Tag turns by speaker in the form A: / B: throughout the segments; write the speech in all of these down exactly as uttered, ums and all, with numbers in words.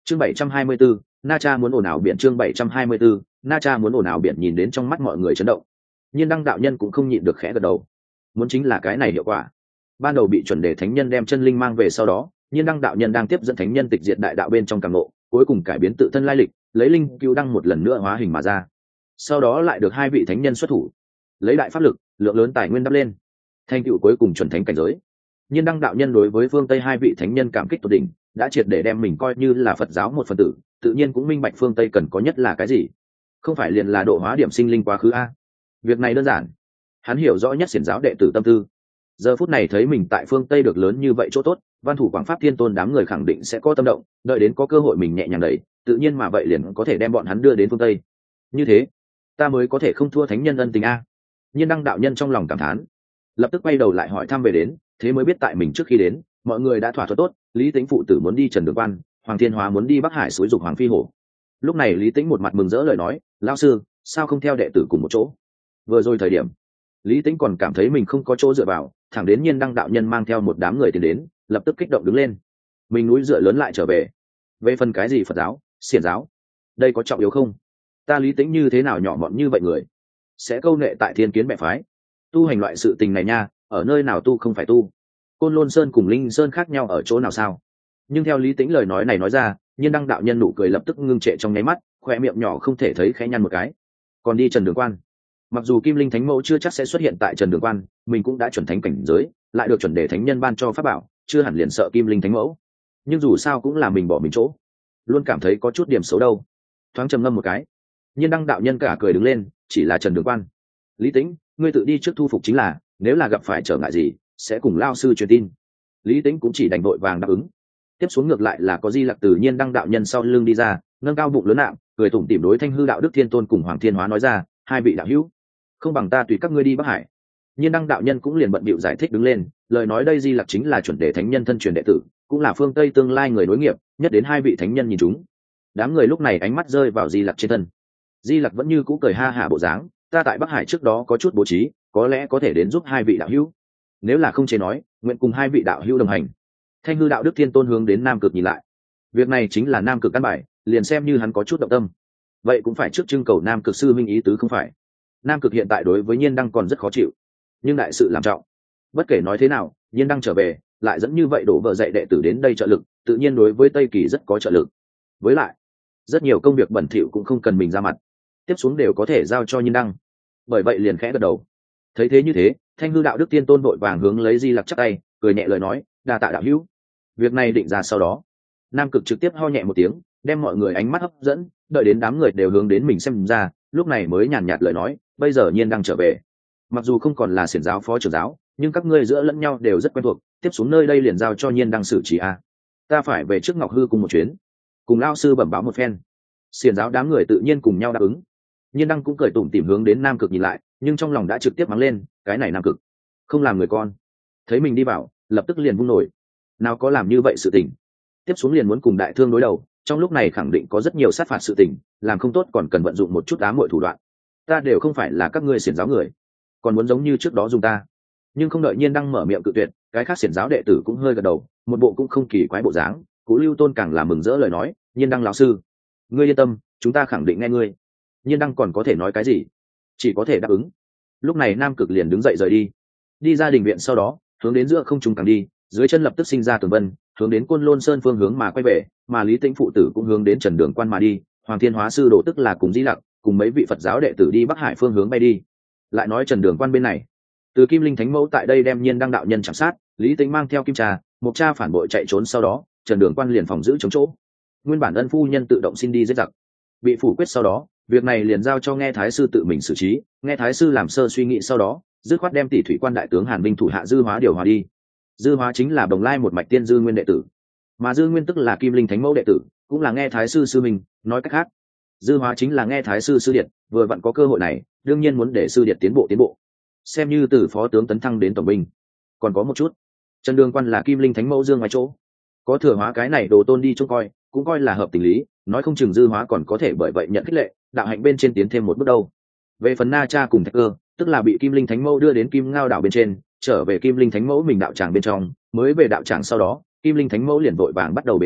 A: chương bảy trăm hai mươi bốn, Na Cha muốn ồn ào biển. Chương bảy trăm hai mươi bốn, Na Cha muốn ồn ào biển. Nhìn đến trong mắt mọi người chấn động, Nhiên Đăng đạo nhân cũng không nhịn được khẽ gật đầu. Muốn chính là cái này hiệu quả. Ban đầu bị chuẩn đề thánh nhân đem chân linh mang về sau đó, Nhiên Đăng đạo nhân đang tiếp dẫn thánh nhân tịch diệt đại đạo bên trong cảm ngộ, cuối cùng cải biến tự thân lai lịch, lấy linh cứu đăng một lần nữa hóa hình mà ra. Sau đó lại được hai vị thánh nhân xuất thủ, lấy đại pháp lực, lượng lớn tài nguyên đắp lên, thành tựu cuối cùng chuẩn thánh cảnh giới. Nhiên Đăng đạo nhân đối với phương Tây hai vị thánh nhân cảm kích tột đỉnh, đã triệt để đem mình coi như là Phật giáo một phần tử, tự nhiên cũng minh bạch phương Tây cần có nhất là cái gì. Không phải liền là độ hóa điểm sinh linh quá khứ a. Việc này đơn giản. Hắn hiểu rõ nhất xiển giáo đệ tử tâm tư. Giờ phút này thấy mình tại phương Tây được lớn như vậy chỗ tốt, Văn Thủ Quảng Pháp Thiên Tôn đám người khẳng định sẽ có tâm động, đợi đến có cơ hội mình nhẹ nhàng đẩy, tự nhiên mà vậy liền có thể đem bọn hắn đưa đến phương Tây. Như thế, ta mới có thể không thua thánh nhân ân tình a. Nhiên Đăng đạo nhân trong lòng cảm thán, lập tức quay đầu lại hỏi thăm về đến, thế mới biết tại mình trước khi đến, mọi người đã thỏa thuận tốt, Lý Tĩnh phụ tử muốn đi Trần Đường Quan, Hoàng Thiên Hóa muốn đi Bắc Hải xúi dục Hoàng Phi Hổ. Lúc này Lý Tĩnh một mặt mừng rỡ lời nói, lão sư, sao không theo đệ tử cùng một chỗ? Vừa rồi thời điểm, Lý Tĩnh còn cảm thấy mình không có chỗ dựa vào, thẳng đến Nhiên Đăng đạo nhân mang theo một đám người tiến đến, lập tức kích động đứng lên. Mình núi dựa lớn lại trở về. Về phần cái gì Phật giáo, xiển giáo, đây có trọng yếu không? Ta Lý Tĩnh như thế nào nhỏ mọn như vậy người, sẽ câu nệ tại Thiên Kiến mẹ phái. Tu hành loại sự tình này nha, ở nơi nào tu không phải tu. Côn Lôn Sơn cùng Linh Sơn khác nhau ở chỗ nào sao? Nhưng theo Lý Tĩnh lời nói này nói ra, Nhiên Đăng đạo nhân nụ cười lập tức ngưng trệ trong nháy mắt, khoe miệng nhỏ không thể thấy khẽ nhăn một cái. Còn đi Trần Đường Quan, mặc dù Kim Linh Thánh Mẫu chưa chắc sẽ xuất hiện tại Trần Đường Quan, mình cũng đã chuẩn thánh cảnh giới, lại được chuẩn đề thánh nhân ban cho pháp bảo, chưa hẳn liền sợ Kim Linh Thánh Mẫu. Nhưng dù sao cũng là mình bỏ mình chỗ, luôn cảm thấy có chút điểm xấu đâu. Thoáng trầm ngâm một cái, Nhiên Đăng đạo nhân cả cười đứng lên, chỉ là Trần Đường Quan. Lý Tĩnh, ngươi tự đi trước thu phục chính là, nếu là gặp phải trở ngại gì, sẽ cùng lao sư truyền tin. Lý Tĩnh cũng chỉ đành vội vàng đáp ứng. Tiếp xuống ngược lại là có Di Lặc từ Nhiên Đăng đạo nhân sau lưng đi ra, nâng cao bụng lớn nạm, cười tủm tỉm đối Thanh Hư đạo đức Thiên Tôn cùng Hoàng Thiên Hóa nói ra, hai vị đạo hữu, không bằng ta tùy các ngươi đi Bắc Hải. Nhiên Đăng đạo nhân cũng liền bận bịu giải thích đứng lên, lời nói đây Di Lặc chính là chuẩn đề thánh nhân thân truyền đệ tử, cũng là phương Tây tương lai người nối nghiệp, nhất đến hai vị thánh nhân nhìn chúng. Đám người lúc này ánh mắt rơi vào Di Lặc trên thân. Di Lặc vẫn như cũ cười ha hả bộ dáng, ta tại Bắc Hải trước đó có chút bố trí, có lẽ có thể đến giúp hai vị đạo hữu. Nếu là không chế nói, nguyện cùng hai vị đạo hữu đồng hành. Thanh Hư đạo đức Thiên Tôn hướng đến Nam Cực nhìn lại. Việc này chính là Nam Cực căn bài, liền xem như hắn có chút động tâm, vậy cũng phải trước trưng cầu Nam Cực sư minh ý tứ không phải. Nam Cực hiện tại đối với Nhiên Đăng còn rất khó chịu, nhưng đại sự làm trọng, bất kể nói thế nào, Nhiên Đăng trở về, lại dẫn như vậy đổ vợ dạy đệ tử đến đây trợ lực, tự nhiên đối với Tây Kỳ rất có trợ lực. Với lại, rất nhiều công việc bẩn thỉu cũng không cần mình ra mặt, tiếp xuống đều có thể giao cho Nhiên Đăng. Bởi vậy liền khẽ gật đầu. Thấy thế như thế, Thanh Hư đạo đức Tiên Tôn vội vàng hướng lấy Di Lặc chắp tay, cười nhẹ lời nói, đa tạ đạo hữu. Việc này định ra sau đó, Nam Cực trực tiếp ho nhẹ một tiếng, đem mọi người ánh mắt hấp dẫn, đợi đến đám người đều hướng đến mình xem ra, lúc này mới nhàn nhạt lời nói, bây giờ Nhiên Đăng trở về, mặc dù không còn là xiển giáo phó trưởng giáo, nhưng các ngươi giữa lẫn nhau đều rất quen thuộc, tiếp xuống nơi đây liền giao cho Nhiên Đăng xử trí a. Ta phải về trước Ngọc Hư cùng một chuyến, cùng lao sư bẩm báo một phen. Xiển giáo đám người tự nhiên cùng nhau đáp ứng. Nhiên Đăng cũng cười tủm tỉm hướng đến Nam Cực nhìn lại, nhưng trong lòng đã trực tiếp mắng lên, cái này Nam Cực không làm người con. Thấy mình đi vào, lập tức liền vung nổi, nào có làm như vậy sự tình. Tiếp xuống liền muốn cùng đại thương đối đầu, trong lúc này khẳng định có rất nhiều sát phạt sự tình, làm không tốt còn cần vận dụng một chút ám muội thủ đoạn. Ta đều không phải là các ngươi xiển giáo người, còn muốn giống như trước đó dùng ta. Nhưng không đợi Nhiên Đăng mở miệng cự tuyệt, cái khác xiển giáo đệ tử cũng hơi gật đầu, một bộ cũng không kỳ quái bộ dáng. Cố Lưu Tôn càng là mừng rỡ lời nói, Nhiên Đăng lão sư, ngươi yên tâm, chúng ta khẳng định nghe ngươi. Nhiên Đăng còn có thể nói cái gì, chỉ có thể đáp ứng. Lúc này Nam Cực liền đứng dậy rời đi, đi ra đình viện, sau đó hướng đến giữa không trung càng đi, dưới chân lập tức sinh ra tường vân, hướng đến Côn Lôn Sơn phương hướng mà quay về, mà Lý Tĩnh phụ tử cũng hướng đến Trần Đường Quan mà đi. Hoàng Thiên Hóa sư đồ tức là cùng Di Lặc, cùng mấy vị Phật giáo đệ tử đi Bắc Hải phương hướng bay đi. Lại nói Trần Đường Quan bên này, từ Kim Linh Thánh Mẫu tại đây đem Nhiên Đăng đạo nhân chạm sát, Lý Tĩnh mang theo Kim Trà, Mộc Cha phản bội chạy trốn, sau đó Trần Đường Quan liền phòng giữ chống chỗ. Nguyên bản ân phu nhân tự động xin đi giết giặc, bị phủ quyết sau đó, việc này liền giao cho nghe thái sư tự mình xử trí. Nghe thái sư làm sơ suy nghĩ sau đó, dứt khoát đem Tỷ Thủy Quan đại tướng Hàn Binh thủ hạ Dư Hóa điều hòa đi. Dư Hóa chính là Đồng Lai một mạch tiên Dư Nguyên đệ tử, mà Dư Nguyên tức là Kim Linh Thánh Mẫu đệ tử, cũng là nghe thái sư sư mình. Nói cách khác, Dư Hóa chính là nghe thái sư sư điệt, vừa vặn có cơ hội này, đương nhiên muốn để sư điệt tiến bộ tiến bộ, xem như từ phó tướng tấn thăng đến tổng binh. Còn có một chút, Trần Đường Quan là Kim Linh Thánh Mẫu dương ngoài chỗ, có Thừa Hóa cái này đồ tôn đi trông coi, cũng coi là hợp tình lý, nói không chừng Dư Hóa còn có thể bởi vậy nhận khích lệ, đạo hạnh bên trên tiến thêm một bước đâu. Về phần Na Cha cùng Thạch Cơ, tức là bị Kim Linh Thánh Mẫu đưa đến Kim Ngao đảo bên trên, trở về Kim Linh Thánh Mẫu mình đạo tràng bên trong, mới về đạo tràng sau đó, Kim Linh Thánh Mẫu liền vội vàng bắt đầu bế quan,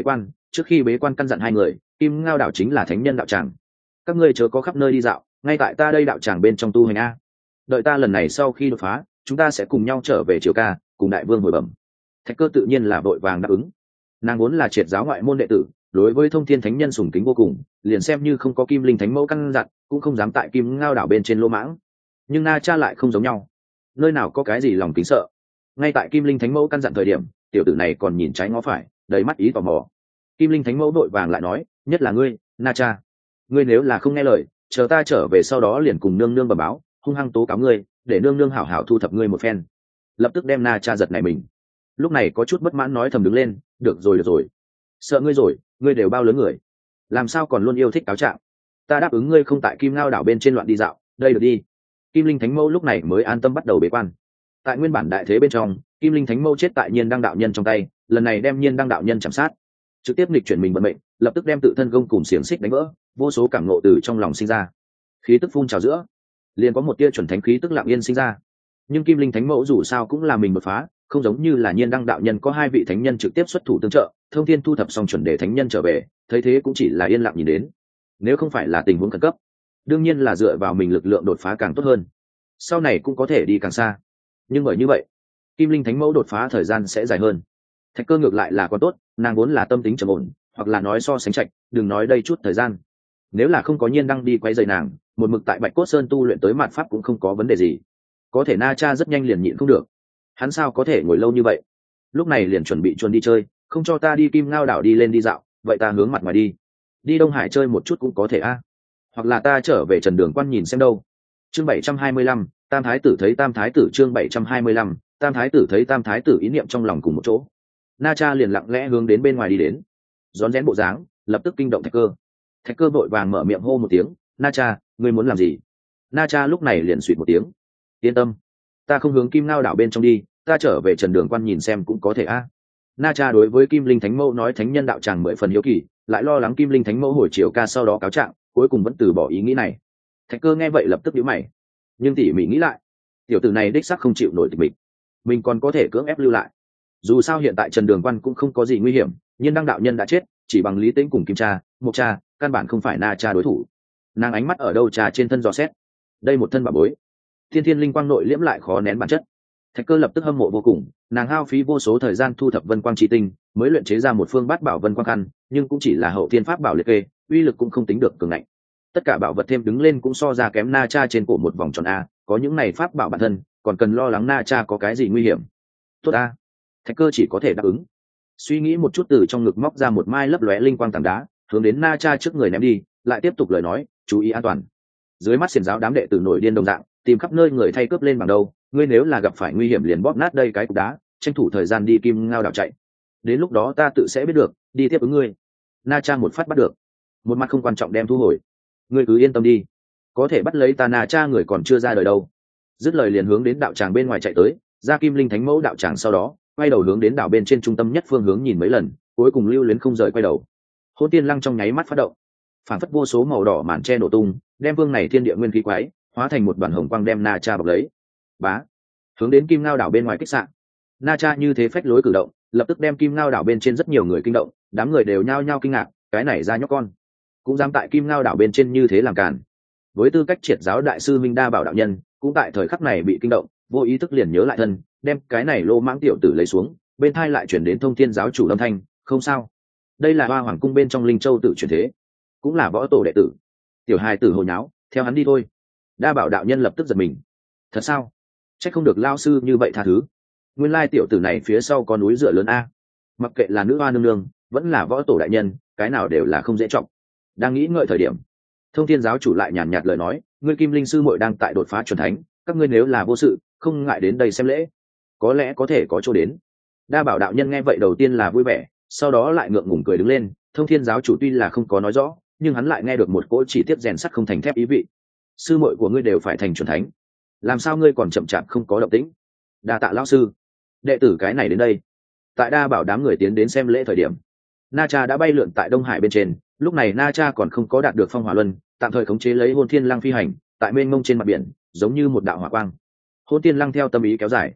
A: trước khi bế quan căn dặn hai người, Kim Ngao đảo chính là thánh nhân đạo tràng, các ngươi chớ có khắp nơi đi dạo, ngay tại ta đây đạo tràng bên trong tu hành a. Đợi ta lần này sau khi đột phá, chúng ta sẽ cùng nhau trở về Triều Ca, cùng đại vương hồi bẩm. Thạch Cơ tự nhiên là vội vàng đáp ứng. Nàng vốn là triệt giáo ngoại môn đệ tử, đối với Thông Thiên Thánh Nhân sùng kính vô cùng, liền xem như không có Kim Linh Thánh Mẫu căn dặn, cũng không dám tại Kim Ngao đảo bên trên lô mãng. Nhưng Na Cha lại không giống nhau, nơi nào có cái gì lòng kính sợ. Ngay tại Kim Linh Thánh Mẫu căn dặn thời điểm, tiểu tử này còn nhìn trái ngó phải, đầy mắt ý tò mò. Kim Linh Thánh Mẫu vội vàng lại nói, nhất là ngươi, Na Cha, ngươi nếu là không nghe lời, chờ ta trở về sau đó liền cùng nương nương bẩm báo, hung hăng tố cáo ngươi, để nương nương hảo hảo thu thập ngươi một phen. Lập tức đem Na Cha giật này mình, lúc này có chút bất mãn nói thầm đứng lên, được rồi được rồi, sợ ngươi rồi, ngươi đều bao lớn người, làm sao còn luôn yêu thích cáo trạng. Ta đáp ứng ngươi không tại Kim Ngao đảo bên trên loạn đi dạo, đây được đi. Kim Linh Thánh Mẫu lúc này mới an tâm bắt đầu bế quan. Tại nguyên bản đại thế bên trong, Kim Linh Thánh Mẫu chết tại Nhiên Đăng đạo nhân trong tay, lần này đem Nhiên Đăng đạo nhân chạm sát, trực tiếp nghịch chuyển mình vận mệnh, lập tức đem tự thân gông cùng xiềng xích đánh vỡ, vô số cảm ngộ từ trong lòng sinh ra, khí tức phun trào giữa, liền có một tia chuẩn thánh khí tức lặng yên sinh ra. Nhưng Kim Linh Thánh Mẫu dù sao cũng là mình đột phá, không giống như là Nhiên Đăng đạo nhân có hai vị thánh nhân trực tiếp xuất thủ tương trợ, Thông Thiên thu thập xong chuẩn đề thánh nhân trở về, thấy thế cũng chỉ là yên lặng nhìn đến. Nếu không phải là tình huống khẩn cấp, đương nhiên là dựa vào mình lực lượng đột phá càng tốt hơn, sau này cũng có thể đi càng xa. Nhưng bởi như vậy, Kim Linh Thánh Mẫu đột phá thời gian sẽ dài hơn. Thạch Cơ ngược lại là quá tốt, nàng vốn là tâm tính trầm ổn, hoặc là nói so sánh chạch, đừng nói đây chút thời gian. Nếu là không có Nhiên Đăng đi quay rầy nàng, một mực tại Bạch Cốt Sơn tu luyện tới mạt pháp cũng không có vấn đề gì. Có thể Na Cha rất nhanh liền nhịn không được, hắn sao có thể ngồi lâu như vậy, lúc này liền chuẩn bị chuồn đi chơi, không cho ta đi Kim Ngao đảo đi lên đi dạo, vậy ta hướng mặt ngoài đi, đi Đông Hải chơi một chút cũng có thể a, hoặc là ta trở về Trần Đường Quan nhìn xem đâu. Chương bảy trăm hai mươi lăm, Tam Thái tử thấy Tam Thái tử. Chương bảy trăm hai mươi lăm, Tam Thái tử thấy Tam Thái tử. Ý niệm trong lòng cùng một chỗ, Na Cha liền lặng lẽ hướng đến bên ngoài đi đến, rón rén bộ dáng lập tức kinh động Thạch Cơ. Thạch Cơ vội vàng mở miệng hô một tiếng, Na Cha, ngươi muốn làm gì? Na Cha lúc này liền suýt một tiếng, yên tâm, ta không hướng Kim Ngao đảo bên trong đi, ta trở về Trần Đường Quan nhìn xem cũng có thể a. Na Cha đối với Kim Linh Thánh Mẫu nói thánh nhân đạo tràng mười phần hiếu kỳ, lại lo lắng Kim Linh Thánh Mẫu hồi Triều Ca sau đó cáo trạng, cuối cùng vẫn từ bỏ ý nghĩ này. Thạch Cơ nghe vậy lập tức nhíu mày, nhưng tỉ mỉ nghĩ lại, tiểu tử này đích xác không chịu nổi tịch mình, mình còn có thể cưỡng ép lưu lại. Dù sao hiện tại Trần Đường Quan cũng không có gì nguy hiểm, nhưng Đăng đạo nhân đã chết, chỉ bằng Lý Tĩnh cùng Kim Cha, Mộc Cha, căn bản không phải Na Cha đối thủ. Nàng ánh mắt ở đâu trà trên thân dò xét, đây một thân bảo bối, thiên thiên linh quang nội liễm lại khó nén bản chất. Thạch Cơ lập tức hâm mộ vô cùng, nàng hao phí vô số thời gian thu thập vân quang chi tinh, mới luyện chế ra một phương bát bảo vân quang khăn, nhưng cũng chỉ là hậu thiên pháp bảo liệt kê, uy lực cũng không tính được cường ngạnh. Tất cả bảo vật thêm đứng lên cũng so ra kém Na Cha trên cổ một vòng tròn a, có những này pháp bảo bản thân, còn cần lo lắng Na Cha có cái gì nguy hiểm. Tốt a. Thạch Cơ chỉ có thể đáp ứng. Suy nghĩ một chút, từ trong ngực móc ra một mai lấp lóe linh quang tảng đá, hướng đến Na Cha trước người ném đi, lại tiếp tục lời nói, chú ý an toàn. Dưới mắt xiển giáo đám đệ tử nổi điên đồng dạng, tìm khắp nơi người thay cướp lên bằng đâu, ngươi nếu là gặp phải nguy hiểm liền bóp nát đây cái cục đá, tranh thủ thời gian đi Kim Ngao đảo chạy, đến lúc đó ta tự sẽ biết được, đi tiếp ứng ngươi. Na Cha một phát bắt được, một mặt không quan trọng đem thu hồi, ngươi cứ yên tâm đi, có thể bắt lấy ta Na Cha người còn chưa ra đời đâu. Dứt lời liền hướng đến đạo tràng bên ngoài chạy tới, ra Kim Linh Thánh Mẫu đạo tràng sau đó quay đầu hướng đến đảo bên trên trung tâm nhất phương hướng nhìn mấy lần, cuối cùng lưu luyến không rời quay đầu. Hỗn Tiên Lăng trong nháy mắt phát động, phản phất vô số màu đỏ màn che nổ tung, đem vương này thiên địa nguyên khí quái hóa thành một đoàn hồng quang đem Na Cha bọc lấy. Bá, hướng đến Kim Ngao đảo bên ngoài kích sạn. Na Cha như thế phách lối cử động, lập tức đem Kim Ngao đảo bên trên rất nhiều người kinh động, đám người đều nhao nhao kinh ngạc, cái này ra nhóc con cũng dám tại Kim Ngao đảo bên trên như thế làm càn. Với tư cách triệt giáo đại sư Minh Đa Bảo đạo nhân, cũng tại thời khắc này bị kinh động, vô ý thức liền nhớ lại thân, đem cái này lô mãng tiểu tử lấy xuống, bên thai lại chuyển đến Thông Thiên giáo chủ âm thanh, không sao, đây là Hoa Hoàng cung bên trong Linh Châu tự chuyển thế, cũng là võ tổ đệ tử, tiểu hài tử hồi nháo, theo hắn đi thôi. Đa Bảo đạo nhân lập tức giật mình, thật sao, trách không được lao sư như vậy tha thứ, nguyên lai tiểu tử này phía sau có núi dựa lớn a, mặc kệ là nữ hoa nương nương vẫn là võ tổ đại nhân, cái nào đều là không dễ trọng. Đang nghĩ ngợi thời điểm, Thông Thiên giáo chủ lại nhàn nhạt lời nói, ngươi Kim Linh sư muội đang tại đột phá chuẩn thánh, các ngươi nếu là vô sự không ngại đến đây xem lễ, có lẽ có thể có chỗ đến. Đa Bảo đạo nhân nghe vậy đầu tiên là vui vẻ, sau đó lại ngượng ngùng cười đứng lên. Thông Thiên giáo chủ tuy là không có nói rõ, nhưng hắn lại nghe được một cỗ chỉ tiết rèn sắt không thành thép ý vị. Sư muội của ngươi đều phải thành chuẩn thánh, làm sao ngươi còn chậm chạp không có động tĩnh? Đa tạ lão sư, đệ tử cái này đến đây. Tại Đa Bảo đám người tiến đến xem lễ thời điểm, Na Cha đã bay lượn tại Đông Hải bên trên, lúc này Na Cha còn không có đạt được phong hỏa luân, tạm thời khống chế lấy Hôn Thiên Lăng phi hành tại mênh mông trên mặt biển, giống như một đạo hỏa quang. Hôn Tiên Lăng theo tâm ý kéo dài,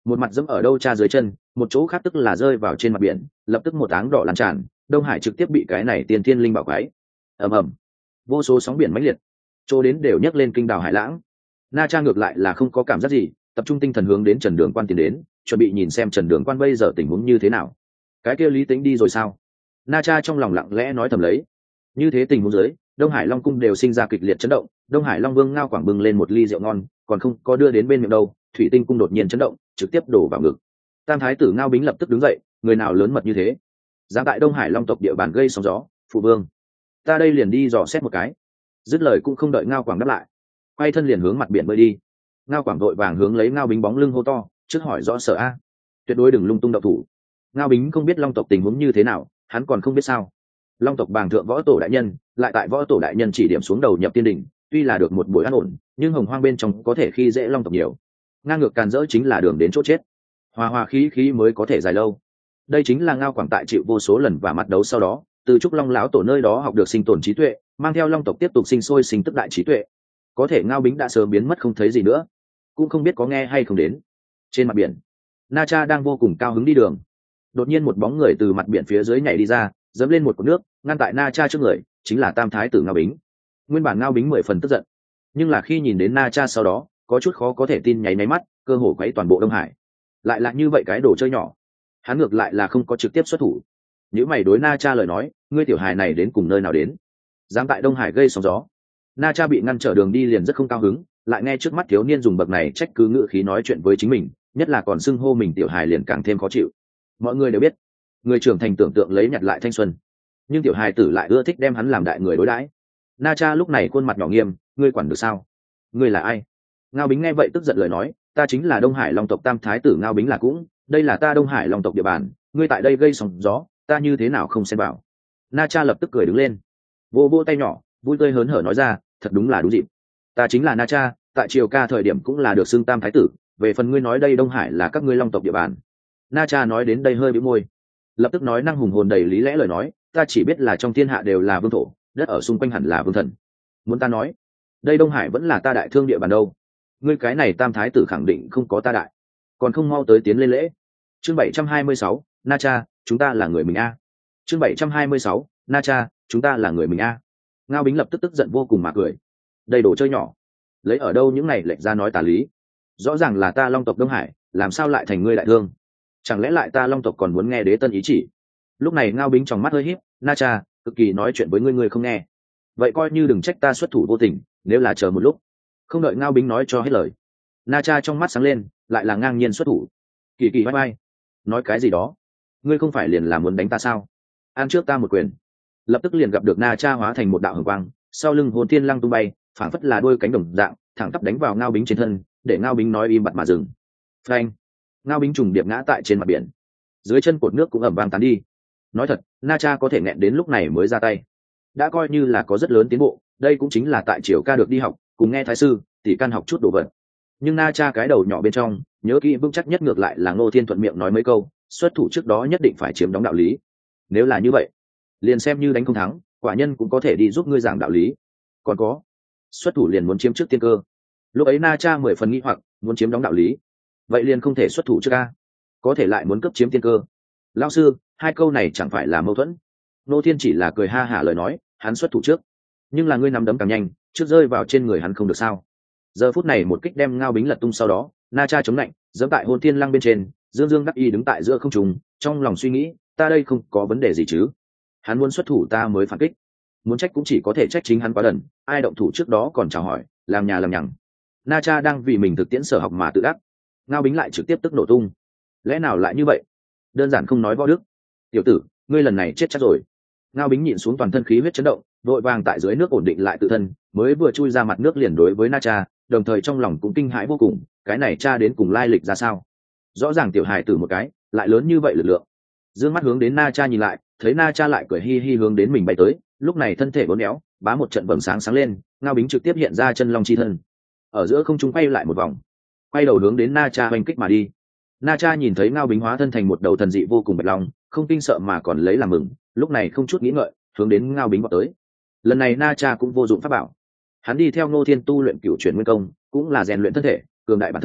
A: một mặt dẫm ở đâu cha dưới chân, một chỗ khác tức là rơi vào trên mặt biển, lập tức một áng đỏ lan tràn, Đông Hải trực tiếp bị cái này tiên thiên linh bảo quái. Ầm ầm, vô số sóng biển mãnh liệt, chỗ đến đều nhấc lên kinh đảo hải lãng. Na Cha ngược lại là không có cảm giác gì, tập trung tinh thần hướng đến Trần Đường Quan tiến đến, chuẩn bị nhìn xem Trần Đường Quan bây giờ tình huống như thế nào. Cái kia Lý Tính đi rồi sao? Na Cha trong lòng lặng lẽ nói thầm lấy. Như thế tình huống dưới, Đông Hải Long cung đều sinh ra kịch liệt chấn động, Đông Hải Long Vương Ngao Quảng bưng lên một ly rượu ngon, còn không có đưa đến bên miệng đâu, Thủy Tinh cung đột nhiên chấn động, trực tiếp đổ vào ngực. Tam thái tử Ngao Bính lập tức đứng dậy, người nào lớn mật như thế? Dám tại Đông Hải Long tộc địa bàn gây sóng gió, phụ vương. Ta đây liền đi dò xét một cái. Dứt lời cũng không đợi Ngao Quảng đáp lại, quay thân liền hướng mặt biển bơi đi. Ngao Quảng vội vàng hướng lấy Ngao Bính bóng lưng hô to, trước hỏi rõ sở a, tuyệt đối đừng lung tung động thủ. Ngao Bính không biết Long tộc tình huống như thế nào, hắn còn không biết sao. Long tộc bàng thượng võ tổ đại nhân, lại tại võ tổ đại nhân chỉ điểm xuống đầu nhập tiên đỉnh, tuy là được một buổi an ổn, nhưng hồng hoang bên trong có thể khi dễ Long tộc nhiều. Ngang ngược càn rỡ chính là đường đến chỗ chết. Hòa hòa khí khí mới có thể dài lâu. Đây chính là Ngao Quảng tại chịu vô số lần và mặt đấu sau đó, từ trúc Long lão tổ nơi đó học được sinh tồn trí tuệ, mang theo Long tộc tiếp tục sinh sôi sinh tức đại trí tuệ. Có thể Ngao Bính đã sớm biến mất không thấy gì nữa, cũng không biết có nghe hay không đến. Trên mặt biển, Na Cha đang vô cùng cao hứng đi đường. Đột nhiên một bóng người từ mặt biển phía dưới nhảy đi ra, dẫm lên một cột nước, ngăn tại Na Cha trước người, chính là Tam thái tử Ngao Bính. Nguyên bản Ngao Bính mười phần tức giận, nhưng là khi nhìn đến Na Cha sau đó, có chút khó có thể tin, nháy máy mắt, cơ hồ quấy toàn bộ Đông Hải. Lại là như vậy cái đồ chơi nhỏ, hắn ngược lại là không có trực tiếp xuất thủ. Nếu mày đối Na Cha lời nói, ngươi tiểu hài này đến cùng nơi nào đến, dám tại Đông Hải gây sóng gió. Na Cha bị ngăn trở đường đi liền rất không cao hứng, lại nghe trước mắt thiếu niên dùng bậc này trách cứ ngữ khí nói chuyện với chính mình, nhất là còn xưng hô mình tiểu hài liền càng thêm khó chịu. Mọi người đều biết, người trưởng thành tưởng tượng lấy nhặt lại thanh xuân, nhưng tiểu hài tử lại ưa thích đem hắn làm đại người đối đãi. Na Cha lúc này khuôn mặt nhỏ nghiêm, ngươi quản được sao? Ngươi là ai? Ngao Bính nghe vậy tức giận lời nói, ta chính là Đông Hải Long tộc Tam thái tử Ngao Bính là cũng, đây là ta Đông Hải Long tộc địa bàn, ngươi tại đây gây sóng gió, ta như thế nào không xen vào. Na Cha lập tức cười đứng lên, vô vô tay nhỏ, vui tươi hớn hở nói ra, thật đúng là đúng dịp. Ta chính là Na Cha, tại triều ca thời điểm cũng là được xưng Tam thái tử, về phần ngươi nói đây Đông Hải là các ngươi Long tộc địa bàn. Na Cha nói đến đây hơi bĩu môi, lập tức nói năng hùng hồn đầy lý lẽ lời nói, ta chỉ biết là trong thiên hạ đều là vương thổ, đất ở xung quanh hẳn là vương thần. Muốn ta nói, đây Đông Hải vẫn là ta đại thương địa bàn đâu. Ngươi cái này Tam thái tử khẳng định không có ta đại, còn không mau tới tiến lên lễ. Chương bảy trăm hai mươi sáu, Na Cha, chúng ta là người mình a. Chương bảy trăm hai mươi sáu, Na Cha, chúng ta là người mình a. Ngao Bính lập tức tức giận vô cùng mà cười, đây đồ chơi nhỏ, lấy ở đâu những này lệch ra nói tà lý. Rõ ràng là ta Long tộc Đông Hải, làm sao lại thành ngươi đại thương? Chẳng lẽ lại ta Long tộc còn muốn nghe đế tân ý chỉ? Lúc này Ngao Bính trong mắt hơi híp, Na Cha, cực kỳ nói chuyện với ngươi ngươi không nghe, vậy coi như đừng trách ta xuất thủ vô tình, nếu là chờ một lúc. Không đợi Ngao Bính nói cho hết lời, Na Cha trong mắt sáng lên, lại là ngang nhiên xuất thủ. Kỳ kỳ vai vai, nói cái gì đó, ngươi không phải liền là muốn đánh ta sao? Ăn trước ta một quyền. Lập tức liền gặp được Na Cha hóa thành một đạo hồng quang, sau lưng hồn thiên lăng tung bay, phảng phất là đôi cánh đồng dạng, thẳng tắp đánh vào Ngao Bính trên thân, để Ngao Bính nói im bặt mà dừng. Phanh! Ngao Bính trùng điệp ngã tại trên mặt biển, dưới chân cột nước cũng ẩm vang tán đi. Nói thật, Na Cha có thể nghẹn đến lúc này mới ra tay, đã coi như là có rất lớn tiến bộ. Đây cũng chính là tại triều ca được đi học, cùng nghe thái sư tỷ căn học chút đồ vật. Nhưng Na Cha cái đầu nhỏ bên trong nhớ kỹ vững chắc nhất ngược lại là Ngô Thiên thuận miệng nói mấy câu, xuất thủ trước đó nhất định phải chiếm đóng đạo lý. Nếu là như vậy, liền xem như đánh không thắng, quả nhân cũng có thể đi giúp ngươi giảng đạo lý. Còn có, xuất thủ liền muốn chiếm trước tiên cơ. Lúc ấy Na Cha mười phần nghĩ hoặc, muốn chiếm đóng đạo lý, vậy liền không thể xuất thủ trước ca, có thể lại muốn cấp chiếm tiên cơ. Lão sư, hai câu này chẳng phải là mâu thuẫn? Ngô Thiên chỉ là cười ha hả lời nói, hắn xuất thủ trước, nhưng là ngươi nắm đấm càng nhanh, trước rơi vào trên người hắn không được sao? Giờ phút này một kích đem Ngao Bính lật tung, sau đó Na Cha chống lạnh giẫm tại hồn thiên lăng bên trên, dương dương đắc y đứng tại giữa không trung, trong lòng suy nghĩ, ta đây không có vấn đề gì chứ? Hắn muốn xuất thủ ta mới phản kích, muốn trách cũng chỉ có thể trách chính hắn quá đần, ai động thủ trước đó còn chào hỏi, làm nhà làm nhằng. Na Cha đang vì mình thực tiễn sở học mà tự ác, Ngao Bính lại trực tiếp tức nổ tung. Lẽ nào lại như vậy? Đơn giản không nói võ đức. Tiểu tử, ngươi lần này chết chắc rồi. Ngao Bính nhịn xuống toàn thân khí huyết chấn động, vội vàng tại dưới nước ổn định lại tự thân, mới vừa chui ra mặt nước liền đối với Na Cha, đồng thời trong lòng cũng kinh hãi vô cùng, cái này cha đến cùng lai lịch ra sao? Rõ ràng tiểu hài tử một cái, lại lớn như vậy lực lượng. Dương mắt hướng đến Na Cha nhìn lại, thấy Na Cha lại cười hi hi hướng đến mình bay tới, lúc này thân thể uốn éo, bá một trận vầng sáng sáng lên, Ngao Bính trực tiếp hiện ra chân long chi thân, ở giữa không trung quay lại một vòng, quay đầu hướng đến Na Cha oanh kích mà đi. Na Cha nhìn thấy Ngao Bính hóa thân thành một đầu thần dị vô cùng bạch long, không kinh sợ mà còn lấy làm mừng, lúc này không chút nghĩ ngợi, hướng đến Ngao Bính vọt tới. Lần này Na Cha cũng vô dụng pháp bảo, hắn đi theo Ngô Thiên tu luyện cửu chuyển nguyên công, cũng là rèn luyện thân thể, cường đại bản thân,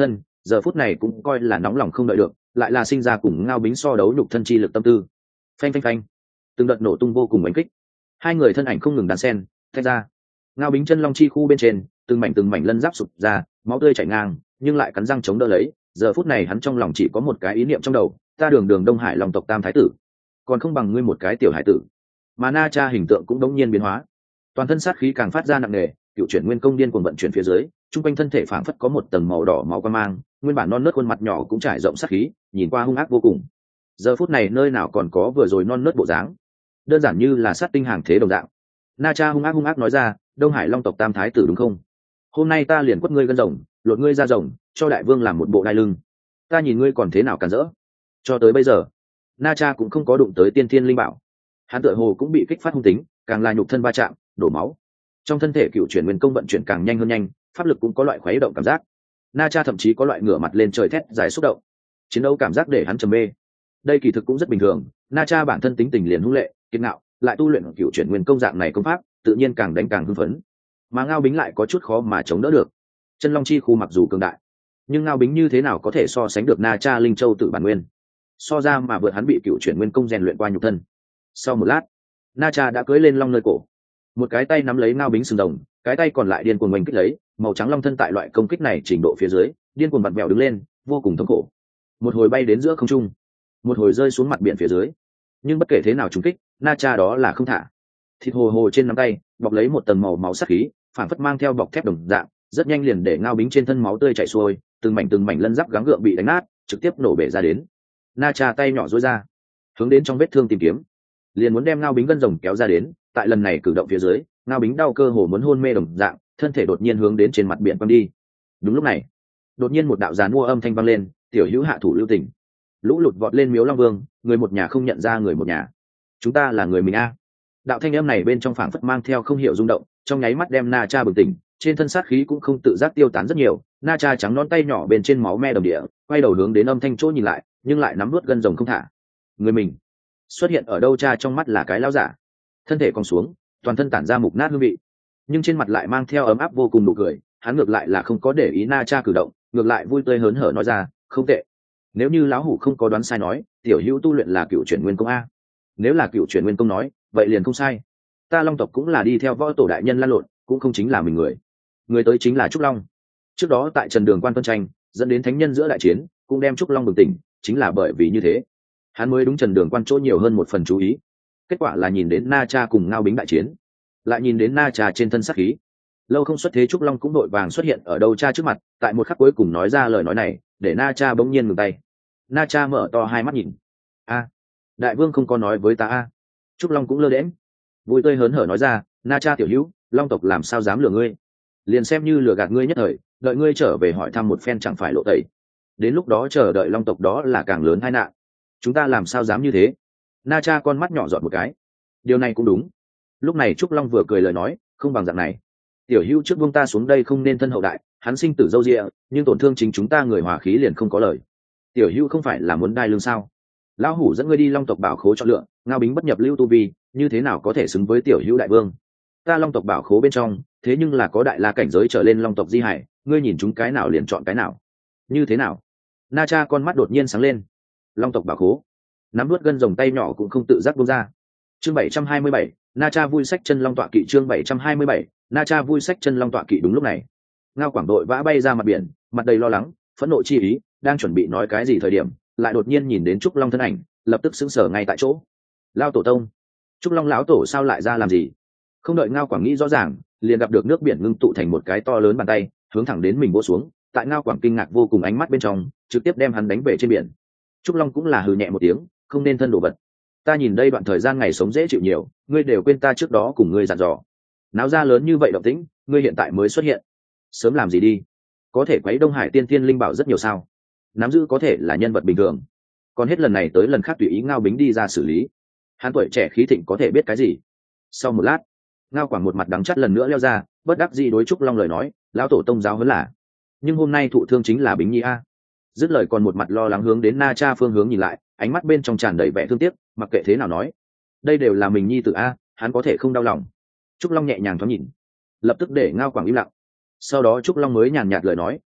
A: giờ phút này cũng coi là nóng lòng không đợi được, lại là sinh ra cùng Ngao Bính so đấu nhục thân chi lực tâm tư. Phanh phanh phanh, từng đợt nổ tung vô cùng đánh kích, hai người thân ảnh không ngừng đan sen tách ra. Ngao Bính chân long chi khu bên trên từng mảnh từng mảnh lân giáp sụp ra, máu tươi chảy ngang, nhưng lại cắn răng chống đỡ lấy. Giờ phút này hắn trong lòng chỉ có một cái ý niệm trong đầu: ta đường đường Đông Hải Long tộc tam thái tử, còn không bằng ngươi một cái tiểu hải tử. Mà Na Cha hình tượng cũng đống nhiên biến hóa, toàn thân sát khí càng phát ra nặng nề, cựu chuyển nguyên công điên cuồng vận chuyển phía dưới, trung quanh thân thể phảng phất có một tầng màu đỏ máu quan mang, nguyên bản non nớt khuôn mặt nhỏ cũng trải rộng sát khí, nhìn qua hung ác vô cùng. Giờ phút này nơi nào còn có vừa rồi non nớt bộ dáng, đơn giản như là sát tinh hàng thế đồng dạng. Na Cha hung ác hung ác nói ra: Đông Hải Long tộc tam thái tử đúng không? Hôm nay ta liền quất ngươi gân rồng, lột ngươi ra rồng, cho đại vương làm một bộ đai lưng, ta nhìn ngươi còn thế nào cản rỡ. Cho tới bây giờ Na Cha cũng không có đụng tới tiên thiên linh bảo, hắn tựa hồ cũng bị kích phát hung tính, càng là nhục thân va chạm đổ máu, trong thân thể cựu chuyển nguyên công vận chuyển càng nhanh hơn nhanh, pháp lực cũng có loại khuấy động cảm giác. Na Cha thậm chí có loại ngửa mặt lên trời thét dài xúc động, chiến đấu cảm giác để hắn trầm mê. Đây kỳ thực cũng rất bình thường, Na Cha bản thân tính tình liền hung lệ kiên ngạo, lại tu luyện cựu chuyển nguyên công dạng này công pháp, tự nhiên càng đánh càng hưng phấn. Mà Ngao Bính lại có chút khó mà chống đỡ được. Chân long chi khu mặc dù cường đại, nhưng Ngao Bính như thế nào có thể so sánh được Na Cha linh châu tự bản nguyên, so ra mà vượt hắn bị cựu chuyển nguyên công rèn luyện qua nhục thân. Sau một lát, Na Cha đã cưỡi lên long nơi cổ, một cái tay nắm lấy Ngao Bính sừng đồng, cái tay còn lại điên cuồng oanh kích lấy. Màu trắng long thân tại loại công kích này trình độ phía dưới điên cuồng vặn vẹo đứng lên, vô cùng thống khổ. Một hồi bay đến giữa không trung, một hồi rơi xuống mặt biển phía dưới, nhưng bất kể thế nào trúng kích, Na Cha đó là không thả. Thịt hồ hồ trên nắm tay bọc lấy một tầng màu máu sắc khí, phản phất mang theo bọc thép đồng dạng, rất nhanh liền để Ngao Bính trên thân máu tươi chảy xuôi, từng mảnh từng mảnh lân giáp gắng gượng bị đánh nát, trực tiếp nổ bể ra đến. Na Cha tay nhỏ duỗi ra, hướng đến trong vết thương tìm kiếm, liền muốn đem Ngao Bính gân rồng kéo ra đến. Tại lần này cử động phía dưới, Ngao Bính đau cơ hồ muốn hôn mê đồng dạng, thân thể đột nhiên hướng đến trên mặt biển quăng đi. Đúng lúc này, đột nhiên một đạo giàn mua âm thanh vang lên: tiểu hữu hạ thủ lưu tình. Lũ lụt vọt lên miếu Long Vương, người một nhà không nhận ra người một nhà, chúng ta là người mình a. Đạo thanh âm này bên trong phảng phất mang theo không hiểu rung động, trong nháy mắt đem Na Cha bừng tỉnh, trên thân sát khí cũng không tự giác tiêu tán rất nhiều. Na Cha trắng nón tay nhỏ bên trên máu me đồng địa, quay đầu hướng đến âm thanh chỗ nhìn lại, nhưng lại nắm nuốt gân rồng không thả. Người mình xuất hiện ở đâu? Cha trong mắt là cái lão giả, thân thể cong xuống, toàn thân tản ra mục nát hương vị, nhưng trên mặt lại mang theo ấm áp vô cùng nụ cười. Hắn ngược lại là không có để ý Na Cha cử động, ngược lại vui tươi hớn hở nói ra: không tệ, nếu như lão hủ không có đoán sai nói, tiểu hữu tu luyện là cựu chuyển nguyên công a. Nếu là cựu chuyển nguyên công nói, vậy liền không sai. Ta Long tộc cũng là đi theo võ tổ đại nhân lăn lộn, cũng không chính là mình người. Người tới chính là Trúc Long. Trước đó tại Trần Đường quan phân tranh dẫn đến thánh nhân giữa đại chiến, cũng đem Trúc Long bừng tỉnh, chính là bởi vì như thế hắn mới đúng Trần Đường quan chỗ nhiều hơn một phần chú ý. Kết quả là nhìn đến Na Cha cùng Ngao Bính đại chiến, lại nhìn đến Na Cha trên thân sát khí. Lâu không xuất thế, Trúc Long cũng đội vàng xuất hiện ở đâu Cha trước mặt, tại một khắc cuối cùng nói ra lời nói này, để Na Cha bỗng nhiên ngừng tay. Na Cha mở to hai mắt nhìn: a, đại vương không có nói với ta a. Trúc Long cũng lơ đễnh, vui tươi hớn hở nói ra: Na Cha tiểu hữu, Long tộc làm sao dám lừa ngươi, liền xem như lừa gạt ngươi nhất thời, đợi ngươi trở về hỏi thăm một phen chẳng phải lộ tẩy, đến lúc đó chờ đợi Long tộc đó là càng lớn tai nạn. Chúng ta làm sao dám như thế. Na Cha con mắt nhỏ giọt một cái, điều này cũng đúng. Lúc này Trúc Long vừa cười lời nói: không bằng dạng này, tiểu hữu trước buông ta xuống đây, không nên thân hậu đại, hắn sinh tử dâu dịa, nhưng tổn thương chính chúng ta người hòa khí liền không có lời. Tiểu hữu không phải là muốn đai lưng sao? Lão hủ dẫn ngươi đi Long tộc bảo khố chọn lựa, Ngao Bính bất nhập lưu tu vi, như thế nào có thể xứng với tiểu hữu đại vương? Ta Long tộc bảo khố bên trong thế nhưng là có đại la cảnh giới trở lên Long tộc di hải, ngươi nhìn chúng cái nào liền chọn cái nào. Như thế nào? Na Cha con mắt đột nhiên sáng lên. Long tộc bảo khố, nắm nuốt gân rồng tay nhỏ cũng không tự giác buông ra. Chương bảy trăm hai mươi bảy, Na Cha vui sách chân long tọa kỵ. Chương bảy trăm hai mươi bảy, Na Cha vui sách chân long tọa kỵ. Đúng lúc này, Ngao Quảng đội vã bay ra mặt biển, mặt đầy lo lắng, phẫn nộ chi ý, đang chuẩn bị nói cái gì thời điểm, lại đột nhiên nhìn đến Trúc Long thân ảnh, lập tức sững sờ ngay tại chỗ. Lao tổ tông, Trúc Long lão tổ sao lại ra làm gì? Không đợi Ngao Quảng nghĩ rõ ràng, liền gặp được nước biển ngưng tụ thành một cái to lớn bàn tay, hướng thẳng đến mình vỗ xuống. Tại Ngao Quảng kinh ngạc vô cùng ánh mắt bên trong, trực tiếp đem hắn đánh về trên biển. Trúc Long cũng là hừ nhẹ một tiếng: không nên thân đồ vật, ta nhìn đây đoạn thời gian ngày sống dễ chịu nhiều, ngươi đều quên ta trước đó cùng ngươi dặn dò. Náo ra lớn như vậy động tĩnh, ngươi hiện tại mới xuất hiện, sớm làm gì đi? Có thể quấy Đông Hải tiên tiên linh bảo rất nhiều sao? Nắm giữ có thể là nhân vật bình thường, còn hết lần này tới lần khác tùy ý Ngao Bính đi ra xử lý. Hắn tuổi trẻ khí thịnh có thể biết cái gì? Sau một lát, Ngao Quảng một mặt đắng chắt lần nữa leo ra, bất đắc dĩ đối Trúc Long lời nói: lão tổ tông giáo huấn là, nhưng hôm nay thụ thương chính là Bính Nhi a. Dứt lời còn một mặt lo lắng hướng đến Na Cha phương hướng nhìn lại, ánh mắt bên trong tràn đầy vẻ thương tiếc. Mặc kệ thế nào nói, đây đều là mình nhi tử a, hắn có thể không đau lòng. Trúc Long nhẹ nhàng thoáng nhìn, lập tức để Ngao Quảng im lặng. Sau đó Trúc Long mới nhàn nhạt lời nói: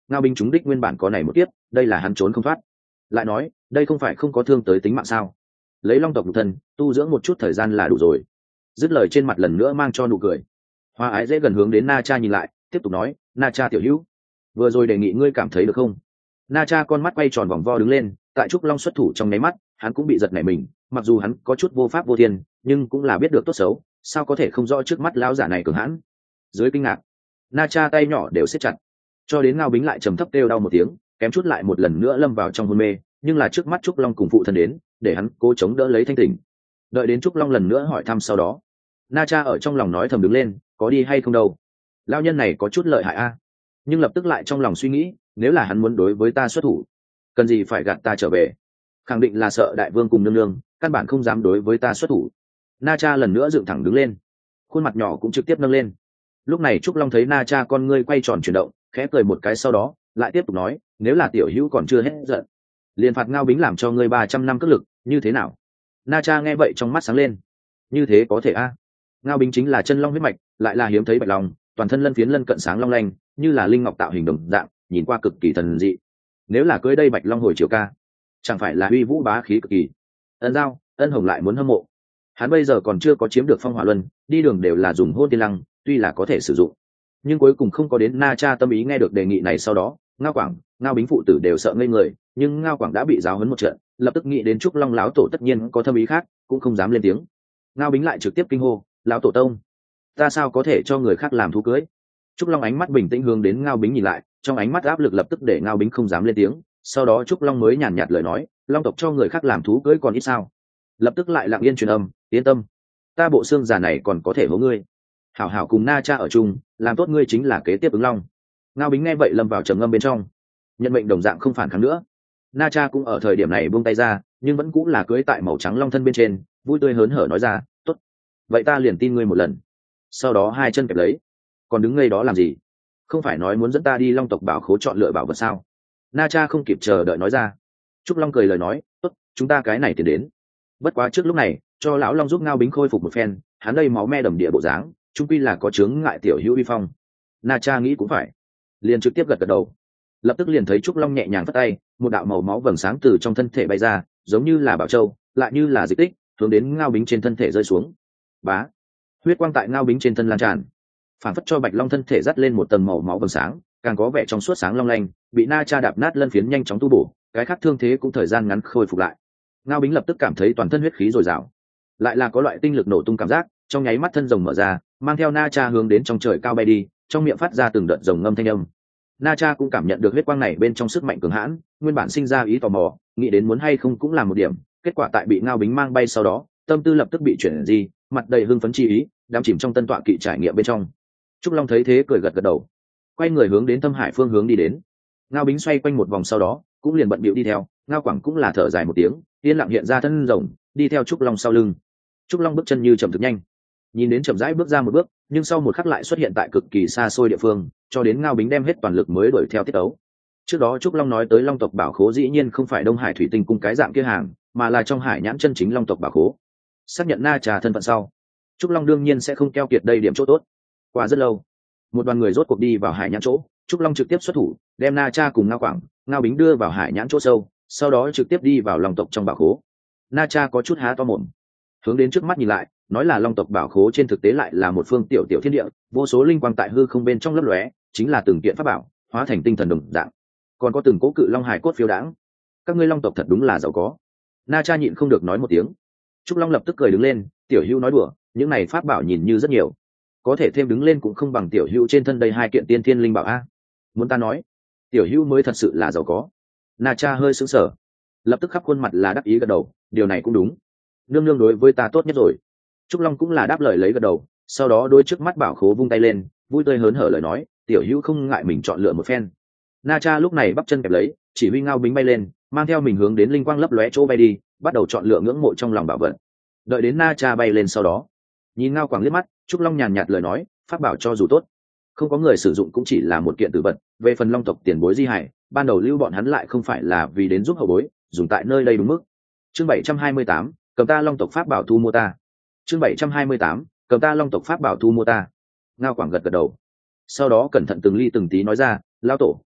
A: Ngao Bính chúng đích nguyên bản có này một kiếp, đây là hắn trốn không thoát. Lại nói đây không phải không có thương tới tính mạng sao? Lấy long tộc nhục thân tu dưỡng một chút thời gian là đủ rồi. Dứt lời trên mặt lần nữa mang cho nụ cười. Hoa Ái dễ gần hướng đến Na Cha nhìn lại, tiếp tục nói, Na Cha tiểu hữu, vừa rồi đề nghị ngươi cảm thấy được không? Na Cha con mắt quay tròn vòng vo đứng lên, tại trúc long xuất thủ trong nháy mắt hắn cũng bị giật nảy mình, mặc dù hắn có chút vô pháp vô thiên, nhưng cũng là biết được tốt xấu, sao có thể không rõ trước mắt lão giả này cường hãn. Dưới kinh ngạc, Na Cha tay nhỏ đều siết chặt, cho đến Ngao Bính lại trầm thấp kêu đau một tiếng, kém chút lại một lần nữa lâm vào trong hôn mê, nhưng là trước mắt trúc long cùng phụ thân đến, để hắn cố chống đỡ lấy thanh tỉnh. Đợi đến trúc long lần nữa hỏi thăm sau đó, Na Cha ở trong lòng nói thầm đứng lên, có đi hay không đâu, lão nhân này có chút lợi hại a. Nhưng lập tức lại trong lòng suy nghĩ, nếu là hắn muốn đối với ta xuất thủ, cần gì phải gạt ta trở về, khẳng định là sợ đại vương cùng nương nương, căn bản không dám đối với ta xuất thủ. Na Cha lần nữa dựng thẳng đứng lên, khuôn mặt nhỏ cũng trực tiếp nâng lên. Lúc này trúc long thấy Na Cha con ngươi quay tròn chuyển động, khẽ cười một cái sau đó lại tiếp tục nói, nếu là tiểu hữu còn chưa hết giận, liền phạt Ngao Bính làm cho ngươi ba trăm năm cước lực, như thế nào? Na Cha nghe vậy trong mắt sáng lên, như thế có thể a? Ngao Bính chính là chân long huyết mạch, lại là hiếm thấy bạch long, toàn thân lân phiến lân cận sáng long lanh, như là linh ngọc tạo hình đồng dạng, nhìn qua cực kỳ thần dị. Nếu là cưới đây bạch long hồi chiều ca, chẳng phải là uy vũ bá khí cực kỳ. Ân Giao, Ân Hồng lại muốn hâm mộ. Hắn bây giờ còn chưa có chiếm được phong hỏa luân, đi đường đều là dùng hôn tiên lăng, tuy là có thể sử dụng, nhưng cuối cùng không có đến Na Cha tâm ý. Nghe được đề nghị này sau đó, Ngao Quảng, Ngao Bính phụ tử đều sợ ngây người, nhưng Ngao Quảng đã bị giáo huấn một trận, lập tức nghĩ đến trúc long lão tổ tất nhiên có thâm ý khác, cũng không dám lên tiếng. Ngao Bính lại trực tiếp kinh hô, lão tổ tông, ta sao có thể cho người khác làm thú cưới? Trúc long ánh mắt bình tĩnh hướng đến Ngao Bính nhìn lại, trong ánh mắt áp lực lập tức để Ngao Bính không dám lên tiếng. Sau đó trúc long mới nhàn nhạt lời nói, long tộc cho người khác làm thú cưới còn ít sao? Lập tức lại lặng yên truyền âm, yên tâm, ta bộ xương già này còn có thể hố ngươi, hảo hảo cùng Na Cha ở chung, làm tốt ngươi chính là kế tiếp ứng long. Ngao Bính nghe vậy lâm vào trầm ngâm bên trong, nhận mệnh đồng dạng không phản kháng nữa. Na Cha cũng ở thời điểm này buông tay ra, nhưng vẫn cũng là cưới tại màu trắng long thân bên trên, vui tươi hớn hở nói ra, tốt, vậy ta liền tin ngươi một lần. Sau đó hai chân kẹp lấy, còn đứng ngay đó làm gì? Không phải nói muốn dẫn ta đi long tộc bảo khố chọn lựa bảo vật sao? Na Cha không kịp chờ đợi nói ra. Trúc Long cười lời nói, tốt, chúng ta cái này tiến đến. Bất quá trước lúc này, cho lão long giúp Ngao Bính khôi phục một phen, hắn đây máu me đầm địa bộ dáng, chung quy là có chướng ngại tiểu hữu uy phong. Na Cha nghĩ cũng phải, liền trực tiếp gật gật đầu. Lập tức liền thấy Trúc Long nhẹ nhàng phất tay, một đạo màu máu vầng sáng từ trong thân thể bay ra, giống như là bảo châu, lại như là dịch tích, hướng đến Ngao Bính trên thân thể rơi xuống. Bá, huyết quang tại Ngao Bính trên thân lan tràn, phản phất cho bạch long thân thể dắt lên một tầng màu máu vầng sáng, càng có vẻ trong suốt sáng long lanh. Bị Na Cha đạp nát lân phiến nhanh chóng tu bổ, cái khác thương thế cũng thời gian ngắn khôi phục lại. Ngao Bính lập tức cảm thấy toàn thân huyết khí dồi dào, lại là có loại tinh lực nổ tung cảm giác, trong nháy mắt thân rồng mở ra, mang theo Na Cha hướng đến trong trời cao bay đi, trong miệng phát ra từng đợt rồng ngâm thanh âm. Na Cha cũng cảm nhận được huyết quang này bên trong sức mạnh cường hãn, nguyên bản sinh ra ý tò mò, nghĩ đến muốn hay không cũng là một điểm, kết quả tại bị Ngao Bính mang bay sau đó, tâm tư lập tức bị chuyển di, mặt đầy hưng phấn chi ý, đắm chìm trong tân tọa kỵ trải nghiệm bên trong. Trúc Long thấy thế cười gật gật đầu, quay người hướng đến Thâm Hải phương hướng đi đến. Ngao Bính xoay quanh một vòng sau đó, cũng liền bận bịu đi theo. Ngao Quảng cũng là thở dài một tiếng, yên lặng hiện ra thân rồng, đi theo Trúc Long sau lưng. Trúc Long bước chân như chậm thực nhanh, nhìn đến chậm rãi bước ra một bước, nhưng sau một khắc lại xuất hiện tại cực kỳ xa xôi địa phương, cho đến Ngao Bính đem hết toàn lực mới đuổi theo tiết ấu. Trước đó Trúc Long nói tới long tộc bảo khố dĩ nhiên không phải Đông Hải thủy tinh cung cái dạng kia hàng, mà là trong hải nhãn chân chính long tộc bảo khố. Xác nhận Na Cha thân phận sau, Trúc Long đương nhiên sẽ không keo kiệt đây điểm chỗ tốt. Qua rất lâu, một đoàn người rốt cuộc đi vào hải nhãn chỗ, Trúc Long trực tiếp xuất thủ, đem Na Cha cùng Ngao Quảng, Ngao Bính đưa vào hải nhãn chỗ sâu, sau đó trực tiếp đi vào long tộc trong bảo khố. Na Cha có chút há to mồm, hướng đến trước mắt nhìn lại, nói là long tộc bảo khố trên thực tế lại là một phương tiểu tiểu thiên địa, vô số linh quang tại hư không bên trong lấp lóe, chính là từng kiện pháp bảo hóa thành tinh thần đồng dạng, còn có từng cố cự long hải cốt phiêu đãng. Các ngươi long tộc thật đúng là giàu có. Na Cha nhịn không được nói một tiếng. Trúc Long lập tức cười đứng lên, tiểu hữu nói đùa, những này pháp bảo nhìn như rất nhiều, có thể thêm đứng lên cũng không bằng tiểu hữu trên thân đây hai kiện tiên thiên linh bảo a. Muốn ta nói, tiểu hữu mới thật sự là giàu có. Na Cha hơi sững sờ, lập tức khắp khuôn mặt là đắc ý gật đầu, điều này cũng đúng, nương nương đối với ta tốt nhất rồi. Trúc Long cũng là đáp lời lấy gật đầu, sau đó đôi trước mắt bảo khố vung tay lên, vui tươi hớn hở lời nói, tiểu hữu không ngại mình chọn lựa một phen. Na Cha lúc này bắp chân kẹp lấy, chỉ huy Ngao Bính bay lên, mang theo mình hướng đến linh quang lấp lóe chỗ bay đi, bắt đầu chọn lựa ngưỡng mộ trong lòng bảo vật. Đợi đến Na Cha bay lên sau đó, nhìn Ngao Quảng liếc mắt, Trúc Long nhàn nhạt lời nói, pháp bảo cho dù tốt, không có người sử dụng cũng chỉ là một kiện tử vật. Về phần long tộc tiền bối di hải, ban đầu lưu bọn hắn lại không phải là vì đến giúp hậu bối, dùng tại nơi đây đúng mức. Chương bảy trăm hai mươi tám, cầm ta long tộc pháp bảo thu mua ta. Chương bảy trăm hai mươi tám, cầm ta long tộc pháp bảo thu mua ta. Ngao Quảng gật gật đầu, sau đó cẩn thận từng ly từng tí nói ra, lao tổ,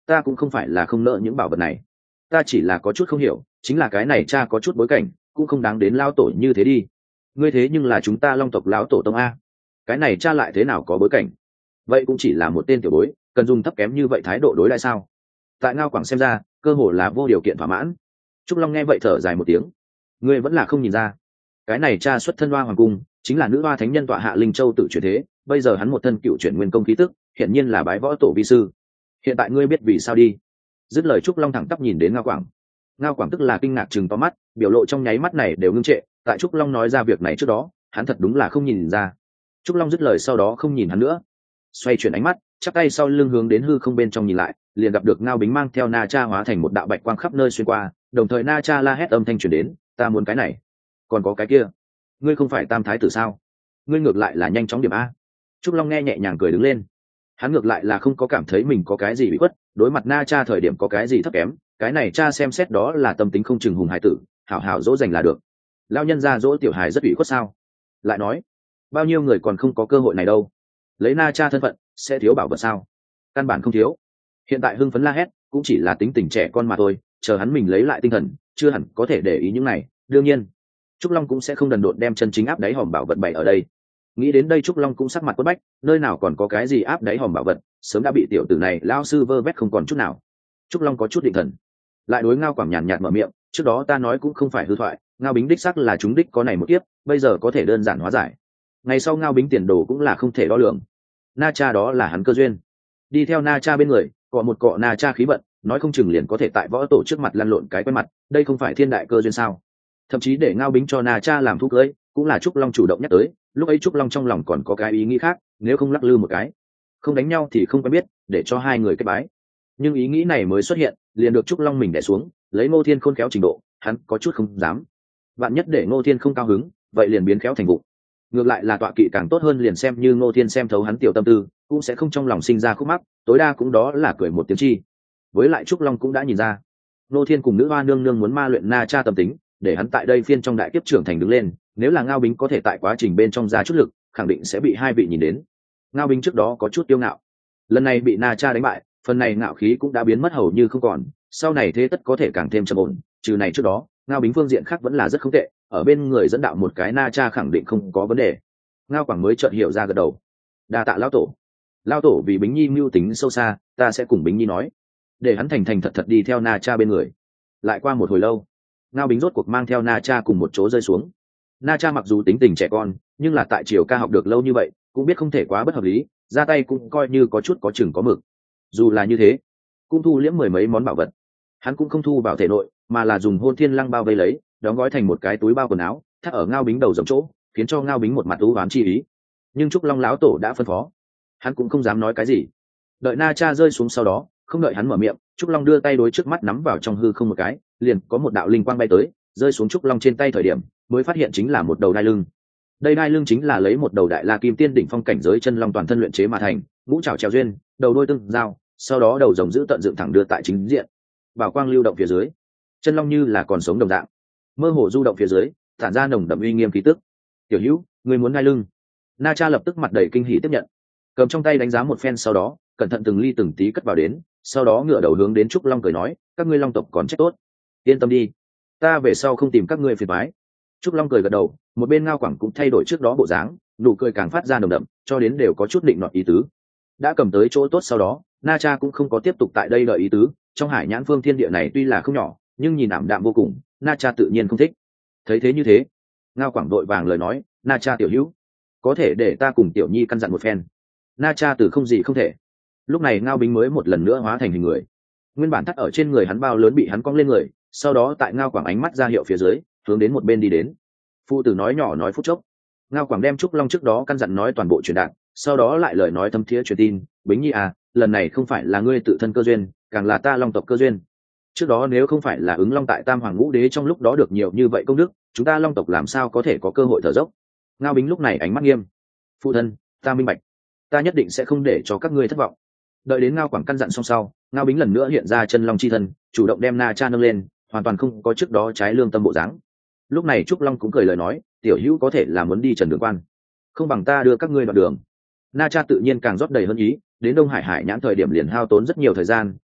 A: ta cũng không phải là không nợ những bảo vật này, ta chỉ là có chút không hiểu, chính là cái này cha có chút bối cảnh, cũng không đáng đến lao tổ như thế đi. Ngươi thế nhưng là chúng ta long tộc lão tổ tông a, cái này cha lại thế nào có bối cảnh? Vậy cũng chỉ là một tên tiểu bối, cần dùng thấp kém như vậy thái độ đối lại sao? Tại Ngao Quảng xem ra, cơ hồ là vô điều kiện thỏa mãn. Trúc Long nghe vậy thở dài một tiếng, ngươi vẫn là không nhìn ra, cái này cha xuất thân Hoa Hoàng cung, chính là nữ hoa thánh nhân tọa hạ Linh Châu tự chuyển thế, bây giờ hắn một thân cựu chuyển nguyên công khí tức, hiển nhiên là bái võ tổ vi sư. Hiện tại ngươi biết vì sao đi? Dứt lời Trúc Long thẳng tắp nhìn đến Ngao Quảng. Ngao Quảng tức là kinh ngạc chừng to mắt, biểu lộ trong nháy mắt này đều ngưng trệ. Tại Trúc Long nói ra việc này trước đó, hắn thật đúng là không nhìn ra. Trúc Long dứt lời sau đó không nhìn hắn nữa, xoay chuyển ánh mắt, chắp tay sau lưng hướng đến hư không bên trong nhìn lại, liền gặp được Ngao Bính mang theo Na Cha hóa thành một đạo bạch quang khắp nơi xuyên qua, đồng thời Na Cha la hét âm thanh truyền đến, ta muốn cái này, còn có cái kia, ngươi không phải tam thái tử sao? Ngươi ngược lại là nhanh chóng điểm a. Trúc Long nghe nhẹ nhàng cười đứng lên, hắn ngược lại là không có cảm thấy mình có cái gì bị khuất, đối mặt Na Cha thời điểm có cái gì thấp kém, cái này cha xem xét đó là tâm tính không chừng hùng hải tử, hảo hảo dỗ dành là được. Lao nhân ra dỗ tiểu hài rất ủy khuất sao? Lại nói, bao nhiêu người còn không có cơ hội này đâu, lấy Na Cha thân phận sẽ thiếu bảo vật sao? Căn bản không thiếu. Hiện tại hưng phấn la hét cũng chỉ là tính tình trẻ con mà thôi, chờ hắn mình lấy lại tinh thần, chưa hẳn có thể để ý những này. Đương nhiên, Trúc Long cũng sẽ không đần độn đem chân chính áp đáy hòm bảo vật bày ở đây. Nghĩ đến đây Trúc Long cũng sắc mặt quất bách, nơi nào còn có cái gì áp đáy hòm bảo vật, sớm đã bị tiểu tử này lao sư vơ vét không còn chút nào. Trúc Long có chút định thần, lại đối Ngao Quảng nhàn nhạt mở miệng, trước đó ta nói cũng không phải hư thoại, Ngao Bính đích xác là chúng đích có này một kiếp, bây giờ có thể đơn giản hóa giải. Ngày sau Ngao Bính tiền đồ cũng là không thể đo lường. Na Cha đó là hắn cơ duyên, đi theo Na Cha bên người, cọ một cọ Na Cha khí vận, nói không chừng liền có thể tại võ tổ trước mặt lăn lộn cái quen mặt, đây không phải thiên đại cơ duyên sao? Thậm chí để Ngao Bính cho Na Cha làm thuốc cưới, cũng là Trúc Long chủ động nhắc tới, lúc ấy Trúc Long trong lòng còn có cái ý nghĩ khác, nếu không lắc lư một cái, không đánh nhau thì không quen biết, để cho hai người kết bái. Nhưng ý nghĩ này mới xuất hiện, liền được Trúc Long mình đè xuống, lấy Ngô Thiên khôn khéo trình độ, hắn có chút không dám. Bạn nhất để Ngô Thiên không cao hứng, vậy liền biến khéo thành vụ. Ngược lại là tọa kỵ càng tốt hơn, liền xem như Ngô Thiên xem thấu hắn tiểu tâm tư, cũng sẽ không trong lòng sinh ra khúc mắc, tối đa cũng đó là cười một tiếng chi. Với lại Trúc Long cũng đã nhìn ra, Ngô Thiên cùng nữ hoa nương nương muốn ma luyện Na Cha tâm tính, để hắn tại đây phiên trong đại kiếp trưởng thành đứng lên, nếu là Ngao Bính có thể tại quá trình bên trong ra chút lực, khẳng định sẽ bị hai vị nhìn đến. Ngao Bính trước đó có chút kiêu ngạo, lần này bị Na Cha đánh bại, phần này ngạo khí cũng đã biến mất hầu như không còn, sau này thế tất có thể càng thêm trầm ổn. Trừ này trước đó, Ngao Bính phương diện khác vẫn là rất không tệ, ở bên người dẫn đạo một cái Na Cha khẳng định không có vấn đề. Ngao Quảng mới chợt hiểu ra gật đầu, đa tạ lão tổ. Lão tổ vì Bính Nhi mưu tính sâu xa, ta sẽ cùng Bính Nhi nói, để hắn thành thành thật thật đi theo Na Cha bên người. Lại qua một hồi lâu, Ngao Bính rốt cuộc mang theo Na Cha cùng một chỗ rơi xuống. Na Cha mặc dù tính tình trẻ con, nhưng là tại triều ca học được lâu như vậy, cũng biết không thể quá bất hợp lý, ra tay cũng coi như có chút có chừng có mực. Dù là như thế, cũng thu liễm mười mấy món bảo vật, hắn cũng không thu vào thể nội, mà là dùng hôn thiên lăng bao vây lấy, đóng gói thành một cái túi bao quần áo, thắt ở Ngao Bính đầu rộng chỗ, khiến cho Ngao Bính một mặt ú oán chi ý. Nhưng Trúc Long lão tổ đã phân phó, hắn cũng không dám nói cái gì. Đợi Na Cha rơi xuống sau đó, không đợi hắn mở miệng, Trúc Long đưa tay đối trước mắt nắm vào trong hư không một cái, liền có một đạo linh quang bay tới, rơi xuống Trúc Long trên tay thời điểm, mới phát hiện chính là một đầu đai lưng. Đây đai lưng chính là lấy một đầu đại la kim tiên đỉnh phong cảnh giới chân long toàn thân luyện chế mà thành, ngũ trảo treo duyên, đầu đôi tương giao, sau đó đầu rồng giữ tận dựng thẳng đưa tại chính diện. Bảo quang lưu động phía dưới, chân long như là còn sống đồng dạng, mơ hồ du động phía dưới, tản ra nồng đậm uy nghiêm khí tức. Tiểu Hữu, người muốn đai lưng? Na Cha lập tức mặt đầy kinh hỉ tiếp nhận, cầm trong tay đánh giá một phen, sau đó cẩn thận từng ly từng tí cất vào đến, sau đó ngửa đầu hướng đến Trúc Long cười nói, các ngươi long tộc còn trách tốt, yên tâm đi, ta về sau không tìm các ngươi phiền toái. Trúc Long cười gật đầu, một bên Ngao Quảng cũng thay đổi trước đó bộ dáng, nụ cười càng phát ra nồng đậm, cho đến đều có chút định nọt ý tứ. Đã cầm tới chỗ tốt sau đó, Na Cha cũng không có tiếp tục tại đây đợi ý tứ, trong hải nhãn phương thiên địa này tuy là không nhỏ, nhưng nhìn ảm đạm vô cùng, Na Cha tự nhiên không thích. Thấy thế như thế, Ngao Quảng đội vàng lời nói, Na Cha tiểu hữu, có thể để ta cùng Tiểu Nhi căn dặn một phen. Na Cha từ không gì không thể. Lúc này Ngao Bính mới một lần nữa hóa thành hình người, nguyên bản thắt ở trên người hắn bao lớn bị hắn cong lên người, sau đó tại Ngao Quảng ánh mắt ra hiệu phía dưới, hướng đến một bên đi đến. Phụ tử nói nhỏ nói phút chốc, Ngao Quảng đem Trúc Long trước đó căn dặn nói toàn bộ truyền đạt, sau đó lại lời nói thâm thiế truyền tin, Bính Nhi à, lần này không phải là ngươi tự thân cơ duyên, càng là ta long tộc cơ duyên. Trước đó nếu không phải là ứng long tại Tam Hoàng Ngũ Đế trong lúc đó được nhiều như vậy công đức, chúng ta long tộc làm sao có thể có cơ hội thở dốc. Ngao Bính lúc này ánh mắt nghiêm, phụ thân, ta minh bạch, ta nhất định sẽ không để cho các ngươi thất vọng. Đợi đến Ngao Quảng căn dặn xong sau, Ngao Bính lần nữa hiện ra chân long chi thân, chủ động đem Na Cha nâng lên, hoàn toàn không có trước đó trái lương tâm bộ dáng. Lúc này Trúc Long cũng cười lời nói, tiểu hữu có thể là muốn đi Trần Đường Quan, không bằng ta đưa các ngươi đoạn đường. Na Cha tự nhiên càng rót đầy hơn ý, đến Đông Hải Hải nhãn thời điểm liền hao tốn rất nhiều thời gian,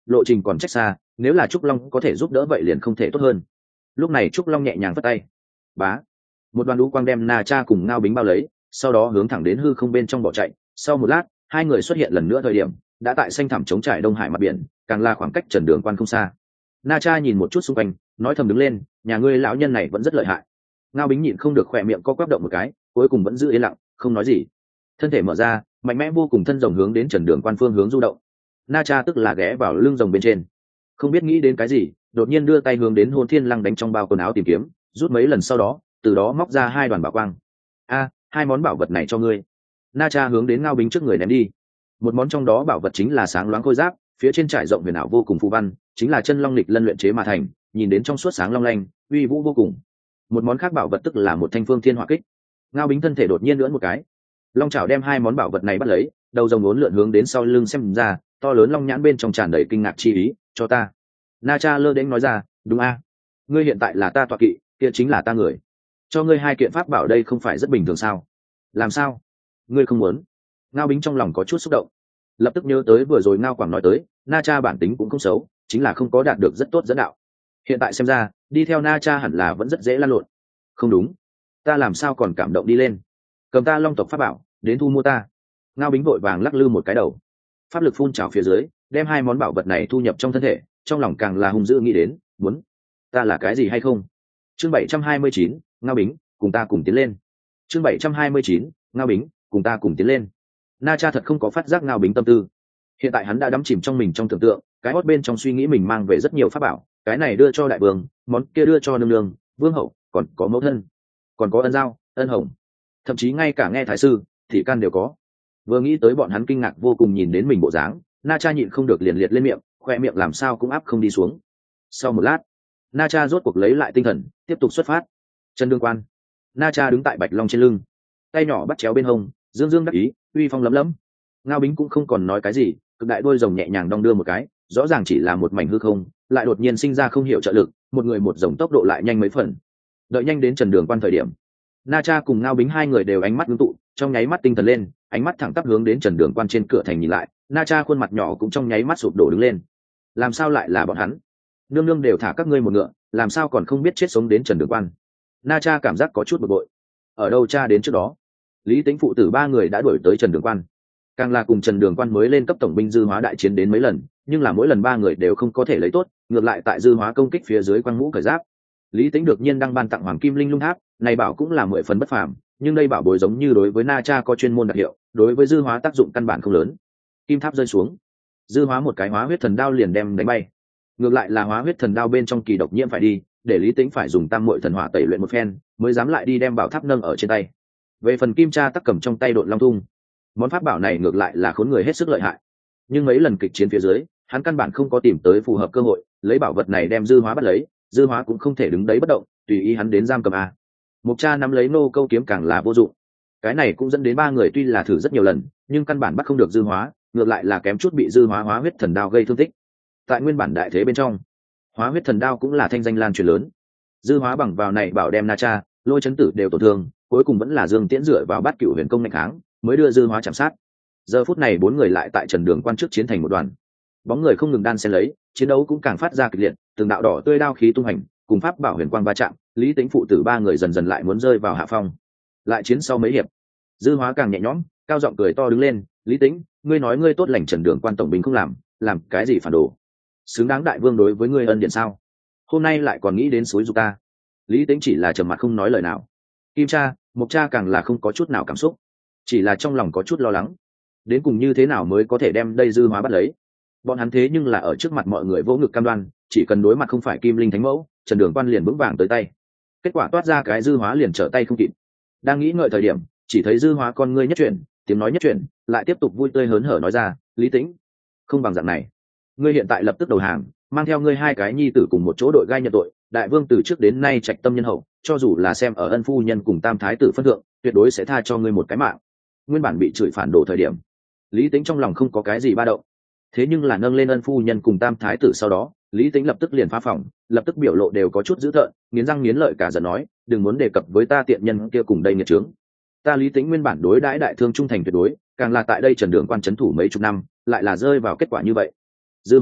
A: lộ trình còn trách xa, nếu là Trúc Long có thể giúp đỡ vậy liền không thể tốt hơn. Lúc này Trúc Long nhẹ nhàng vất tay, bá, một đoàn lũ quang đem Na Cha cùng Ngao Bính bao lấy, sau đó hướng thẳng đến hư không bên trong bỏ chạy. Sau một lát, hai người xuất hiện lần nữa, thời điểm đã tại xanh thẳm trống trải Đông Hải mặt biển, càng là khoảng cách Trần Đường Quan không xa. Na Cha nhìn một chút xung quanh, nói thầm đứng lên, nhà ngươi lão nhân này vẫn rất lợi hại. Ngao Bính nhịn không được khỏe miệng co quắp động một cái, cuối cùng vẫn giữ yên lặng, không nói gì. Thân thể mở ra, mạnh mẽ vô cùng thân rồng hướng đến Trần Đường Quan phương hướng du động. Na Cha tức là ghé vào lưng rồng bên trên, không biết nghĩ đến cái gì, đột nhiên đưa tay hướng đến Hồn Thiên Lăng đánh trong bao quần áo tìm kiếm, rút mấy lần sau đó, từ đó móc ra hai đoàn bảo quang. A, hai món bảo vật này cho ngươi. Na Cha hướng đến Ngao Bính trước người ném đi. Một món trong đó bảo vật chính là sáng loáng khôi giáp, phía trên trải rộng huyền ảo vô cùng phù văn, chính là chân long lịch lân luyện chế mà thành, nhìn đến trong suốt sáng long lanh, uy vũ vô cùng. Một món khác bảo vật tức là một thanh phương thiên hỏa kích. Ngao Bính thân thể đột nhiên lưỡn một cái, long chảo đem hai món bảo vật này bắt lấy, đầu rồng uốn lượn hướng đến sau lưng xem ra, to lớn long nhãn bên trong tràn đầy kinh ngạc chi ý. Cho ta. Na Cha lơ đễnh nói ra, đúng a, ngươi hiện tại là ta tọa kỵ, kia chính là ta người, cho ngươi hai kiện pháp bảo đây không phải rất bình thường sao? Làm sao ngươi không muốn? Ngao Bính trong lòng có chút xúc động, lập tức nhớ tới vừa rồi Ngao Quảng nói tới, Na Cha bản tính cũng không xấu, chính là không có đạt được rất tốt dẫn đạo. Hiện tại xem ra, đi theo Na Cha hẳn là vẫn rất dễ lăn lộn. Không đúng, ta làm sao còn cảm động đi lên? Cầm ta long tộc pháp bảo, đến thu mua ta. Ngao Bính vội vàng lắc lư một cái đầu, pháp lực phun trào phía dưới, đem hai món bảo vật này thu nhập trong thân thể, trong lòng càng là hung dữ nghĩ đến, muốn ta là cái gì hay không? Chương bảy trăm hai mươi chín, Ngao Bính, cùng ta cùng tiến lên. Chương bảy trăm hai mươi chín, Ngao Bính, cùng ta cùng tiến lên. Na Cha thật không có phát giác Ngao Bính tâm tư. Hiện tại hắn đã đắm chìm trong mình trong tưởng tượng, cái hót bên trong suy nghĩ mình mang về rất nhiều pháp bảo, cái này đưa cho đại vương, món kia đưa cho nương nương, vương hậu, còn có mẫu thân, còn có ân giao, ân hồng, thậm chí ngay cả nghe thái sư, thị can đều có. Vừa nghĩ tới bọn hắn kinh ngạc vô cùng nhìn đến mình bộ dáng, Na Cha nhịn không được liền liệt lên miệng, khoe miệng làm sao cũng áp không đi xuống. Sau một lát, Na Cha rốt cuộc lấy lại tinh thần, tiếp tục xuất phát. Trần Đường Quan, Na Cha đứng tại bạch long trên lưng, tay nhỏ bắt chéo bên hông, dương dương đắc ý, uy phong lấm lấm. Ngao Bính cũng không còn nói cái gì, cực đại đôi rồng nhẹ nhàng đong đưa một cái, rõ ràng chỉ là một mảnh hư không, lại đột nhiên sinh ra không hiểu trợ lực, một người một rồng tốc độ lại nhanh mấy phần. Đợi nhanh đến Trần Đường Quan thời điểm, Na Cha cùng Ngao Bính hai người đều ánh mắt ngưng tụ, trong nháy mắt tinh thần lên, ánh mắt thẳng tắp hướng đến Trần Đường Quan trên cửa thành nhìn lại. Na Cha khuôn mặt nhỏ cũng trong nháy mắt sụp đổ đứng lên. Làm sao lại là bọn hắn? Nương nương đều thả các ngươi một ngựa, làm sao còn không biết chết sống đến Trần Đường Quan? Na Cha cảm giác có chút bực bội. Ở đâu cha đến trước đó, Lý Tính phụ tử ba người đã đuổi tới Trần Đường Quan, càng là cùng Trần Đường Quan mới lên cấp tổng binh dư hóa đại chiến đến mấy lần, nhưng là mỗi lần ba người đều không có thể lấy tốt, ngược lại tại dư hóa công kích phía dưới quăng mũ cởi giáp. Lý Tính được nhiên đăng ban tặng Hoàng Kim Linh Lung Tháp, này bảo cũng là mười phần bất phàm, nhưng đây bảo bối giống như đối với Na Cha có chuyên môn đặc hiệu, đối với dư hóa tác dụng căn bản không lớn. Kim tháp rơi xuống, dư hóa một cái hóa huyết thần đao liền đem đánh bay. Ngược lại là hóa huyết thần đao bên trong kỳ độc nhiễm phải đi, để Lý Tính phải dùng tam muội thần hỏa tẩy luyện một phen, mới dám lại đi đem bảo tháp nâng ở trên tay. Về phần kim tra tắc cầm trong tay độn long thung, món pháp bảo này ngược lại là khốn người hết sức lợi hại, nhưng mấy lần kịch chiến phía dưới, hắn căn bản không có tìm tới phù hợp cơ hội, lấy bảo vật này đem dư hóa bắt lấy, dư hóa cũng không thể đứng đấy bất động, tùy ý hắn đến giam cầm a. Mục Cha nắm lấy nô câu kiếm càng là vô dụng, cái này cũng dẫn đến ba người tuy là thử rất nhiều lần, nhưng căn bản bắt không được dư hóa, ngược lại là kém chút bị dư hóa hóa huyết thần đao gây thương tích. Tại nguyên bản đại thế bên trong, hóa huyết thần đao cũng là thanh danh lan truyền lớn, dư hóa bằng vào này bảo đem Na Cha, Lôi Chấn Tử đều tổn thương, cuối cùng vẫn là Dương Tiễn dựa vào Bát Cửu Huyền công mạnh kháng, mới đưa dư hóa chạm sát. Giờ phút này bốn người lại tại Trần Đường Quan trước chiến thành một đoàn, bóng người không ngừng đan xen lấy, chiến đấu cũng càng phát ra kịch liệt, từng đạo đỏ tươi đao khí tung hành, cùng pháp bảo huyền quang va chạm, Lý Tính phụ tử ba người dần dần lại muốn rơi vào hạ phong. Lại chiến sau mấy hiệp, dư hóa càng nhẹ nhõm, cao giọng cười to đứng lên, Lý Tính, ngươi nói ngươi tốt lành Trần Đường Quan tổng binh không làm, làm cái gì phản đồ? Xứng đáng đại vương đối với ngươi ân điện sao? Hôm nay lại còn nghĩ đến suối dục ta? Lý Tính chỉ là trầm mặt không nói lời nào. Kim Cha, Mục Cha càng là không có chút nào cảm xúc, chỉ là trong lòng có chút lo lắng, đến cùng như thế nào mới có thể đem đây dư hóa bắt lấy. Bọn hắn thế nhưng là ở trước mặt mọi người vỗ ngực cam đoan, chỉ cần đối mặt không phải Kim Linh Thánh Mẫu, Trần Đường Quan liền vững vàng tới tay. Kết quả toát ra cái dư hóa liền trở tay không kịp. Đang nghĩ ngợi thời điểm, chỉ thấy dư hóa con ngươi nhất chuyển, tiếng nói nhất chuyển, lại tiếp tục vui tươi hớn hở nói ra, Lý Tĩnh, không bằng dạng này, ngươi hiện tại lập tức đầu hàng, mang theo ngươi hai cái nhi tử cùng một chỗ đội gai nhận tội. Đại vương từ trước đến nay trạch tâm nhân hậu, cho dù là xem ở ân phu nhân cùng tam thái tử phân thượng, tuyệt đối sẽ tha cho ngươi một cái mạng. Nguyên bản bị chửi phản đồ thời điểm, Lý Tính trong lòng không có cái gì ba động, thế nhưng là nâng lên ân phu nhân cùng tam thái tử sau đó, Lý Tính lập tức liền phá phòng, lập tức biểu lộ đều có chút dữ tợn, nghiến răng nghiến lợi cả giận nói, đừng muốn đề cập với ta tiện nhân kia cùng đây nghiệt trướng. Ta Lý Tính nguyên bản đối đãi đại thương trung thành tuyệt đối, càng là tại đây Trần Đường Quan trấn thủ mấy chục năm, lại là rơi vào kết quả như vậy. Dư hóa,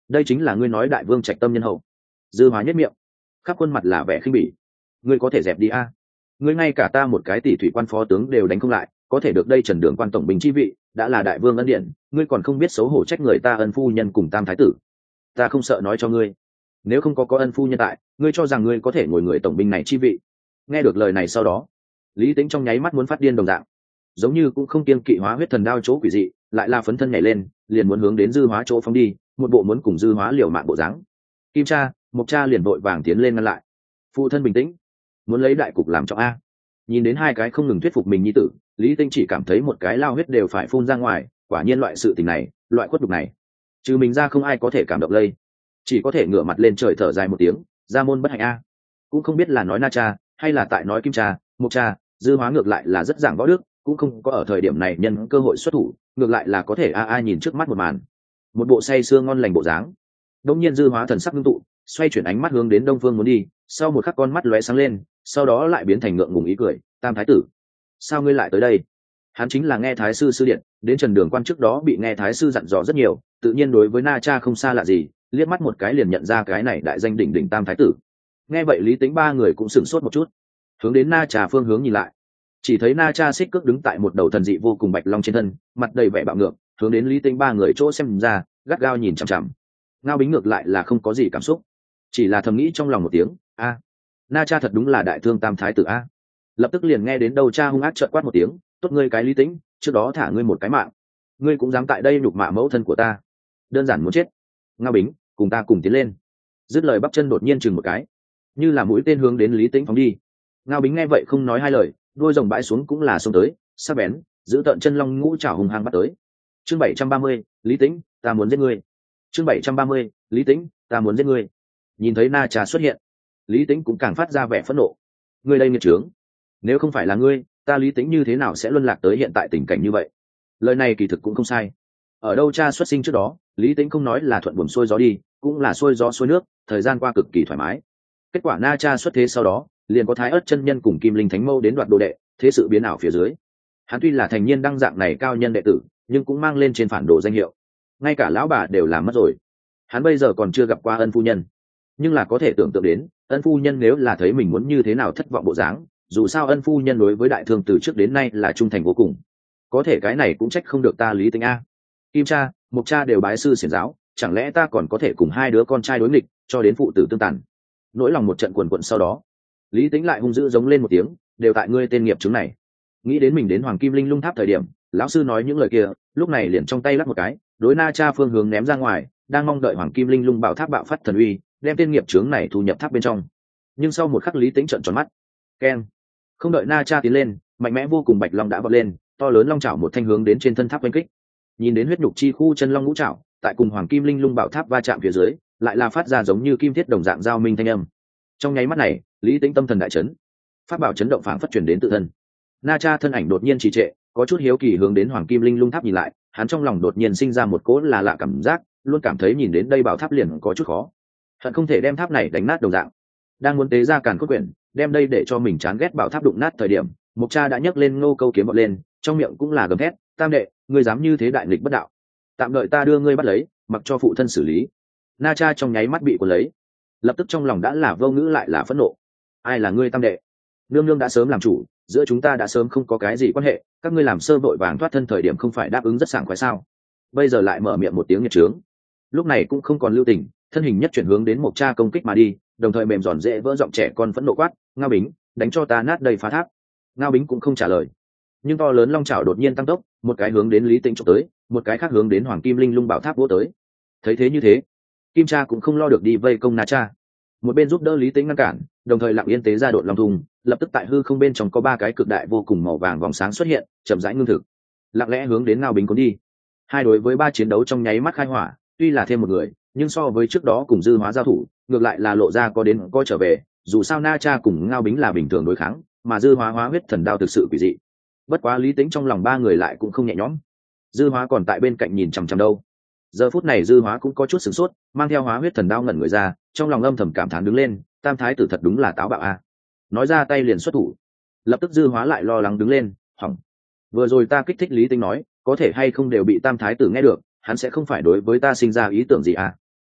A: đây chính là ngươi nói đại vương trạch tâm nhân hậu. Dư Hóa nhất miệng, khắp khuôn mặt là vẻ khinh bỉ. Ngươi có thể dẹp đi a? Ngươi ngay cả ta một cái tỷ thủy quan phó tướng đều đánh không lại, có thể được đây Trần Đường quan tổng bình chi vị, đã là đại vương ân điển, ngươi còn không biết xấu hổ trách người ta ân phu nhân cùng tam thái tử. Ta không sợ nói cho ngươi, nếu không có có ân phu nhân tại, ngươi cho rằng ngươi có thể ngồi người tổng binh này chi vị? Nghe được lời này sau đó, Lý Tĩnh trong nháy mắt muốn phát điên đồng dạng, giống như cũng không kiêng kỵ hóa huyết thần đao chỗ quỷ dị, lại là phấn thân nhảy lên, liền muốn hướng đến Dư Hóa chỗ phóng đi, một bộ muốn cùng Dư Hóa liều mạng bộ dáng. Kim cha, Mộc cha liền vội vàng tiến lên ngăn lại. Phụ thân bình tĩnh, muốn lấy đại cục làm trọng a. Nhìn đến hai cái không ngừng thuyết phục mình nhi tử, Lý Tĩnh chỉ cảm thấy một cái lao huyết đều phải phun ra ngoài, quả nhiên loại sự tình này, loại khuất đục này, trừ mình ra không ai có thể cảm động lây, chỉ có thể ngửa mặt lên trời thở dài một tiếng, ra môn bất hạnh a. Cũng không biết là nói Na cha hay là tại nói Kim cha, Mộc cha, Dư Hóa ngược lại là rất giảng võ đức, cũng không có ở thời điểm này nhân cơ hội xuất thủ, ngược lại là có thể a a nhìn trước mắt một màn, một bộ say sưa ngon lành bộ dáng. Đông nhiên Dư Hóa thần sắc ngưng tụ, xoay chuyển ánh mắt hướng đến đông phương muốn đi, sau một khắc con mắt lóe sáng lên, sau đó lại biến thành ngượng ngùng ý cười. Tam thái tử, sao ngươi lại tới đây? Hắn chính là nghe thái sư sư điện, đến Trần Đường quan trước đó bị nghe thái sư dặn dò rất nhiều, tự nhiên đối với Na cha không xa lạ gì, liếc mắt một cái liền nhận ra cái này đại danh đỉnh đỉnh tam thái tử. Nghe vậy Lý Tĩnh ba người cũng sửng sốt một chút, hướng đến Na cha phương hướng nhìn lại, chỉ thấy Na cha xích cước đứng tại một đầu thần dị vô cùng bạch long trên thân, mặt đầy vẻ bạo ngược, hướng đến Lý Tĩnh ba người chỗ xem ra, gắt gao nhìn chằm chằm. Ngao Bính ngược lại là không có gì cảm xúc, chỉ là thầm nghĩ trong lòng một tiếng, a, Na cha thật đúng là đại thương tam thái tử a. Lập tức liền nghe đến đầu cha hung ác trợn quát một tiếng, tốt ngươi cái Lý Tĩnh, trước đó thả ngươi một cái mạng, ngươi cũng dám tại đây nhục mạ mẫu thân của ta, đơn giản muốn chết. Ngao Bính, cùng ta cùng tiến lên. Dứt lời bắp chân đột nhiên chừng một cái, như là mũi tên hướng đến Lý Tĩnh phóng đi. Ngao Bính nghe vậy không nói hai lời, đôi rồng bãi xuống cũng là xông tới, sắc bén, giữ tận chân long ngũ trảo hùng hăng bắt tới. Chương bảy trăm ba mươi, Lý Tĩnh, ta muốn giết ngươi. Chương bảy trăm ba mươi, Lý Tĩnh, ta muốn giết ngươi. Nhìn thấy Na cha xuất hiện, Lý Tĩnh cũng càng phát ra vẻ phẫn nộ. Ngươi đây nghiệt trướng, nếu không phải là ngươi, ta Lý Tĩnh như thế nào sẽ luân lạc tới hiện tại tình cảnh như vậy? Lời này kỳ thực cũng không sai. Ở đâu cha xuất sinh trước đó, Lý Tĩnh không nói là thuận buồm xuôi gió đi, cũng là xuôi gió xuôi nước, thời gian qua cực kỳ thoải mái. Kết quả Na cha xuất thế sau đó, liền có Thái Ức chân nhân cùng Kim Linh Thánh Mâu đến đoạt đồ đệ, thế sự biến ảo phía dưới. Hắn tuy là thành niên đăng dạng này cao nhân đệ tử, nhưng cũng mang lên trên phản đồ danh hiệu, ngay cả lão bà đều làm mất rồi. Hắn bây giờ còn chưa gặp qua ân phu nhân, nhưng là có thể tưởng tượng đến, ân phu nhân nếu là thấy mình muốn như thế nào thất vọng bộ dáng, dù sao ân phu nhân đối với đại thương từ trước đến nay là trung thành vô cùng. Có thể cái này cũng trách không được ta Lý Tĩnh a. Kim cha, Mộc cha đều bái sư xiển giáo, chẳng lẽ ta còn có thể cùng hai đứa con trai đối nghịch, cho đến phụ tử tương tàn? Nỗi lòng một trận cuồn cuộn sau đó, Lý Tĩnh lại hung dữ giống lên một tiếng, đều tại ngươi tên nghiệp chứng này. Nghĩ đến mình đến Hoàng Kim Linh Lung Tháp thời điểm, lão sư nói những lời kia, lúc này liền trong tay lắc một cái, đối Na cha phương hướng ném ra ngoài, đang mong đợi Hoàng Kim Linh Lung Bảo Tháp bạo phát thần uy, đem tên nghiệp chứng này thu nhập tháp bên trong. Nhưng sau một khắc Lý Tĩnh trợn tròn mắt, keng, không đợi Na cha tiến lên, mạnh mẽ vô cùng bạch long đã vọt lên, to lớn long chảo một thanh hướng đến trên thân tháp oanh kích. Nhìn đến huyết nhục chi khu chân long ngũ chảo, tại cùng Hoàng Kim Linh Lung Bảo Tháp va chạm phía dưới, lại là phát ra giống như kim thiết đồng dạng giao minh thanh âm. Trong nháy mắt này, Lý Tĩnh tâm thần đại chấn, pháp bảo chấn động phảng phất truyền đến tự thân. Na cha thân ảnh đột nhiên trì trệ, có chút hiếu kỳ hướng đến Hoàng Kim Linh Lung Tháp nhìn lại, hắn trong lòng đột nhiên sinh ra một cỗ là lạ cảm giác, luôn cảm thấy nhìn đến đây bảo tháp liền có chút khó, hận không thể đem tháp này đánh nát đồng dạng. Đang muốn tế ra càn cốt quyển, đem đây để cho mình chán ghét bảo tháp đụng nát thời điểm, Mộc cha đã nhấc lên ngô câu kiếm vọt lên, trong miệng cũng là gầm thét, tam đệ, ngươi dám như thế đại nghịch bất đạo, tạm đợi ta đưa ngươi bắt lấy, mặc cho phụ thân xử lý. Na cha trong nháy mắt bị cuốn lấy, lập tức trong lòng đã là vô ngữ lại là phẫn nộ. Ai là ngươi tam đệ? Nương nương đã sớm làm chủ, giữa chúng ta đã sớm không có cái gì quan hệ, các ngươi làm sơ vội vàng thoát thân thời điểm không phải đáp ứng rất sảng khoái sao? Bây giờ lại mở miệng một tiếng nghiệt trướng. Lúc này cũng không còn lưu tình, thân hình nhất chuyển hướng đến Mộc cha công kích mà đi, đồng thời mềm giòn dễ vỡ giọng trẻ con phẫn nộ quát, Ngao Bính, đánh cho ta nát đầy phá tháp. Ngao Bính cũng không trả lời, nhưng to lớn long chảo đột nhiên tăng tốc, một cái hướng đến Lý Tĩnh chụp tới, một cái khác hướng đến Hoàng Kim Linh Lung Bảo Tháp vỗ tới. Thấy thế như thế, Kim cha cũng không lo được đi vây công Na cha, một bên giúp đỡ Lý Tĩnh ngăn cản, đồng thời lặng yên tế ra độn long thùng, lập tức tại hư không bên trong có ba cái cực đại vô cùng màu vàng vòng sáng xuất hiện, chậm rãi ngưng thực, lặng lẽ hướng đến Ngao Bính cuốn đi. Hai đối với ba chiến đấu trong nháy mắt khai hỏa, tuy là thêm một người, nhưng so với trước đó cùng Dư Hóa giao thủ, ngược lại là lộ ra có đến có trở về, dù sao Na cha cùng Ngao Bính là bình thường đối kháng, mà Dư Hóa hóa huyết thần đao thực sự quỷ dị. Bất quá Lý Tĩnh trong lòng ba người lại cũng không nhẹ nhõm, Dư Hóa còn tại bên cạnh nhìn chằm chằm đâu. Giờ phút này Dư Hóa cũng có chút sửng sốt, mang theo hóa huyết thần đao ngẩn người ra, trong lòng âm thầm cảm thán đứng lên, tam thái tử thật đúng là táo bạo a. Nói ra tay liền xuất thủ. Lập tức Dư Hóa lại lo lắng đứng lên, hỏng, vừa rồi ta kích thích Lý Tĩnh nói, có thể hay không đều bị tam thái tử nghe được, hắn sẽ không phải đối với ta sinh ra ý tưởng gì à?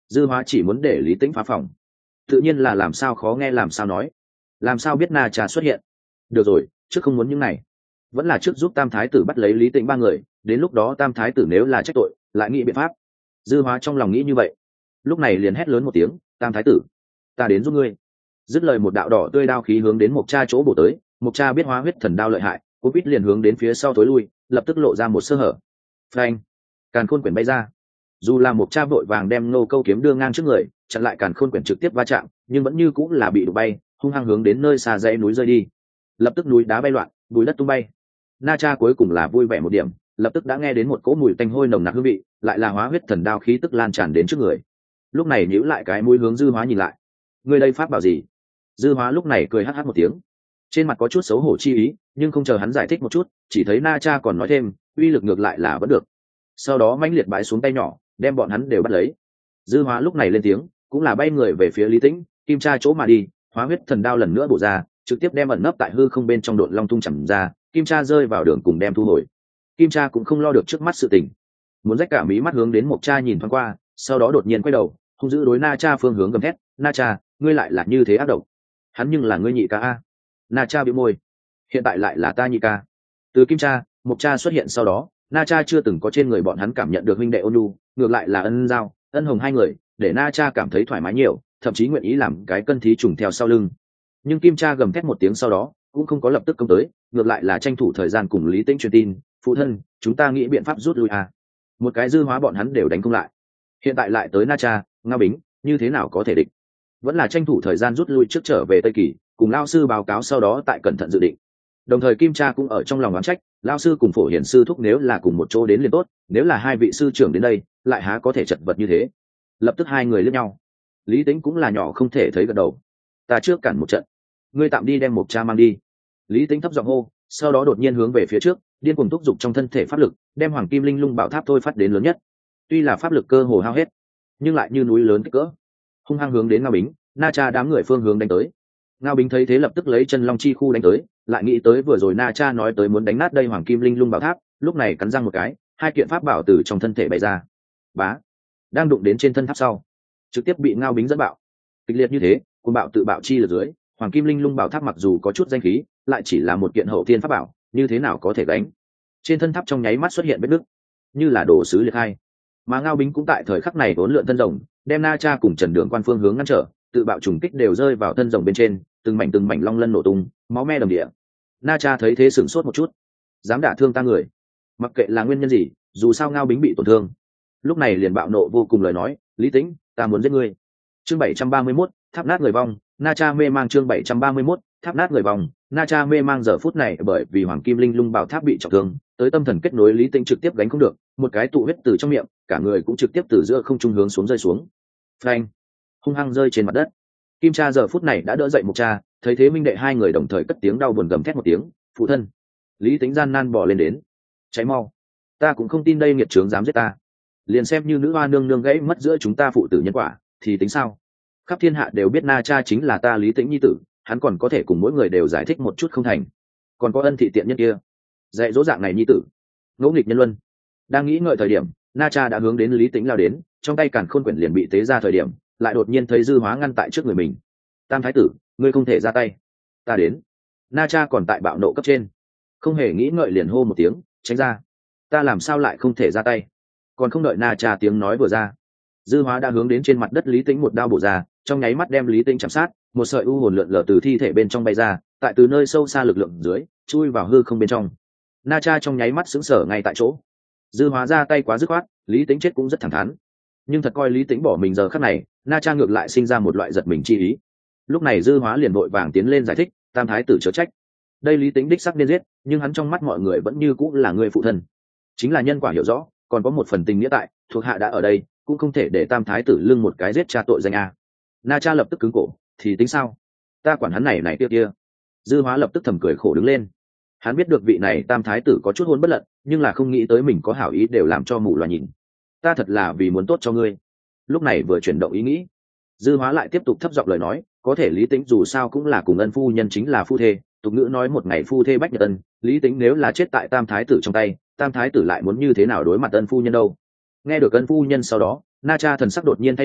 A: Dư Hóa chỉ muốn để Lý Tĩnh phá phòng, tự nhiên là làm sao khó nghe làm sao nói, làm sao biết Na Cha xuất hiện. Được rồi, trước không muốn những này, vẫn là trước giúp Tam Thái tử bắt lấy Lý Tĩnh ba người, đến lúc đó Tam Thái tử nếu là trách tội lại nghĩ biện pháp. Dư Hóa trong lòng nghĩ như vậy, lúc này liền hét lớn một tiếng, Tam Thái tử, ta đến giúp ngươi. Dứt lời một đạo đỏ tươi đao khí hướng đến Mộc Cha chỗ bổ tới. Mộc Cha biết Hóa huyết thần đao lợi hại, cô biết liền hướng đến phía sau tối lui, lập tức lộ ra một sơ hở. Phanh! Càn khôn quyển bay ra. Dù là Mộc Cha vội vàng đem Ngô Câu kiếm đưa ngang trước người, chặn lại càn khôn quyển trực tiếp va chạm, nhưng vẫn như cũng là bị đụng bay, hung hăng hướng đến nơi xa dãy núi rơi đi. Lập tức núi đá bay loạn, bùi đất tung bay. Na Cha cuối cùng là vui vẻ một điểm, lập tức đã nghe đến một cỗ mùi tanh hôi nồng nặc hương vị, lại là Hóa huyết thần đao khí tức lan tràn đến trước người. Lúc này nhíu lại cái mũi hướng Dư Hóa nhìn lại. Ngươi đây pháp bảo gì? Dư Hóa lúc này cười hắc hắc một tiếng, trên mặt có chút xấu hổ chi ý, nhưng không chờ hắn giải thích một chút, chỉ thấy Na Cha còn nói thêm, uy lực ngược lại là vẫn được. Sau đó mãnh liệt bãi xuống tay nhỏ, đem bọn hắn đều bắt lấy. Dư Hóa lúc này lên tiếng, cũng là bay người về phía Lý Tĩnh, Kim Cha chỗ mà đi. Hóa huyết thần đao lần nữa bổ ra, trực tiếp đem ẩn nấp tại hư không bên trong độn long tung chầm ra, Kim Cha rơi vào đường cùng đem thu hồi. Kim Cha cũng không lo được trước mắt sự tình, muốn rách cả mí mắt hướng đến Mộc Cha nhìn thoáng qua, sau đó đột nhiên quay đầu, hung dữ đối Na Cha phương hướng gầm thét, Na Cha, ngươi lại là như thế ác độc, hắn nhưng là ngươi nhị ca a. Na Cha bĩu môi, hiện tại lại là ta nhị ca. Từ Kim Cha, Mộc Cha xuất hiện sau đó, Na Cha chưa từng có trên người bọn hắn cảm nhận được huynh đệ ôn nhu, ngược lại là ân giao, ân hồng hai người, để Na Cha cảm thấy thoải mái nhiều, thậm chí nguyện ý làm cái cân thí trùng theo sau lưng. Nhưng Kim Cha gầm thét một tiếng sau đó, cũng không có lập tức công tới, ngược lại là tranh thủ thời gian cùng Lý Tĩnh truyền tin, phụ thân, chúng ta nghĩ biện pháp rút lui à. Một cái Dư Hóa bọn hắn đều đánh không lại, hiện tại lại tới Na Cha, Ngao Bính, như thế nào có thể địch. Vẫn là tranh thủ thời gian rút lui trước trở về Tây Kỳ, cùng lao sư báo cáo sau đó tại cẩn thận dự định. Đồng thời Kim Cha cũng ở trong lòng oán trách, lao sư cùng Phổ Hiển sư thúc nếu là cùng một chỗ đến liền tốt, nếu là hai vị sư trưởng đến đây, lại há có thể chật vật như thế. Lập tức hai người liếc nhau. Lý Tĩnh cũng là nhỏ không thể thấy gật đầu. Ta trước cản một trận, ngươi tạm đi đem Mộc Cha mang đi. Lý Tĩnh thấp giọng hô, sau đó đột nhiên hướng về phía trước, điên cuồng thúc giục trong thân thể pháp lực, đem Hoàng Kim Linh Lung Bảo Tháp thôi phát đến lớn nhất. Tuy là pháp lực cơ hồ hao hết, nhưng lại như núi lớn kích cỡ, hung hăng hướng đến Ngao Bính, Na Cha đám người phương hướng đánh tới. Ngao Bính thấy thế lập tức lấy chân long chi khu đánh tới, lại nghĩ tới vừa rồi Na Cha nói tới muốn đánh nát đây Hoàng Kim Linh Lung Bảo Tháp, lúc này cắn răng một cái, hai kiện pháp bảo từ trong thân thể bay ra. Bá, đang đụng đến trên thân tháp sau, trực tiếp bị Ngao Bính dẫn bạo. Kịch liệt như thế, cuồng bạo tự bạo chi ở dưới, Hoàng Kim Linh Lung Bảo Tháp mặc dù có chút danh khí, lại chỉ là một kiện hậu thiên pháp bảo, như thế nào có thể gánh. Trên thân tháp trong nháy mắt xuất hiện vết nứt, như là đồ sứ liệt hai. Mà Ngao Bính cũng tại thời khắc này vốn lượn thân rồng, đem Na Cha cùng Trần Đường Quan phương hướng ngăn trở, tự bạo trùng kích đều rơi vào thân rồng bên trên, từng mảnh từng mảnh long lân nổ tung, máu me đầm địa. Na Cha thấy thế sửng sốt một chút, dám đả thương ta người, mặc kệ là nguyên nhân gì, dù sao Ngao Bính bị tổn thương, lúc này liền bạo nộ vô cùng lời nói, Lý Tĩnh, ta muốn giết ngươi. Chương bảy trăm ba mươi mốt, tháp nát người vong. Na Cha mê mang. Chương bảy trăm ba mươi mốt, tháp nát người vong. Na Cha mê mang giờ phút này bởi vì Hoàng Kim Linh Lung Bảo Tháp bị trọng thương, tới tâm thần kết nối Lý Tĩnh trực tiếp gánh không được, một cái tụ huyết từ trong miệng, cả người cũng trực tiếp từ giữa không trung hướng xuống rơi xuống. Phanh, hung hăng rơi trên mặt đất. Kim Cha giờ phút này đã đỡ dậy Mộc Cha, thấy thế minh đệ hai người đồng thời cất tiếng đau buồn gầm thét một tiếng, phụ thân. Lý Tĩnh gian nan bò lên đến, cháy mau, ta cũng không tin đây nghiệt trướng dám giết ta, liền xem như nữ hoa nương nương gãy mất giữa chúng ta phụ tử nhân quả thì tính sao. Khắp thiên hạ đều biết Na Cha chính là ta Lý Tĩnh nhi tử, hắn còn có thể cùng mỗi người đều giải thích một chút không thành, còn có ân thị tiện nhân kia dạy dỗ dạng này nhi tử, ngỗ nghịch nhân luân. Đang nghĩ ngợi thời điểm, Na Cha đã hướng đến Lý Tĩnh lao đến, trong tay càn khôn quyển liền bị tế ra thời điểm, lại đột nhiên thấy Dư Hóa ngăn tại trước người mình. Tam thái tử, ngươi không thể ra tay, ta đến. Na Cha còn tại bạo nộ cấp trên, không hề nghĩ ngợi liền hô một tiếng, tránh ra. Ta làm sao lại không thể ra tay? Còn không đợi Na Cha tiếng nói vừa ra, Dư Hóa đã hướng đến trên mặt đất Lý Tĩnh một đao bổ ra, trong nháy mắt đem Lý Tĩnh chạm sát, một sợi u hồn lượn lờ từ thi thể bên trong bay ra, tại từ nơi sâu xa lực lượng dưới chui vào hư không bên trong. Na Cha trong nháy mắt sững sờ ngay tại chỗ. Dư Hóa ra tay quá dứt khoát, Lý Tĩnh chết cũng rất thẳng thắn, nhưng thật coi Lý Tĩnh bỏ mình giờ khắc này, Na Cha ngược lại sinh ra một loại giật mình chi ý. Lúc này Dư Hóa liền vội vàng tiến lên giải thích, tam thái tử chớ trách, đây Lý Tĩnh đích xác nên giết, nhưng hắn trong mắt mọi người vẫn như cũng là người phụ thân, chính là nhân quả hiểu rõ, còn có một phần tình nghĩa tại, thuộc hạ đã ở đây, cũng không thể để tam thái tử lưng một cái giết cha tội danh a. Na Cha lập tức cứng cổ, thì tính sao, ta quản hắn này này kia kia. Dư Hóa lập tức thầm cười khổ đứng lên, hắn biết được vị này tam thái tử có chút hôn bất lận, nhưng là không nghĩ tới mình có hảo ý đều làm cho mù loà nhìn. Ta thật là vì muốn tốt cho ngươi. Lúc này vừa chuyển động ý nghĩ, Dư Hóa lại tiếp tục thấp giọng lời nói, có thể Lý Tĩnh dù sao cũng là cùng ân phu nhân chính là phu thê, tục ngữ nói một ngày phu thê bách nhật ân, Lý Tĩnh nếu là chết tại tam thái tử trong tay, tam thái tử lại muốn như thế nào đối mặt ân phu nhân đâu. Nghe được ân phu nhân sau đó, Na Cha thần sắc đột nhiên thay đổi,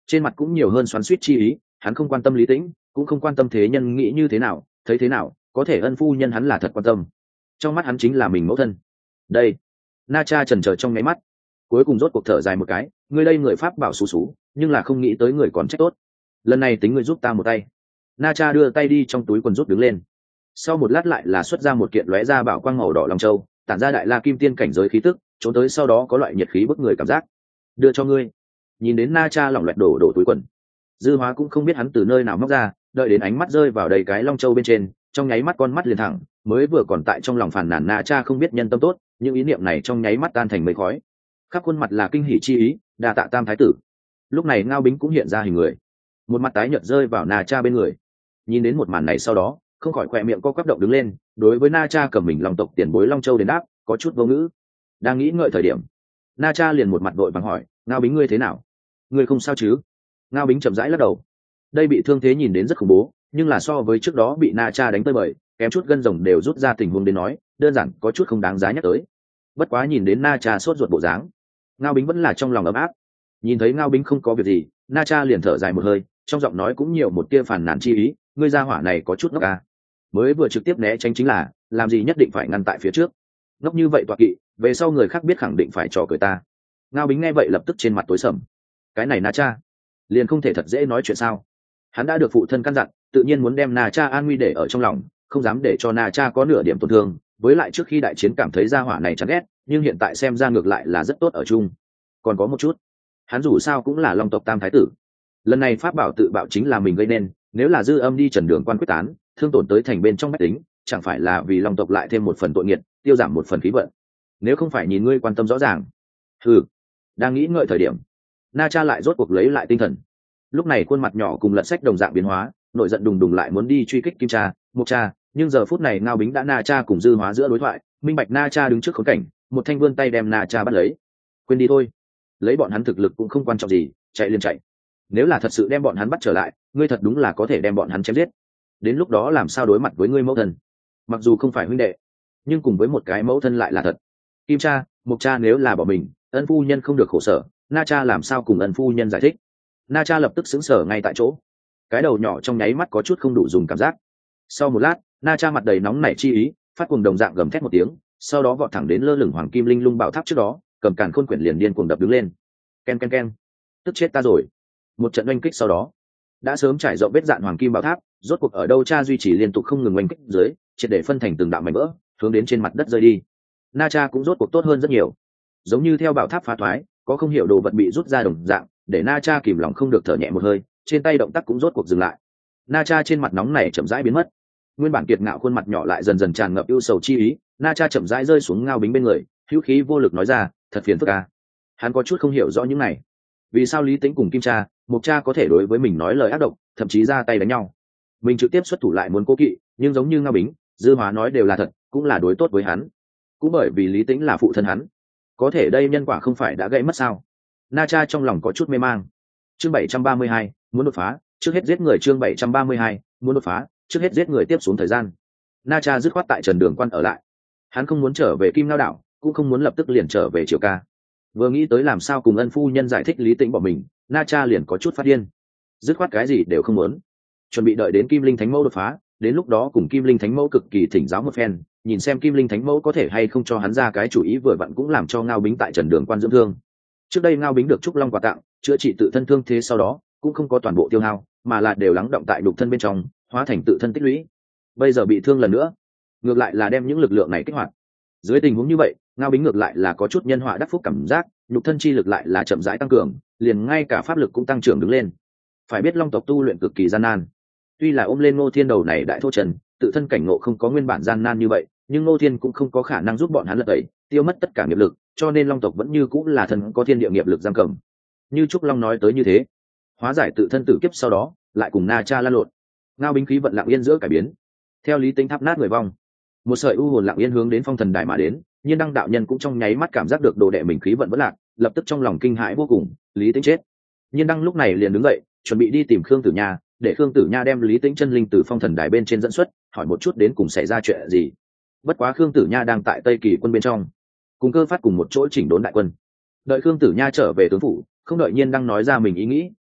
A: trên mặt cũng nhiều hơn xoắn xuýt chi ý. Hắn không quan tâm Lý Tĩnh, cũng không quan tâm thế nhân nghĩ như thế nào, thấy thế nào, có thể ân phu nhân hắn là thật quan tâm. Trong mắt hắn chính là mình mẫu thân. Đây, Na Cha chần chờ trong nháy mắt, cuối cùng rốt cuộc thở dài một cái, người đây người pháp bảo xú xú, nhưng là không nghĩ tới người còn trách tốt. Lần này tính người giúp ta một tay. Na Cha đưa tay đi trong túi quần rút đứng lên. Sau một lát lại là xuất ra một kiện lóe ra bảo quang màu đỏ long châu, tản ra đại la kim tiên cảnh giới khí tức, trốn tới sau đó có loại nhiệt khí bức người cảm giác. Đưa cho ngươi. Nhìn đến Na Cha lỏng loẹt đổ đổ túi quần, Dư Hóa cũng không biết hắn từ nơi nào móc ra, đợi đến ánh mắt rơi vào đầy cái long châu bên trên, trong nháy mắt con mắt liền thẳng, mới vừa còn tại trong lòng phàn nàn Na Cha không biết nhân tâm tốt, những ý niệm này trong nháy mắt tan thành mây khói. Khắp khuôn mặt là kinh hỉ chi ý, đa tạ Tam thái tử. Lúc này Ngao Bính cũng hiện ra hình người, một mặt tái nhợt rơi vào Na Cha bên người. Nhìn đến một màn này sau đó, không khỏi khỏe miệng co quắp động đứng lên, đối với Na Cha cầm mình long tộc tiền bối long châu đến đáp, có chút vô ngữ. Đang nghĩ ngợi thời điểm, Na Cha liền một mặt đội vàng hỏi, Ngao Bính ngươi thế nào? Ngươi không sao chứ? Ngao Bính chậm rãi lắc đầu. Đây bị thương thế nhìn đến rất khủng bố, nhưng là so với trước đó bị Na Cha đánh tơi bời, kém chút gân rồng đều rút ra tình huống đến nói, đơn giản có chút không đáng giá nhắc tới. Bất quá nhìn đến Na Cha sốt ruột bộ dáng, Ngao Bính vẫn là trong lòng ấm áp. Nhìn thấy Ngao Bính không có việc gì, Na Cha liền thở dài một hơi, trong giọng nói cũng nhiều một tia phàn nàn chi ý, ngươi gia hỏa này có chút ngốc à? Mới vừa trực tiếp né tránh chính là, làm gì nhất định phải ngăn tại phía trước. Ngốc như vậy tọa kỵ, về sau người khác biết khẳng định phải trò cười ta. Ngao Bính nghe vậy lập tức trên mặt tối sầm. Cái này Na Cha, liền không thể thật dễ nói chuyện sao? Hắn đã được phụ thân căn dặn, tự nhiên muốn đem Na Cha an nguy để ở trong lòng, không dám để cho Na Cha có nửa điểm tổn thương. Với lại trước khi đại chiến cảm thấy gia hỏa này chán ghét, nhưng hiện tại xem ra ngược lại là rất tốt ở chung. Còn có một chút, hắn dù sao cũng là long tộc Tam thái tử, lần này pháp bảo tự bạo chính là mình gây nên, nếu là dư âm đi trần đường quan quyết tán, thương tổn tới thành bên trong bách tính, chẳng phải là vì long tộc lại thêm một phần tội nghiệt, tiêu giảm một phần khí vận. Nếu không phải nhìn ngươi quan tâm rõ ràng. Ừ, đang nghĩ ngợi thời điểm, Na Cha lại rốt cuộc lấy lại tinh thần. Lúc này khuôn mặt nhỏ cùng lật sách đồng dạng biến hóa, nội giận đùng đùng lại muốn đi truy kích Kim Cha, Mộc Cha, nhưng giờ phút này Ngao Bính đã Na Cha cùng Dư Hóa giữa đối thoại, minh bạch Na Cha đứng trước khốn cảnh, một thanh vươn tay đem Na Cha bắt lấy. Quên đi thôi, lấy bọn hắn thực lực cũng không quan trọng gì, chạy liền chạy. Nếu là thật sự đem bọn hắn bắt trở lại, ngươi thật đúng là có thể đem bọn hắn chém giết. Đến lúc đó làm sao đối mặt với ngươi mẫu thân? Mặc dù không phải huynh đệ, nhưng cùng với một cái mẫu thân lại là thật. Kim Cha, Mộc Cha nếu là bỏ mình, ân phu nhân không được khổ sở, Na Cha làm sao cùng ân phu nhân giải thích? Na Cha lập tức xứng sở ngay tại chỗ, cái đầu nhỏ trong nháy mắt có chút không đủ dùng cảm giác. Sau một lát, Na Cha mặt đầy nóng nảy chi ý, phát cuồng đồng dạng gầm thét một tiếng, sau đó vọt thẳng đến lơ lửng hoàng kim linh lung bảo tháp trước đó, cầm càn khôn quyển liền điên cuồng đập đứng lên. Ken ken ken, tức chết ta rồi. Một trận oanh kích sau đó, đã sớm trải rộng vết dạn hoàng kim bảo tháp, rốt cuộc ở đâu Cha duy trì liên tục không ngừng oanh kích dưới, triệt để phân thành từng đạo mảnh vỡ, hướng đến trên mặt đất rơi đi. Na Cha cũng rốt cuộc tốt hơn rất nhiều, giống như theo bảo tháp phá thoái, có không hiểu đồ vật bị rút ra đồng dạng, để Na Cha kìm lòng không được thở nhẹ một hơi, trên tay động tác cũng rốt cuộc dừng lại. Na Cha trên mặt nóng này chậm rãi biến mất, nguyên bản kiệt ngạo khuôn mặt nhỏ lại dần dần tràn ngập ưu sầu chi ý. Na Cha chậm rãi rơi xuống Ngao Bính bên người, hữu khí vô lực nói ra, thật phiền phức à. Hắn có chút không hiểu rõ những này, vì sao Lý Tĩnh cùng Kim Cha, Mộc Cha có thể đối với mình nói lời ác độc, thậm chí ra tay đánh nhau. Mình trực tiếp xuất thủ lại muốn cố kỵ, nhưng giống như Ngao Bính, Dư Hóa nói đều là thật, cũng là đối tốt với hắn. Cũng bởi vì Lý Tĩnh là phụ thân hắn, có thể đây nhân quả không phải đã gãy mất sao? Na Cha trong lòng có chút mê mang. Chương bảy trăm ba mươi hai, muốn đột phá, trước hết giết người. Chương bảy trăm ba mươi hai, muốn đột phá, trước hết giết người. Tiếp xuống thời gian, Na Cha dứt khoát tại Trần Đường Quan ở lại. Hắn không muốn trở về Kim Ngao đảo, cũng không muốn lập tức liền trở về Triều Ca. Vừa nghĩ tới làm sao cùng ân phu nhân giải thích Lý Tĩnh bỏ mình, Na Cha liền có chút phát điên. Dứt khoát cái gì đều không muốn, chuẩn bị đợi đến Kim Linh Thánh Mẫu đột phá, đến lúc đó cùng Kim Linh Thánh Mẫu cực kỳ thỉnh giáo một phen, nhìn xem Kim Linh Thánh Mẫu có thể hay không cho hắn ra cái chủ ý, vừa vặn cũng làm cho Ngao Bính tại Trần Đường Quan dưỡng thương. Trước đây Ngao Bính được Trúc Long quà tặng, chữa trị tự thân thương thế sau đó, cũng không có toàn bộ tiêu hao, mà là đều lắng động tại đục thân bên trong, hóa thành tự thân tích lũy. Bây giờ bị thương lần nữa, ngược lại là đem những lực lượng này kích hoạt. Dưới tình huống như vậy, Ngao Bính ngược lại là có chút nhân họa đắc phúc cảm giác, nhục thân chi lực lại là chậm rãi tăng cường, liền ngay cả pháp lực cũng tăng trưởng đứng lên. Phải biết Long tộc tu luyện cực kỳ gian nan. Tuy là ôm lên Ngô Thiên đầu này đại thô trần, tự thân cảnh ngộ không có nguyên bản gian nan như vậy, nhưng Ngô Thiên cũng không có khả năng giúp bọn hắn lật tẩy, tiêu mất tất cả nghiệp lực, cho nên Long tộc vẫn như cũng là thần có thiên địa nghiệp lực giam cầm. Như Trúc Long nói tới như thế, hóa giải tự thân tử kiếp sau đó, lại cùng Na Cha lan lộn. Ngao Bính khí vận lặng yên giữa cải biến. Theo Lý Tĩnh tháp nát người vong, một sợi u hồn lặng yên hướng đến Phong Thần Đài mà đến, nhưng Đăng đạo nhân cũng trong nháy mắt cảm giác được đồ đệ mình khí vận vẫn lạc, lập tức trong lòng kinh hãi vô cùng, Lý Tĩnh chết. Nhưng Đăng lúc này liền đứng dậy, chuẩn bị đi tìm Khương Tử Nha, để Khương Tử Nha đem Lý Tĩnh chân linh từ Phong Thần Đài bên trên dẫn xuất, hỏi một chút đến cùng xảy ra chuyện gì. Bất quá Khương Tử Nha đang tại Tây Kỳ quân bên trong, cùng Cơ Phát cùng một chỗ chỉnh đốn đại quân. Đợi Khương Tử Nha trở về tướng phủ, không đợi Nhiên Đăng nói ra mình ý nghĩ,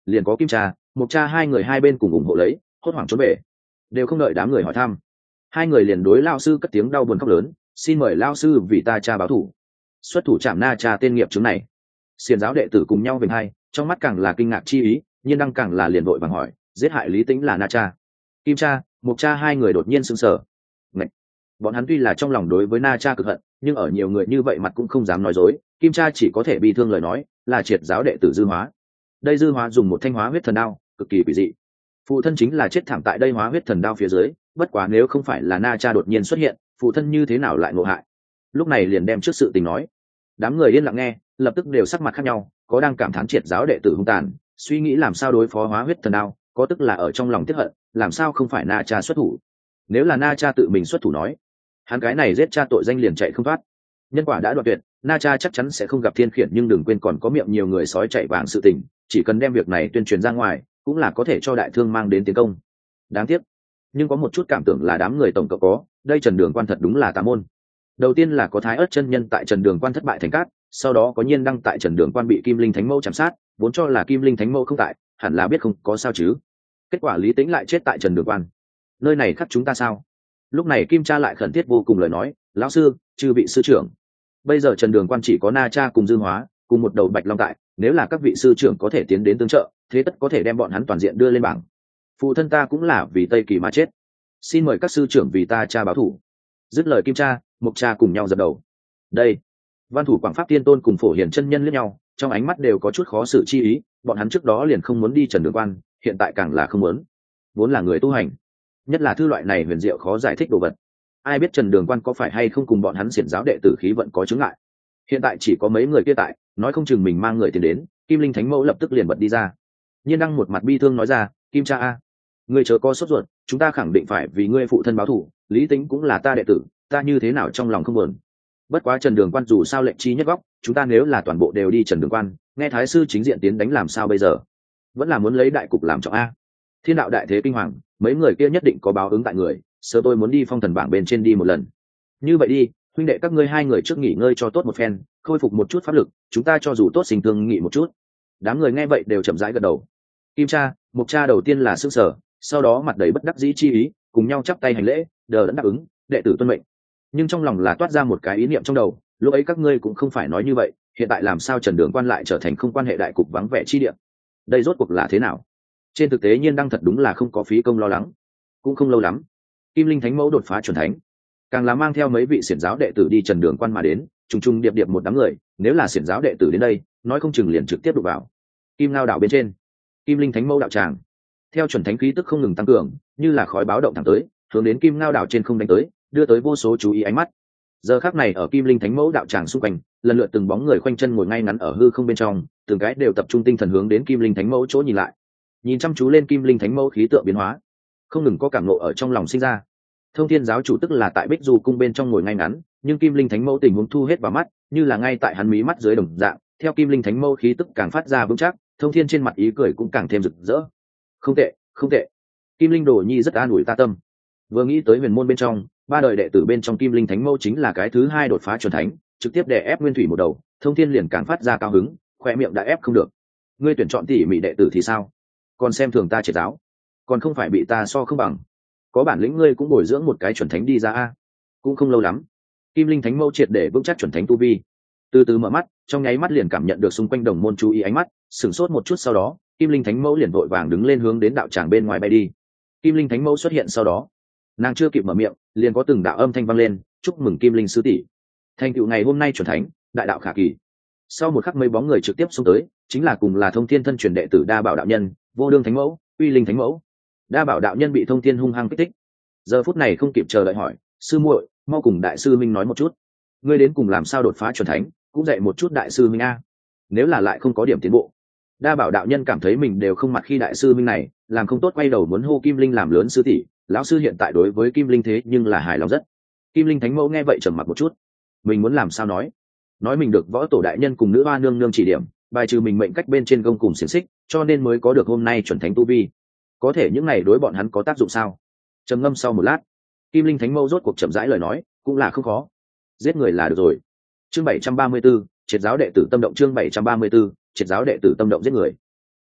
A: liền có Kim Cha, Mộc Cha hai người hai bên cùng ủng hộ lấy, hốt hoảng trốn bể, đều không đợi đám người hỏi thăm, hai người liền đối lao sư cất tiếng đau buồn khóc lớn, xin mời lao sư vì ta cha báo thủ, xuất thủ chạm Na Cha tên nghiệp chứng này. Xiển giáo đệ tử cùng nhau vinh hai, trong mắt càng là kinh ngạc chi ý, nhiên đăng càng là liền vội vàng hỏi, giết hại Lý Tĩnh là Na Cha. Kim Cha, Mộc Cha hai người đột nhiên sững sờ. Ngậy! Bọn hắn tuy là trong lòng đối với Na Cha cực hận, nhưng ở nhiều người như vậy mặt cũng không dám nói dối. Kim Cha chỉ có thể bi thương lời nói, là triệt giáo đệ tử Dư Hóa. Đây Dư Hóa dùng một thanh hóa huyết thần đao, cực kỳ quỷ dị. Phụ thân chính là chết thảm tại đây hóa huyết thần đao phía dưới, bất quá nếu không phải là Na Cha đột nhiên xuất hiện, phụ thân như thế nào lại ngộ hại? Lúc này liền đem trước sự tình nói. Đám người yên lặng nghe, lập tức đều sắc mặt khác nhau, có đang cảm thán triệt giáo đệ tử hung tàn, suy nghĩ làm sao đối phó hóa huyết thần đao, có tức là ở trong lòng tiếc hận, làm sao không phải Na Cha xuất thủ. Nếu là Na Cha tự mình xuất thủ nói, hắn cái này giết cha tội danh liền chạy không thoát. Nhân quả đã đoạn tuyệt, Na Cha chắc chắn sẽ không gặp thiên khiển, nhưng đừng quên còn có miệng nhiều người sói chạy vàng sự tình, chỉ cần đem việc này tuyên truyền ra ngoài, cũng là có thể cho đại thương mang đến tiến công. Đáng tiếc, nhưng có một chút cảm tưởng là đám người tổng cộng có, đây Trần Đường Quan thật đúng là tà môn. Đầu tiên là có Thái Ức chân nhân tại Trần Đường Quan thất bại thành cát, sau đó có Nhiên Đăng tại Trần Đường Quan bị Kim Linh Thánh Mẫu chạm sát, vốn cho là Kim Linh Thánh Mẫu không tại, hẳn là biết không có sao chứ. Kết quả Lý Tĩnh lại chết tại Trần Đường Quan. Nơi này khắc chúng ta sao? Lúc này Kim Cha lại khẩn thiết vô cùng lời nói, lão sư, chư vị sư trưởng, bây giờ Trần Đường Quan chỉ có Na Cha cùng Dương Hóa, cùng một đầu Bạch Long tại, nếu là các vị sư trưởng có thể tiến đến tương trợ, thế tất có thể đem bọn hắn toàn diện đưa lên bảng. Phụ thân ta cũng là vì Tây Kỳ mà chết, xin mời các sư trưởng vì ta cha báo thủ. Dứt lời Kim Cha, Mộc Cha cùng nhau dập đầu. Đây, Văn Thủ Quảng Pháp Tiên Tôn cùng Phổ Hiền chân nhân liếc nhau, trong ánh mắt đều có chút khó xử chi ý, bọn hắn trước đó liền không muốn đi Trần Đường Quan, hiện tại càng là không muốn. Vốn là người tu hành, nhất là thư loại này huyền diệu khó giải thích đồ vật, ai biết Trần Đường Quan có phải hay không cùng bọn hắn xiển giáo đệ tử khí vận có chứng ngại. Hiện tại chỉ có mấy người kia tại, nói không chừng mình mang người tiền đến, Kim Linh Thánh Mẫu lập tức liền bật đi ra. Nhiên Đăng một mặt bi thương nói ra, Kim Cha a, ngươi chớ có sốt ruột, chúng ta khẳng định phải vì ngươi phụ thân báo thù, Lý Tĩnh cũng là ta đệ tử, ta như thế nào trong lòng không buồn. Bất quá Trần Đường Quan dù sao lệnh chi nhất góc, chúng ta nếu là toàn bộ đều đi Trần Đường Quan, nghe thái sư chính diện tiến đánh làm sao bây giờ? Vẫn là muốn lấy đại cục làm trọng a. Thiên đạo đại thế kinh hoàng, mấy người kia nhất định có báo ứng tại người, sớm tôi muốn đi phong thần bảng bên trên đi một lần. Như vậy đi, huynh đệ các ngươi hai người trước nghỉ ngơi cho tốt một phen, khôi phục một chút pháp lực, chúng ta cho dù tốt sinh thương nghị một chút. Đám người nghe vậy đều chậm rãi gật đầu. Kim Cha, Mộc Cha đầu tiên là sững sờ, sau đó mặt đầy bất đắc dĩ chi ý, cùng nhau chắp tay hành lễ, đờ đẫn đáp ứng, đệ tử tuân mệnh. Nhưng trong lòng là toát ra một cái ý niệm trong đầu, lúc ấy các ngươi cũng không phải nói như vậy, hiện tại làm sao Trần Đường Quan lại trở thành không quan hệ đại cục vắng vẻ chi địa? Đây rốt cuộc là thế nào? Trên thực tế Nhiên Đăng thật đúng là không có phí công lo lắng. Cũng không lâu lắm, Kim Linh Thánh Mẫu đột phá chuẩn thánh, càng là mang theo mấy vị xiển giáo đệ tử đi Trần Đường Quan mà đến, trùng trùng điệp điệp một đám người, nếu là xiển giáo đệ tử đến đây, nói không chừng liền trực tiếp đụng vào. Kim Ngao đảo bên trên, Kim Linh Thánh Mẫu đạo tràng, theo chuẩn thánh khí tức không ngừng tăng cường, như là khói báo động thẳng tới, hướng đến Kim Ngao đảo trên không đánh tới, đưa tới vô số chú ý ánh mắt. Giờ khắc này ở Kim Linh Thánh Mẫu đạo tràng xung quanh, lần lượt từng bóng người khoanh chân ngồi ngay ngắn ở hư không bên trong, từng cái đều tập trung tinh thần hướng đến Kim Linh Thánh Mẫu chỗ nhìn lại, nhìn chăm chú lên Kim Linh Thánh Mẫu khí tượng biến hóa, không ngừng có cảm ngộ ở trong lòng sinh ra. Thông Thiên giáo chủ tức là tại Bích Du cung bên trong ngồi ngay ngắn, nhưng Kim Linh Thánh Mẫu tình huống thu hết vào mắt, như là ngay tại hắn mí mắt dưới đồng dạng, theo Kim Linh Thánh Mẫu khí tức càng phát ra vững chắc, Thông Thiên trên mặt ý cười cũng càng thêm rực rỡ. Không tệ, không tệ. Kim Linh Đồ Nhi rất an ủi ta tâm. Vừa nghĩ tới huyền môn bên trong, ba đời đệ tử bên trong Kim Linh Thánh Mẫu chính là cái thứ hai đột phá chuẩn thánh, trực tiếp đè ép Nguyên Thủy một đầu, Thông Thiên liền càng phát ra cao hứng, khoe miệng đã ép không được. Ngươi tuyển chọn tỉ mỉ đệ tử thì sao? Còn xem thường ta triệt giáo, còn không phải bị ta so không bằng. Có bản lĩnh ngươi cũng bồi dưỡng một cái chuẩn thánh đi ra a. Cũng không lâu lắm, Kim Linh Thánh Mẫu triệt để vững chắc chuẩn thánh tu vi, từ từ mở mắt, trong nháy mắt liền cảm nhận được xung quanh đồng môn chú ý ánh mắt, sửng sốt một chút sau đó, Kim Linh Thánh Mẫu liền vội vàng đứng lên hướng đến đạo tràng bên ngoài bay đi. Kim Linh Thánh Mẫu xuất hiện sau đó, nàng chưa kịp mở miệng, liền có từng đạo âm thanh vang lên, chúc mừng Kim Linh sư tỷ, thành tựu ngày hôm nay chuẩn thánh, đại đạo khả kỳ. Sau một khắc mấy bóng người trực tiếp xông tới, chính là cùng là Thông Thiên thân truyền đệ tử Đa Bảo đạo nhân, Vô Đương Thánh Mẫu, Uy Linh Thánh Mẫu. Đa Bảo đạo nhân bị Thông Thiên hung hăng kích thích, giờ phút này không kịp chờ đợi hỏi, sư muội, mau cùng đại sư minh nói một chút, ngươi đến cùng làm sao đột phá chuẩn thánh, cũng dạy một chút đại sư minh a. Nếu là lại không có điểm tiến bộ. Đa Bảo đạo nhân cảm thấy mình đều không mặt khi đại sư minh này, làm không tốt quay đầu muốn hô Kim Linh làm lớn sư tỷ, lão sư hiện tại đối với Kim Linh thế nhưng là hài lòng rất. Kim Linh Thánh Mẫu nghe vậy trầm mặc một chút, mình muốn làm sao nói? Nói mình được võ tổ đại nhân cùng nữ hoa nương nương chỉ điểm, bài trừ mình mệnh cách bên trên gông cùng xiềng xích, cho nên mới có được hôm nay chuẩn thánh tu vi. Có thể những này đối bọn hắn có tác dụng sao? Trầm ngâm sau một lát, Kim Linh Thánh Mẫu rốt cuộc chậm rãi lời nói, cũng là không khó, giết người là được rồi. Chương bảy trăm ba mươi bảy, triệt giáo đệ tử tâm động, chương bảy trăm ba mươi bảy, triệt giáo đệ tử tâm động giết người.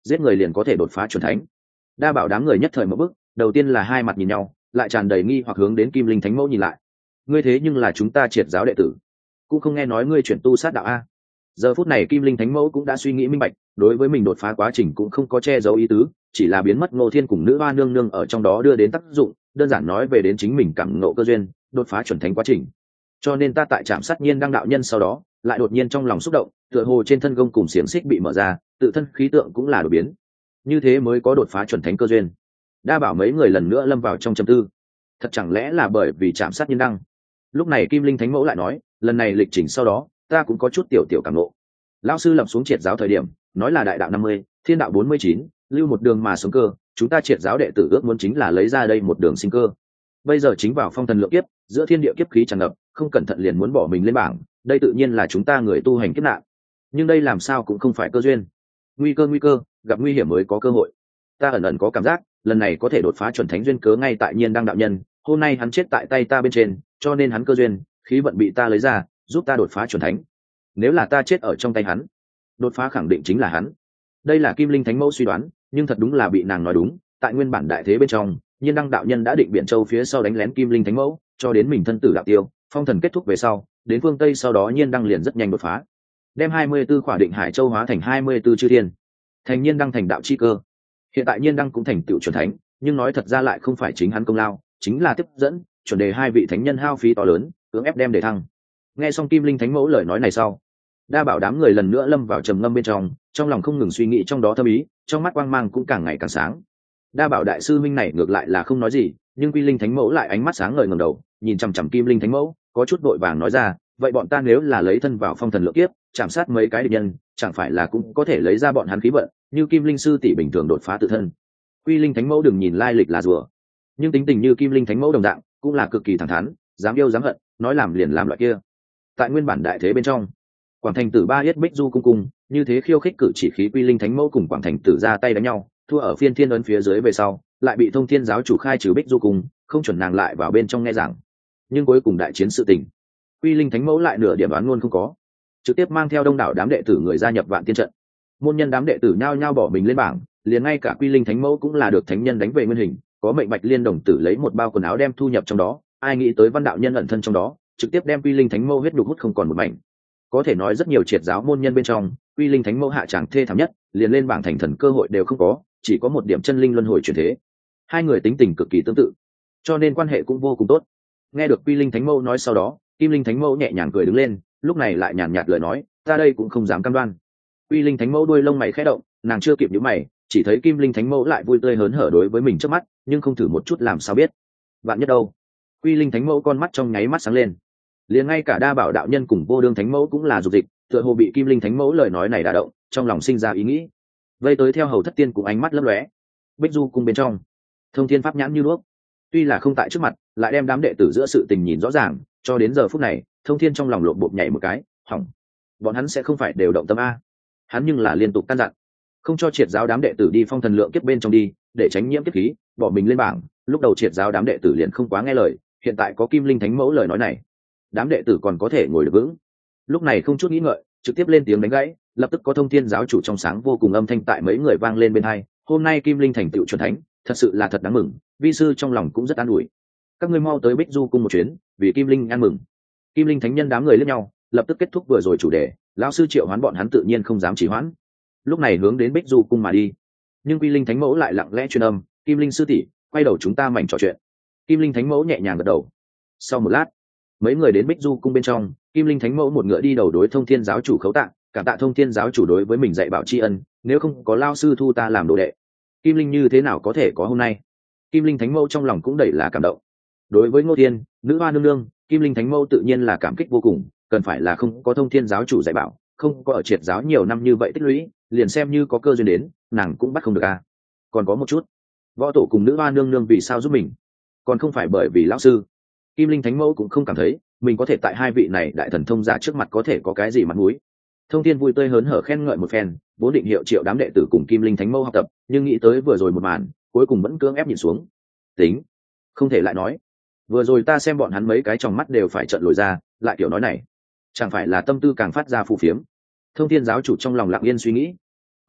A: giết người liền có thể đột phá chuẩn thánh. Đa bảo đám người nhất thời một bước, đầu tiên là hai mặt nhìn nhau, lại tràn đầy nghi hoặc hướng đến Kim Linh Thánh Mẫu nhìn lại. Ngươi thế nhưng là chúng ta triệt giáo đệ tử, cũng không nghe nói ngươi chuyển tu sát đạo a? Giờ phút này Kim Linh Thánh Mẫu cũng đã suy nghĩ minh bạch, đối với mình đột phá quá trình cũng không có che giấu ý tứ, chỉ là biến mất Ngô Thiên cùng nữ hoa nương nương ở trong đó đưa đến tác dụng, đơn giản nói về đến chính mình cảm ngộ cơ duyên, đột phá chuẩn thánh quá trình. Cho nên ta tại trạm sát nhiên đăng đạo nhân sau đó, lại đột nhiên trong lòng xúc động, tựa hồ trên thân gông cùng xiềng xích bị mở ra, tự thân khí tượng cũng là đổi biến, như thế mới có đột phá chuẩn thánh cơ duyên. Đa bảo mấy người lần nữa lâm vào trong trầm tư, thật chẳng lẽ là bởi vì trạm sát nhiên đăng? Lúc này Kim Linh Thánh Mẫu lại nói, lần này lịch trình sau đó, ta cũng có chút tiểu tiểu cảm ngộ. Lão sư lập xuống triệt giáo thời điểm, nói là đại đạo năm mươi, thiên đạo bốn mươi chín, lưu một đường mà sống cơ, chúng ta triệt giáo đệ tử ước muốn chính là lấy ra đây một đường sinh cơ. Bây giờ chính vào phong thần lượng kiếp, giữa thiên địa kiếp khí tràn ngập, không cẩn thận liền muốn bỏ mình lên bảng, đây tự nhiên là chúng ta người tu hành kiếp nạn. Nhưng đây làm sao cũng không phải cơ duyên. Nguy cơ nguy cơ, gặp nguy hiểm mới có cơ hội. Ta ẩn ẩn có cảm giác, lần này có thể đột phá chuẩn thánh duyên cớ ngay tại nhiên đăng đạo nhân, hôm nay hắn chết tại tay ta bên trên, cho nên hắn cơ duyên, khí vận bị ta lấy ra, giúp ta đột phá chuẩn thánh. Nếu là ta chết ở trong tay hắn, đột phá khẳng định chính là hắn. Đây là Kim Linh Thánh Mẫu suy đoán, nhưng thật đúng là bị nàng nói đúng, tại nguyên bản đại thế bên trong, nhiên đăng đạo nhân đã định biển châu phía sau đánh lén Kim Linh Thánh Mẫu, cho đến mình thân tử đạo tiêu, phong thần kết thúc về sau, đến phương Tây sau đó nhiên đăng liền rất nhanh đột phá, đem hai mươi tư khỏa định hải châu hóa thành hai mươi tư chư thiên, thành nhiên đăng thành đạo chi cơ. Hiện tại nhiên đăng cũng thành tựu chuẩn thánh, nhưng nói thật ra lại không phải chính hắn công lao, chính là tiếp dẫn chuẩn đề hai vị thánh nhân hao phí to lớn, cưỡng ép đem để thăng. Nghe xong Kim Linh Thánh Mẫu lời nói này sau, Đa bảo đám người lần nữa lâm vào trầm ngâm bên trong, trong lòng không ngừng suy nghĩ trong đó thâm ý, trong mắt quang mang cũng càng ngày càng sáng. Đa bảo đại sư minh này ngược lại là không nói gì, nhưng Quy Linh Thánh Mẫu lại ánh mắt sáng ngời ngẩng đầu, nhìn chằm chằm Kim Linh Thánh Mẫu, có chút vội vàng nói ra, vậy bọn ta nếu là lấy thân vào phong thần lượng kiếp, chạm sát mấy cái địch nhân, chẳng phải là cũng có thể lấy ra bọn hắn khí vận, như Kim Linh sư tỷ bình thường đột phá tự thân. Quy Linh Thánh Mẫu đừng nhìn lai lịch là rùa, nhưng tính tình như Kim Linh Thánh Mẫu đồng dạng, cũng là cực kỳ thẳng thắn, dám yêu dám hận, nói làm liền làm loại kia. Tại nguyên bản đại thế bên trong, Quảng Thành Tử ba yết Bích Du cung cung, như thế khiêu khích cử chỉ khí Quy Linh Thánh Mẫu cùng Quảng Thành Tử ra tay đánh nhau, thua ở phiên thiên ấn phía dưới về sau, lại bị Thông Thiên giáo chủ khai trừ Bích Du cung, không chuẩn nàng lại vào bên trong nghe giảng. Nhưng cuối cùng đại chiến sự tình, Quy Linh Thánh Mẫu lại nửa điểm đoán luôn không có, trực tiếp mang theo đông đảo đám đệ tử người gia nhập Vạn Tiên trận. Môn nhân đám đệ tử nhao nhao bỏ mình lên bảng, liền ngay cả Quy Linh Thánh Mẫu cũng là được thánh nhân đánh về nguyên hình, có mệnh Bạch Liên đồng tử lấy một bao quần áo đem thu nhập trong đó, ai nghĩ tới Văn đạo nhân ẩn thân trong đó, trực tiếp đem Quy Linh Thánh Mẫu huyết nhục hút không còn một mảnh. Có thể nói rất nhiều triệt giáo môn nhân bên trong, Quy Linh Thánh Mẫu hạ tràng thê thảm nhất, liền lên bảng thành thần cơ hội đều không có, chỉ có một điểm chân linh luân hồi chuyển thế. Hai người tính tình cực kỳ tương tự, cho nên quan hệ cũng vô cùng tốt. Nghe được Quy Linh Thánh Mẫu nói sau đó, Kim Linh Thánh Mẫu nhẹ nhàng cười đứng lên, lúc này lại nhàn nhạt lời nói, ta đây cũng không dám cam đoan. Quy Linh Thánh Mẫu đuôi lông mày khẽ động, nàng chưa kịp nhíu mày, chỉ thấy Kim Linh Thánh Mẫu lại vui tươi hớn hở đối với mình trước mắt, nhưng không thử một chút làm sao biết. Vạn nhất đâu? Quy Linh Thánh Mẫu con mắt trong nháy mắt sáng lên. Liền ngay cả Đa bảo đạo nhân cùng Vô Đương Thánh Mẫu cũng là dục dịch, tựa hồ bị Kim Linh Thánh Mẫu lời nói này đả động, trong lòng sinh ra ý nghĩ. Vây tới theo hầu thất tiên cùng ánh mắt lấp lóe. Bích Du cung bên trong, Thông Thiên pháp nhãn như đuốc, tuy là không tại trước mặt, lại đem đám đệ tử giữa sự tình nhìn rõ ràng, cho đến giờ phút này, Thông Thiên trong lòng lộn bộp nhảy một cái, hỏng, bọn hắn sẽ không phải đều động tâm a? Hắn nhưng là liên tục căn dặn, không cho triệt giáo đám đệ tử đi phong thần lượng kiếp bên trong đi, để tránh nhiễm kiếp khí, bỏ mình lên bảng. Lúc đầu triệt giáo đám đệ tử liền không quá nghe lời, hiện tại có Kim Linh Thánh Mẫu lời nói này, đám đệ tử còn có thể ngồi được vững. Lúc này không chút nghĩ ngợi, trực tiếp lên tiếng đánh gãy, lập tức có Thông Thiên giáo chủ trong sáng vô cùng âm thanh tại mấy người vang lên bên hai, hôm nay Kim Linh thành tựu chuẩn thánh, thật sự là thật đáng mừng, vi sư trong lòng cũng rất an ủi. Các ngươi mau tới Bích Du cung một chuyến, vì Kim Linh ăn mừng. Kim Linh thánh nhân đám người lẫn nhau, lập tức kết thúc vừa rồi chủ đề, lão sư triệu hoán bọn hắn tự nhiên không dám trì hoãn, lúc này hướng đến Bích Du cung mà đi. Nhưng Quy Linh thánh mẫu lại lặng lẽ truyền âm, Kim Linh sư tỷ, quay đầu chúng ta mảnh trò chuyện. Kim Linh thánh mẫu nhẹ nhàng gật đầu. Sau một lát, mấy người đến Bích Du cung bên trong, Kim Linh thánh mẫu một ngựa đi đầu đối Thông Thiên giáo chủ khấu tạ, cảm tạ Thông Thiên giáo chủ đối với mình dạy bảo tri ân, nếu không có lao sư thu ta làm đồ đệ, Kim Linh như thế nào có thể có hôm nay. Kim Linh thánh mẫu trong lòng cũng đầy là cảm động. Đối với Ngô Thiên, nữ hoa nương nương, Kim Linh thánh mẫu tự nhiên là cảm kích vô cùng, cần phải là không có Thông Thiên giáo chủ dạy bảo, không có ở triệt giáo nhiều năm như vậy tích lũy, liền xem như có cơ duyên đến, nàng cũng bắt không được a. À. Còn có một chút, võ tổ cùng nữ hoa nương nương vì sao giúp mình, còn không phải bởi vì lão sư. Kim Linh thánh mẫu cũng không cảm thấy mình có thể tại hai vị này đại thần thông giả trước mặt có thể có cái gì mặt mũi. Thông Thiên vui tươi hớn hở khen ngợi một phen, vốn định hiệu triệu đám đệ tử cùng Kim Linh thánh mẫu học tập, nhưng nghĩ tới vừa rồi một màn, cuối cùng vẫn cưỡng ép nhìn xuống. Tính, không thể lại nói. Vừa rồi ta xem bọn hắn mấy cái trong mắt đều phải trợn lồi ra, lại kiểu nói này, chẳng phải là tâm tư càng phát ra phù phiếm. Thông Thiên giáo chủ trong lòng lặng yên suy nghĩ,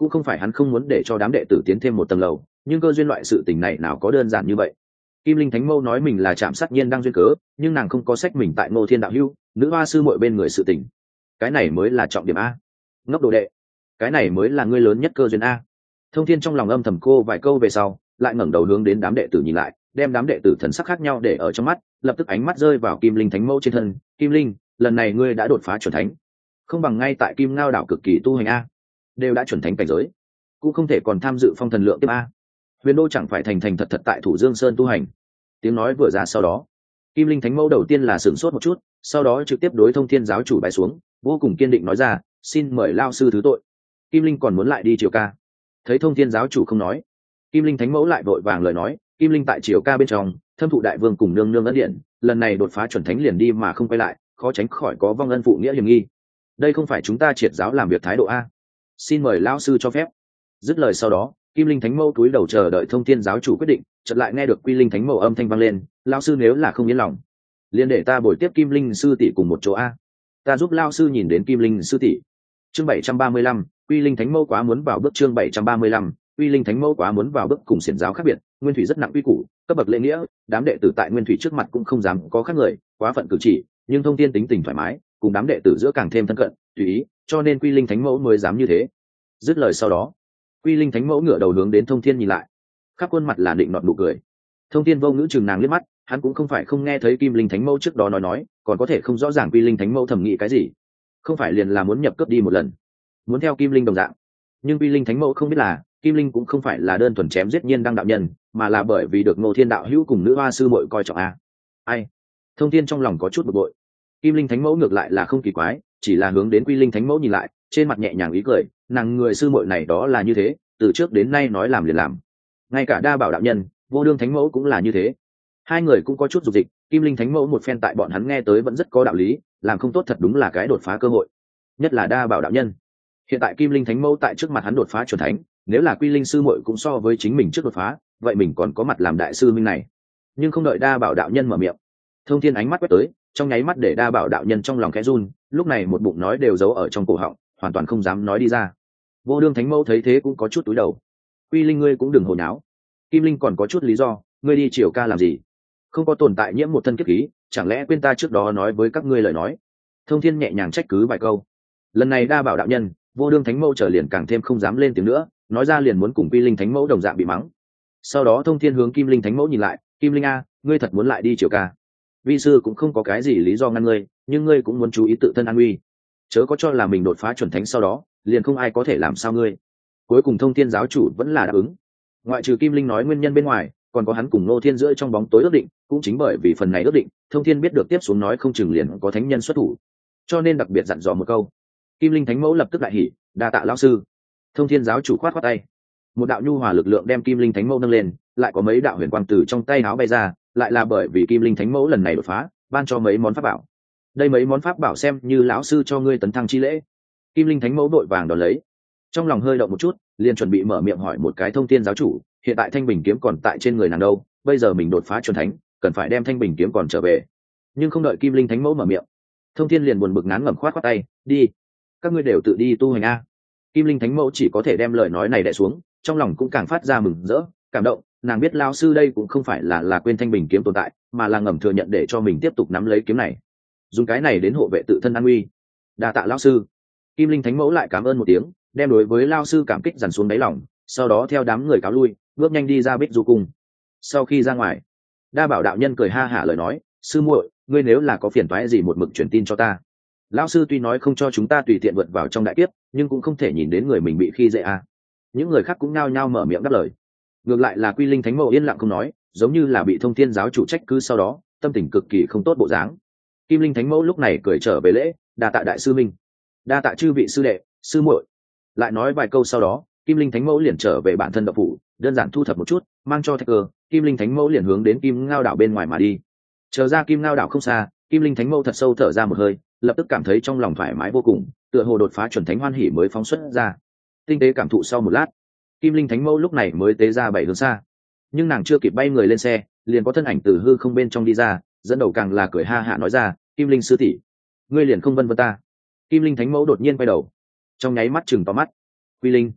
A: cũng không phải hắn không muốn để cho đám đệ tử tiến thêm một tầng lầu, nhưng cơ duyên loại sự tình này nào có đơn giản như vậy. Kim Linh Thánh Mâu nói mình là chạm sát nhiên đang duyên cớ, nhưng nàng không có sách mình tại Ngô Thiên đạo hữu, nữ hoa sư muội bên người sự tình. Cái này mới là trọng điểm a. Ngốc đồ đệ, cái này mới là ngươi lớn nhất cơ duyên a. Thông Thiên trong lòng âm thầm cô vài câu về sau, lại ngẩng đầu hướng đến đám đệ tử nhìn lại, đem đám đệ tử thần sắc khác nhau để ở trong mắt, lập tức ánh mắt rơi vào Kim Linh Thánh Mâu trên thân. Kim Linh, lần này ngươi đã đột phá chuẩn thánh, không bằng ngay tại Kim Ngao đảo cực kỳ tu hành a, đều đã chuẩn thánh cảnh giới, cũng không thể còn tham dự phong thần lượng tiếp a. Huyền Đô chẳng phải thành thành thật thật tại Thủ Dương Sơn tu hành. Tiếng nói vừa ra sau đó, Kim Linh Thánh Mẫu đầu tiên là sửng sốt một chút, sau đó trực tiếp đối Thông Thiên giáo chủ bái xuống, vô cùng kiên định nói ra, xin mời lao sư thứ tội. Kim Linh còn muốn lại đi triều ca. Thấy Thông Thiên giáo chủ không nói, Kim Linh Thánh Mẫu lại vội vàng lời nói, Kim Linh tại triều ca bên trong thâm thụ đại vương cùng nương nương ân điện, lần này đột phá chuẩn thánh liền đi mà không quay lại, khó tránh khỏi có vong ân phụ nghĩa hiểm nghi. Đây không phải chúng ta triệt giáo làm việc thái độ a, xin mời lão sư cho phép. Dứt lời sau đó, Kim Linh Thánh Mẫu cúi đầu chờ đợi Thông Thiên giáo chủ quyết định, chợt lại nghe được Quy Linh Thánh Mẫu âm thanh vang lên, lão sư nếu là không yên lòng, liền để ta bồi tiếp Kim Linh sư tỷ cùng một chỗ a, ta giúp lão sư nhìn đến Kim Linh sư tỷ. Chương bảy trăm ba mươi lăm, Quy Linh Thánh Mẫu quá muốn vào bước. Chương bảy trăm ba mươi lăm, Quy Linh Thánh Mẫu quá muốn vào bước. Cùng xiển giáo khác biệt, Nguyên Thủy rất nặng uy củ, cấp bậc lễ nghĩa, đám đệ tử tại Nguyên Thủy trước mặt cũng không dám có khác người, quá phận cử chỉ, nhưng Thông Thiên tính tình thoải mái, cùng đám đệ tử giữa càng thêm thân cận, tùy ý, cho nên Quy Linh Thánh Mẫu mới dám như thế. Dứt lời sau đó, Quy Linh Thánh Mẫu ngửa đầu hướng đến Thông Thiên nhìn lại, khắp khuôn mặt là định nọt nụ cười. Thông Thiên vô ngữ chừng nàng liếc mắt, hắn cũng không phải không nghe thấy Kim Linh Thánh Mẫu trước đó nói nói, còn có thể không rõ ràng Quy Linh Thánh Mẫu thẩm nghĩ cái gì, không phải liền là muốn nhập cướp đi một lần, muốn theo Kim Linh đồng dạng. Nhưng Quy Linh Thánh Mẫu không biết là, Kim Linh cũng không phải là đơn thuần chém giết Nhiên Đăng đạo nhân, mà là bởi vì được Ngô Thiên đạo hữu cùng nữ hoa sư muội coi trọng a. Ai? Thông Thiên trong lòng có chút bực bội. Kim Linh Thánh Mẫu ngược lại là không kỳ quái, chỉ là hướng đến Quy Linh Thánh Mẫu nhìn lại, trên mặt nhẹ nhàng ý cười, nàng người sư muội này đó là như thế, từ trước đến nay nói làm liền làm. Ngay cả Đa Bảo đạo nhân, Vô Đương Thánh Mẫu cũng là như thế. Hai người cũng có chút dục dịch, Kim Linh Thánh Mẫu một phen tại bọn hắn nghe tới vẫn rất có đạo lý, làm không tốt thật đúng là cái đột phá cơ hội. Nhất là Đa Bảo đạo nhân. Hiện tại Kim Linh Thánh Mẫu tại trước mặt hắn đột phá chuẩn thánh, nếu là Quy Linh sư muội cũng so với chính mình trước đột phá, vậy mình còn có mặt làm đại sư minh này. Nhưng không đợi Đa Bảo đạo nhân mở miệng, Thông Thiên ánh mắt quét tới, trong nháy mắt để Đa Bảo đạo nhân trong lòng khẽ run, lúc này một bụng nói đều giấu ở trong cổ họng, hoàn toàn không dám nói đi ra. Vô Đương Thánh Mẫu thấy thế cũng có chút túi đầu. Quy Linh ngươi cũng đừng hồ nháo. Kim Linh còn có chút lý do, ngươi đi triều ca làm gì? Không có tồn tại nhiễm một thân kiếp khí, chẳng lẽ quên ta trước đó nói với các ngươi lời nói? Thông Thiên nhẹ nhàng trách cứ vài câu. Lần này Đa Bảo đạo nhân, Vô Đương Thánh Mẫu trở liền càng thêm không dám lên tiếng nữa, nói ra liền muốn cùng Quy Linh Thánh Mẫu đồng dạng bị mắng. Sau đó Thông Thiên hướng Kim Linh Thánh Mẫu nhìn lại, Kim Linh a, ngươi thật muốn lại đi triều ca? Vi sư cũng không có cái gì lý do ngăn ngươi, nhưng ngươi cũng muốn chú ý tự thân an nguy, chớ có cho là mình đột phá chuẩn thánh sau đó liền không ai có thể làm sao ngươi. Cuối cùng Thông Thiên giáo chủ vẫn là đáp ứng. Ngoại trừ Kim Linh nói nguyên nhân bên ngoài, còn có hắn cùng Ngô Thiên giữa trong bóng tối ước định, cũng chính bởi vì phần này ước định, Thông Thiên biết được tiếp xuống nói không chừng liền có thánh nhân xuất thủ, cho nên đặc biệt dặn dò một câu. Kim Linh Thánh Mẫu lập tức đại hỉ, đa tạ lão sư. Thông Thiên giáo chủ khoát khoát tay, một đạo nhu hòa lực lượng đem Kim Linh Thánh Mẫu nâng lên, lại có mấy đạo huyền quang từ trong tay áo bay ra, lại là bởi vì Kim Linh Thánh Mẫu lần này đột phá, ban cho mấy món pháp bảo. Đây mấy món pháp bảo xem như lão sư cho ngươi tấn thăng chi lễ. Kim Linh Thánh Mẫu đội vàng đón lấy, trong lòng hơi động một chút, liền chuẩn bị mở miệng hỏi một cái Thông Thiên giáo chủ, hiện tại Thanh Bình kiếm còn tại trên người nàng đâu, bây giờ mình đột phá chuẩn thánh, cần phải đem Thanh Bình kiếm còn trở về. Nhưng không đợi Kim Linh Thánh Mẫu mở miệng, Thông Thiên liền buồn bực ngán ngẩm khoát khoát tay, đi, các ngươi đều tự đi tu hành a. Kim Linh Thánh Mẫu chỉ có thể đem lời nói này đè xuống, trong lòng cũng càng phát ra mừng rỡ, cảm động, nàng biết lão sư đây cũng không phải là là quên Thanh Bình kiếm tồn tại, mà là ngầm thừa nhận để cho mình tiếp tục nắm lấy kiếm này, dùng cái này đến hộ vệ tự thân an nguy. Đa tạ lão sư. Kim Linh Thánh Mẫu lại cảm ơn một tiếng, đem đối với lão sư cảm kích dằn xuống đáy lòng, sau đó theo đám người cáo lui, bước nhanh đi ra Bích Du cung. Sau khi ra ngoài, Đa Bảo đạo nhân cười ha hả lời nói, sư muội, ngươi nếu là có phiền toái gì một mực truyền tin cho ta. Lão sư tuy nói không cho chúng ta tùy tiện vượt vào trong đại kiếp, nhưng cũng không thể nhìn đến người mình bị khi dễ à. Những người khác cũng nhao nhao mở miệng đáp lời. Ngược lại là Quy Linh Thánh Mẫu yên lặng không nói, giống như là bị Thông Thiên giáo chủ trách cứ, sau đó tâm tình cực kỳ không tốt bộ dáng. Kim Linh Thánh Mẫu lúc này cười trở về lễ, đa tạ đại sư minh, đa tạ chư vị sư đệ, sư muội. Lại nói vài câu sau đó, Kim Linh Thánh Mẫu liền trở về bản thân độc phủ, đơn giản thu thập một chút, mang cho Thạch Cơ. Kim Linh Thánh Mẫu liền hướng đến Kim Ngao đảo bên ngoài mà đi. Chờ ra Kim Ngao đảo không xa, Kim Linh Thánh Mẫu thật sâu thở ra một hơi, lập tức cảm thấy trong lòng thoải mái vô cùng, tựa hồ đột phá chuẩn thánh hoan hỉ mới phóng xuất ra. Tinh tế cảm thụ sau một lát, Kim Linh Thánh Mẫu lúc này mới tế ra bảy hướng xa. Nhưng nàng chưa kịp bay người lên xe, liền có thân ảnh từ hư không bên trong đi ra, dẫn đầu càng là cười ha hả nói ra, Kim Linh sư tỷ, ngươi liền không vân vân ta. Kim Linh Thánh Mẫu đột nhiên quay đầu, trong nháy mắt chừng to mắt. Quy Linh,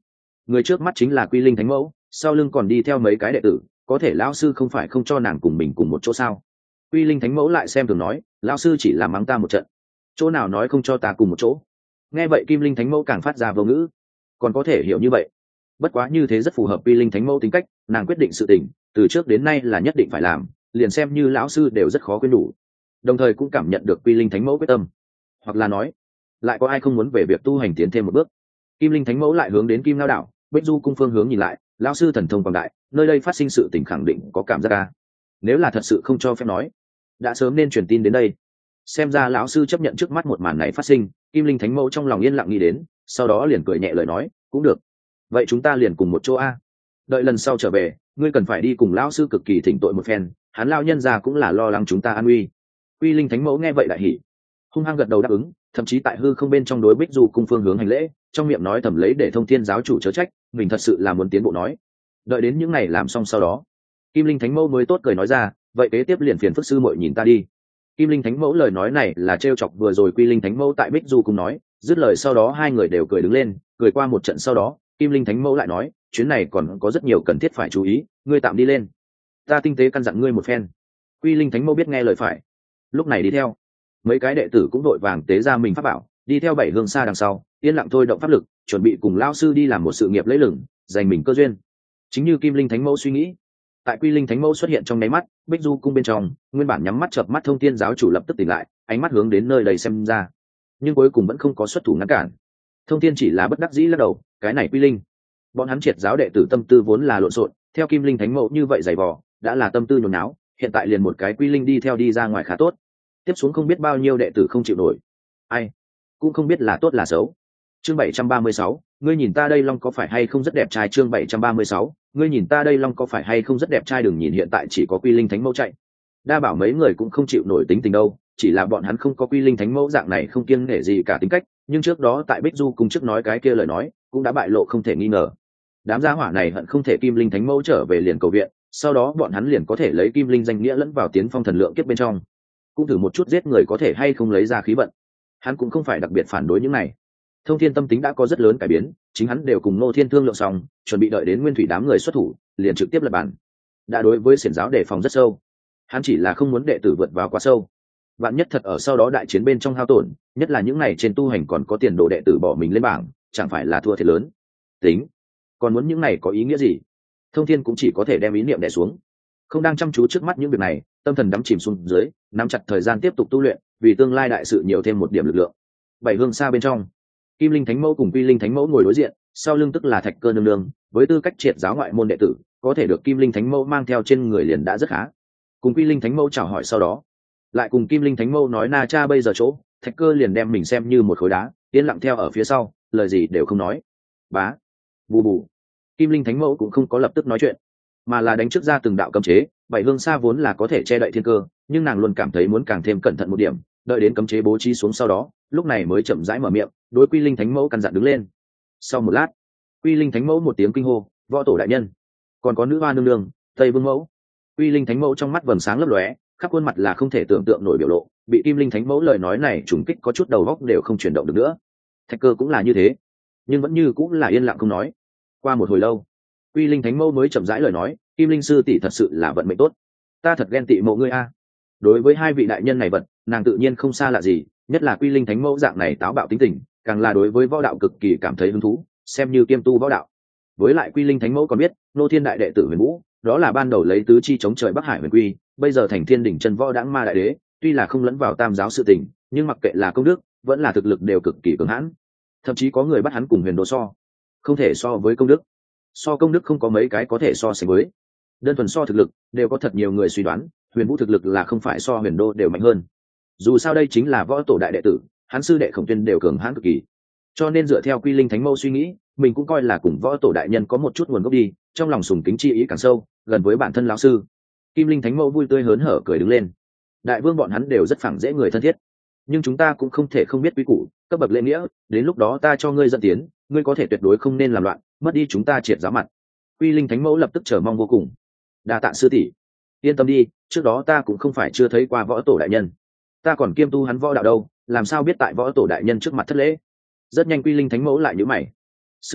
A: người trước mắt chính là Quy Linh Thánh Mẫu, sau lưng còn đi theo mấy cái đệ tử, có thể lão sư không phải không cho nàng cùng mình cùng một chỗ sao? Quy Linh Thánh Mẫu lại xem thường nói, lão sư chỉ là mắng ta một trận, chỗ nào nói không cho ta cùng một chỗ. Nghe vậy Kim Linh Thánh Mẫu càng phát ra vô ngữ, còn có thể hiểu như vậy. Bất quá như thế rất phù hợp Quy Linh Thánh Mẫu tính cách, nàng quyết định sự tình từ trước đến nay là nhất định phải làm, liền xem như lão sư đều rất khó quên đủ. Đồng thời cũng cảm nhận được Quy Linh Thánh Mẫu quyết tâm, hoặc là nói, lại có ai không muốn về việc tu hành tiến thêm một bước. Kim Linh Thánh Mẫu lại hướng đến Kim Lao đảo, Bích Du cung phương hướng nhìn lại, lão sư thần thông quảng đại, nơi đây phát sinh sự tình khẳng định có cảm giác ca. Nếu là thật sự không cho phép nói, đã sớm nên truyền tin đến đây. Xem ra lão sư chấp nhận trước mắt một màn này phát sinh, Kim Linh Thánh Mẫu trong lòng yên lặng nghĩ đến, sau đó liền cười nhẹ lời nói, cũng được, vậy chúng ta liền cùng một chỗ a. Đợi lần sau trở về, ngươi cần phải đi cùng lão sư cực kỳ thỉnh tội một phen, hắn lao nhân già cũng là lo lắng chúng ta an nguy. Quy Linh Thánh Mẫu nghe vậy đại hỉ, hung hăng gật đầu đáp ứng, thậm chí tại hư không bên trong đối Bích Du cung phương hướng hành lễ, trong miệng nói thầm lấy để Thông Thiên giáo chủ chớ trách, mình thật sự là muốn tiến bộ nói. Đợi đến những ngày làm xong sau đó, Kim Linh Thánh Mẫu mới tốt cười nói ra, vậy kế tiếp liền phiền phức sư muội nhìn ta đi. Kim Linh Thánh Mẫu lời nói này là trêu chọc vừa rồi Quy Linh Thánh Mẫu tại Bích Du cung nói, dứt lời sau đó hai người đều cười đứng lên, cười qua một trận sau đó, Kim Linh Thánh Mẫu lại nói, chuyến này còn có rất nhiều cần thiết phải chú ý, ngươi tạm đi lên, ta tinh tế căn dặn ngươi một phen. Quy Linh Thánh Mẫu biết nghe lời phải, lúc này đi theo. Mấy cái đệ tử cũng đội vàng tế ra mình pháp bảo, đi theo Bảy Hương Sa đằng sau, yên lặng thôi động pháp lực, chuẩn bị cùng lão sư đi làm một sự nghiệp lấy lừng, giành mình cơ duyên. Chính như Kim Linh Thánh Mẫu suy nghĩ, tại Quy Linh Thánh Mẫu xuất hiện trong nháy mắt, Bích Du cung bên trong, nguyên bản nhắm mắt chợp mắt Thông Thiên giáo chủ lập tức tỉnh lại, ánh mắt hướng đến nơi đây xem ra, nhưng cuối cùng vẫn không có xuất thủ ngăn cản. Thông Thiên chỉ là bất đắc dĩ lắc đầu, cái này Quy Linh, bọn hắn triệt giáo đệ tử tâm tư vốn là lộn xộn, theo Kim Linh Thánh Mẫu như vậy dày vò, đã là tâm tư nhốn nháo, hiện tại liền một cái Quy Linh đi theo đi ra ngoài khá tốt, tiếp xuống không biết bao nhiêu đệ tử không chịu nổi, ai cũng không biết là tốt là xấu. Chương bảy trăm ba mươi sáu, ngươi nhìn ta đây long có phải hay không rất đẹp trai. Chương bảy trăm ba mươi sáu, ngươi nhìn ta đây long có phải hay không rất đẹp trai. Đừng nhìn hiện tại chỉ có Quy Linh Thánh Mẫu chạy, đa bảo mấy người cũng không chịu nổi tính tình đâu, chỉ là bọn hắn không có Quy Linh Thánh Mẫu dạng này không kiêng nể gì cả tính cách, nhưng trước đó tại Bích Du cùng trước nói cái kia lời nói cũng đã bại lộ không thể nghi ngờ. Đám gia hỏa này hận không thể Kim Linh Thánh Mẫu trở về liền cầu viện, sau đó bọn hắn liền có thể lấy Kim Linh danh nghĩa lẫn vào tiến phong thần lượng kiếp bên trong, cũng thử một chút giết người có thể hay không lấy ra khí vận. Hắn cũng không phải đặc biệt phản đối những này. Thông Thiên tâm tính đã có rất lớn cải biến, chính hắn đều cùng Ngô Thiên thương lượng xong, chuẩn bị đợi đến Nguyên Thủy đám người xuất thủ, liền trực tiếp lập bản. Đã đối với xiển giáo đề phòng rất sâu, hắn chỉ là không muốn đệ tử vượt vào quá sâu. Vạn nhất thật ở sau đó đại chiến bên trong hao tổn, nhất là những này trên tu hành còn có tiền đồ đệ tử bỏ mình lên bảng, chẳng phải là thua thiệt lớn. Tính, còn muốn những này có ý nghĩa gì? Thông Thiên cũng chỉ có thể đem ý niệm đè xuống, không đang chăm chú trước mắt những việc này, tâm thần đắm chìm xuống dưới, nắm chặt thời gian tiếp tục tu luyện, vì tương lai đại sự nhiều thêm một điểm lực lượng. Bảy Hương Sa bên trong, Kim Linh Thánh Mẫu cùng Quy Linh Thánh Mẫu ngồi đối diện, sau lưng tức là Thạch Cơ nương nương, với tư cách triệt giáo ngoại môn đệ tử, có thể được Kim Linh Thánh Mẫu mang theo trên người liền đã rất khá. Cùng Quy Linh Thánh Mẫu chào hỏi sau đó, lại cùng Kim Linh Thánh Mẫu nói Na Cha bây giờ chỗ, Thạch Cơ liền đem mình xem như một khối đá, yên lặng theo ở phía sau, lời gì đều không nói. Bá, bù bù. Kim Linh Thánh Mẫu cũng không có lập tức nói chuyện, mà là đánh trước ra từng đạo cấm chế. Bảy Hương Sa vốn là có thể che đậy thiên cơ, nhưng nàng luôn cảm thấy muốn càng thêm cẩn thận một điểm, đợi đến cấm chế bố trí xuống sau đó, lúc này mới chậm rãi mở miệng, đối Quy Linh Thánh Mẫu căn dặn đứng lên. Sau một lát, Quy Linh Thánh Mẫu một tiếng kinh hô, võ tổ đại nhân, còn có nữ hoa nương nương, Tây Vương Mẫu. Quy Linh Thánh Mẫu trong mắt vầng sáng lấp lóe, khắp khuôn mặt là không thể tưởng tượng nổi biểu lộ, bị Kim Linh Thánh Mẫu lời nói này trùng kích có chút đầu óc đều không chuyển động được nữa. Thạch Cơ cũng là như thế, nhưng vẫn như cũng là yên lặng không nói. Qua một hồi lâu, Quy Linh Thánh Mẫu mới chậm rãi lời nói, Kim Linh sư tỷ thật sự là vận mệnh tốt, ta thật ghen tị mộ ngươi a. Đối với hai vị đại nhân này vật, nàng tự nhiên không xa lạ gì, nhất là Quy Linh Thánh Mẫu dạng này táo bạo tính tình, càng là đối với võ đạo cực kỳ cảm thấy hứng thú, xem như kiêm tu võ đạo. Với lại Quy Linh Thánh Mẫu còn biết, Nô Thiên đại đệ tử Huyền Vũ, đó là ban đầu lấy tứ chi chống trời Bắc Hải Huyền Quy, bây giờ thành Thiên đỉnh chân võ đãng ma đại đế, tuy là không lẫn vào tam giáo sự tình, nhưng mặc kệ là công đức, vẫn là thực lực đều cực kỳ cường hãn. Thậm chí có người bắt hắn cùng Huyền Đô so, không thể so với công đức. So công đức không có mấy cái có thể so sánh với. Đơn thuần so thực lực, đều có thật nhiều người suy đoán, Huyền Vũ thực lực là không phải so Huyền Đô đều mạnh hơn. Dù sao đây chính là võ tổ đại đệ tử, hắn sư đệ Khổng Tuyên đều cường hãn cực kỳ. Cho nên dựa theo Quy Linh Thánh Mẫu suy nghĩ, mình cũng coi là cùng võ tổ đại nhân có một chút nguồn gốc đi, trong lòng sùng kính chi ý càng sâu, gần với bản thân lão sư. Kim Linh Thánh Mẫu vui tươi hớn hở cười đứng lên. Đại vương bọn hắn đều rất phẳng dễ người thân thiết, nhưng chúng ta cũng không thể không biết quy củ, cấp bậc lễ nghĩa, đến lúc đó ta cho ngươi dẫn tiến, ngươi có thể tuyệt đối không nên làm loạn, mất đi chúng ta triệt giáo mặt. Quy Linh Thánh Mẫu lập tức chờ mong vô cùng. Đa tạ sư tỷ, yên tâm đi, trước đó ta cũng không phải chưa thấy qua võ tổ đại nhân, ta còn kiêm tu hắn võ đạo đâu, làm sao biết tại võ tổ đại nhân trước mặt thất lễ. Rất nhanh Quy Linh Thánh Mẫu lại nhíu mày, sư tỷ,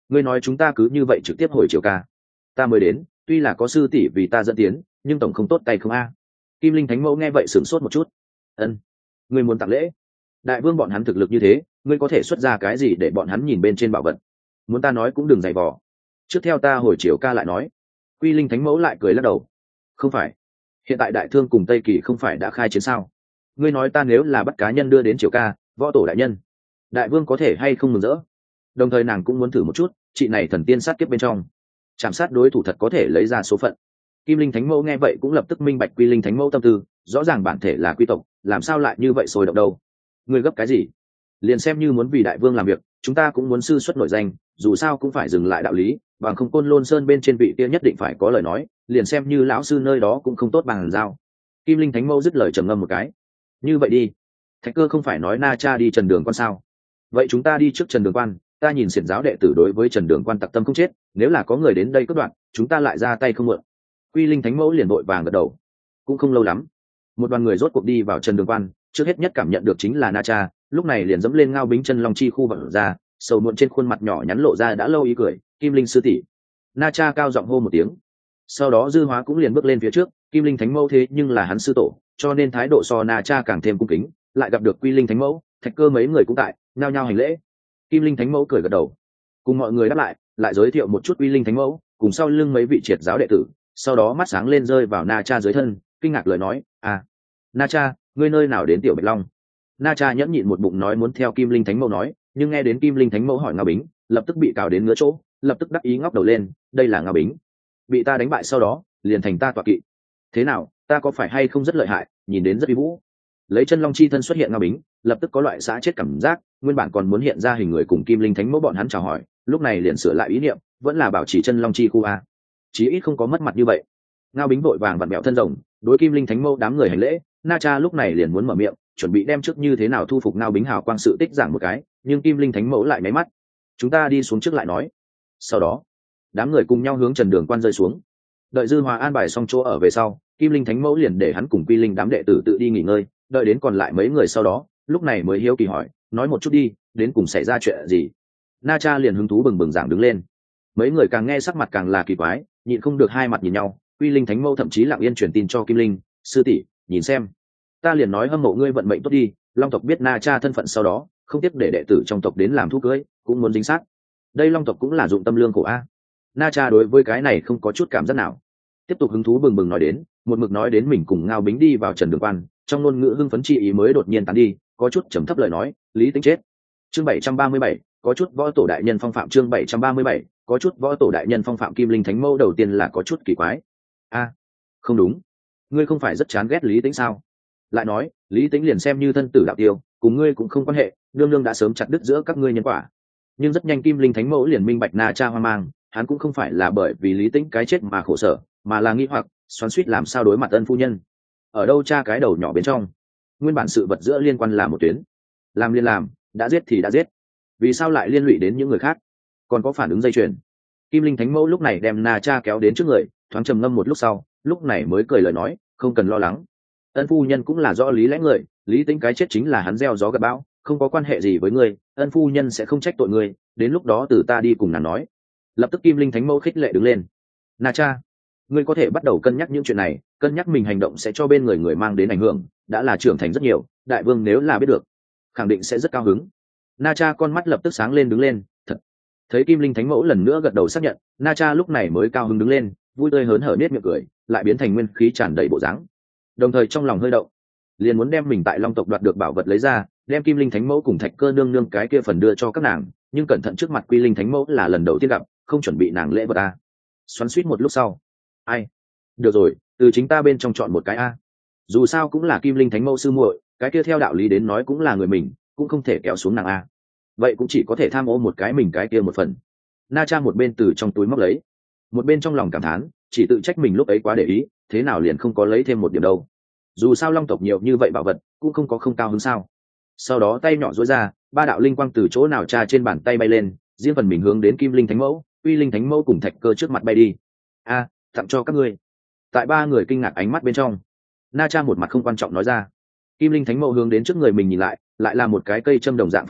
A: ngươi nói chúng ta cứ như vậy trực tiếp hồi triều ca? Ta mới đến, tuy là có sư tỷ vì ta dẫn tiến, nhưng tổng không tốt tay không a. Kim linh thánh mẫu nghe vậy sửng sốt một chút. Ân, ngươi muốn tặng lễ? Đại vương bọn hắn thực lực như thế, ngươi có thể xuất ra cái gì để bọn hắn nhìn bên trên bảo vật? Muốn ta nói cũng đừng giày vò, trước theo ta hồi triều ca lại nói. Quy linh thánh mẫu lại cười lắc đầu. Không phải, hiện tại đại thương cùng tây kỳ không phải đã khai chiến sao? Ngươi nói ta nếu là bắt cá nhân đưa đến triều ca, võ tổ đại nhân, đại vương có thể hay không mừng rỡ? Đồng thời nàng cũng muốn thử một chút, chị này thần tiên sát kiếp bên trong, chạm sát đối thủ thật có thể lấy ra số phận. Kim linh thánh mẫu nghe vậy cũng lập tức minh bạch quy linh thánh mẫu tâm tư, rõ ràng bản thể là quy tộc, làm sao lại như vậy sôi động đâu? Ngươi gấp cái gì? Liền xem như muốn vì đại vương làm việc, chúng ta cũng muốn sư xuất nổi danh, dù sao cũng phải dừng lại đạo lý, bằng không côn lôn sơn bên trên vị kia nhất định phải có lời nói, liền xem như lão sư nơi đó cũng không tốt bằng giao. Kim linh thánh mẫu dứt lời trầm ngâm một cái. Như vậy đi, thạch cơ không phải nói na cha đi trần đường quan sao? Vậy chúng ta đi trước trần đường quan, ta nhìn xiển giáo đệ tử đối với trần đường quan tặc tâm không chết, nếu là có người đến đây cướp đoạn, chúng ta lại ra tay không mượn. Quy linh thánh mẫu liền vội vàng gật đầu. Cũng không lâu lắm, một đoàn người rốt cuộc đi vào trần đường quan, trước hết nhất cảm nhận được chính là na cha, lúc này liền dẫm lên ngao bính chân long chi khu vận ra, sầu muộn trên khuôn mặt nhỏ nhắn lộ ra đã lâu ý cười. Kim linh sư tỷ. Na cha cao giọng hô một tiếng, sau đó dư hóa cũng liền bước lên phía trước. Kim linh thánh mẫu thế nhưng là hắn sư tổ, cho nên thái độ so na cha càng thêm cung kính. Lại gặp được quy linh thánh mẫu, thạch cơ mấy người cũng tại, nhao nhao hành lễ. Kim linh thánh mẫu cười gật đầu, cùng mọi người đáp lại, lại giới thiệu một chút quy linh thánh mẫu cùng sau lưng mấy vị triệt giáo đệ tử, sau đó mắt sáng lên rơi vào na cha dưới thân, kinh ngạc lời nói: à, na cha, ngươi nơi nào đến tiểu bạch long? Na cha nhẫn nhịn một bụng nói muốn theo kim linh thánh mẫu nói, nhưng nghe đến kim linh thánh mẫu hỏi ngao bính, lập tức bị cào đến ngứa chỗ, lập tức đắc ý ngóc đầu lên. Đây là ngao bính, bị ta đánh bại sau đó liền thành ta tọa kỵ. Thế nào, ta có phải hay không rất lợi hại, nhìn đến rất uy vũ? Lấy chân long chi thân xuất hiện ngao bính, lập tức có loại xã chết cảm giác, nguyên bản còn muốn hiện ra hình người cùng kim linh thánh mẫu bọn hắn chào hỏi, lúc này liền sửa lại ý niệm, vẫn là bảo trì chân long chi khu a, chí ít không có mất mặt như vậy. Ngao bính vội vàng vặn bẹo thân rồng, đối kim linh thánh mẫu đám người hành lễ. Na cha lúc này liền muốn mở miệng, chuẩn bị đem trước như thế nào thu phục ngao bính hào quang sự tích giảng một cái, nhưng kim linh thánh mẫu lại nháy mắt: chúng ta đi xuống trước lại nói. Sau đó đám người cùng nhau hướng trần đường quan rơi xuống. Đợi dư hòa an bài xong chỗ ở về sau, kim linh thánh mẫu liền để hắn cùng quy linh đám đệ tử tự đi nghỉ ngơi, đợi đến còn lại mấy người sau đó, lúc này mới hiếu kỳ hỏi: nói một chút đi, đến cùng xảy ra chuyện gì? Na cha liền hứng thú bừng bừng giảng đứng lên. Mấy người càng nghe sắc mặt càng là kỳ quái, nhịn không được hai mặt nhìn nhau. Quy linh thánh mẫu thậm chí lặng yên truyền tin cho kim linh: sư tỷ, nhìn xem, ta liền nói hâm mộ ngươi vận mệnh tốt đi, long tộc biết na cha thân phận sau đó, không tiếc để đệ tử trong tộc đến làm thú cưới, cũng muốn dính sát. Đây long tộc cũng là dụng tâm lương khổ a. Na cha đối với cái này không có chút cảm giác nào, tiếp tục hứng thú bừng bừng nói đến, một mực nói đến mình cùng ngao bính đi vào trần đường quan, trong ngôn ngữ hưng phấn chi ý mới đột nhiên tán đi, có chút trầm thấp lời nói: lý tính chết. Chương bảy trăm ba mươi bảy, có chút võ tổ đại nhân phong phạm. Chương bảy trăm ba mươi bảy, có chút võ tổ đại nhân phong phạm. Kim linh thánh mẫu đầu tiên là có chút kỳ quái. A, không đúng, ngươi không phải rất chán ghét lý tính sao? Lại nói, lý tính liền xem như thân tử đạo tiêu, cùng ngươi cũng không quan hệ, nương nương đã sớm chặt đứt giữa các ngươi nhân quả. Nhưng rất nhanh kim linh thánh mẫu liền minh bạch na cha hoang mang, hắn cũng không phải là bởi vì lý tính cái chết mà khổ sở, mà là nghi hoặc xoắn xuýt làm sao đối mặt ân phu nhân. Ở đâu cha cái đầu nhỏ bên trong, nguyên bản sự vật giữa liên quan là một tuyến, làm liên làm, đã giết thì đã giết, vì sao lại liên lụy đến những người khác, còn có phản ứng dây chuyền. Kim linh thánh mẫu lúc này đem na cha kéo đến trước người, thoáng trầm ngâm một lúc sau, lúc này mới cười lời nói: không cần lo lắng, ân phu nhân cũng là rõ lý lẽ người, lý tính cái chết chính là hắn gieo gió gặt bão, không có quan hệ gì với ngươi, ân phu nhân sẽ không trách tội ngươi, đến lúc đó từ ta đi cùng nàng nói. Lập tức kim linh thánh mẫu khích lệ đứng lên: na cha, ngươi có thể bắt đầu cân nhắc những chuyện này, cân nhắc mình hành động sẽ cho bên người người mang đến ảnh hưởng, đã là trưởng thành rất nhiều, đại vương nếu là biết được, khẳng định sẽ rất cao hứng. Na cha con mắt lập tức sáng lên đứng lên: thật. Thấy kim linh thánh mẫu lần nữa gật đầu xác nhận, na cha lúc này mới cao hứng đứng lên, vui tươi hớn hở nết miệng cười, lại biến thành nguyên khí tràn đầy bộ dáng, đồng thời trong lòng hơi động, liền muốn đem mình tại long tộc đoạt được bảo vật lấy ra, đem kim linh thánh mẫu cùng thạch cơ nương nương cái kia phần đưa cho các nàng. Nhưng cẩn thận, trước mặt quy linh thánh mẫu là lần đầu tiên gặp, không chuẩn bị nàng lễ vật a. Xoắn suýt một lúc sau: ai, được rồi, từ chính ta bên trong chọn một cái a, dù sao cũng là kim linh thánh mẫu sư muội, cái kia theo đạo lý đến nói cũng là người mình, cũng không thể kéo xuống nàng a, vậy cũng chỉ có thể tham ô một cái mình cái kia một phần. Na cha một bên từ trong túi móc lấy, một bên trong lòng cảm thán, chỉ tự trách mình lúc ấy quá để ý, thế nào liền không có lấy thêm một điểm đâu. Dù sao long tộc nhiều như vậy bảo vật, cũng không có không cao hứng sao. Sau đó tay nhỏ duỗi ra, ba đạo linh quang từ chỗ nào cha trên bàn tay bay lên, riêng phần mình hướng đến kim linh thánh mẫu, uy linh thánh mẫu cùng thạch cơ trước mặt bay đi. A, tặng cho các ngươi. Tại ba người kinh ngạc ánh mắt bên trong, na cha một mặt không quan trọng nói ra. Kim linh thánh mẫu hướng đến trước người mình nhìn lại, lại là một cái cây châm đồng dạng pháp bảo,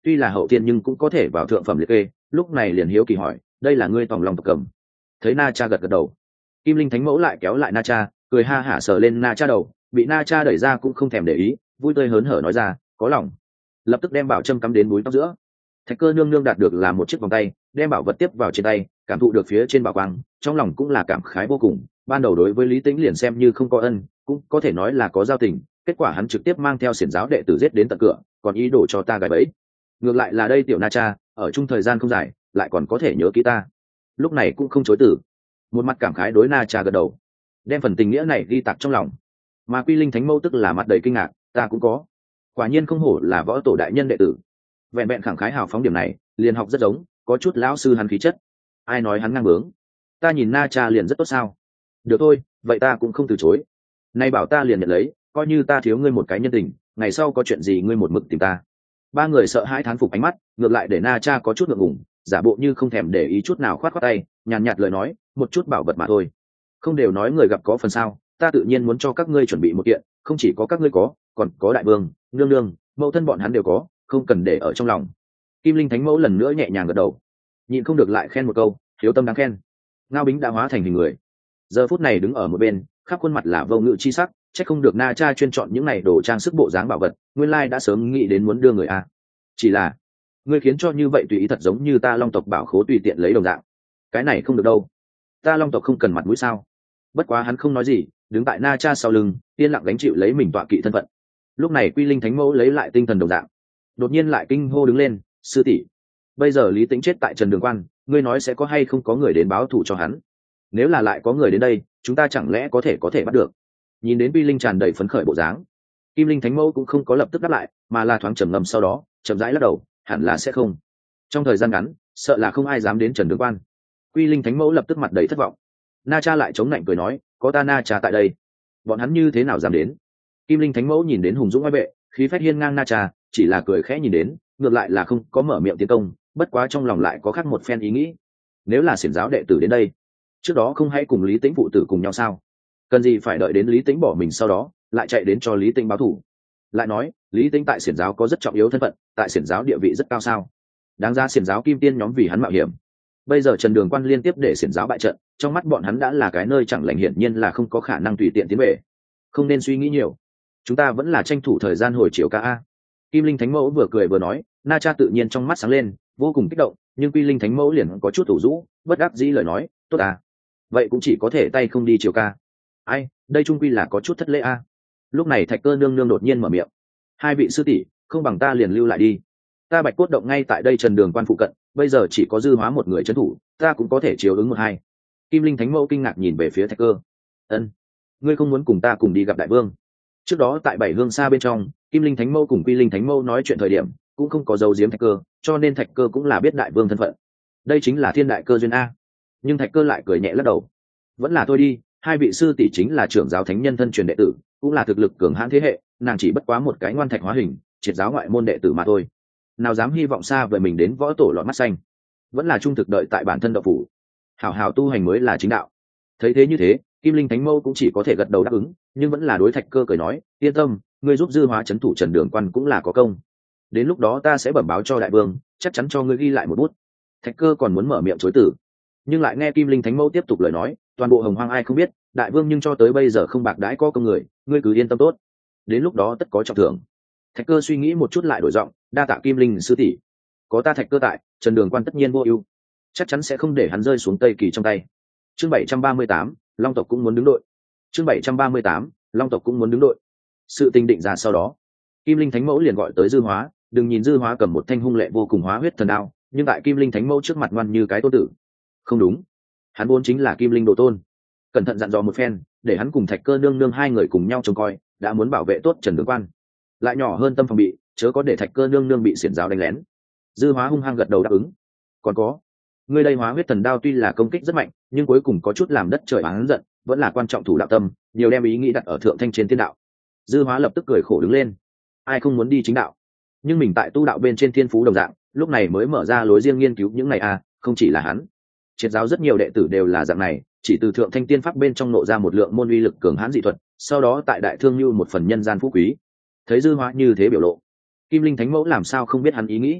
A: tuy là hậu thiên nhưng cũng có thể vào thượng phẩm liệt kê. Lúc này liền hiếu kỳ hỏi, đây là ngươi tòng lòng tộc cầm? Thấy Na Cha gật gật đầu, Kim Linh Thánh Mẫu lại kéo lại Na Cha, cười ha hả sờ lên Na Cha đầu, bị Na Cha đẩy ra cũng không thèm để ý, vui tươi hớn hở nói ra, có lòng. Lập tức đem bảo châm cắm đến búi tóc giữa. Thạch Cơ nương nương đạt được là một chiếc vòng tay, đem bảo vật tiếp vào trên tay, cảm thụ được phía trên bảo quang, trong lòng cũng là cảm khái vô cùng. Ban đầu đối với Lý Tĩnh liền xem như không có ân, cũng có thể nói là có giao tình, kết quả hắn trực tiếp mang theo xiển giáo đệ tử giết đến tận cửa, còn ý đồ cho ta gài bẫy. Ngược lại là đây tiểu Na Cha, ở chung thời gian không dài, lại còn có thể nhớ kỹ ta. Lúc này cũng không chối từ, một mặt cảm khái đối Na Cha gật đầu, đem phần tình nghĩa này ghi tạc trong lòng. Mà Quy Linh Thánh Mẫu tức là mặt đầy kinh ngạc, ta cũng có. Quả nhiên không hổ là võ tổ đại nhân đệ tử. Vẹn vẹn khẳng khái hào phóng điểm này, liền học rất giống, có chút lão sư hắn khí chất. Ai nói hắn ngang bướng? Ta nhìn Na Cha liền rất tốt sao? Được thôi, vậy ta cũng không từ chối. Nay bảo ta liền nhận lấy, coi như ta thiếu ngươi một cái nhân tình, ngày sau có chuyện gì ngươi một mực tìm ta. Ba người sợ hãi thán phục ánh mắt, ngược lại để Na Cha có chút ngượng ngùng, giả bộ như không thèm để ý chút nào, khoát khoát tay, nhàn nhạt lời nói, một chút bảo vật mà thôi. Không đều nói người gặp có phần sao, ta tự nhiên muốn cho các ngươi chuẩn bị một kiện, không chỉ có các ngươi có, còn có đại vương, nương nương, mẫu thân bọn hắn đều có, không cần để ở trong lòng. Kim Linh Thánh Mẫu lần nữa nhẹ nhàng gật đầu, nhịn không được lại khen một câu, hiếu tâm đáng khen. Ngao Bính đã hóa thành hình người, giờ phút này đứng ở một bên, khắp khuôn mặt là vô ngự chi sắc, chắc không được Na Cha chuyên chọn những này đồ trang sức bộ dáng bảo vật, nguyên lai đã sớm nghĩ đến muốn đưa người a. Chỉ là ngươi khiến cho như vậy tùy ý, thật giống như ta Long tộc bảo khố tùy tiện lấy đồng dạng. Cái này không được đâu, ta Long tộc không cần mặt mũi sao? Bất quá hắn không nói gì, đứng tại Na Cha sau lưng, yên lặng gánh chịu lấy mình tọa kỵ thân phận. Lúc này Quy Linh Thánh Mẫu lấy lại tinh thần đồng dạng, đột nhiên lại kinh hô đứng lên, sư tỷ, bây giờ Lý Tĩnh chết tại Trần Đường Quan, ngươi nói sẽ có hay không có người đến báo thù cho hắn? Nếu là lại có người đến đây, chúng ta chẳng lẽ có thể có thể bắt được? Nhìn đến Quy Linh tràn đầy phấn khởi bộ dáng, Kim Linh Thánh Mẫu cũng không có lập tức đáp lại, mà là thoáng trầm ngâm, sau đó chậm rãi lắc đầu, hẳn là sẽ không. Trong thời gian ngắn, sợ là không ai dám đến Trần Đường Quan. Quy Linh Thánh Mẫu lập tức mặt đầy thất vọng. Na Cha lại chống lạnh cười nói, có ta Na Cha tại đây, bọn hắn như thế nào dám đến? Kim Linh Thánh Mẫu nhìn đến hùng dũng oai vệ, khí phách hiên ngang Na Cha, chỉ là cười khẽ nhìn đến, ngược lại là không có mở miệng tiến công, bất quá trong lòng lại có khác một phen ý nghĩ. Nếu là xiển giáo đệ tử đến đây, trước đó không hãy cùng Lý Tĩnh phụ tử cùng nhau sao? Cần gì phải đợi đến Lý Tĩnh bỏ mình sau đó lại chạy đến cho Lý Tĩnh báo thù? Lại nói Lý Tĩnh tại xiển giáo có rất trọng yếu thân phận, tại xiển giáo địa vị rất cao sao? Đáng ra xiển giáo kim tiên nhóm vì hắn mạo hiểm. Bây giờ Trần Đường Quan liên tiếp để xiển giáo bại trận, trong mắt bọn hắn đã là cái nơi chẳng lành, hiển nhiên là không có khả năng tùy tiện tiến về. Không nên suy nghĩ nhiều, chúng ta vẫn là tranh thủ thời gian hồi chiều ca a. Kim Linh Thánh Mẫu vừa cười vừa nói, Na Cha tự nhiên trong mắt sáng lên, vô cùng kích động, nhưng Quy Linh Thánh Mẫu liền có chút thủ rũ, bất đắc dĩ lời nói, tốt à, vậy cũng chỉ có thể tay không đi chiều ca. Ai, đây trung quy là có chút thất lễ a. Lúc này Thạch Cơ nương nương đột nhiên mở miệng, hai vị sư tỷ, không bằng ta liền lưu lại đi. Ta Bạch Cốt động ngay tại đây Trần Đường Quan phụ cận, bây giờ chỉ có Dư Hóa một người trấn thủ, ta cũng có thể chiếu ứng một hai. Kim Linh Thánh Mẫu kinh ngạc nhìn về phía Thạch Cơ, ân, ngươi không muốn cùng ta cùng đi gặp đại vương? Trước đó tại Bảy Hương Sa bên trong, Kim Linh Thánh Mẫu cùng Quy Linh Thánh Mẫu nói chuyện thời điểm cũng không có giấu giếm Thạch Cơ, cho nên Thạch Cơ cũng là biết đại vương thân phận. Đây chính là thiên đại cơ duyên a. Nhưng Thạch Cơ lại cười nhẹ lắc đầu, vẫn là thôi đi, hai vị sư tỷ chính là trưởng giáo thánh nhân thân truyền đệ tử, cũng là thực lực cường hãn thế hệ, nàng chỉ bất quá một cái ngoan thạch hóa hình triệt giáo ngoại môn đệ tử mà thôi, nào dám hy vọng xa vời mình đến võ tổ lọt mắt xanh, vẫn là trung thực đợi tại bản thân đạo phủ, hảo hảo tu hành mới là chính đạo. Thấy thế như thế, Kim Linh Thánh Mẫu cũng chỉ có thể gật đầu đáp ứng, nhưng vẫn là đối Thạch Cơ cười nói, yên tâm, ngươi giúp Dư Hóa trấn thủ Trần Đường Quan cũng là có công, đến lúc đó ta sẽ bẩm báo cho đại vương, chắc chắn cho ngươi ghi lại một bút. Thạch Cơ còn muốn mở miệng chối từ, nhưng lại nghe Kim Linh Thánh Mẫu tiếp tục lời nói, toàn bộ Hồng Hoang ai không biết, đại vương nhưng cho tới bây giờ không bạc đãi có công người, ngươi cứ yên tâm tốt, đến lúc đó tất có trọng thưởng. Thạch Cơ suy nghĩ một chút lại đổi giọng, đa tạ Kim Linh sư tỷ, có ta Thạch Cơ tại, Trần Đường Quan tất nhiên vô ưu, chắc chắn sẽ không để hắn rơi xuống Tây Kỳ trong tay. Chương bảy trăm ba mươi tám, Long tộc cũng muốn đứng đội. Chương bảy trăm ba mươi tám, Long tộc cũng muốn đứng đội. Sự tình định ra sau đó, Kim Linh Thánh Mẫu liền gọi tới Dư Hóa, đừng nhìn Dư Hóa cầm một thanh hung lệ vô cùng hóa huyết thần đao, nhưng tại Kim Linh Thánh Mẫu trước mặt ngoan như cái tôn tử. Không đúng, hắn vốn chính là Kim Linh độ tôn. Cẩn thận dặn dò một phen, để hắn cùng Thạch Cơ nương nương hai người cùng nhau trông coi, đã muốn bảo vệ tốt Trần Đường Quan, lại nhỏ hơn tâm phòng bị, chớ có để Thạch Cơ nương nương bị xiển giáo đánh lén. Dư Hóa hung hăng gật đầu đáp ứng. Còn có, ngươi đây hóa huyết thần đao tuy là công kích rất mạnh, nhưng cuối cùng có chút làm đất trời oán giận, vẫn là quan trọng thủ đạo tâm, nhiều đem ý nghĩ đặt ở thượng thanh trên thiên đạo. Dư Hóa lập tức cười khổ đứng lên, ai không muốn đi chính đạo, nhưng mình tại tu đạo bên trên thiên phú đồng dạng, lúc này mới mở ra lối riêng nghiên cứu những này à, không chỉ là hắn, triệt giáo rất nhiều đệ tử đều là dạng này, chỉ từ thượng thanh tiên pháp bên trong nộ ra một lượng môn uy lực cường hãn dị thuật, sau đó tại đại thương như một phần nhân gian phú quý. Thấy Dư Hóa như thế biểu lộ, Kim Linh Thánh Mẫu làm sao không biết hắn ý nghĩ,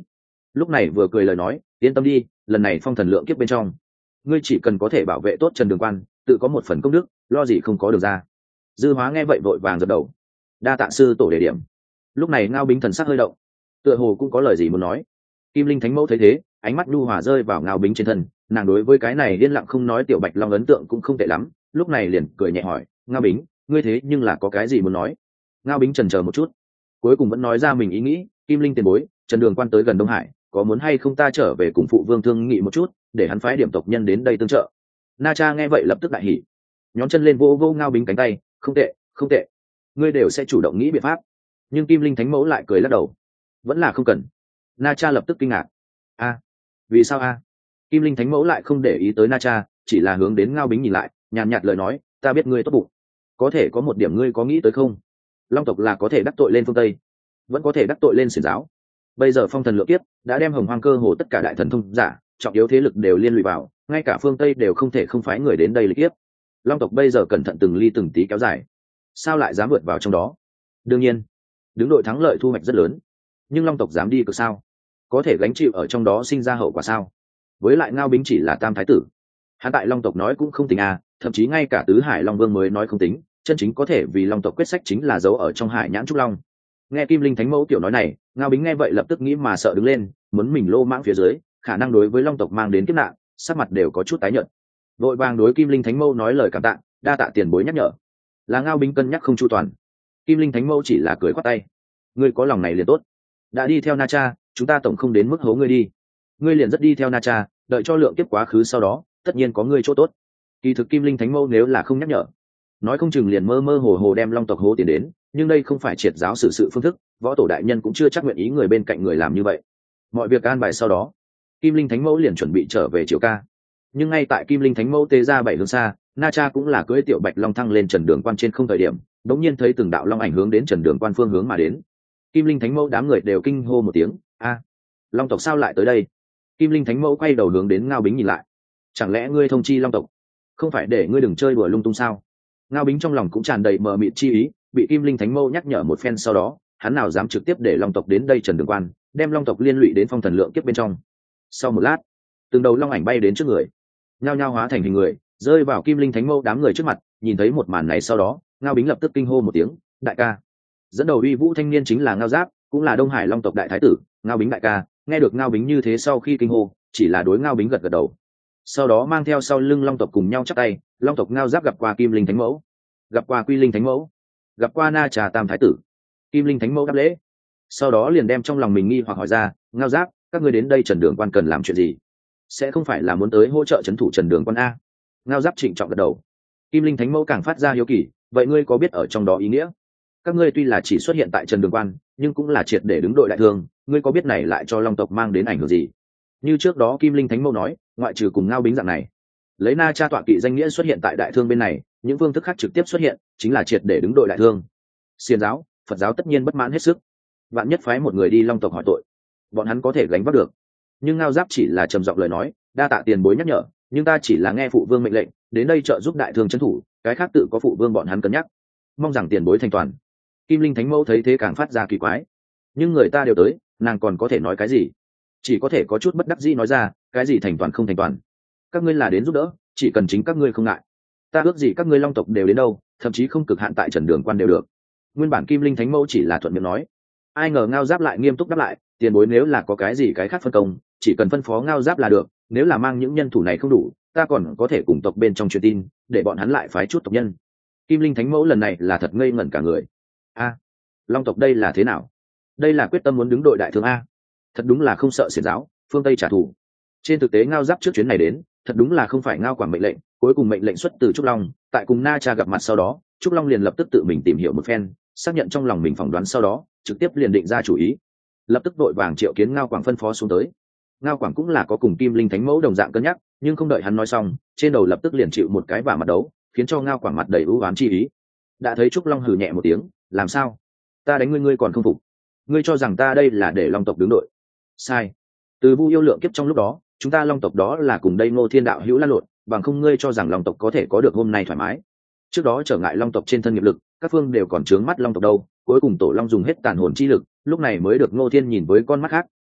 A: lúc này vừa cười lời nói, yên tâm đi, lần này phong thần lượng kiếp bên trong ngươi chỉ cần có thể bảo vệ tốt Trần Đường Quan, tự có một phần công đức, lo gì không có được ra. Dư Hóa nghe vậy vội vàng gật đầu, đa tạ sư tổ đề điểm. Lúc này Ngao Bính thần sắc hơi động, tựa hồ cũng có lời gì muốn nói. Kim Linh Thánh Mẫu thấy thế, ánh mắt nhu hòa rơi vào Ngao Bính trên thân, nàng đối với cái này yên lặng không nói tiểu Bạch Long ấn tượng cũng không tệ lắm, lúc này liền cười nhẹ hỏi, Ngao Bính, ngươi thế nhưng là có cái gì muốn nói? Ngao Bính chần chờ một chút, cuối cùng vẫn nói ra mình ý nghĩ, Kim Linh tiền bối, Trần Đường Quan tới gần Đông Hải, có muốn hay không ta trở về cùng phụ vương thương nghị một chút, để hắn phái điểm tộc nhân đến đây tương trợ. Na Cha nghe vậy lập tức đại hỉ, nhón chân lên vô vô Ngao Bính cánh tay, không tệ, không tệ, ngươi đều sẽ chủ động nghĩ biện pháp. Nhưng Kim Linh Thánh Mẫu lại cười lắc đầu, vẫn là không cần. Na Cha lập tức kinh ngạc, a, vì sao a? Kim Linh Thánh Mẫu lại không để ý tới Na Cha, chỉ là hướng đến Ngao Bính nhìn lại, nhàn nhạt lời nói, ta biết ngươi tốt bụng, có thể có một điểm ngươi có nghĩ tới không? Long tộc là có thể đắc tội lên phương Tây, vẫn có thể đắc tội lên xiển giáo. Bây giờ phong thần lượng kiếp đã đem hồng hoang cơ hồ tất cả đại thần thông giả trọng yếu thế lực đều liên lụy vào, ngay cả phương Tây đều không thể không phái người đến đây lịch kiếp. Long tộc bây giờ cẩn thận từng ly từng tí kéo dài, sao lại dám vượt vào trong đó? Đương nhiên đứng đội thắng lợi thu hoạch rất lớn, nhưng Long tộc dám đi cực sao? Có thể gánh chịu ở trong đó sinh ra hậu quả sao? Với lại Ngao Bính chỉ là tam thái tử, hắn tại Long tộc nói cũng không tính à, thậm chí ngay cả tứ hải Long Vương mới nói không tính, chân chính có thể vì Long tộc quyết sách chính là giấu ở trong hải nhãn trúc long. Nghe Kim Linh Thánh Mẫu tiểu nói này, Ngao Bính nghe vậy lập tức nghĩ mà sợ đứng lên, muốn mình lô mãng phía dưới khả năng đối với Long tộc mang đến kiếp nạn, sắc mặt đều có chút tái nhợt, vội vàng đối Kim Linh Thánh Mẫu nói lời cảm tạ, đa tạ tiền bối nhắc nhở. Là Ngao Bính cân nhắc không chu toàn, Kim Linh Thánh Mẫu chỉ là cười khoát tay, ngươi có lòng này liền tốt, đã đi theo Na Cha, chúng ta tổng không đến mức hố ngươi đi, ngươi liền rất đi theo Na Cha, đợi cho lượng kiếp quá khứ sau đó tất nhiên có ngươi chỗ tốt. Kỳ thực Kim Linh Thánh Mẫu nếu là không nhắc nhở, nói không chừng liền mơ mơ hồ hồ đem Long tộc hố tiền đến, nhưng đây không phải triệt giáo xử sự phương thức, võ tổ đại nhân cũng chưa chắc nguyện ý người bên cạnh người làm như vậy. Mọi việc an bài sau đó, Kim Linh Thánh Mẫu liền chuẩn bị trở về Triệu Ca. Nhưng ngay tại Kim Linh Thánh Mẫu tê ra bảy hướng xa, Na Cha cũng là cưỡi tiểu Bạch Long thăng lên Trần Đường Quan trên không thời điểm, đống nhiên thấy từng đạo long ảnh hướng đến Trần Đường Quan phương hướng mà đến. Kim Linh Thánh Mẫu đám người đều kinh hô một tiếng, a, Long tộc sao lại tới đây? Kim Linh Thánh Mẫu quay đầu hướng đến Ngao Bính nhìn lại, chẳng lẽ ngươi thông chi Long tộc, không phải để ngươi đừng chơi đùa lung tung sao? Ngao Bính trong lòng cũng tràn đầy mờ mịt chi ý, bị Kim Linh Thánh Mẫu nhắc nhở một phen sau đó, hắn nào dám trực tiếp để Long tộc đến đây Trần Đường Quan, đem Long tộc liên lụy đến phong thần lượng kiếp bên trong. Sau một lát, từng đầu long ảnh bay đến trước người, nhao nhao hóa thành hình người, rơi vào Kim Linh Thánh Mẫu đám người trước mặt. Nhìn thấy một màn này sau đó, Ngao Bính lập tức kinh hô một tiếng, đại ca. Dẫn đầu uy vũ thanh niên chính là Ngao Giáp, cũng là Đông Hải Long tộc đại thái tử. Ngao Bính đại ca. Nghe được Ngao Bính như thế sau khi kinh hô, chỉ là đối Ngao Bính gật gật đầu, sau đó mang theo sau lưng Long tộc cùng nhau chắp tay. Long tộc Ngao Giáp gặp qua Kim Linh Thánh Mẫu, gặp qua Quy Linh Thánh Mẫu, gặp qua Na Trà Tam thái tử. Kim Linh Thánh Mẫu đáp lễ, sau đó liền đem trong lòng mình nghi hoặc hỏi ra, Ngao Giáp, các ngươi đến đây Trần Đường Quan cần làm chuyện gì? Sẽ không phải là muốn tới hỗ trợ trấn thủ Trần Đường Quan a? Ngao Giáp trịnh trọng gật đầu. Kim Linh Thánh Mẫu càng phát ra hiếu kỳ, vậy ngươi có biết ở trong đó ý nghĩa? Các ngươi tuy là chỉ xuất hiện tại Trần Đường Quan, nhưng cũng là triệt để đứng đội đại thương, ngươi có biết này lại cho Long tộc mang đến ảnh hưởng gì? Như trước đó Kim Linh Thánh Mẫu nói, ngoại trừ cùng Ngao Bính dạng này lấy Na Cha tọa kỵ danh nghĩa xuất hiện tại đại thương bên này, những phương thức khác trực tiếp xuất hiện chính là triệt để đứng đội đại thương. Xiển giáo, Phật giáo tất nhiên bất mãn hết sức, vạn nhất phái một người đi Long tộc hỏi tội, bọn hắn có thể gánh vác được. Nhưng Ngao Giáp chỉ là trầm giọng lời nói, đa tạ tiền bối nhắc nhở, nhưng ta chỉ là nghe phụ vương mệnh lệnh đến đây trợ giúp đại thương trấn thủ, cái khác tự có phụ vương bọn hắn cân nhắc, mong rằng tiền bối thành toàn. Kim Linh Thánh Mẫu thấy thế càng phát ra kỳ quái, nhưng người ta đều tới, nàng còn có thể nói cái gì? Chỉ có thể có chút bất đắc dĩ nói ra, cái gì thành toàn không thành toàn, các ngươi là đến giúp đỡ, chỉ cần chính các ngươi không ngại, ta ước gì các ngươi Long tộc đều đến đâu, thậm chí không cực hạn tại Trần Đường Quan đều được. Nguyên bản Kim Linh Thánh Mẫu chỉ là thuận miệng nói, ai ngờ Ngao Giáp lại nghiêm túc đáp lại, tiền bối nếu là có cái gì cái khác phân công, chỉ cần phân phó Ngao Giáp là được, nếu là mang những nhân thủ này không đủ, ta còn có thể cùng tộc bên trong truyền tin, để bọn hắn lại phái chút tộc nhân. Kim Linh Thánh Mẫu lần này là thật ngây ngẩn cả người. A, Long tộc đây là thế nào? Đây là quyết tâm muốn đứng đội đại thương a? Thật đúng là không sợ xiển giáo, phương Tây trả thù. Trên thực tế Ngao Giáp trước chuyến này đến, thật đúng là không phải Ngao Quảng mệnh lệnh, cuối cùng mệnh lệnh xuất từ Trúc Long, tại cùng Na Cha gặp mặt sau đó, Trúc Long liền lập tức tự mình tìm hiểu một phen, xác nhận trong lòng mình phỏng đoán sau đó, trực tiếp liền định ra chủ ý, lập tức đội vàng triệu kiến Ngao Quảng phân phó xuống tới. Ngao Quảng cũng là có cùng Kim Linh Thánh Mẫu đồng dạng cân nhắc, nhưng không đợi hắn nói xong, trên đầu lập tức liền chịu một cái vả mặt đấu, khiến cho Ngao Quảng mặt đầy ưu ám chi ý. Đã thấy Trúc Long hừ nhẹ một tiếng, làm sao? Ta đánh ngươi ngươi còn không phục? Ngươi cho rằng ta đây là để Long tộc đứng đội? Sai. Từ Vu Yêu Lượng kiếp trong lúc đó, chúng ta Long tộc đó là cùng đây Ngô Thiên đạo hữu lan lộn, bằng không ngươi cho rằng Long tộc có thể có được hôm nay thoải mái. Trước đó trở ngại Long tộc trên thân nghiệp lực, các phương đều còn trướng mắt Long tộc đâu, cuối cùng Tổ Long dùng hết tàn hồn chi lực, lúc này mới được Ngô Thiên nhìn với con mắt khác,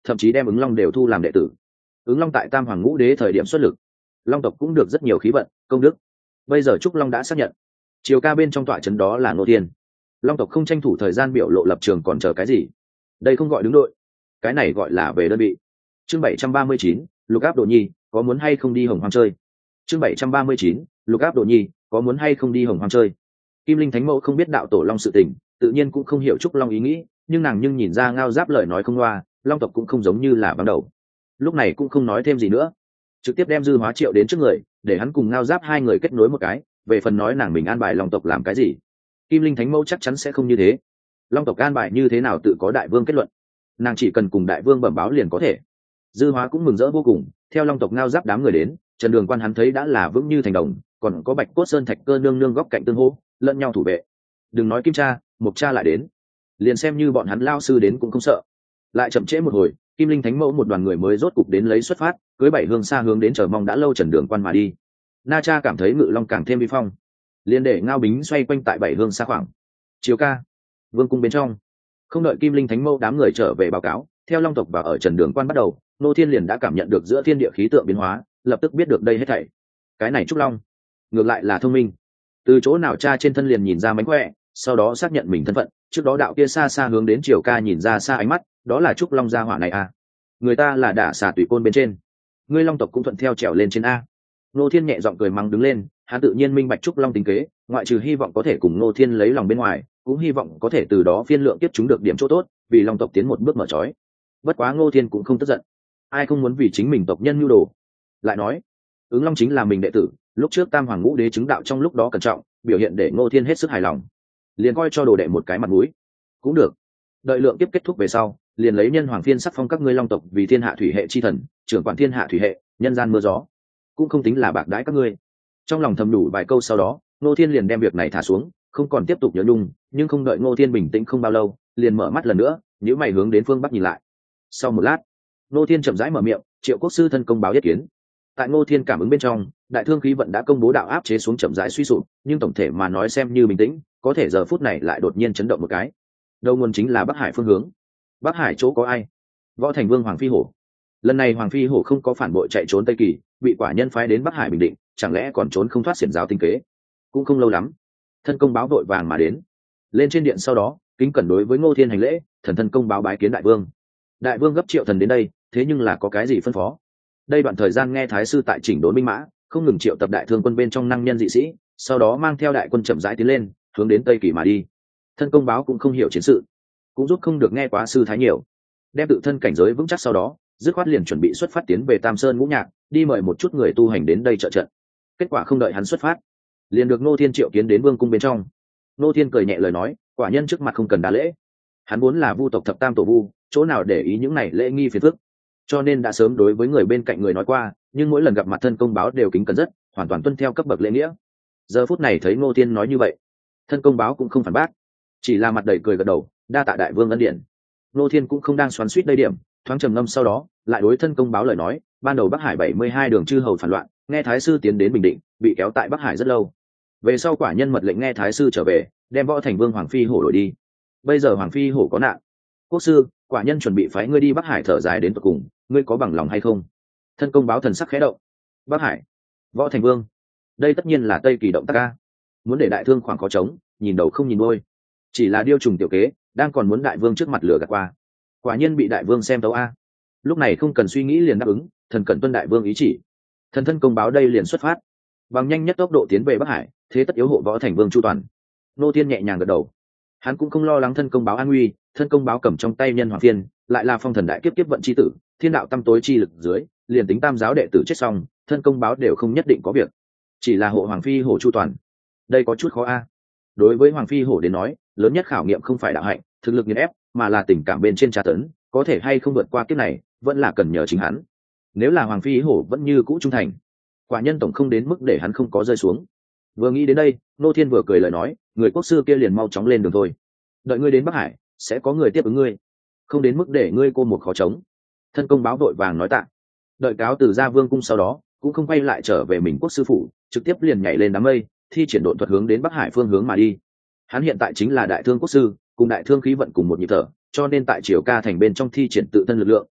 A: thậm chí đem ứng long đều thu làm đệ tử. Ứng long tại tam hoàng ngũ đế thời điểm xuất lực, long tộc cũng được rất nhiều khí vận công đức. Bây giờ trúc long đã xác nhận chiều ca bên trong tọa trấn đó là Ngô Thiên, long tộc không tranh thủ thời gian biểu lộ lập trường còn chờ cái gì? Đây không gọi đứng đội, cái này gọi là về đơn vị. Chương bảy trăm ba mươi chín, lục áp Đồ Nhi, có muốn hay không đi Hồng Hoang chơi? Chương bảy trăm ba mươi chín, lục áp Đồ Nhi, có muốn hay không đi Hồng Hoang chơi? Kim Linh Thánh Mẫu không biết đạo tổ long sự tình, tự nhiên cũng không hiểu trúc long ý nghĩ, nhưng nàng nhưng nhìn ra Ngao Giáp lời nói không loa, long tộc cũng không giống như là vắng đầu. Lúc này cũng không nói thêm gì nữa, trực tiếp đem Dư Hóa Triệu đến trước người, để hắn cùng Ngao Giáp hai người kết nối một cái. Về phần nói nàng mình an bài long tộc làm cái gì, Kim Linh Thánh Mẫu chắc chắn sẽ không như thế. Long tộc an bài như thế nào tự có đại vương kết luận, nàng chỉ cần cùng đại vương bẩm báo liền có thể. Dư Hóa cũng mừng rỡ vô cùng, theo long tộc Ngao Giáp đám người đến, Trần Đường Quan hắn thấy đã là vững như thành đồng, còn có Bạch Cốt Sơn Thạch Cơ nương nương góc cạnh tương hô, lẫn nhau thủ vệ. Đừng nói Kim cha, Mộc cha lại đến, liền xem như bọn hắn lao sư đến cũng không sợ. Lại chậm trễ một hồi, Kim Linh Thánh Mẫu một đoàn người mới rốt cục đến lấy xuất phát, cưới bảy hương xa hướng đến chờ mong đã lâu Trần Đường Quan mà đi. Na Cha cảm thấy Ngự Long càng thêm vi phong, liền để Ngao Bính xoay quanh tại bảy hương xa khoảng chiều ca vương cung bên trong. Không đợi Kim Linh Thánh Mẫu đám người trở về báo cáo, theo long tộc và ở Trần Đường Quan bắt đầu, Nô Thiên liền đã cảm nhận được giữa thiên địa khí tượng biến hóa, lập tức biết được đây hết thảy. Cái này Trúc Long ngược lại là thông minh, từ chỗ nào cha trên thân liền nhìn ra mánh khỏe, sau đó xác nhận mình thân phận. Trước đó đạo kia xa xa hướng đến chiều ca nhìn ra xa ánh mắt, đó là Trúc Long gia hỏa này à? Người ta là đả xà tùy côn bên trên, ngươi long tộc cũng thuận theo trèo lên trên a. Nô Thiên nhẹ giọng cười mắng đứng lên, hắn tự nhiên minh bạch Trúc Long tính kế, ngoại trừ hy vọng có thể cùng Nô Thiên lấy lòng bên ngoài, cũng hy vọng có thể từ đó phiên lượng tiếp chúng được điểm chỗ tốt, vì long tộc tiến một bước mở trói. Bất quá Ngô Thiên cũng không tức giận, ai không muốn vì chính mình tộc nhân nhu đồ. Lại nói, ứng long chính là mình đệ tử, lúc trước tam hoàng ngũ đế chứng đạo trong lúc đó cẩn trọng, biểu hiện để Ngô Thiên hết sức hài lòng, liền coi cho đồ đệ một cái mặt mũi. Cũng được, đợi lượng tiếp kết thúc về sau, liền lấy nhân hoàng phiên sắc phong các ngươi long tộc vì thiên hạ thủy hệ chi thần, trưởng quản thiên hạ thủy hệ, nhân gian mưa gió, cũng không tính là bạc đãi các ngươi. Trong lòng thầm đủ vài câu sau đó, Ngô Thiên liền đem việc này thả xuống, không còn tiếp tục nhớ nhung. Nhưng không đợi Ngô Thiên bình tĩnh không bao lâu, liền mở mắt lần nữa, nhíu mày hướng đến phương bắc nhìn lại. Sau một lát, Ngô Thiên chậm rãi mở miệng, Triệu Quốc sư thân công báo yết kiến. Tại Ngô Thiên cảm ứng bên trong, đại thương khí vận đã công bố đạo áp chế xuống chậm rãi suy sụp, nhưng tổng thể mà nói xem như bình tĩnh, có thể giờ phút này lại đột nhiên chấn động một cái. Đầu nguồn chính là Bắc Hải phương hướng. Bắc Hải chỗ có ai? Võ Thành Vương Hoàng Phi Hổ. Lần này Hoàng Phi Hổ không có phản bội chạy trốn Tây Kỳ, bị quả nhân phái đến Bắc Hải bình định, chẳng lẽ còn trốn không thoát xiển giáo tinh kế? Cũng không lâu lắm, thân công báo vội vàng mà đến, lên trên điện sau đó kính cẩn đối với Ngô Thiên hành lễ, thần thân công báo bái kiến đại vương. Đại vương gấp triệu thần đến đây, thế nhưng là có cái gì phân phó? Đây đoạn thời gian nghe thái sư tại chỉnh đốn binh mã, không ngừng triệu tập đại thương quân bên trong năng nhân dị sĩ, sau đó mang theo đại quân chậm rãi tiến lên, hướng đến Tây Kỳ mà đi. Thân công báo cũng không hiểu chiến sự, cũng giúp không được nghe quá sư thái nhiều, đem tự thân cảnh giới vững chắc sau đó, dứt khoát liền chuẩn bị xuất phát tiến về Tam Sơn Ngũ Nhạc, đi mời một chút người tu hành đến đây trợ trận. Kết quả không đợi hắn xuất phát, liền được Ngô Thiên triệu kiến đến vương cung bên trong. Ngô Thiên cười nhẹ lời nói, quả nhân trước mặt không cần đa lễ, hắn vốn là vu tộc thập tam tổ vu, chỗ nào để ý những này lễ nghi phiền phức, cho nên đã sớm đối với người bên cạnh người nói qua, nhưng mỗi lần gặp mặt thân công báo đều kính cẩn rất, hoàn toàn tuân theo cấp bậc lễ nghĩa. Giờ phút này thấy Ngô Thiên nói như vậy, thân công báo cũng không phản bác, chỉ là mặt đầy cười gật đầu, đa tạ đại vương ân điển. Ngô Thiên cũng không đang xoắn xuýt đây điểm, thoáng trầm ngâm sau đó lại đối thân công báo lời nói, ban đầu Bắc Hải bảy mươi hai đường chư hầu phản loạn, nghe thái sư tiến đến Bình Định, bị kéo tại Bắc Hải rất lâu. Về sau quả nhân mật lệnh nghe thái sư trở về, đem Võ Thành Vương Hoàng Phi Hổ đổi đi. Bây giờ Hoàng Phi Hổ có nạn, quốc sư, quả nhân chuẩn bị phái ngươi đi Bắc Hải thở dài đến tận cùng, ngươi có bằng lòng hay không? Thân công báo thần sắc khẽ động. Bắc Hải, Võ Thành Vương, đây tất nhiên là Tây Kỳ động tác ca, muốn để đại thương khoảng khó trống, nhìn đầu không nhìn đuôi, chỉ là điêu trùng tiểu kế, đang còn muốn đại vương trước mặt lửa gạt qua. Quả nhân bị đại vương xem tấu a. Lúc này không cần suy nghĩ liền đáp ứng, thần cẩn tuân đại vương ý chỉ. Thần thân công báo đây liền xuất phát, bằng nhanh nhất tốc độ tiến về Bắc Hải, thế tất yếu hộ Võ Thành Vương chu toàn. Nô Thiên nhẹ nhàng gật đầu, hắn cũng không lo lắng thân công báo an nguy, thân công báo cầm trong tay nhân hoàng phiên, lại là phong thần đại kiếp kiếp vận chi tử, thiên đạo tâm tối chi lực dưới, liền tính tam giáo đệ tử chết xong, thân công báo đều không nhất định có việc, chỉ là hộ Hoàng Phi Hổ chu toàn, đây có chút khó a. Đối với Hoàng Phi Hổ đến nói, lớn nhất khảo nghiệm không phải đạo hạnh, thực lực nghiền ép, mà là tình cảm bên trên tra tấn, có thể hay không vượt qua kiếp này, vẫn là cần nhờ chính hắn. Nếu là Hoàng Phi Hổ vẫn như cũ trung thành, quả nhân tổng không đến mức để hắn không có rơi xuống. Vừa nghĩ đến đây, Nô Thiên vừa cười lời nói, người quốc sư kia liền mau chóng lên đường thôi, đợi ngươi đến Bắc Hải sẽ có người tiếp ứng ngươi, không đến mức để ngươi cô một khó chống. Thân công báo đội vàng nói tạ, đợi cáo từ ra vương cung sau đó cũng không quay lại trở về mình quốc sư phủ, trực tiếp liền nhảy lên đám mây, thi triển độn thuật hướng đến Bắc Hải phương hướng mà đi. Hắn hiện tại chính là đại thương quốc sư, cùng đại thương khí vận cùng một nhịp thở, cho nên tại triều ca thành bên trong thi triển tự thân lực lượng,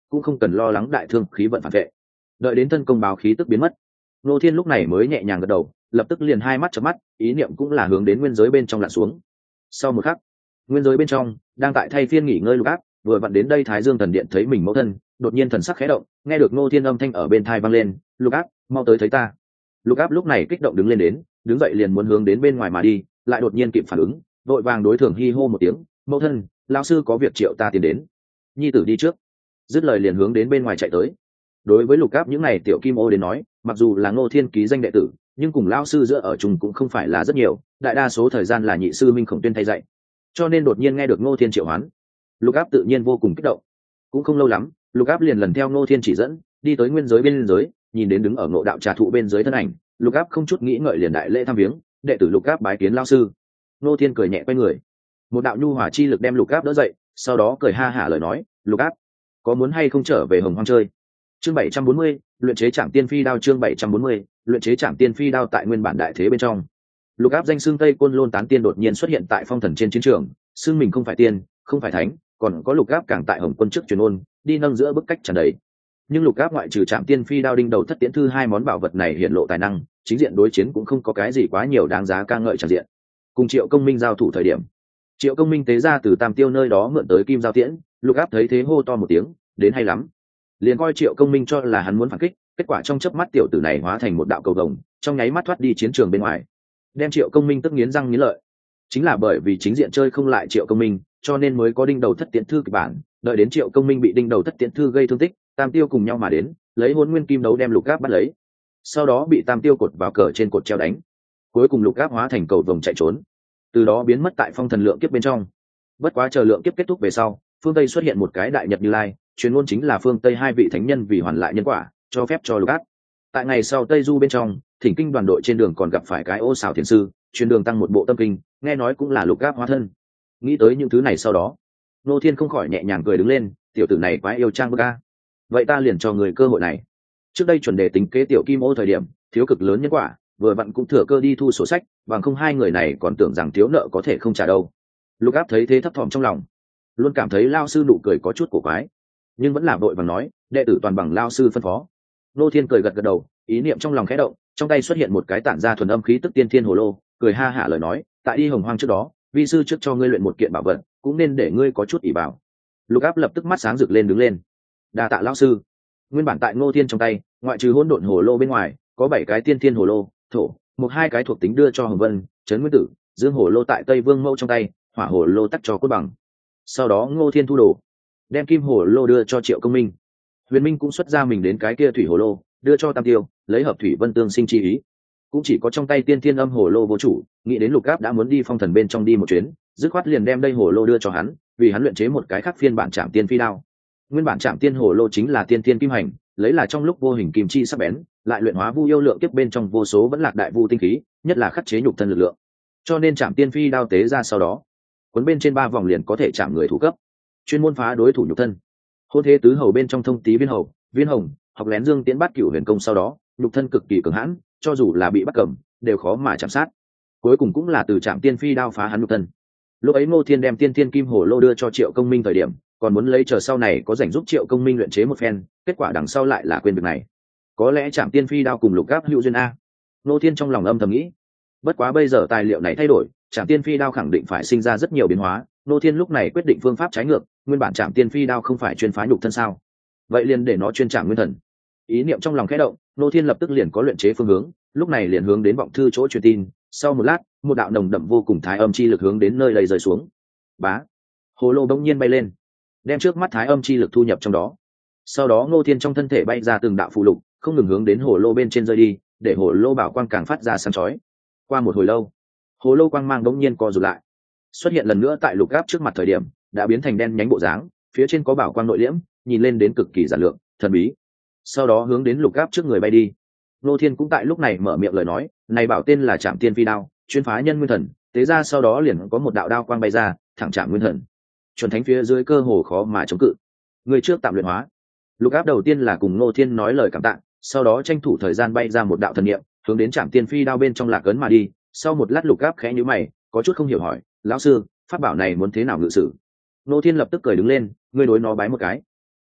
A: cũng không cần lo lắng đại thương khí vận phản vệ. Đợi đến thân công báo khí tức biến mất, Ngô Thiên lúc này mới nhẹ nhàng gật đầu, lập tức liền hai mắt chớp mắt, ý niệm cũng là hướng đến nguyên giới bên trong lặn xuống. Sau một khắc, nguyên giới bên trong đang tại thay phiên nghỉ ngơi Lục Áp, vừa vặn đến đây Thái Dương thần điện thấy mình mẫu thân, đột nhiên thần sắc khẽ động, nghe được Ngô Thiên âm thanh ở bên tai vang lên, "Lục Áp, mau tới thấy ta." Lục Áp lúc này kích động đứng lên đến, đứng dậy liền muốn hướng đến bên ngoài mà đi, lại đột nhiên kịp phản ứng, vội vàng đối Thường Hi hô một tiếng, "Mẫu thân, lão sư có việc triệu ta tiến đến." Nhi tử đi trước. Dứt lời liền hướng đến bên ngoài chạy tới. Đối với Lục Áp những này tiểu kim ô đến nói, mặc dù là Ngô Thiên ký danh đệ tử, nhưng cùng lão sư giữa ở chung cũng không phải là rất nhiều, đại đa số thời gian là nhị sư Minh Khổng Tuyên thay dạy. Cho nên đột nhiên nghe được Ngô Thiên triệu hoán, Lục Áp tự nhiên vô cùng kích động. Cũng không lâu lắm, Lục Áp liền lần theo Ngô Thiên chỉ dẫn, đi tới nguyên giới bên giới, nhìn đến đứng ở Ngộ Đạo Trà thụ bên dưới thân ảnh, Lục Áp không chút nghĩ ngợi liền đại lễ thăm viếng, đệ tử Lục Áp bái kiến lão sư. Ngô Thiên cười nhẹ quay người, một đạo nhu hòa chi lực đem Lục Áp đỡ dậy, sau đó cười ha hả lời nói, "Lục Áp, có muốn hay không trở về Hồng Hoang chơi?" Chương bảy trăm bốn mươi, luyện chế Trảm Tiên Phi đao. Chương bảy trăm bốn mươi, luyện chế Trảm Tiên Phi đao. Tại nguyên bản đại thế bên trong, Lục Áp danh xưng Tây Côn Lôn Tán Tiên đột nhiên xuất hiện tại phong thần trên chiến trường, xưng mình không phải tiên, không phải thánh, còn có Lục Áp càng tại Hồng Quân trước truyền ôn, đi nâng giữa bức cách tràn đầy. Nhưng Lục Áp ngoại trừ Trảm Tiên Phi đao đinh đầu thất tiễn thư hai món bảo vật này hiện lộ tài năng, chính diện đối chiến cũng không có cái gì quá nhiều đáng giá ca ngợi tràn diện. Cùng Triệu Công Minh giao thủ thời điểm, Triệu Công Minh tế ra từ Tam Tiêu nơi đó mượn tới kim giao tiễn, Lục Áp thấy thế hô to một tiếng, "Đến hay lắm!" Liền coi Triệu Công Minh cho là hắn muốn phản kích, kết quả trong chớp mắt tiểu tử này hóa thành một đạo cầu vồng, trong nháy mắt thoát đi chiến trường bên ngoài, đem Triệu Công Minh tức nghiến răng nghiến lợi. Chính là bởi vì chính diện chơi không lại Triệu Công Minh, cho nên mới có đinh đầu thất tiễn thư kịch bản, đợi đến Triệu Công Minh bị đinh đầu thất tiễn thư gây thương tích, Tam Tiêu cùng nhau mà đến, lấy Hỗn Nguyên Kim đấu đem Lục Áp bắt lấy, sau đó bị Tam Tiêu cột vào cờ trên cột treo đánh, cuối cùng Lục Áp hóa thành cầu vồng chạy trốn, từ đó biến mất tại phong thần lượng kiếp bên trong. Bất quá chờ lượng kiếp kết thúc về sau, phương Tây xuất hiện một cái đại nhật Như Lai, truyền ngôn chính là phương Tây hai vị thánh nhân vì hoàn lại nhân quả, cho phép cho Lục Áp. Tại ngày sau Tây Du bên trong, Thỉnh Kinh đoàn đội trên đường còn gặp phải cái Ô Xảo Thiền sư, truyền đường tăng một bộ tâm kinh, nghe nói cũng là Lục Áp hóa thân. Nghĩ tới những thứ này sau đó, Ngô Thiên không khỏi nhẹ nhàng cười đứng lên, tiểu tử này quá yêu trang bức a. Vậy ta liền cho người cơ hội này. Trước đây chuẩn đề tính kế tiểu kim ô thời điểm, thiếu cực lớn nhân quả, vừa vặn cũng thừa cơ đi thu sổ sách, bằng không hai người này còn tưởng rằng thiếu nợ có thể không trả đâu. Lục Áp thấy thế thấp thỏm trong lòng, luôn cảm thấy lao sư nụ cười có chút cổ quái, nhưng vẫn là vội vàng nói, đệ tử toàn bằng lao sư phân phó. Ngô Thiên cười gật gật đầu, ý niệm trong lòng khẽ động, trong tay xuất hiện một cái tản ra thuần âm khí tức tiên thiên hồ lô, cười ha hả lời nói, tại đi Hồng Hoang trước đó, vi sư trước cho ngươi luyện một kiện bảo vật, cũng nên để ngươi có chút ỷ bảo. Lục Áp lập tức mắt sáng rực lên đứng lên, đa tạ lão sư. Nguyên bản tại Ngô Thiên trong tay, ngoại trừ hỗn độn hồ lô bên ngoài, có bảy cái tiên thiên hồ lô, thổ, một hai cái thuộc tính đưa cho Hồng Vân, Trấn Nguyên Tử, dương hồ lô tại Tây Vương Mẫu trong tay, hỏa hồ lô tắc cho Cốt Bằng. Sau đó Ngô Thiên thu đồ, đem kim hồ lô đưa cho Triệu Công Minh. Huyền Minh cũng xuất ra mình đến cái kia thủy hồ lô, đưa cho Tam Tiêu, lấy hợp thủy vân tương sinh chi ý. Cũng chỉ có trong tay tiên thiên âm hồ lô vô chủ, nghĩ đến Lục Áp đã muốn đi phong thần bên trong đi một chuyến, dứt khoát liền đem đây hồ lô đưa cho hắn, vì hắn luyện chế một cái khác phiên bản Trảm Tiên Phi đao. Nguyên bản Trảm Tiên hồ lô chính là tiên thiên kim hành, lấy là trong lúc vô hình kim chi sắc bén, lại luyện hóa vu yêu lượng kiếp bên trong vô số vẫn lạc đại vu tinh khí, nhất là khắc chế nhục thân lực lượng. Cho nên Trảm Tiên Phi đao tế ra sau đó, cuốn bên trên ba vòng liền có thể chạm người thủ cấp, chuyên môn phá đối thủ nhục thân. Hôn thế tứ hầu bên trong thông tý viên hầu, viên hồng, học lén dương tiến bát cửu huyền công sau đó, nhục thân cực kỳ cường hãn, cho dù là bị bắt cầm, đều khó mà chạm sát. Cuối cùng cũng là từ Trảm Tiên Phi đao phá hắn nhục thân. Lúc ấy Ngô Thiên đem tiên thiên kim hồ lô đưa cho Triệu Công Minh thời điểm, còn muốn lấy chờ sau này có rảnh giúp Triệu Công Minh luyện chế một phen, kết quả đằng sau lại là quên việc này. Có lẽ Trảm Tiên Phi đao cùng Lục Áp hữu duyên a. Ngô Thiên trong lòng âm thầm nghĩ. Bất quá bây giờ tài liệu này thay đổi, Trảm Tiên Phi đao khẳng định phải sinh ra rất nhiều biến hóa. Ngô Thiên lúc này quyết định phương pháp trái ngược, nguyên bản Trảm Tiên Phi đao không phải chuyên phá nhục thân sao? Vậy liền để nó chuyên trảm nguyên thần. Ý niệm trong lòng khẽ động, Ngô Thiên lập tức liền có luyện chế phương hướng, lúc này liền hướng đến vọng thư chỗ truyền tin. Sau một lát, một đạo nồng đậm vô cùng thái âm chi lực hướng đến nơi đây rơi xuống. Bá, hồ lô bỗng nhiên bay lên, đem trước mắt thái âm chi lực thu nhập trong đó. Sau đó Ngô Thiên trong thân thể bay ra từng đạo phù lục, không ngừng hướng đến hồ lô bên trên rơi đi, để hồ lô bảo quang càng phát ra sáng chói. Qua một hồi lâu, hồ lô quang mang bỗng nhiên co rụt lại, xuất hiện lần nữa tại Lục Áp trước mặt thời điểm, đã biến thành đen nhánh bộ dáng, phía trên có bảo quang nội liễm, nhìn lên đến cực kỳ giản lược, thần bí. Sau đó hướng đến Lục Áp trước người bay đi. Ngô Thiên cũng tại lúc này mở miệng lời nói, này bảo tên là Trảm Tiên Phi đao, chuyên phá nhân nguyên thần, tế ra sau đó liền có một đạo đao quang bay ra, thẳng chạm nguyên thần. Chuẩn thánh phía dưới cơ hồ khó mà chống cự. Người trước tạm luyện hóa. Lục Áp đầu tiên là cùng Ngô Thiên nói lời cảm tạ, sau đó tranh thủ thời gian bay ra một đạo thần niệm, hướng đến Trảm Tiên Phi đao bên trong lạc ấn mà đi. Sau một lát Lục Áp khẽ nhíu mày, có chút không hiểu hỏi, lão sư, pháp bảo này muốn thế nào ngự sử? Ngô Thiên lập tức cười đứng lên, ngươi đối nó bái một cái.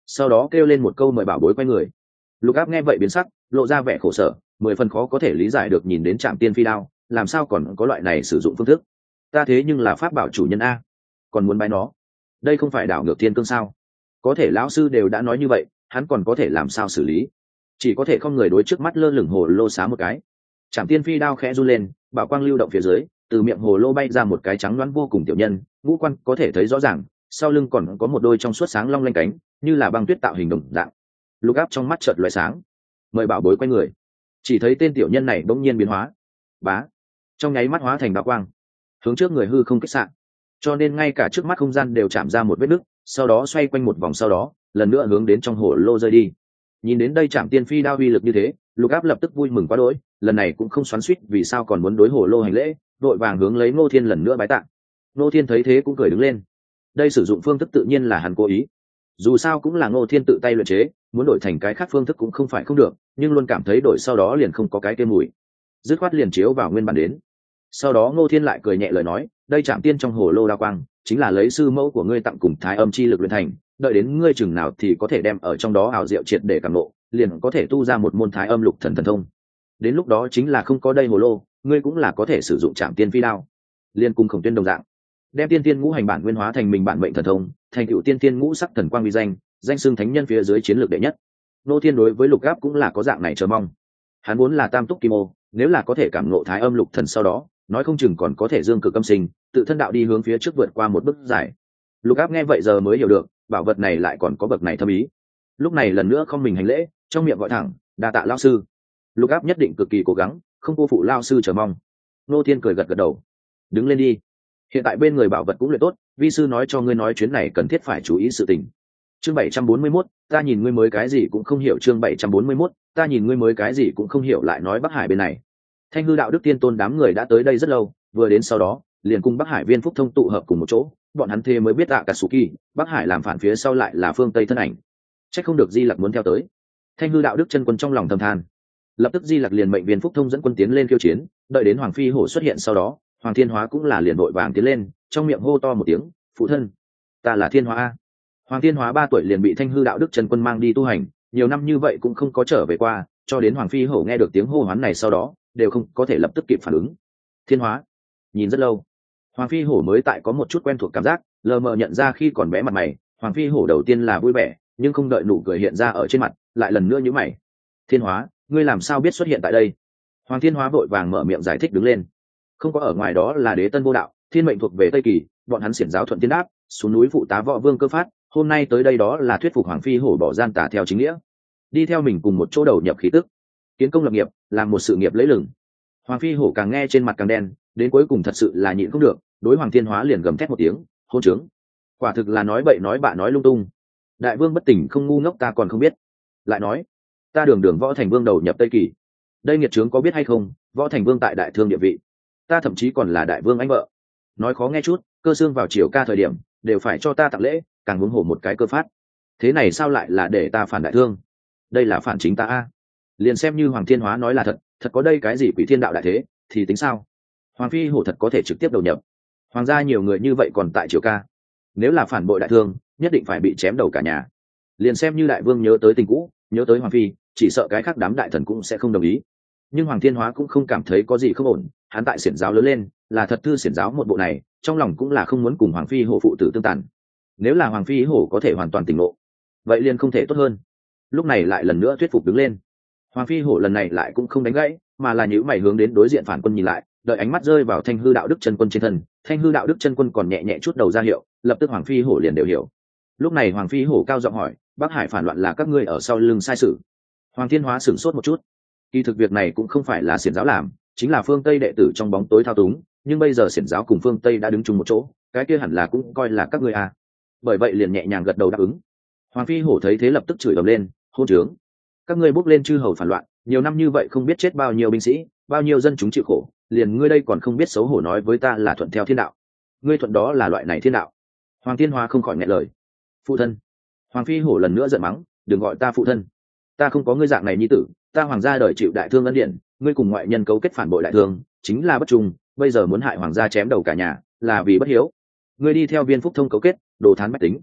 A: sau đó kêu lên một câu mời bảo bối quay người. Lục Áp nghe vậy biến sắc, lộ ra vẻ khổ sở, mười phần khó có thể lý giải được nhìn đến Trảm Tiên Phi đao, làm sao còn có loại này sử dụng phương thức. Ta thế nhưng là pháp bảo chủ nhân a, còn muốn bái nó, đây không phải đảo ngược thiên cương sao? Có thể lão sư đều đã nói như vậy, hắn còn có thể làm sao xử lý? Chỉ có thể không người đối trước mắt lơ lửng hồ lô xá một cái. Trảm Tiên Phi đao khẽ run lên, bảo quang lưu động phía dưới, từ miệng hồ lô bay ra một cái trắng loáng vô cùng tiểu nhân, ngũ quan có thể thấy rõ ràng, sau lưng còn có một đôi trong suốt sáng long lanh cánh, như là băng tuyết tạo hình đồng dạng. Lục Áp trong mắt chợt lóe sáng, mời bảo bối quay người. Chỉ thấy tên tiểu nhân này bỗng nhiên biến hóa, bá, trong nháy mắt hóa thành bảo quang, hướng trước người hư không kích xạ, cho nên ngay cả trước mắt không gian đều chạm ra một vết nứt, sau đó xoay quanh một vòng, sau đó lần nữa hướng đến trong hồ lô rơi đi. Nhìn đến đây Trảm Tiên Phi đao uy lực như thế, Lục Áp lập tức vui mừng quá đỗi, lần này cũng không xoắn xuýt vì sao còn muốn đối hồ lô hành lễ, đội vàng hướng lấy Ngô Thiên lần nữa bái tạ. Ngô Thiên thấy thế cũng cười đứng lên. Đây sử dụng phương thức tự nhiên là hắn cố ý, dù sao cũng là Ngô Thiên tự tay luyện chế, muốn đổi thành cái khác phương thức cũng không phải không được, nhưng luôn cảm thấy đổi sau đó liền không có cái kia mùi, dứt khoát liền chiếu vào nguyên bản đến. Sau đó Ngô Thiên lại cười nhẹ lời nói, đây Trảm Tiên trong hồ lô đao quang chính là lấy sư mẫu của ngươi tặng cùng thái âm chi lực luyện thành, đợi đến ngươi chừng nào thì có thể đem ở trong đó ảo diệu triệt để cảm ngộ, liền có thể tu ra một môn thái âm lục thần thần thông. Đến lúc đó chính là không có đây hồ lô, ngươi cũng là có thể sử dụng Trảm Tiên Phi đao, liên cùng Khổng Tuyên đồng dạng, đem tiên tiên ngũ hành bản nguyên hóa thành mình bản mệnh thần thông, thành tựu tiên tiên ngũ sắc thần quang uy danh, danh xưng thánh nhân phía dưới chiến lược đệ nhất. Ngô Thiên đối với Lục Áp cũng là có dạng này chờ mong. Hắn vốn là tam túc kim ô, nếu là có thể cảm ngộ thái âm lục thần sau đó, nói không chừng còn có thể dương cực âm sinh, tự thân đạo đi hướng phía trước vượt qua một bước dài. Lục Áp nghe vậy giờ mới hiểu được, bảo vật này lại còn có bậc này thâm ý. Lúc này lần nữa không mình hành lễ, trong miệng gọi thẳng, đa tạ lão sư. Lục Áp nhất định cực kỳ cố gắng, không cô phụ lão sư chờ mong. Ngô Thiên cười gật gật đầu, đứng lên đi. Hiện tại bên người bảo vật cũng luyện tốt, vi sư nói cho ngươi nói chuyến này cần thiết phải chú ý sự tình. Chương bảy trăm bốn mươi mốt, ta nhìn ngươi mới cái gì cũng không hiểu. Chương bảy trăm bốn mươi mốt, ta nhìn ngươi mới cái gì cũng không hiểu. Lại nói Bắc Hải bên này, Thanh Hư Đạo Đức Tiên Tôn đám người đã tới đây rất lâu, vừa đến sau đó liền cùng Bắc Hải Viên Phúc Thông tụ hợp cùng một chỗ, bọn hắn thề mới biết tạ cả Suki, Bắc Hải làm phản phía sau lại là phương Tây thân ảnh, chắc không được Di Lặc muốn theo tới. Thanh Hư Đạo Đức chân quân trong lòng thầm than, lập tức Di Lặc liền mệnh Viên Phúc Thông dẫn quân tiến lên khiêu chiến, đợi đến Hoàng Phi Hổ xuất hiện sau đó, Hoàng Thiên Hóa cũng là liền đội vàng tiến lên, trong miệng hô to một tiếng, phụ thân, ta là Thiên Hóa a. Hoàng Thiên Hóa ba tuổi liền bị Thanh Hư Đạo Đức chân quân mang đi tu hành, nhiều năm như vậy cũng không có trở về qua, cho đến Hoàng Phi Hổ nghe được tiếng hô hoán này sau đó, đều không có thể lập tức kịp phản ứng. Thiên Hóa, nhìn rất lâu, Hoàng Phi Hổ mới tại có một chút quen thuộc cảm giác, lờ mờ nhận ra khi còn bé mặt mày, Hoàng Phi Hổ đầu tiên là vui vẻ, nhưng không đợi nụ cười hiện ra ở trên mặt, lại lần nữa nhíu mày. Thiên Hóa, ngươi làm sao biết xuất hiện tại đây? Hoàng Thiên Hóa vội vàng mở miệng giải thích đứng lên. Không có ở ngoài đó là Đế Tân Vô Đạo, thiên mệnh thuộc về Tây Kỳ, bọn hắn xiển giáo thuận thiên đáp, xuống núi phụ tá võ vương Cơ Phát, hôm nay tới đây đó là thuyết phục Hoàng Phi Hổ bỏ gian tà theo chính nghĩa, đi theo mình cùng một chỗ đầu nhập khí tức, kiến công lập nghiệp, làm một sự nghiệp lấy lừng. Hoàng Phi Hổ càng nghe trên mặt càng đen, đến cuối cùng thật sự là nhịn không được, đối Hoàng Thiên Hóa liền gầm thét một tiếng, hôn trướng, quả thực là nói bậy nói bạ nói lung tung. Đại vương bất tỉnh không ngu ngốc ta còn không biết, lại nói ta đường đường võ thành vương đầu nhập Tây Kỳ, đây nghiệt trướng có biết hay không, võ thành vương tại đại thương địa vị, ta thậm chí còn là đại vương anh vợ, nói khó nghe chút, Cơ Xương vào triều ca thời điểm đều phải cho ta tặng lễ, càng huống hồ một cái Cơ Phát, thế này sao lại là để ta phản đại thương, đây là phản chính ta a. Liền xem như Hoàng Thiên Hóa nói là thật, thật có đây cái gì quỷ thiên đạo đại thế thì tính sao? Hoàng Phi Hổ thật có thể trực tiếp đầu nhập hoàng gia nhiều người như vậy còn tại triều ca, nếu là phản bội đại thương nhất định phải bị chém đầu cả nhà. Liền xem như đại vương nhớ tới tình cũ, nhớ tới Hoàng Phi, chỉ sợ cái khác đám đại thần cũng sẽ không đồng ý. Nhưng Hoàng Thiên Hóa cũng không cảm thấy có gì không ổn, hắn tại xiển giáo lớn lên, là thật thư xiển giáo một bộ này, trong lòng cũng là không muốn cùng Hoàng Phi Hổ phụ tử tương tàn. Nếu là Hoàng Phi Hổ có thể hoàn toàn tỉnh ngộ, vậy liền không thể tốt hơn. Lúc này lại lần nữa thuyết phục đứng lên. Hoàng Phi Hổ lần này lại cũng không đánh gãy, mà là nhíu mày hướng đến đối diện phản quân nhìn lại, đợi ánh mắt rơi vào Thanh Hư Đạo Đức chân quân trên thân, Thanh Hư Đạo Đức chân quân còn nhẹ nhẹ chút đầu ra hiệu, lập tức Hoàng Phi Hổ liền đều hiểu. Lúc này Hoàng Phi Hổ cao giọng hỏi, Bắc Hải phản loạn là các ngươi ở sau lưng sai sự? Hoàng Thiên Hóa sửng sốt một chút, kỳ thực việc này cũng không phải là xiển giáo làm, chính là phương Tây đệ tử trong bóng tối thao túng, nhưng bây giờ xiển giáo cùng phương Tây đã đứng chung một chỗ, cái kia hẳn là cũng coi là các ngươi à. Bởi vậy liền nhẹ nhàng gật đầu đáp ứng. Hoàng Phi Hổ thấy thế lập tức chửi ầm lên, hôn trướng, các ngươi bốc lên chư hầu phản loạn, nhiều năm như vậy không biết chết bao nhiêu binh sĩ, bao nhiêu dân chúng chịu khổ, liền ngươi đây còn không biết xấu hổ nói với ta là thuận theo thiên đạo, ngươi thuận đó là loại này thiên đạo? Hoàng Thiên Hóa không khỏi nghẹn lời. Phụ thân. Hoàng Phi Hổ lần nữa giận mắng, đừng gọi ta phụ thân, ta không có ngươi dạng này nhi tử, ta hoàng gia đời chịu đại thương ân điển, ngươi cùng ngoại nhân cấu kết phản bội đại thương, chính là bất trung, bây giờ muốn hại hoàng gia chém đầu cả nhà, là vì bất hiếu. Ngươi đi theo Viên Phúc Thông cấu kết, đồ thán bách tính,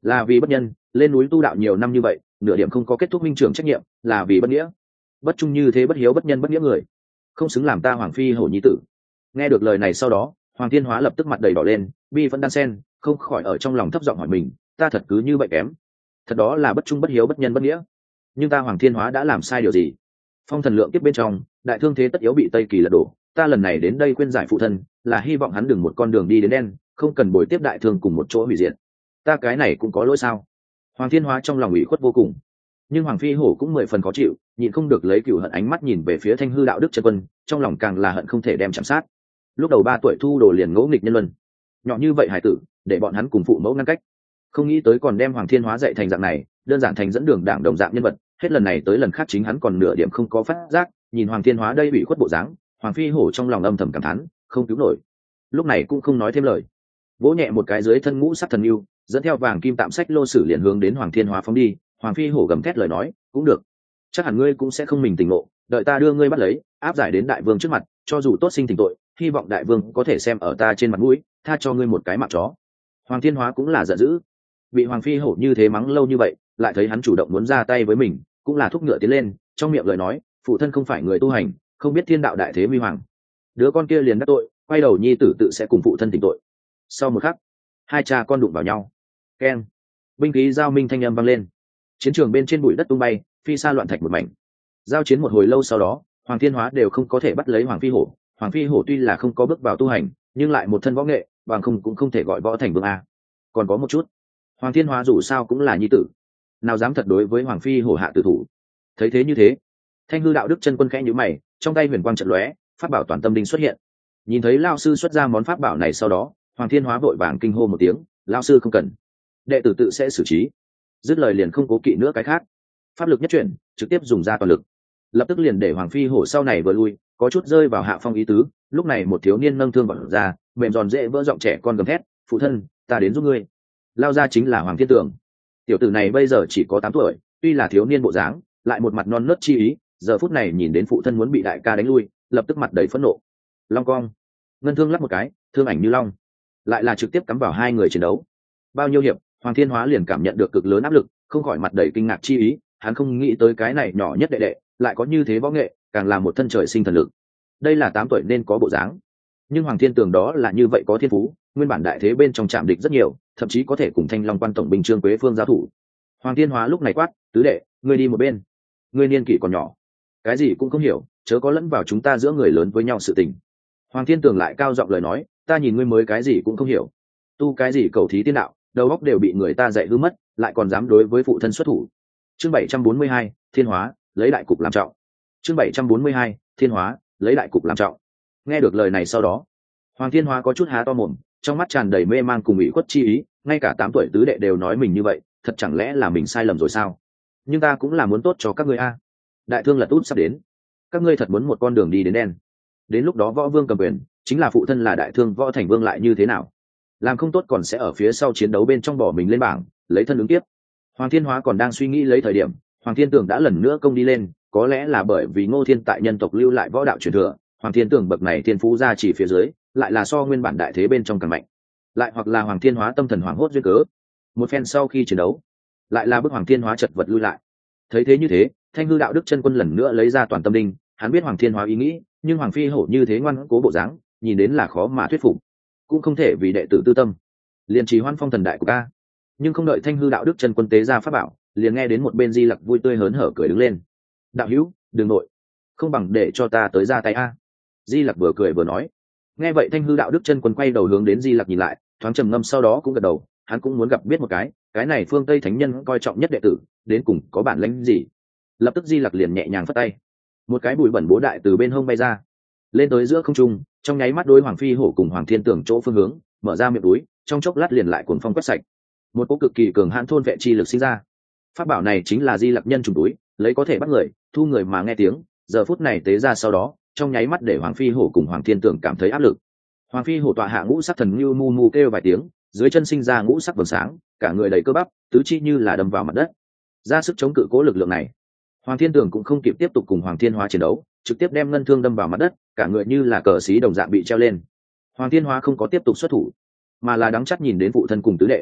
A: là vì bất nhân, lên núi tu đạo nhiều năm như vậy nửa điểm không có kết thúc minh trưởng trách nhiệm, là vì bất nghĩa, bất trung như thế, bất hiếu bất nhân bất nghĩa người, không xứng làm ta Hoàng Phi Hổ nhi tử. Nghe được lời này sau đó, Hoàng Thiên Hóa lập tức mặt đầy đỏ lên, bi vẫn đan sen, không khỏi ở trong lòng thấp giọng hỏi mình, ta thật cứ như vậy kém, thật đó là bất trung bất hiếu bất nhân bất nghĩa, nhưng ta Hoàng Thiên Hóa đã làm sai điều gì? Phong thần lượng tiếp bên trong, đại thương thế tất yếu bị Tây Kỳ lật đổ, ta lần này đến đây khuyên giải phụ thân, là hy vọng hắn đừng một con đường đi đến đen, không cần bồi tiếp đại thương cùng một chỗ hủy diệt. Ta cái này cũng có lỗi sao? Hoàng Thiên Hóa trong lòng ủy khuất vô cùng, nhưng Hoàng Phi Hổ cũng mười phần khó chịu, nhịn không được lấy cửu hận ánh mắt nhìn về phía Thanh Hư đạo đức chân quân, trong lòng càng là hận không thể đem chạm sát. Lúc đầu ba tuổi thu đồ liền ngỗ nghịch nhân luân, nhỏ như vậy hải tử, để bọn hắn cùng phụ mẫu ngăn cách, không nghĩ tới còn đem Hoàng Thiên Hóa dạy thành dạng này, đơn giản thành dẫn đường đảng đồng dạng nhân vật, hết lần này tới lần khác chính hắn còn nửa điểm không có phát giác. Nhìn Hoàng Thiên Hóa đây bị khuất bộ dáng, Hoàng Phi Hổ trong lòng âm thầm cảm thán, không cứu nổi, lúc này cũng không nói thêm lời, vỗ nhẹ một cái dưới thân ngũ sắc thần yêu, dẫn theo vàng kim tạm sách lô sử liền hướng đến Hoàng Thiên Hóa phóng đi. Hoàng Phi Hổ gầm thét lời nói, cũng được, chắc hẳn ngươi cũng sẽ không mình tỉnh ngộ, đợi ta đưa ngươi bắt lấy, áp giải đến đại vương trước mặt, cho dù tốt sinh tỉnh tội, hy vọng đại vương có thể xem ở ta trên mặt mũi, tha cho ngươi một cái mạng chó. Hoàng Thiên Hóa cũng là giận dữ, bị Hoàng Phi Hổ như thế mắng lâu như vậy, lại thấy hắn chủ động muốn ra tay với mình, cũng là thúc ngựa tiến lên, trong miệng lời nói, phụ thân không phải người tu hành, không biết thiên đạo đại thế huy hoàng. Đứa con kia liền đắc tội, quay đầu nhi tử tự sẽ cùng phụ thân tỉnh tội. Sau một khắc, hai cha con đụng vào nhau, keng, binh khí giao minh thanh âm vang lên, chiến trường bên trên bụi đất tung bay, phi sa loạn thạch một mảnh. Giao chiến một hồi lâu sau đó, Hoàng Thiên Hóa đều không có thể bắt lấy Hoàng Phi Hổ. Hoàng Phi Hổ tuy là không có bước vào tu hành, nhưng lại một thân võ nghệ, bằng không cũng không thể gọi võ thành vương a. Còn có một chút, Hoàng Thiên Hóa dù sao cũng là nhi tử, nào dám thật đối với Hoàng Phi Hổ hạ tử thủ. Thấy thế như thế, Thanh Hư đạo đức chân quân khẽ nhíu mày, trong tay huyền quang trận lóe, pháp bảo toàn tâm đinh xuất hiện. Nhìn thấy lão sư xuất ra món pháp bảo này sau đó, Hoàng Thiên Hóa vội vàng kinh hô một tiếng, lão sư không cần, đệ tử tự sẽ xử trí. Dứt lời liền không cố kỵ nữa cái khác, pháp lực nhất chuyển, trực tiếp dùng ra toàn lực, lập tức liền để Hoàng Phi Hổ sau này vừa lui, có chút rơi vào hạ phong ý tứ. Lúc này một thiếu niên nâng thương vào ra, mềm giòn dễ vỡ giọng trẻ con gầm thét, phụ thân, ta đến giúp ngươi. Lao ra chính là Hoàng Thiên Tường. Tiểu tử này bây giờ chỉ có tám tuổi, tuy là thiếu niên bộ dáng, lại một mặt non nớt chi ý, giờ phút này nhìn đến phụ thân muốn bị đại ca đánh lui, lập tức mặt đầy phẫn nộ. Long cong, ngân thương lắp một cái, thương ảnh như long, lại là trực tiếp cắm vào hai người chiến đấu. Bao nhiêu hiệp, Hoàng Thiên Hóa liền cảm nhận được cực lớn áp lực, không khỏi mặt đầy kinh ngạc chi ý, hắn không nghĩ tới cái này nhỏ nhất đệ đệ lại có như thế võ nghệ, càng là một thân trời sinh thần lực. Đây là tám tuổi nên có bộ dáng, nhưng Hoàng Thiên Tường đó là như vậy có thiên phú, nguyên bản đại thế bên trong chạm địch rất nhiều, thậm chí có thể cùng Thanh Long quan tổng binh Trương Quế Phương giao thủ. Hoàng Thiên Hóa lúc này quát, tứ đệ, ngươi đi một bên, ngươi niên kỷ còn nhỏ, cái gì cũng không hiểu, chớ có lẫn vào chúng ta giữa người lớn với nhau sự tình. Hoàng Thiên Tường lại cao giọng lời nói, ta nhìn ngươi mới cái gì cũng không hiểu, tu cái gì cầu thí tiên đạo, đầu óc đều bị người ta dạy hư mất, lại còn dám đối với phụ thân xuất thủ. Chương bảy trăm bốn mươi hai, Thiên Hóa, lấy đại cục làm trọng. Chương bảy trăm bốn mươi hai, Thiên Hóa, lấy đại cục làm trọng. Nghe được lời này sau đó, Hoàng Thiên Hóa có chút há to mồm, trong mắt tràn đầy mê mang cùng ủy khuất chi ý, ngay cả tám tuổi tứ đệ đều nói mình như vậy, thật chẳng lẽ là mình sai lầm rồi sao? Nhưng ta cũng là muốn tốt cho các ngươi a. Đại thương lật út sắp đến, các ngươi thật muốn một con đường đi đến đen. Đến lúc đó võ vương cầm quyền, chính là phụ thân là đại thương võ thành vương lại như thế nào? Làm không tốt còn sẽ ở phía sau chiến đấu bên trong bỏ mình lên bảng, lấy thân ứng tiếp. Hoàng Thiên Hóa còn đang suy nghĩ lấy thời điểm, Hoàng Thiên Tường đã lần nữa công đi lên, có lẽ là bởi vì Ngô Thiên tại nhân tộc lưu lại võ đạo truyền thừa, Hoàng Thiên Tường bậc này thiên phú ra chỉ phía dưới, lại là so nguyên bản đại thế bên trong càng mạnh. Lại hoặc là Hoàng Thiên Hóa tâm thần hoảng hốt duyên cớ. Một phen sau khi chiến đấu, lại là bức Hoàng Thiên Hóa chật vật lui lại. Thấy thế như thế, Thanh Hư đạo đức chân quân lần nữa lấy ra toàn tâm đinh, hắn biết Hoàng Thiên Hóa ý nghĩ, nhưng Hoàng Phi Hổ như thế ngoan cố bộ dáng, nhìn đến là khó mà thuyết phục, cũng không thể vì đệ tử tư tâm liền trì hoan phong thần đại của ca. Nhưng không đợi Thanh Hư đạo đức chân quân tế ra pháp bảo, liền nghe đến một bên Di Lặc vui tươi hớn hở cười đứng lên, đạo hữu đừng nội, không bằng để cho ta tới ra tay a. Di Lặc vừa cười vừa nói. Nghe vậy Thanh Hư đạo đức chân quân quay đầu hướng đến Di Lặc nhìn lại, thoáng trầm ngâm sau đó cũng gật đầu, hắn cũng muốn gặp biết một cái, cái này phương Tây thánh nhân coi trọng nhất đệ tử, đến cùng có bản lĩnh gì. Lập tức Di Lặc liền nhẹ nhàng phất tay, một cái bụi bẩn bố đại từ bên hông bay ra, lên tới giữa không trung, trong nháy mắt đối Hoàng Phi Hổ cùng Hoàng Thiên Tường chỗ phương hướng, mở ra miệng túi, trong chốc lát liền lại cuồng phong quét sạch, một cỗ cực kỳ cường hãn thôn vệ chi lực sinh ra. Pháp bảo này chính là Di Lặc nhân trùng túi, lấy có thể bắt người, thu người mà nghe tiếng, giờ phút này tế ra sau đó, trong nháy mắt để Hoàng Phi Hổ cùng Hoàng Thiên Tường cảm thấy áp lực. Hoàng Phi Hổ tọa hạ ngũ sắc thần như mu mu kêu vài tiếng, dưới chân sinh ra ngũ sắc vầng sáng, cả người đầy cơ bắp, tứ chi như là đâm vào mặt đất, ra sức chống cự cố lực lượng này. Hoàng Thiên Tường cũng không kịp tiếp tục cùng Hoàng Thiên Hóa chiến đấu, trực tiếp đem ngân thương đâm vào mặt đất, cả người như là cờ xí đồng dạng bị treo lên. Hoàng Thiên Hóa không có tiếp tục xuất thủ, mà là đắng chắt nhìn đến phụ thân cùng tứ đệ.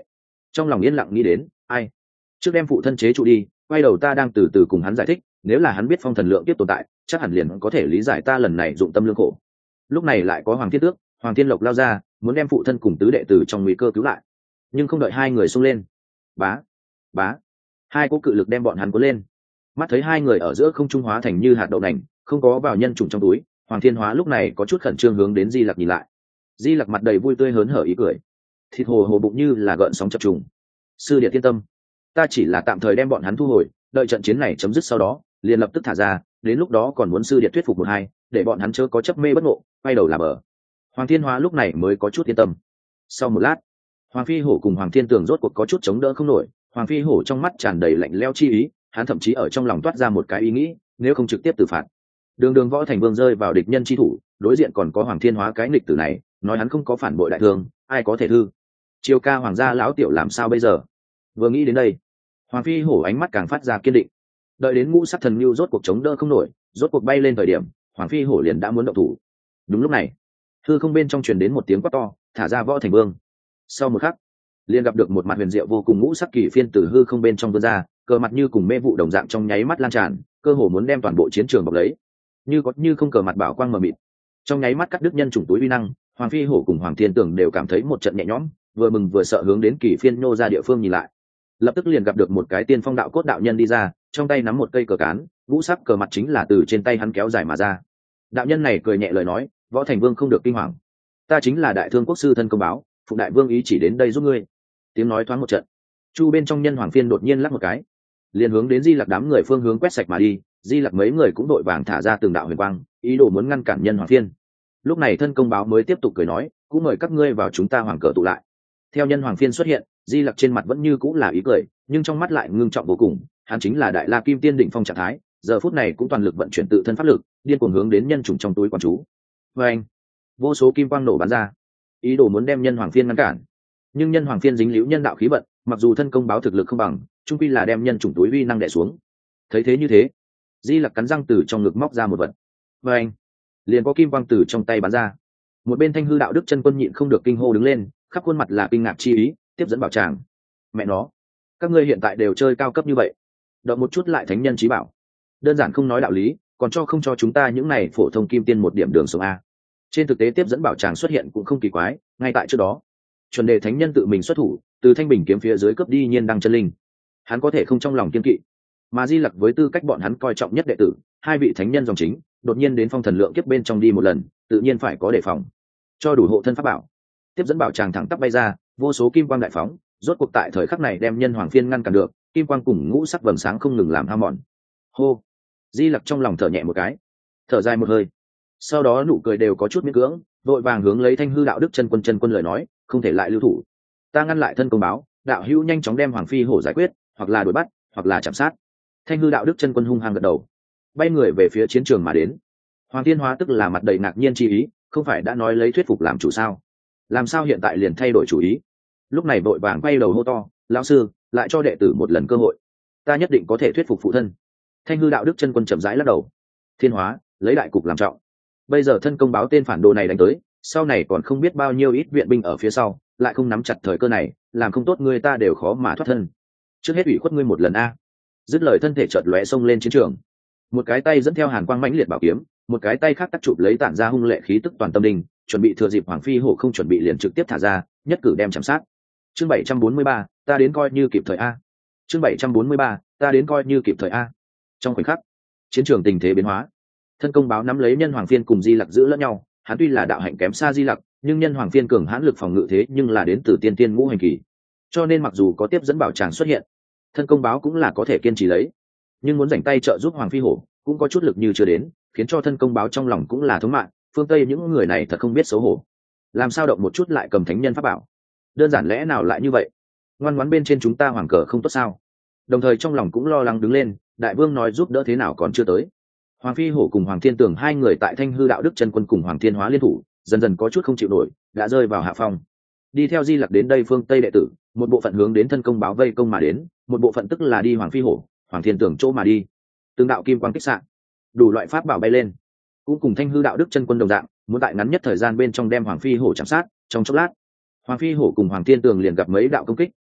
A: trong lòng yên lặng nghĩ đến, ai trước đem phụ thân chế trụ đi, quay đầu ta đang từ từ cùng hắn giải thích, nếu là hắn biết phong thần lượng tiếp tồn tại chắc hẳn liền có thể lý giải ta lần này dụng tâm lương khổ. Lúc này lại có hoàng thiên tước, hoàng thiên lộc lao ra, muốn đem phụ thân cùng tứ đệ tử trong nguy cơ cứu lại, nhưng không đợi hai người xông lên, bá bá hai cỗ cự lực đem bọn hắn cuốn lên. Mắt thấy hai người ở giữa không trung hóa thành như hạt đậu nành, không có vào nhân trùng trong túi, hoàng thiên hóa lúc này có chút khẩn trương hướng đến Di Lặc nhìn lại. Di Lặc mặt đầy vui tươi hớn hở ý cười, thịt hồ hồ bụng như là gợn sóng chập trùng. Sư điện yên tâm, ta chỉ là tạm thời đem bọn hắn thu hồi, đợi trận chiến này chấm dứt sau đó liền lập tức thả ra, đến lúc đó còn muốn sư điện thuyết phục một hai, để bọn hắn chớ có chấp mê bất ngộ, quay đầu là bờ. Hoàng thiên hóa lúc này mới có chút yên tâm. Sau một lát, hoàng phi hổ cùng hoàng thiên tường rốt cuộc có chút chống đỡ không nổi. Hoàng phi hổ trong mắt tràn đầy lạnh lẽo chi ý, hắn thậm chí ở trong lòng toát ra một cái ý nghĩ, nếu không trực tiếp tử phạt. Đường đường võ thành vương rơi vào địch nhân chi thủ, đối diện còn có hoàng thiên hóa cái nghịch tử này, nói hắn không có phản bội đại thương, ai có thể thư. Chiêu ca hoàng gia lão tiểu làm sao bây giờ? Vừa nghĩ đến đây, hoàng phi hổ ánh mắt càng phát ra kiên định. Đợi đến ngũ sắc thần lưu rốt cuộc chống đỡ không nổi, rốt cuộc bay lên thời điểm, hoàng phi hổ liền đã muốn động thủ. Đúng lúc này, hư không bên trong truyền đến một tiếng quát to, thả ra võ thành vương. Sau một khắc, liền gặp được một mặt huyền diệu vô cùng ngũ sắc kỳ phiên từ hư không bên trong vươn ra, cờ mặt như cùng mê vụ đồng dạng trong nháy mắt lan tràn, cơ hồ muốn đem toàn bộ chiến trường bọc lấy. Như có như không cờ mặt bảo quang mờ mịt, trong nháy mắt cắt đứt nhân chủng túi uy năng. Hoàng phi hổ cùng hoàng thiên tường đều cảm thấy một trận nhẹ nhõm, vừa mừng vừa sợ hướng đến kỳ phiên nô ra địa phương nhìn lại. Lập tức liền gặp được một cái tiên phong đạo cốt đạo nhân đi ra, trong tay nắm một cây cờ cán, ngũ sắc cờ mặt chính là từ trên tay hắn kéo dài mà ra. Đạo nhân này cười nhẹ lời nói, võ thành vương không được kinh hoàng, ta chính là đại thương quốc sư thân công báo, phụ đại vương ý chỉ đến đây giúp ngươi. Tiếng nói thoáng một trận, chu bên trong nhân hoàng phiên đột nhiên lắc một cái, liền hướng đến Di Lặc đám người phương hướng quét sạch mà đi. Di Lặc mấy người cũng đội vàng thả ra từng đạo huyền quang, ý đồ muốn ngăn cản nhân hoàng phiên. Lúc này thân công báo mới tiếp tục cười nói, cũng mời các ngươi vào chúng ta hoàng cờ tụ lại. Theo nhân hoàng phiên xuất hiện, Di Lặc trên mặt vẫn như cũng là ý cười, nhưng trong mắt lại ngưng trọng vô cùng. Hắn chính là đại la kim tiên đỉnh phong trạng thái, giờ phút này cũng toàn lực vận chuyển tự thân pháp lực, điên cuồng hướng đến nhân trùng trong túi quan chú. Và anh, vô số kim quang nổ bắn ra, ý đồ muốn đem nhân hoàng phiên ngăn cản. Nhưng nhân hoàng phiên dính liễu nhân đạo khí vận, mặc dù thân công báo thực lực không bằng, trung quy là đem nhân trùng túi uy năng đè xuống. Thấy thế như thế, Di Lặc cắn răng từ trong ngực móc ra một vật, và anh, liền có kim quang từ trong tay bắn ra. Một bên thanh hư đạo đức chân quân nhịn không được kinh hô đứng lên, khắp khuôn mặt là kinh ngạc chi ý, tiếp dẫn bảo tràng. Mẹ nó, các ngươi hiện tại đều chơi cao cấp như vậy, động một chút lại thánh nhân trí bảo, đơn giản không nói đạo lý, còn cho không cho chúng ta những này phổ thông kim tiên một điểm đường sống a. Trên thực tế tiếp dẫn bảo tràng xuất hiện cũng không kỳ quái, ngay tại trước đó chuẩn đề thánh nhân tự mình xuất thủ, từ thanh bình kiếm phía dưới cướp đi nhiên đăng chân linh, hắn có thể không trong lòng kiên kỵ. Mà Di Lặc với tư cách bọn hắn coi trọng nhất đệ tử, hai vị thánh nhân dòng chính đột nhiên đến phong thần lượng kiếp bên trong đi một lần, tự nhiên phải có đề phòng, cho đủ hộ thân pháp bảo. Tiếp dẫn bảo tràng thẳng tắp bay ra, vô số kim quang đại phóng, rốt cuộc tại thời khắc này đem nhân hoàng phiên ngăn cản được, kim quang cùng ngũ sắc vầng sáng không ngừng làm hao mòn. Hô, Di Lặc trong lòng thở nhẹ một cái, thở dài một hơi, sau đó nụ cười đều có chút miễn cưỡng, vội vàng hướng lấy thanh hư đạo đức chân quân chân quân lời nói, không thể lại lưu thủ, ta ngăn lại thân công báo, đạo hữu nhanh chóng đem hoàng phi hổ giải quyết, hoặc là đuổi bắt, hoặc là chạm sát. Thanh hư đạo đức chân quân hung hăng gật đầu, bay người về phía chiến trường mà đến. Hoàng thiên hóa tức là mặt đầy ngạc nhiên chi ý, không phải đã nói lấy thuyết phục làm chủ sao, làm sao hiện tại liền thay đổi chủ ý? Lúc này vội vàng bay đầu hô to, lão sư, lại cho đệ tử một lần cơ hội, ta nhất định có thể thuyết phục phụ thân. Thanh hư đạo đức chân quân chậm rãi lắc đầu, thiên hóa, lấy đại cục làm trọng, bây giờ thân công báo tên phản đồ này đánh tới, sau này còn không biết bao nhiêu ít viện binh ở phía sau, lại không nắm chặt thời cơ này, làm không tốt người ta đều khó mà thoát thân. Trước hết ủy khuất ngươi một lần a. Dứt lời thân thể chợt lóe xông lên chiến trường, một cái tay dẫn theo hàn quang mãnh liệt bảo kiếm, một cái tay khác tắt chụp lấy tản ra hung lệ khí tức toàn tâm đình, chuẩn bị thừa dịp hoàng phi hổ không chuẩn bị liền trực tiếp thả ra, nhất cử đem chạm sát. Chương bảy trăm bốn mươi ba, ta đến coi như kịp thời a. Chương bảy trăm bốn mươi ba, ta đến coi như kịp thời a. Trong khoảnh khắc, chiến trường tình thế biến hóa. Thân công báo nắm lấy nhân hoàng phiên cùng Di Lặc giữ lẫn nhau, hắn tuy là đạo hạnh kém xa Di Lặc, nhưng nhân hoàng phiên cường hãn lực phòng ngự thế nhưng là đến từ tiên tiên ngũ hành kỳ, cho nên mặc dù có tiếp dẫn bảo tràng xuất hiện, thân công báo cũng là có thể kiên trì lấy, nhưng muốn rảnh tay trợ giúp hoàng phi hổ cũng có chút lực như chưa đến, khiến cho thân công báo trong lòng cũng là thống mạng. Phương Tây những người này thật không biết xấu hổ, làm sao động một chút lại cầm thánh nhân pháp bảo, đơn giản lẽ nào lại như vậy? Ngoan ngoãn bên trên chúng ta hoàng cờ không tốt sao? Đồng thời trong lòng cũng lo lắng đứng lên, đại vương nói giúp đỡ thế nào còn chưa tới. Hoàng phi hổ cùng hoàng thiên tường hai người tại thanh hư đạo đức chân quân cùng hoàng thiên hóa liên thủ, dần dần có chút không chịu nổi, đã rơi vào hạ phong. Đi theo Di Lặc đến đây phương Tây đệ tử, một bộ phận hướng đến thân công báo vây công mà đến, một bộ phận tức là đi hoàng phi hổ, hoàng thiên tường chỗ mà đi. Từng đạo kim quang kích xạ, đủ loại pháp bảo bay lên, cũng cùng thanh hư đạo đức chân quân đồng dạng, muốn tại ngắn nhất thời gian bên trong đem hoàng phi hổ chạm sát. Trong chốc lát, hoàng phi hổ cùng hoàng thiên tường liền gặp mấy đạo công kích,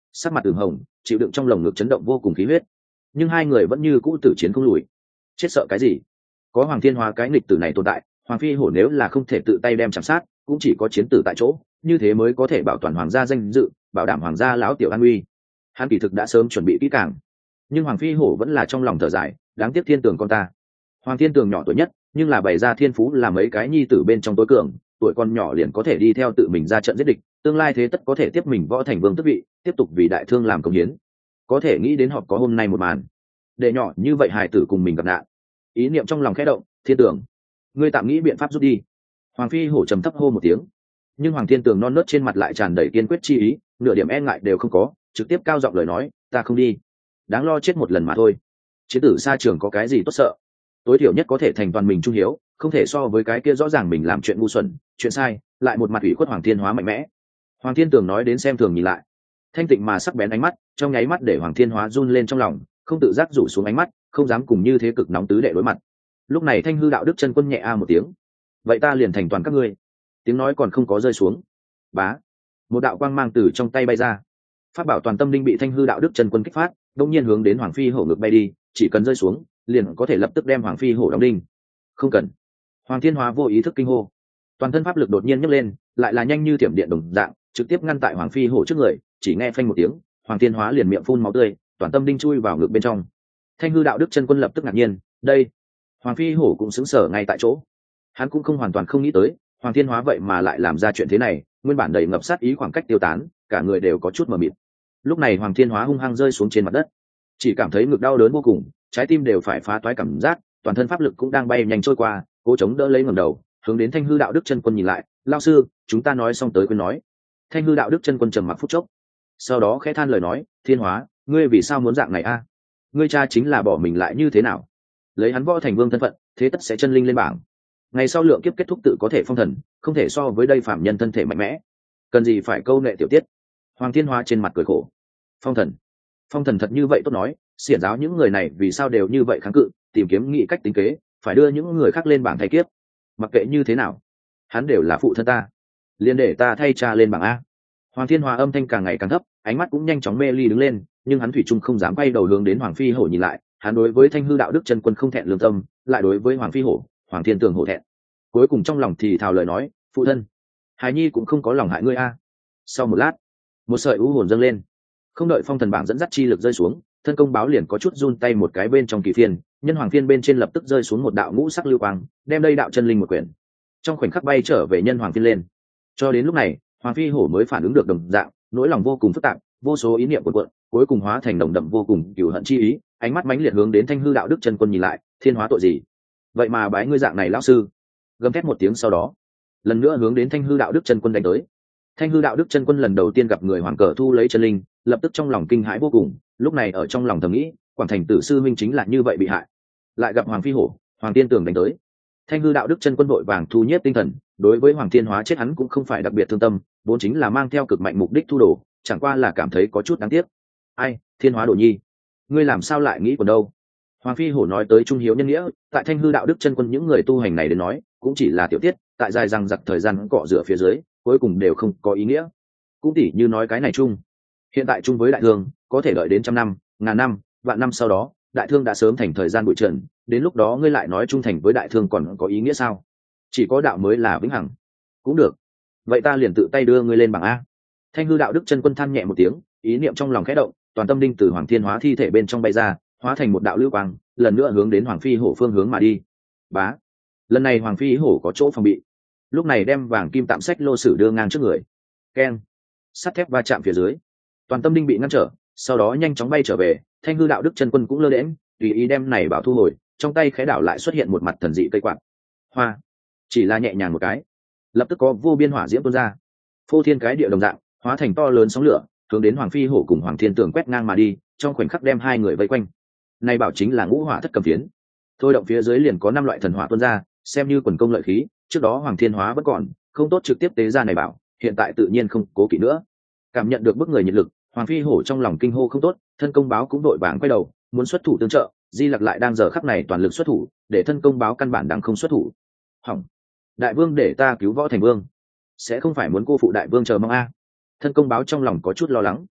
A: sắc mặt ửng hồng, chịu đựng trong lồng ngực chấn động vô cùng khí huyết. Nhưng hai người vẫn như cũ tử chiến không lùi. Chết sợ cái gì? Có Hoàng Thiên Hóa cái nghịch tử này tồn tại, Hoàng Phi Hổ nếu là không thể tự tay đem chạm sát, cũng chỉ có chiến tử tại chỗ, như thế mới có thể bảo toàn hoàng gia danh dự, bảo đảm hoàng gia lão tiểu an uy. Hắn kỳ thực đã sớm chuẩn bị kỹ càng, nhưng Hoàng Phi Hổ vẫn là trong lòng thở dài, đáng tiếc Thiên Tường con ta. Hoàng Thiên Tường nhỏ tuổi nhất, nhưng là bày ra thiên phú là mấy cái nhi tử bên trong tối cường, tuổi con nhỏ liền có thể đi theo tự mình ra trận giết địch, tương lai thế tất có thể tiếp mình võ thành vương tước vị, tiếp tục vì đại thương làm công hiến. Có thể nghĩ đến họp có hôm nay một màn, để nhỏ như vậy hài tử cùng mình gặp nạn. Ý niệm trong lòng khẽ động, Thiên Tường, ngươi tạm nghĩ biện pháp rút đi. Hoàng Phi Hổ trầm thấp hô một tiếng, nhưng Hoàng Thiên Tường non nớt trên mặt lại tràn đầy kiên quyết chi ý, nửa điểm e ngại đều không có, trực tiếp cao giọng lời nói, ta không đi, đáng lo chết một lần mà thôi. Chiến tử xa trường có cái gì tốt sợ, tối thiểu nhất có thể thành toàn mình trung hiếu, không thể so với cái kia rõ ràng mình làm chuyện ngu xuẩn, chuyện sai, lại một mặt ủy khuất Hoàng Thiên Hóa mạnh mẽ. Hoàng Thiên Tường nói đến xem thường nhìn lại, thanh tịnh mà sắc bén ánh mắt, trong nháy mắt để Hoàng Thiên Hóa run lên trong lòng, không tự giác rủ xuống ánh mắt, không dám cùng như thế cực nóng tứ đệ đối mặt. Lúc này Thanh Hư đạo đức chân quân nhẹ a một tiếng, vậy ta liền thành toàn các ngươi. Tiếng nói còn không có rơi xuống, bá, một đạo quang mang từ trong tay bay ra, pháp bảo toàn tâm linh bị Thanh Hư đạo đức chân quân kích phát, đông nhiên hướng đến Hoàng Phi Hổ ngực bay đi, chỉ cần rơi xuống liền có thể lập tức đem Hoàng Phi Hổ đóng đinh. Không cần. Hoàng Thiên Hóa vô ý thức kinh hô, toàn thân pháp lực đột nhiên nhấc lên, lại là nhanh như thiểm điện đồng dạng, trực tiếp ngăn tại Hoàng Phi Hổ trước người. Chỉ nghe phanh một tiếng, Hoàng Thiên Hóa liền miệng phun máu tươi, toàn tâm đinh chui vào ngực bên trong. Thanh Hư đạo đức chân quân lập tức ngạc nhiên, đây. Hoàng Phi Hổ cũng sững sờ ngay tại chỗ, hắn cũng không hoàn toàn không nghĩ tới Hoàng Thiên Hóa vậy mà lại làm ra chuyện thế này, nguyên bản đầy ngập sát ý khoảng cách tiêu tán, cả người đều có chút mờ mịt. Lúc này Hoàng Thiên Hóa hung hăng rơi xuống trên mặt đất, chỉ cảm thấy ngực đau đớn vô cùng, trái tim đều phải phá toái cảm giác, toàn thân pháp lực cũng đang bay nhanh trôi qua, cố chống đỡ lấy ngẩng đầu, hướng đến Thanh Hư đạo đức chân quân nhìn lại, lão sư, chúng ta nói xong tới quên nói. Thanh Hư đạo đức chân quân trầm mặc phút chốc, sau đó khẽ than lời nói, Thiên Hóa, ngươi vì sao muốn dạng này a? Ngươi cha chính là bỏ mình lại như thế nào? Lấy hắn võ thành vương thân phận, thế tất sẽ chân linh lên bảng. Ngày sau lượng kiếp kết thúc tự có thể phong thần, không thể so với đây phạm nhân thân thể mạnh mẽ, cần gì phải câu nệ tiểu tiết. Hoàng Thiên Hóa trên mặt cười khổ, phong thần, phong thần thật như vậy tốt nói, xiển giáo những người này vì sao đều như vậy kháng cự, tìm kiếm nghị cách tính kế, phải đưa những người khác lên bảng thay kiếp. Mặc kệ như thế nào, hắn đều là phụ thân ta, liền để ta thay cha lên bảng a. Hoàng Thiên Hóa âm thanh càng ngày càng thấp, ánh mắt cũng nhanh chóng mê ly đứng lên, nhưng hắn thủy chung không dám quay đầu hướng đến Hoàng Phi Hổ nhìn lại. Hắn đối với Thanh Hư đạo đức chân quân không thẹn lương tâm, lại đối với Hoàng Phi Hổ, Hoàng Thiên Tường hổ thẹn. Cuối cùng trong lòng thì thào lời nói, phụ thân, hài nhi cũng không có lòng hại ngươi a. Sau một lát, một sợi u hồn dâng lên, không đợi phong thần bảng dẫn dắt chi lực rơi xuống, thân công báo liền có chút run tay một cái bên trong kỳ phiên, nhân hoàng phiên bên trên lập tức rơi xuống một đạo ngũ sắc lưu quang, đem đây đạo chân linh một quyển, trong khoảnh khắc bay trở về nhân hoàng phiên lên. Cho đến lúc này, Hoàng Phi Hổ mới phản ứng được đồng dạng, nỗi lòng vô cùng phức tạp, vô số ý niệm cuộn cuộn, cuối cùng hóa thành đồng đậm vô cùng cừu hận chi ý, ánh mắt mãnh liệt hướng đến Thanh Hư đạo đức chân quân nhìn lại, Thiên Hóa tội gì? Vậy mà bái ngươi dạng này lão sư. Gầm thét một tiếng sau đó, lần nữa hướng đến Thanh Hư đạo đức chân quân đánh tới. Thanh Hư đạo đức chân quân lần đầu tiên gặp người hoàng cờ thu lấy chân linh, lập tức trong lòng kinh hãi vô cùng, lúc này ở trong lòng thầm nghĩ, Quảng Thành Tử sư minh chính là như vậy bị hại. Lại gặp Hoàng Phi Hổ, Hoàng Tiên Tường đánh tới. Thanh Hư đạo đức chân quân vội vàng thu nhiếp tinh thần, đối với Hoàng Thiên Hóa chết hắn cũng không phải đặc biệt thương tâm, vốn chính là mang theo cực mạnh mục đích thu đồ, chẳng qua là cảm thấy có chút đáng tiếc. Ai, Thiên Hóa đồ nhi, ngươi làm sao lại nghĩ còn đâu? Hoàng Phi Hổ nói tới trung hiếu nhân nghĩa, tại Thanh Hư đạo đức chân quân những người tu hành này đến nói, cũng chỉ là tiểu tiết, tại dài rằng giặc thời gian cọ rửa phía dưới, cuối cùng đều không có ý nghĩa. Cũng tỉ như nói cái này chung, hiện tại chung với đại thương, có thể đợi đến trăm năm, ngàn năm, vạn năm sau đó, đại thương đã sớm thành thời gian bụi trần, đến lúc đó ngươi lại nói trung thành với đại thương còn có ý nghĩa sao? Chỉ có đạo mới là vĩnh hằng. Cũng được, vậy ta liền tự tay đưa ngươi lên bảng a. Thanh Hư đạo đức chân quân than nhẹ một tiếng, ý niệm trong lòng khẽ động, toàn tâm linh từ Hoàng Thiên Hóa thi thể bên trong bay ra, hóa thành một đạo lưu quang, lần nữa hướng đến Hoàng Phi Hổ phương hướng mà đi. Bá, lần này Hoàng Phi Hổ có chỗ phòng bị, lúc này đem vàng kim tạm sách lô sử đưa ngang trước người. Keng, sắt thép va chạm phía dưới, toàn tâm linh bị ngăn trở, sau đó nhanh chóng bay trở về. Thanh Hư đạo đức chân quân cũng lơ đễnh, tùy ý đem này bảo thu hồi, trong tay khẽ đảo lại xuất hiện một mặt thần dị cây quạt. Hoa, chỉ là nhẹ nhàng một cái, lập tức có vô biên hỏa diễm tuôn ra, phô thiên cái địa đồng dạng, hóa thành to lớn sóng lửa, hướng đến Hoàng Phi Hổ cùng Hoàng Thiên Tường quét ngang mà đi, trong khoảnh khắc đem hai người vây quanh. Này bảo chính là ngũ hỏa thất cầm phiến, thôi động phía dưới liền có năm loại thần hỏa tuôn ra, xem như quần công lợi khí. Trước đó Hoàng Thiên Hóa vẫn còn không tốt trực tiếp tế ra này bảo, hiện tại tự nhiên không cố kỵ nữa. Cảm nhận được bức người nhiệt lực, Hoàng Phi Hổ trong lòng kinh hô không tốt, thân công báo cũng đội vàng quay đầu, muốn xuất thủ tương trợ. Di Lặc lại đang giờ khắc này toàn lực xuất thủ, để thân công báo căn bản đang không xuất thủ. Hỏng, đại vương để ta cứu võ thành vương, sẽ không phải muốn cô phụ đại vương chờ mong a? Thân công báo trong lòng có chút lo lắng,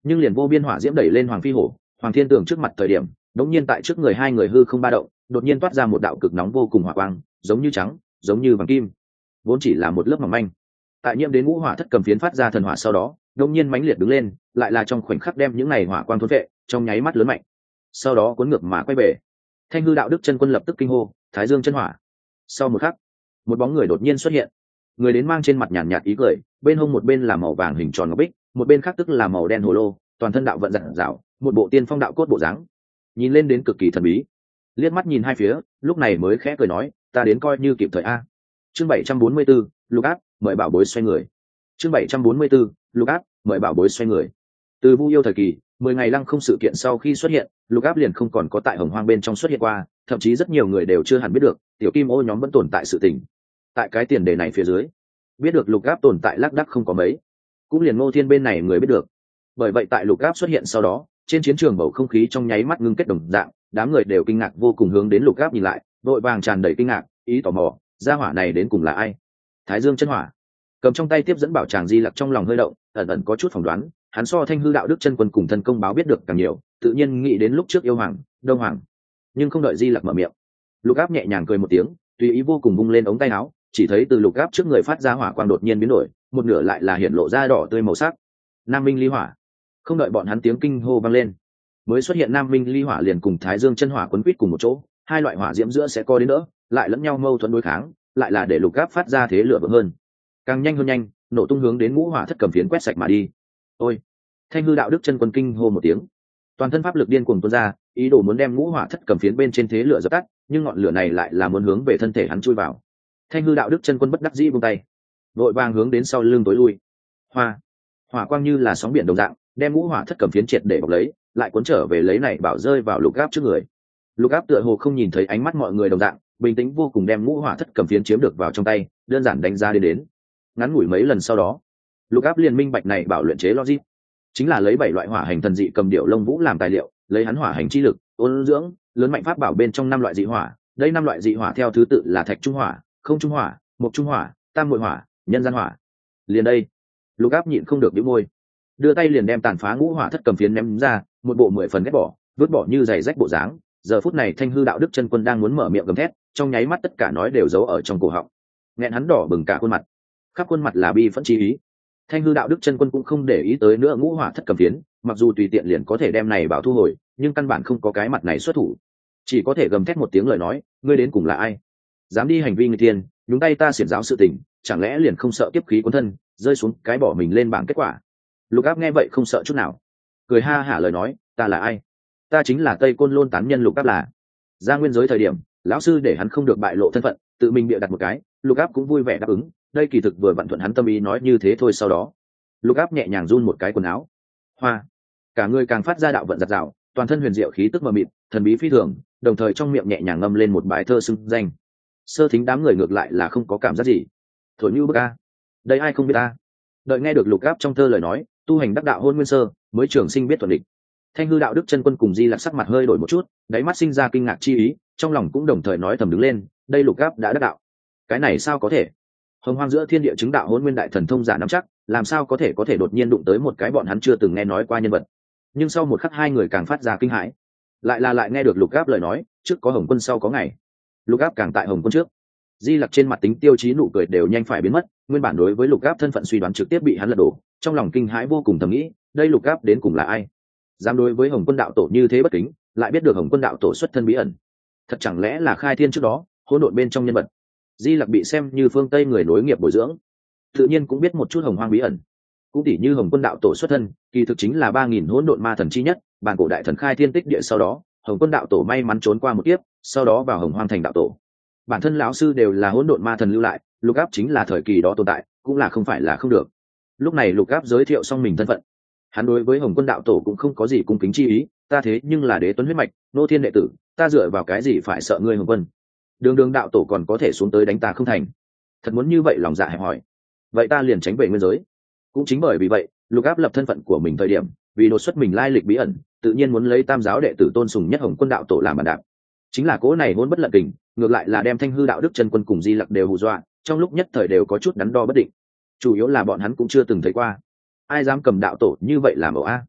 A: nhưng liền vô biên hỏa diễm đẩy lên Hoàng Phi Hổ, Hoàng Thiên Tường trước mặt thời điểm, đống nhiên tại trước người hai người hư không ba động, đột nhiên toát ra một đạo cực nóng vô cùng hỏa quang, giống như trắng, giống như vàng kim, vốn chỉ là một lớp mỏng manh. Tại nhiễm đến ngũ hỏa thất cầm phiến phát ra thần hỏa sau đó, đột nhiên mãnh liệt đứng lên, lại là trong khoảnh khắc đem những này hỏa quang thôn vệ, trong nháy mắt lớn mạnh. Sau đó cuốn ngược mà quay về. Thanh hư đạo đức chân quân lập tức kinh hô, Thái Dương chân hỏa. Sau một khắc, một bóng người đột nhiên xuất hiện. Người đến mang trên mặt nhàn nhạt ý cười, bên hông một bên là màu vàng hình tròn ngọc bích, một bên khác tức là màu đen hồ lô, toàn thân đạo vận dặn dạo, một bộ tiên phong đạo cốt bộ dáng, nhìn lên đến cực kỳ thần bí. Liếc mắt nhìn hai phía, lúc này mới khẽ cười nói, ta đến coi như kịp thời a. Chương bảy trăm bốn mươi 744, Lục Áp, mời bảo bối xoay người. Chương bảy trăm bốn mươi 744, Lục Áp, mời bảo bối xoay người. Từ Vu yêu thời kỳ, mười ngày lăng không sự kiện sau khi xuất hiện, Lục Áp liền không còn có tại Hồng Hoang bên trong xuất hiện qua, thậm chí rất nhiều người đều chưa hẳn biết được, tiểu kim ô nhóm vẫn tồn tại sự tình. Tại cái tiền đề này phía dưới, biết được Lục Áp tồn tại lác đác không có mấy, cũng liền Ngô Thiên bên này người biết được. Bởi vậy tại Lục Áp xuất hiện sau đó, trên chiến trường bầu không khí trong nháy mắt ngưng kết đồng dạng, đám người đều kinh ngạc vô cùng hướng đến Lục Áp nhìn lại, đội vàng tràn đầy kinh ngạc, ý tò mò, gia hỏa này đến cùng là ai? Thái Dương chân hỏa. Cầm trong tay tiếp dẫn bảo tràng Di Lặc trong lòng hơi động, ẩn ẩn có chút phỏng đoán, hắn so Thanh hư đạo đức chân quân cùng thân công báo biết được càng nhiều, tự nhiên nghĩ đến lúc trước yêu hoàng, Đông hoàng. Nhưng không đợi Di Lặc mở miệng, Lục Áp nhẹ nhàng cười một tiếng, tùy ý vô cùng vung lên ống tay áo, chỉ thấy từ Lục Áp trước người phát ra hỏa quang đột nhiên biến đổi, một nửa lại là hiện lộ ra đỏ tươi màu sắc. Nam Minh ly hỏa. Không đợi bọn hắn tiếng kinh hô vang lên, mới xuất hiện Nam Minh ly hỏa liền cùng Thái Dương chân hỏa quấn quýt cùng một chỗ, hai loại hỏa diễm giữa sẽ co đến nữa, lại lẫn nhau mâu thuẫn đối kháng, lại là để Lục Áp phát ra thế lửa vững hơn, càng nhanh hơn nhanh, nổ tung hướng đến ngũ hỏa thất cầm phiến quét sạch mà đi. Ôi! Thanh hư đạo đức chân quân kinh hô một tiếng, toàn thân pháp lực điên cuồng tuôn ra, ý đồ muốn đem ngũ hỏa thất cầm phiến bên trên thế lửa dập tắt, nhưng ngọn lửa này lại là muốn hướng về thân thể hắn chui vào. Thanh hư đạo đức chân quân bất đắc dĩ buông tay, vội vàng hướng đến sau lưng tối lui. Hoa! Hỏa quang như là sóng biển đồng dạng, đem ngũ hỏa thất cầm phiến triệt để bọc lấy, lại cuốn trở về lấy này bảo rơi vào Lục Áp trước người. Lục Áp tựa hồ không nhìn thấy ánh mắt mọi người đồng dạng, bình tĩnh vô cùng đem ngũ hỏa thất cầm phiến chiếm được vào trong tay, đơn giản đánh ra đến đến. Ngắn ngủi mấy lần sau đó, Lục Áp liền minh bạch này bảo luyện chế logic, chính là lấy bảy loại hỏa hành thần dị cầm điệu lông vũ làm tài liệu, lấy hắn hỏa hành chi lực, ôn dưỡng, lớn mạnh pháp bảo bên trong năm loại dị hỏa, đây năm loại dị hỏa theo thứ tự là thạch trung hỏa, không trung hỏa, mộc trung hỏa, tam muội hỏa, nhân gian hỏa. Liền đây, Lục Áp nhịn không được bĩu môi, đưa tay liền đem tàn phá ngũ hỏa thất cầm phiến ném ra, một bộ mười phần ghét bỏ, vứt bỏ như giày rách bộ dáng. Giờ phút này Thanh hư đạo đức chân quân đang muốn mở miệng gầm thét, trong nháy mắt tất cả nói đều giấu ở trong cổ họng, nghẹn hắn đỏ bừng cả khuôn mặt, khắp khuôn mặt là bi phẫn chi ý. Thanh hư đạo đức chân quân cũng không để ý tới nữa ngũ hỏa thất cầm phiến, mặc dù tùy tiện liền có thể đem này bảo thu hồi, nhưng căn bản không có cái mặt này xuất thủ, chỉ có thể gầm thét một tiếng lời nói, ngươi đến cùng là ai, dám đi hành vi người tiên, nhúng tay ta xiển giáo sự tình, chẳng lẽ liền không sợ kiếp khí cuốn thân, rơi xuống cái bỏ mình lên bảng kết quả. Lục Áp nghe vậy không sợ chút nào, cười ha hả lời nói, ta là ai? Ta chính là Tây Côn Lôn tán nhân Lục Áp là. Ra nguyên giới thời điểm, lão sư để hắn không được bại lộ thân phận, tự mình bịa đặt một cái, Lục Áp cũng vui vẻ đáp ứng, đây kỳ thực vừa vặn thuận hắn tâm ý nói như thế thôi. Sau đó, Lục Áp nhẹ nhàng run một cái quần áo, hoa, cả người càng phát ra đạo vận giật rào, toàn thân huyền diệu khí tức mờ mịt, thần bí phi thường, đồng thời trong miệng nhẹ nhàng ngâm lên một bài thơ xưng danh. Sơ thính đám người ngược lại là không có cảm giác gì, thổi như bức a, đây ai không biết a. Đợi nghe được Lục Áp trong thơ lời nói, tu hành đắc đạo hôn nguyên sơ, mới trường sinh biết thuận địch. Thanh hư đạo đức chân quân cùng Di Lặc sắc mặt hơi đổi một chút, đáy mắt sinh ra kinh ngạc chi ý, trong lòng cũng đồng thời nói thầm đứng lên, đây Lục Áp đã đắc đạo, cái này sao có thể? Hồng Hoang giữa thiên địa chứng đạo hôn nguyên đại thần thông giả nắm chắc, làm sao có thể có thể đột nhiên đụng tới một cái bọn hắn chưa từng nghe nói qua nhân vật. Nhưng sau một khắc hai người càng phát ra kinh hãi, lại là lại nghe được Lục Áp lời nói, trước có Hồng Quân sau có ngày. Lục Áp càng tại Hồng Quân trước. Di Lặc trên mặt tính tiêu chí nụ cười đều nhanh phải biến mất, nguyên bản đối với Lục Áp thân phận suy đoán trực tiếp bị hắn lật đổ, trong lòng kinh hãi vô cùng thầm nghĩ, đây Lục Áp đến cùng là ai? Dám đối với Hồng Quân đạo tổ như thế bất kính, lại biết được Hồng Quân đạo tổ xuất thân bí ẩn, thật chẳng lẽ là khai thiên trước đó hỗn độn bên trong nhân vật? Di Lặc bị xem như phương Tây người nối nghiệp bồi dưỡng, tự nhiên cũng biết một chút Hồng Hoang bí ẩn, cũng tỉ như Hồng Quân đạo tổ xuất thân kỳ thực chính là ba nghìn hỗn độn ma thần chi nhất, bản cổ đại thần khai thiên tích địa sau đó, Hồng Quân đạo tổ may mắn trốn qua một kiếp, sau đó vào Hồng Hoang thành đạo tổ. Bản thân lão sư đều là hỗn độn ma thần lưu lại, Lục Áp chính là thời kỳ đó tồn tại, cũng là không phải là không được. Lúc này Lục Áp giới thiệu xong mình thân phận, hắn đối với Hồng Quân đạo tổ cũng không có gì cung kính chi ý, ta thế nhưng là đế tuấn huyết mạch, nô thiên đệ tử, ta dựa vào cái gì phải sợ ngươi Hồng Quân? Đường đường đạo tổ còn có thể xuống tới đánh ta không thành? Thật muốn như vậy lòng dạ hẹp hòi, vậy ta liền tránh về nguyên giới. Cũng chính bởi vì vậy, Lục Áp lập thân phận của mình thời điểm, vì đột xuất mình lai lịch bí ẩn, tự nhiên muốn lấy tam giáo đệ tử tôn sùng nhất Hồng Quân đạo tổ làm bàn đạp. Chính là cố này hôn bất lận kình, ngược lại là đem Thanh hư đạo đức chân quân cùng Di Lặc đều hù dọa, trong lúc nhất thời đều có chút đắn đo bất định. Chủ yếu là bọn hắn cũng chưa từng thấy qua, ai dám cầm đạo tổ như vậy làm ẩu a.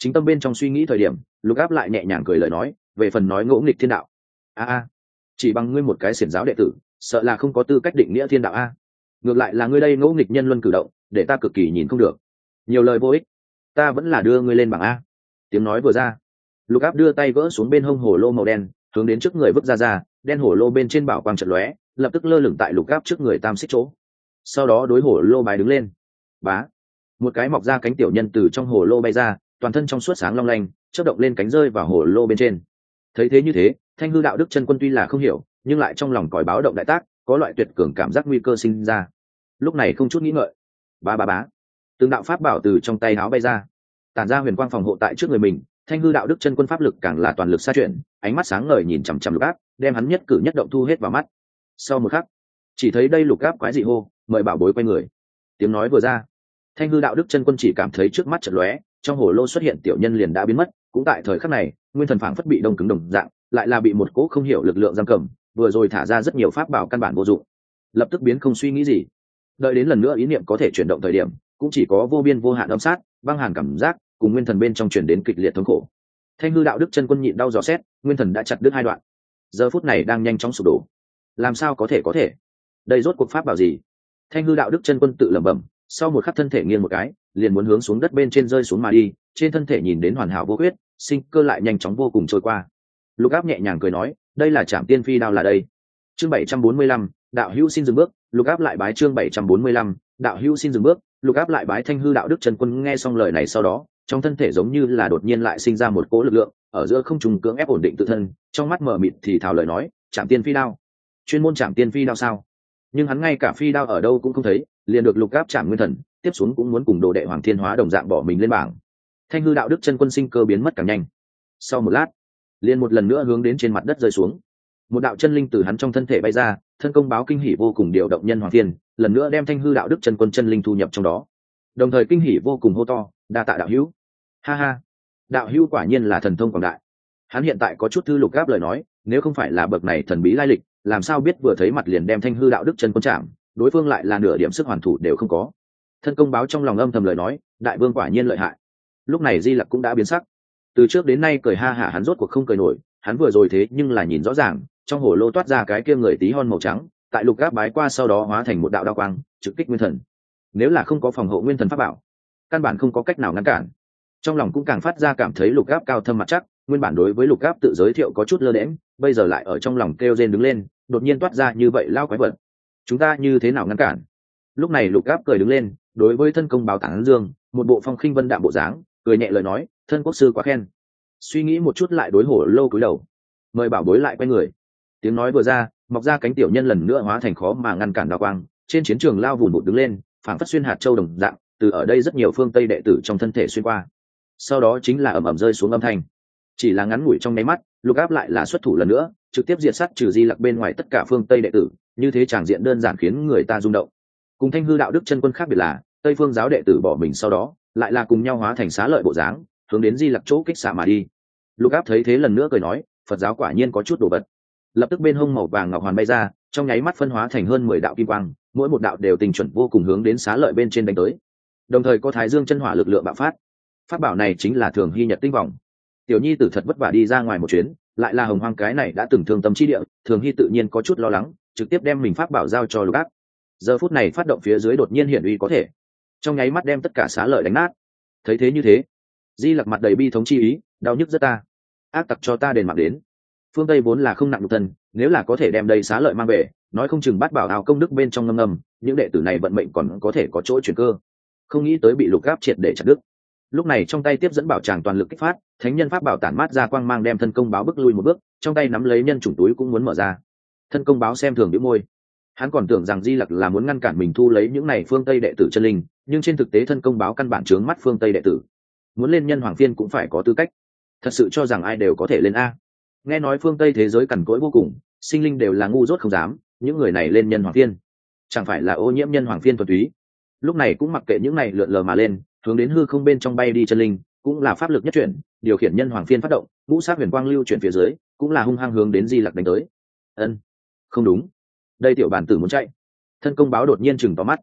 A: Chính tâm bên trong suy nghĩ thời điểm, Lục Áp lại nhẹ nhàng cười lời nói, về phần nói ngỗ nghịch thiên đạo, a a chỉ bằng ngươi một cái xiển giáo đệ tử, sợ là không có tư cách định nghĩa thiên đạo a. Ngược lại là ngươi đây ngỗ nghịch nhân luân cử động, để ta cực kỳ nhìn không được. Nhiều lời vô ích, ta vẫn là đưa ngươi lên bảng a. Tiếng nói vừa ra, Lục Áp đưa tay gỡ xuống bên hông hồ lô màu đen, hướng đến trước người vứt ra ra, đen hồ lô bên trên bảo quang chợt lóe, lập tức lơ lửng tại Lục Áp trước người tam xích chỗ. Sau đó đối hồ lô bái đứng lên. Bá, một cái mọc ra cánh tiểu nhân từ trong hồ lô bay ra, toàn thân trong suốt sáng long lanh, chớp động lên cánh rơi vào hồ lô bên trên. Thấy thế như thế, Thanh Hư Đạo Đức chân quân tuy là không hiểu, nhưng lại trong lòng còi báo động đại tác, có loại tuyệt cường cảm giác nguy cơ sinh ra. Lúc này không chút nghĩ ngợi, ba ba bá, từng đạo pháp bảo từ trong tay áo bay ra, tản ra huyền quang phòng hộ tại trước người mình. Thanh Hư Đạo Đức chân quân pháp lực càng là toàn lực xa chuyển, ánh mắt sáng ngời nhìn chằm chằm Lục Áp, đem hắn nhất cử nhất động thu hết vào mắt. Sau một khắc, chỉ thấy đây Lục Áp quái dị hô, mời bảo bối quay người. Tiếng nói vừa ra, Thanh Hư Đạo Đức chân quân chỉ cảm thấy trước mắt chợt lóe, trong hồ lô xuất hiện tiểu nhân liền đã biến mất. Cũng tại thời khắc này, nguyên thần phảng phất bị đông cứng đồng dạng, lại là bị một cỗ không hiểu lực lượng giam cầm, vừa rồi thả ra rất nhiều pháp bảo căn bản vô dụng, lập tức biến không suy nghĩ gì. Đợi đến lần nữa ý niệm có thể chuyển động thời điểm, cũng chỉ có vô biên vô hạn âm sát, băng hàn cảm giác, cùng nguyên thần bên trong truyền đến kịch liệt thống khổ. Thanh Hư Đạo Đức chân quân nhịn đau dò xét, nguyên thần đã chặt đứt hai đoạn, giờ phút này đang nhanh chóng sụp đổ. Làm sao có thể có thể? Đây rốt cuộc pháp bảo gì? Thanh Hư Đạo Đức chân quân tự lẩm bẩm, sau một khắc thân thể nghiêng một cái, liền muốn hướng xuống đất bên trên rơi xuống mà đi, trên thân thể nhìn đến hoàn hảo vô khuyết, sinh cơ lại nhanh chóng vô cùng trôi qua. Lục Áp nhẹ nhàng cười nói, đây là Trảm Tiên Phi đao là đây. Chương bảy trăm bốn mươi lăm, đạo hữu xin dừng bước. Lục Áp lại bái chương bảy trăm bốn mươi lăm, đạo hữu xin dừng bước. Lục Áp lại bái. Thanh Hư Đạo Đức chân quân nghe xong lời này sau đó, trong thân thể giống như là đột nhiên lại sinh ra một cỗ lực lượng, ở giữa không trung cưỡng ép ổn định tự thân, trong mắt mở mịt thì thào lời nói, Trảm Tiên Phi đao, chuyên môn Trảm Tiên Phi đao sao? Nhưng hắn ngay cả phi đao ở đâu cũng không thấy, liền được Lục Áp chạm nguyên thần, tiếp xuống cũng muốn cùng đồ đệ Hoàng Thiên Hóa đồng dạng bỏ mình lên bảng. Thanh Hư Đạo Đức chân quân sinh cơ biến mất càng nhanh. Sau một lát, liền một lần nữa hướng đến trên mặt đất rơi xuống. Một đạo chân linh từ hắn trong thân thể bay ra, thân công báo kinh hỉ vô cùng điều động nhân Hoàng Thiên, lần nữa đem Thanh Hư Đạo Đức chân quân chân linh thu nhập trong đó. Đồng thời kinh hỉ vô cùng hô to, đa tạ đạo hữu. Ha ha, đạo hữu quả nhiên là thần thông quảng đại. Hắn hiện tại có chút thư Lục Áp lời nói, nếu không phải là bậc này thần bí lai lịch, làm sao biết vừa thấy mặt liền đem Thanh Hư Đạo Đức chân quân chạm, đối phương lại là nửa điểm sức hoàn thủ đều không có. Thân công báo trong lòng âm thầm lời nói, đại vương quả nhiên lợi hại. Lúc này Di Lặc cũng đã biến sắc, từ trước đến nay cười ha hả hắn rốt cuộc không cười nổi. Hắn vừa rồi thế nhưng là nhìn rõ ràng, trong hồ lô toát ra cái kia người tí hon màu trắng, tại Lục Áp bái qua sau đó hóa thành một đạo đao quang, trực kích nguyên thần. Nếu là không có phòng hộ nguyên thần pháp bảo, căn bản không có cách nào ngăn cản. Trong lòng cũng càng phát ra cảm thấy Lục Áp cao thâm mặt chắc, nguyên bản đối với Lục Áp tự giới thiệu có chút lơ đễnh, bây giờ lại ở trong lòng kêu rên đứng lên, đột nhiên toát ra như vậy lao quái vật, chúng ta như thế nào ngăn cản? Lúc này Lục Áp cười đứng lên, đối với thân công báo tán dương, một bộ phong khinh vân đạm bộ dáng, cười nhẹ lời nói, thân quốc sư quá khen. Suy nghĩ một chút lại đối hổ lâu cúi đầu, mời bảo bối lại quay người. Tiếng nói vừa ra, mọc ra cánh tiểu nhân lần nữa hóa thành khó mà ngăn cản đao quang, trên chiến trường lao vùn vụt đứng lên, phảng phất xuyên hạt châu đồng dạng, từ ở đây rất nhiều phương tây đệ tử trong thân thể xuyên qua. Sau đó chính là ầm ầm rơi xuống âm thanh. Chỉ là ngắn ngủi trong nháy mắt, Lục Áp lại là xuất thủ lần nữa, trực tiếp diệt sát trừ Di Lặc bên ngoài tất cả phương tây đệ tử, như thế tràng diện đơn giản khiến người ta rung động. Cùng Thanh Hư Đạo Đức chân quân khác biệt là, Tây Phương giáo đệ tử bỏ mình sau đó, lại là cùng nhau hóa thành xá lợi bộ dáng, hướng đến Di Lặc chỗ kích xạ mà đi. Lục Áp thấy thế lần nữa cười nói, Phật giáo quả nhiên có chút đồ vật. Lập tức bên hông màu vàng ngọc hoàn bay ra, trong nháy mắt phân hóa thành hơn mười đạo kim quang, mỗi một đạo đều tình chuẩn vô cùng hướng đến xá lợi bên trên đánh tới. Đồng thời có Thái Dương chân hỏa lực lượng bạo phát. Pháp bảo này chính là Thường Hy Nhật Tinh Vòng. Tiểu nhi tử thật vất vả đi ra ngoài một chuyến, lại là hồng hoang cái này đã từng thương tâm chi địa, Thường Hy tự nhiên có chút lo lắng, trực tiếp đem mình pháp bảo giao cho Lục Áp. Giờ phút này phát động phía dưới đột nhiên hiển uy có thể, trong nháy mắt đem tất cả xá lợi đánh nát. Thấy thế như thế, Di Lặc mặt đầy bi thống chi ý, đau nhức rất ta, ác tặc cho ta đền mạng đến. Phương Tây vốn là không nặng nhục thân, nếu là có thể đem đây xá lợi mang về, nói không chừng bắt bảo hào công đức bên trong ngâm ngâm, những đệ tử này vận mệnh còn có thể có chỗ chuyển cơ. Không nghĩ tới bị Lục Áp triệt để chặt đứt. Lúc này trong tay tiếp dẫn bảo tràng toàn lực kích phát, thánh nhân pháp bảo tản mát ra quang mang đem thân công báo bước lui một bước, trong tay nắm lấy nhân chủng túi cũng muốn mở ra. Thân công báo xem thường bĩu môi, hắn còn tưởng rằng Di Lặc là muốn ngăn cản mình thu lấy những này phương Tây đệ tử chân linh, nhưng trên thực tế thân công báo căn bản trướng mắt phương Tây đệ tử, muốn lên nhân hoàng phiên cũng phải có tư cách. Thật sự cho rằng ai đều có thể lên a? Nghe nói phương Tây thế giới cằn cỗi vô cùng, sinh linh đều là ngu dốt không dám, những người này lên nhân hoàng phiên, chẳng phải là ô nhiễm nhân hoàng phiên thuần túy. Lúc này cũng mặc kệ những này lượn lờ mà lên, hướng đến hư không bên trong bay đi chân linh, cũng là pháp lực nhất chuyển, điều khiển nhân hoàng phiên phát động, ngũ sát huyền quang lưu chuyển phía dưới, cũng là hung hăng hướng đến Di Lặc đánh tới. Ân, không đúng, đây tiểu bản tử muốn chạy. Thân công báo đột nhiên chừng to mắt,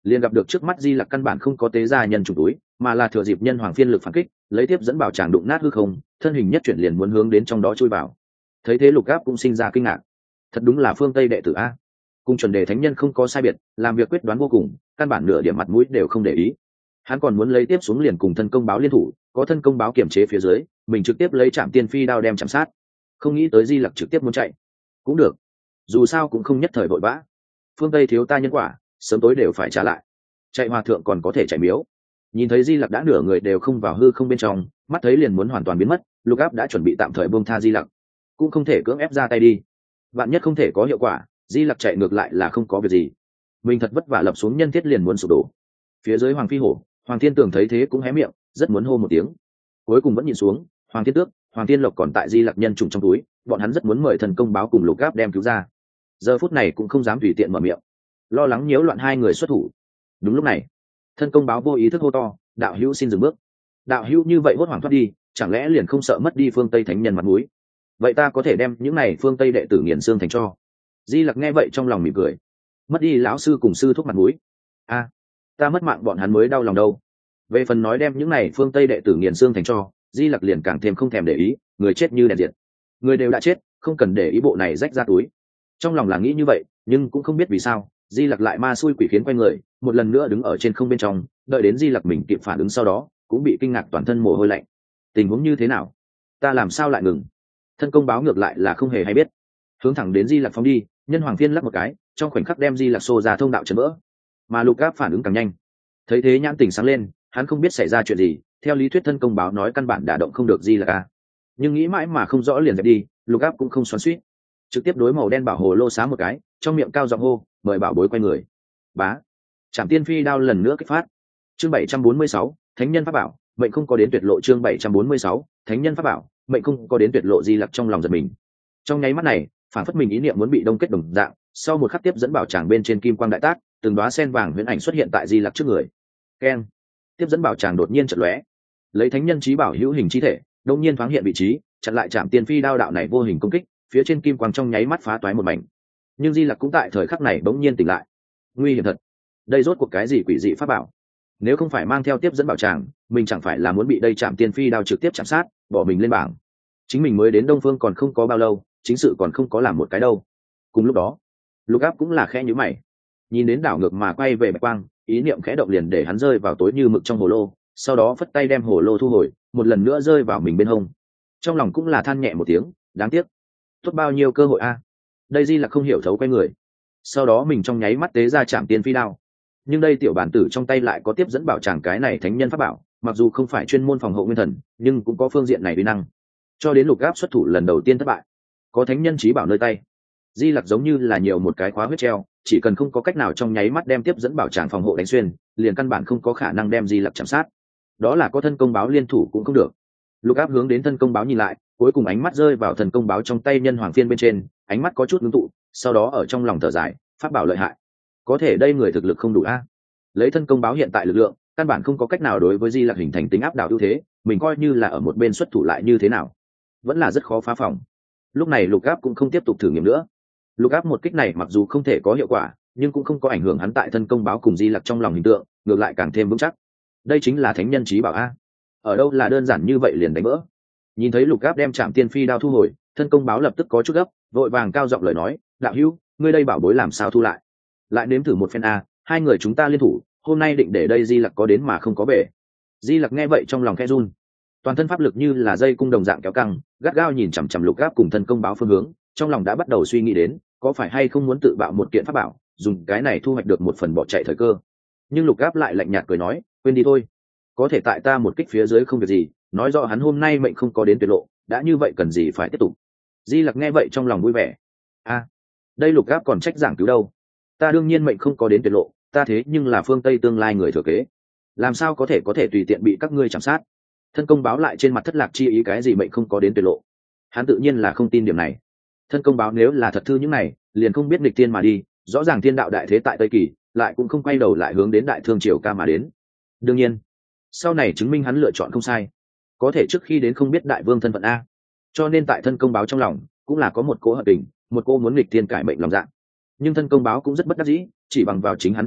A: liền gặp được trước mắt di lặc căn bản không có tế ra nhân trùng túi, mà là thừa dịp nhân hoàng phiên lực phản kích, lấy tiếp dẫn bảo tràng đụng nát hư không, thân hình nhất chuyển liền muốn hướng đến trong đó chui vào. Thấy thế Lục Áp cũng sinh ra kinh ngạc, thật đúng là phương Tây đệ tử a, cùng chuẩn đề thánh nhân không có sai biệt, làm việc quyết đoán vô cùng, căn bản nửa điểm mặt mũi đều không để ý. Hắn còn muốn lấy tiếp xuống liền cùng thân công báo liên thủ, có thân công báo kiểm chế phía dưới, mình trực tiếp lấy Trảm Tiên Phi đao đem chạm sát. Không nghĩ tới di lặc trực tiếp muốn chạy, cũng được, dù sao cũng không nhất thời vội vã. Phương Tây thiếu ta nhân quả, sớm tối đều phải trả lại. Chạy hòa thượng còn có thể chạy miếu. Nhìn thấy di lặc đã nửa người đều không vào hư không bên trong, mắt thấy liền muốn hoàn toàn biến mất, Lục Áp đã chuẩn bị tạm thời buông tha di lặc, cũng không thể cưỡng ép ra tay đi, vạn nhất không thể có hiệu quả, di lặc chạy ngược lại là không có việc gì, mình thật vất vả lập xuống nhân thiết liền muốn sụp đổ. Phía dưới Hoàng Phi Hổ, Hoàng Thiên Tường thấy thế cũng hé miệng, rất muốn hô một tiếng, cuối cùng vẫn nhìn xuống. Hoàng Thiên Tước, Hoàng Thiên Lộc còn tại di lặc nhân trùng trong túi, bọn hắn rất muốn mời thần công báo cùng Lục Áp đem cứu ra, giờ phút này cũng không dám tùy tiện mở miệng, lo lắng nhiễu loạn hai người xuất thủ. Đúng lúc này, thân công báo vô ý thức hô to, đạo hữu xin dừng bước. Đạo hữu như vậy hốt hoảng thoát đi, chẳng lẽ liền không sợ mất đi phương Tây thánh nhân mặt mũi? Vậy ta có thể đem những này phương Tây đệ tử nghiền xương thành cho. Di lặc nghe vậy trong lòng mỉm cười, mất đi lão sư cùng sư thúc mặt mũi, a à, ta mất mạng bọn hắn mới đau lòng đâu. Về phần nói đem những này phương Tây đệ tử nghiền xương thành cho, di lặc liền càng thêm không thèm để ý, người chết như đèn diệt, người đều đã chết, không cần để ý bộ này rách ra túi. Trong lòng là nghĩ như vậy, nhưng cũng không biết vì sao di lặc lại ma xui quỷ khiến quay người một lần nữa đứng ở trên không bên trong, đợi đến di lặc mình kịp phản ứng sau đó cũng bị kinh ngạc toàn thân mồ hôi lạnh. Tình huống như thế nào, ta làm sao lại ngừng? Thân công báo ngược lại là không hề hay biết, hướng thẳng đến di lặc phóng đi, nhân hoàng phiên lắc một cái, trong khoảnh khắc đem di lặc xô ra thông đạo chấn vỡ. Mà Lục Áp phản ứng càng nhanh, thấy thế nhãn tình sáng lên, hắn không biết xảy ra chuyện gì, theo lý thuyết thân công báo nói căn bản đả động không được di lặc a, nhưng nghĩ mãi mà không rõ liền dẹp đi. Lục Áp cũng không xoắn xuýt, trực tiếp đối màu đen bảo hồ lô xá một cái, trong miệng cao giọng hô, mời bảo bối quay người. Bá, Trảm Tiên Phi đao lần nữa kích phát. Chương bảy trăm bốn mươi sáu, thánh nhân pháp bảo, mệnh không có đến tuyệt lộ. Chương bảy trăm bốn mươi sáu, thánh nhân pháp bảo, mệnh không có đến tuyệt lộ. Di lặc trong lòng giật mình, trong nháy mắt này phản phất mình ý niệm muốn bị đông kết đồng dạng, sau một khắc tiếp dẫn bảo tràng bên trên kim quang đại tác, từng đóa sen vàng huyễn ảnh xuất hiện tại di lặc trước người. Keng, tiếp dẫn bảo tràng đột nhiên chợt lóe, lấy thánh nhân chí bảo hữu hình chi thể đột nhiên thoáng hiện vị trí, chặn lại Trảm Tiên Phi đao đạo này vô hình công kích. Phía trên kim quang trong nháy mắt phá toái một mảnh, nhưng di lặc cũng tại thời khắc này bỗng nhiên tỉnh lại. Nguy hiểm thật, đây rốt cuộc cái gì quỷ dị pháp bảo? Nếu không phải mang theo tiếp dẫn bảo tràng, mình chẳng phải là muốn bị đây Trảm Tiên Phi đao trực tiếp chạm sát, bỏ mình lên bảng. Chính mình mới đến Đông Phương còn không có bao lâu, chính sự còn không có làm một cái đâu. Cùng lúc đó, Lục Áp cũng là khẽ nhíu mày, nhìn đến đảo ngược mà quay về bạch quang, ý niệm khẽ động liền để hắn rơi vào tối như mực trong hồ lô, sau đó phất tay đem hồ lô thu hồi, một lần nữa rơi vào mình bên hông. Trong lòng cũng là than nhẹ một tiếng, đáng tiếc, tốt bao nhiêu cơ hội a. Đây di lặc không hiểu thấu quay người, sau đó mình trong nháy mắt tế ra Trảm Tiên Phi đao, nhưng đây tiểu bản tử trong tay lại có tiếp dẫn bảo tràng cái này thánh nhân pháp bảo, mặc dù không phải chuyên môn phòng hộ nguyên thần, nhưng cũng có phương diện này uy năng. Cho đến Lục Áp xuất thủ lần đầu tiên thất bại, có thánh nhân chí bảo nơi tay, di lặc giống như là nhiều một cái khóa huyết treo, chỉ cần không có cách nào trong nháy mắt đem tiếp dẫn bảo tràng phòng hộ đánh xuyên, liền căn bản không có khả năng đem di lặc chạm sát. Đó là có thân công báo liên thủ cũng không được. Lục Áp hướng đến thân công báo nhìn lại, cuối cùng ánh mắt rơi vào thần công báo trong tay nhân hoàng phiên bên trên, ánh mắt có chút ngưng tụ, sau đó ở trong lòng thở dài, pháp bảo lợi hại, có thể đây người thực lực không đủ a. Lấy thân công báo hiện tại lực lượng, căn bản không có cách nào đối với di lặc hình thành tính áp đảo ưu thế, mình coi như là ở một bên xuất thủ lại như thế nào, vẫn là rất khó phá phòng. Lúc này Lục Áp cũng không tiếp tục thử nghiệm nữa. Lục Áp một kích này mặc dù không thể có hiệu quả, nhưng cũng không có ảnh hưởng hắn tại thân công báo cùng di lặc trong lòng hình tượng, ngược lại càng thêm vững chắc. Đây chính là thánh nhân chí bảo a, ở đâu là đơn giản như vậy liền đánh vỡ. Nhìn thấy Lục Áp đem Trảm Tiên Phi đao thu hồi, thân công báo lập tức có chút gấp, vội vàng cao giọng lời nói, đạo hữu, ngươi đây bảo bối làm sao thu lại? Lại nếm thử một phen a, hai người chúng ta liên thủ, hôm nay định để đây di lặc có đến mà không có về. Di lặc nghe vậy trong lòng khẽ run, toàn thân pháp lực như là dây cung đồng dạng kéo căng, gắt gao nhìn chằm chằm Lục Áp cùng thân công báo phương hướng, trong lòng đã bắt đầu suy nghĩ đến, có phải hay không muốn tự bạo một kiện pháp bảo, dùng cái này thu hoạch được một phần bỏ chạy thời cơ. Nhưng Lục Áp lại lạnh nhạt cười nói, quên đi thôi, có thể tại ta một kích phía dưới không việc gì, nói rõ hắn hôm nay mệnh không có đến tuyệt lộ, đã như vậy cần gì phải tiếp tục. Di lặc nghe vậy trong lòng vui vẻ, a, à, đây Lục Áp còn trách giảng cứu đâu, ta đương nhiên mệnh không có đến tuyệt lộ, ta thế nhưng là phương Tây tương lai người thừa kế, làm sao có thể có thể tùy tiện bị các ngươi chạm sát. Thân công báo lại trên mặt thất lạc chi ý, cái gì mệnh không có đến tuyệt lộ, hắn tự nhiên là không tin điểm này. Thân công báo nếu là thật thư những này, liền không biết nghịch tiên mà đi, rõ ràng thiên đạo đại thế tại Tây Kỳ, lại cũng không quay đầu lại hướng đến Đại Thương Triều ca mà đến. Đương nhiên sau này chứng minh hắn lựa chọn không sai, có thể trước khi đến không biết đại vương thân phận a, cho nên tại thân công báo trong lòng cũng là có một cỗ hận tình, một cô muốn nghịch thiên cải mệnh lòng dạ. Nhưng thân công báo cũng rất bất đắc dĩ, chỉ bằng vào chính hắn thực lực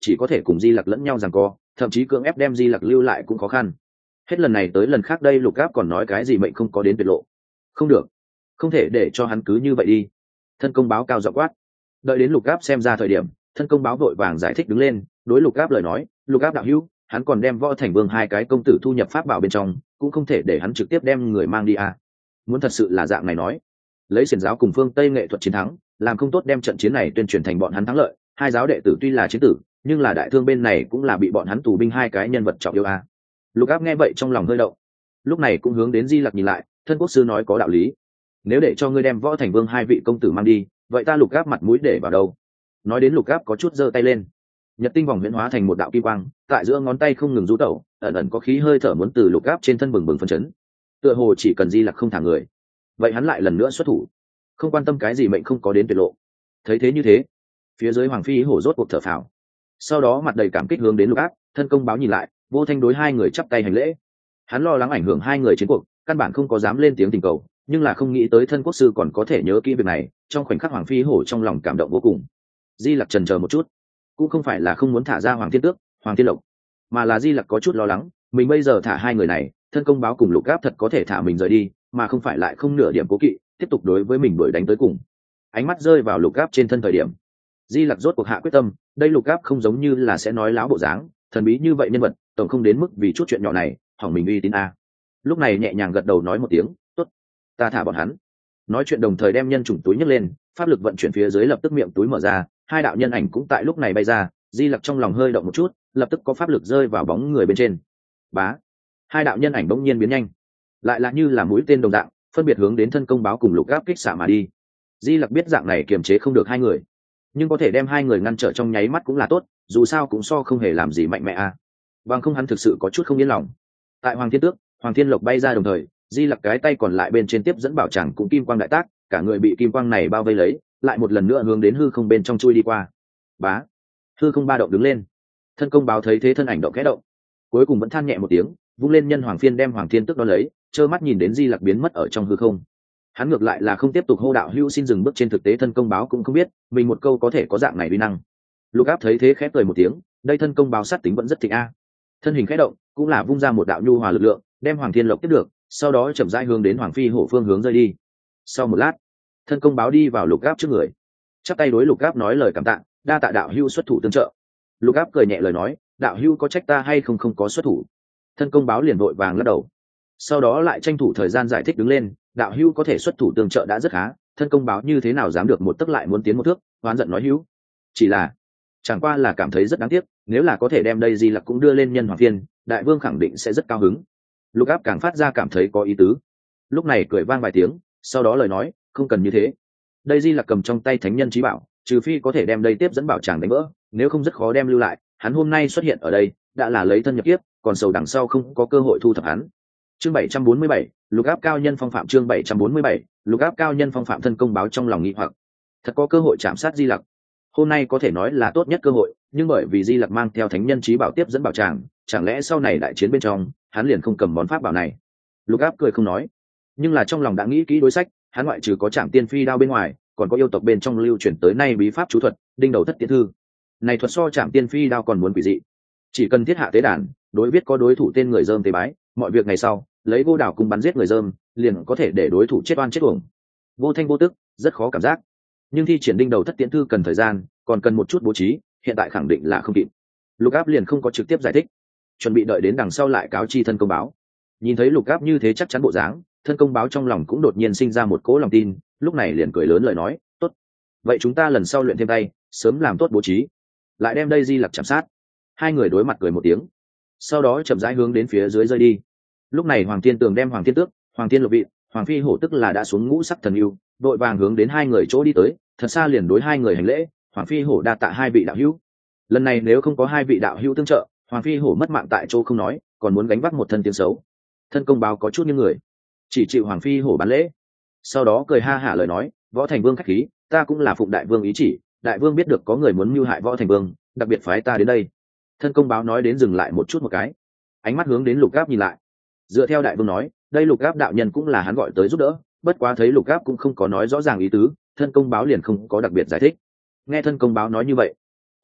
A: chỉ có thể cùng di lặc lẫn nhau giằng co, thậm chí cưỡng ép đem di lặc lưu lại cũng khó khăn. Hết lần này tới lần khác đây lục áp còn nói cái gì mệnh không có đến tuyệt lộ. Không được, không thể để cho hắn cứ như vậy đi. Thân công báo cao giọng quát. Đợi đến lục áp xem ra thời điểm, thân công báo vội vàng giải thích đứng lên, đối lục áp lời nói, lục áp đạo hữu, hắn còn đem Võ Thành Vương hai cái công tử thu nhập pháp bảo bên trong, cũng không thể để hắn trực tiếp đem người mang đi à. Muốn thật sự là dạng này nói, lấy xiển giáo cùng phương Tây nghệ thuật chiến thắng, làm không tốt đem trận chiến này tuyên truyền thành bọn hắn thắng lợi. Hai giáo đệ tử tuy là chiến tử, nhưng là đại thương bên này cũng là bị bọn hắn tù binh hai cái nhân vật trọng yếu à. Lục áp nghe vậy trong lòng hơi động, lúc này cũng hướng đến Di Lặc nhìn lại, thân quốc sư nói có đạo lý. Nếu để cho ngươi đem Võ Thành Vương hai vị công tử mang đi, vậy ta lục áp mặt mũi để vào đâu? Nói đến lục áp có chút giơ tay lên, nhật tinh vòng huyễn hóa thành một đạo kim quang, tại giữa ngón tay không ngừng rú tẩu, ẩn ẩn có khí hơi thở muốn từ lục áp trên thân bừng bừng phấn chấn. Tựa hồ chỉ cần Di Lặc không thả người, vậy hắn lại lần nữa xuất thủ, không quan tâm cái gì mệnh không có đến tuyệt lộ. Thấy thế như thế, phía dưới Hoàng Phi hổ rốt cuộc thở phào, sau đó mặt đầy cảm kích hướng đến lục áp. Thân công báo nhìn lại, vô thanh đối hai người chắp tay hành lễ. Hắn lo lắng ảnh hưởng hai người chiến cuộc, căn bản không có dám lên tiếng tình cầu, nhưng là không nghĩ tới thân quốc sư còn có thể nhớ kỹ việc này. Trong khoảnh khắc Hoàng Phi hổ trong lòng cảm động vô cùng. Di Lặc chần chờ một chút, cũng không phải là không muốn thả ra Hoàng Thiên Tước, Hoàng Thiên Lộc, mà là Di Lặc có chút lo lắng, mình bây giờ thả hai người này, thân công báo cùng lục áp thật có thể thả mình rời đi, mà không phải lại không nửa điểm cố kỵ, tiếp tục đối với mình đuổi đánh tới cùng. Ánh mắt rơi vào lục áp trên thân thời điểm, Di Lặc rốt cuộc hạ quyết tâm, đây lục áp không giống như là sẽ nói láo bộ dáng, thần bí như vậy nhân vật, tổng không đến mức vì chút chuyện nhỏ này hỏng mình uy tín a. Lúc này nhẹ nhàng gật đầu nói một tiếng, tốt, ta thả bọn hắn. Nói chuyện đồng thời đem nhân chủng túi nhấc lên, pháp lực vận chuyển phía dưới lập tức miệng túi mở ra, hai đạo nhân ảnh cũng tại lúc này bay ra. Di Lặc trong lòng hơi động một chút, lập tức có pháp lực rơi vào bóng người bên trên. Bá, hai đạo nhân ảnh bỗng nhiên biến nhanh, lại là như là mũi tên đồng dạng, phân biệt hướng đến thân công báo cùng lục áp kích xạ mà đi. Di Lặc biết dạng này kiềm chế không được hai người, nhưng có thể đem hai người ngăn trở trong nháy mắt cũng là tốt, dù sao cũng so không hề làm gì mạnh mẽ à. Bằng không hắn thực sự có chút không yên lòng. Tại Hoàng Thiên Tước, Hoàng Thiên Lộc bay ra đồng thời, Di Lặc cái tay còn lại bên trên tiếp dẫn bảo tràng cũng kim quang đại tác, cả người bị kim quang này bao vây lấy, lại một lần nữa hướng đến hư không bên trong chui đi qua. Bá, hư không ba động đứng lên. Thân công báo thấy thế thân ảnh động khẽ động, cuối cùng vẫn than nhẹ một tiếng, vung lên nhân hoàng phiên đem Hoàng Thiên Tước đón lấy, trơ mắt nhìn đến Di Lặc biến mất ở trong hư không. Hắn ngược lại là không tiếp tục hô đạo hữu xin dừng bước, trên thực tế thân công báo cũng không biết mình một câu có thể có dạng này uy năng. Lục áp thấy thế khẽ cười một tiếng, đây thân công báo sát tính vẫn rất thịnh a. Thân hình khẽ động, cũng là vung ra một đạo nhu hòa lực lượng, đem Hoàng Thiên Lộc tiếp được, sau đó chậm rãi hướng đến Hoàng Phi hổ phương hướng rơi đi. Sau một lát, thân công báo đi vào lục áp trước người, chắp tay đối lục áp nói lời cảm tạ, đa tạ đạo hữu xuất thủ tương trợ. Lục áp cười nhẹ lời nói, đạo hữu có trách ta hay không không có xuất thủ. Thân công báo liền vội vàng lắc đầu, sau đó lại tranh thủ thời gian giải thích đứng lên, đạo hữu có thể xuất thủ tương trợ đã rất khá, thân công báo như thế nào dám được một tấc lại muốn tiến một thước, oán giận nói hữu, chỉ là chẳng qua là cảm thấy rất đáng tiếc, nếu là có thể đem đây Di Lặc cũng đưa lên nhân hoàng phiên, đại vương khẳng định sẽ rất cao hứng. Lục áp càng phát ra cảm thấy có ý tứ, lúc này cười vang vài tiếng, sau đó lời nói, không cần như thế. Đây Di Lặc cầm trong tay thánh nhân chí bảo, trừ phi có thể đem đây tiếp dẫn bảo tràng đánh vỡ, nếu không rất khó đem lưu lại. Hắn hôm nay xuất hiện ở đây, đã là lấy thân nhập kiếp, còn sầu đằng sau không có cơ hội thu thập hắn. Chương bảy trăm bốn mươi bảy, lục áp cao nhân phong phạm. Chương bảy trăm bốn mươi bảy, lục áp cao nhân phong phạm. Thân công báo trong lòng nghi hoặc, thật có cơ hội chạm sát Di Lặc, hôm nay có thể nói là tốt nhất cơ hội, nhưng bởi vì Di Lặc mang theo thánh nhân chí bảo tiếp dẫn bảo tràng, chẳng lẽ sau này đại chiến bên trong hắn liền không cầm món pháp bảo này? Lục áp cười không nói, nhưng là trong lòng đã nghĩ kỹ đối sách. Hắn ngoại trừ có trảm tiên phi đao bên ngoài, còn có yêu tộc bên trong lưu truyền tới nay bí pháp chú thuật đinh đầu thất tiễn thư. Này thuật so trảm tiên phi đao còn muốn quỷ dị, chỉ cần thiết hạ tế đàn, đối viết có đối thủ tên người dơm tế bái, mọi việc ngày sau lấy vô đảo cùng bắn giết người dơm, liền có thể để đối thủ chết oan chết uổng, vô thanh vô tức, rất khó cảm giác. Nhưng thi triển đinh đầu thất tiễn thư cần thời gian, còn cần một chút bố trí, hiện tại khẳng định là không kịp. Lục áp liền không có trực tiếp giải thích, chuẩn bị đợi đến đằng sau lại cáo chi thân công báo. Nhìn thấy lục áp như thế chắc chắn bộ dáng, thân công báo trong lòng cũng đột nhiên sinh ra một cỗ lòng tin, lúc này liền cười lớn lời nói, tốt, vậy chúng ta lần sau luyện thêm tay, sớm làm tốt bố trí, lại đem đây Di Lặc chạm sát. Hai người đối mặt cười một tiếng, sau đó chậm rãi hướng đến phía dưới rơi đi. Lúc này Hoàng Thiên Tường đem Hoàng Thiên Tước, Hoàng Thiên Lộc vị, Hoàng Phi hổ tức là đã xuống ngũ sắc thần yêu, đội vàng hướng đến hai người chỗ đi tới, thật xa liền đối hai người hành lễ. Hoàng Phi hổ đa tạ hai vị đạo hữu, lần này nếu không có hai vị đạo hữu tương trợ, Hoàng Phi hổ mất mạng tại chỗ không nói, còn muốn gánh vác một thân tiếng xấu. Thân công báo có chút như người, chỉ chịu Hoàng Phi hổ bán lễ, sau đó cười ha hả lời nói, Võ Thành Vương khách khí, ta cũng là phụng đại vương ý chỉ, đại vương biết được có người muốn mưu hại Võ Thành Vương, đặc biệt phái ta đến đây. Thân công báo nói đến dừng lại một chút một cái, ánh mắt hướng đến lục áp nhìn lại. Dựa theo đại vương nói, đây lục áp đạo nhân cũng là hắn gọi tới giúp đỡ, bất quá thấy lục áp cũng không có nói rõ ràng ý tứ, thân công báo liền không có đặc biệt giải thích. Nghe thân công báo nói như vậy,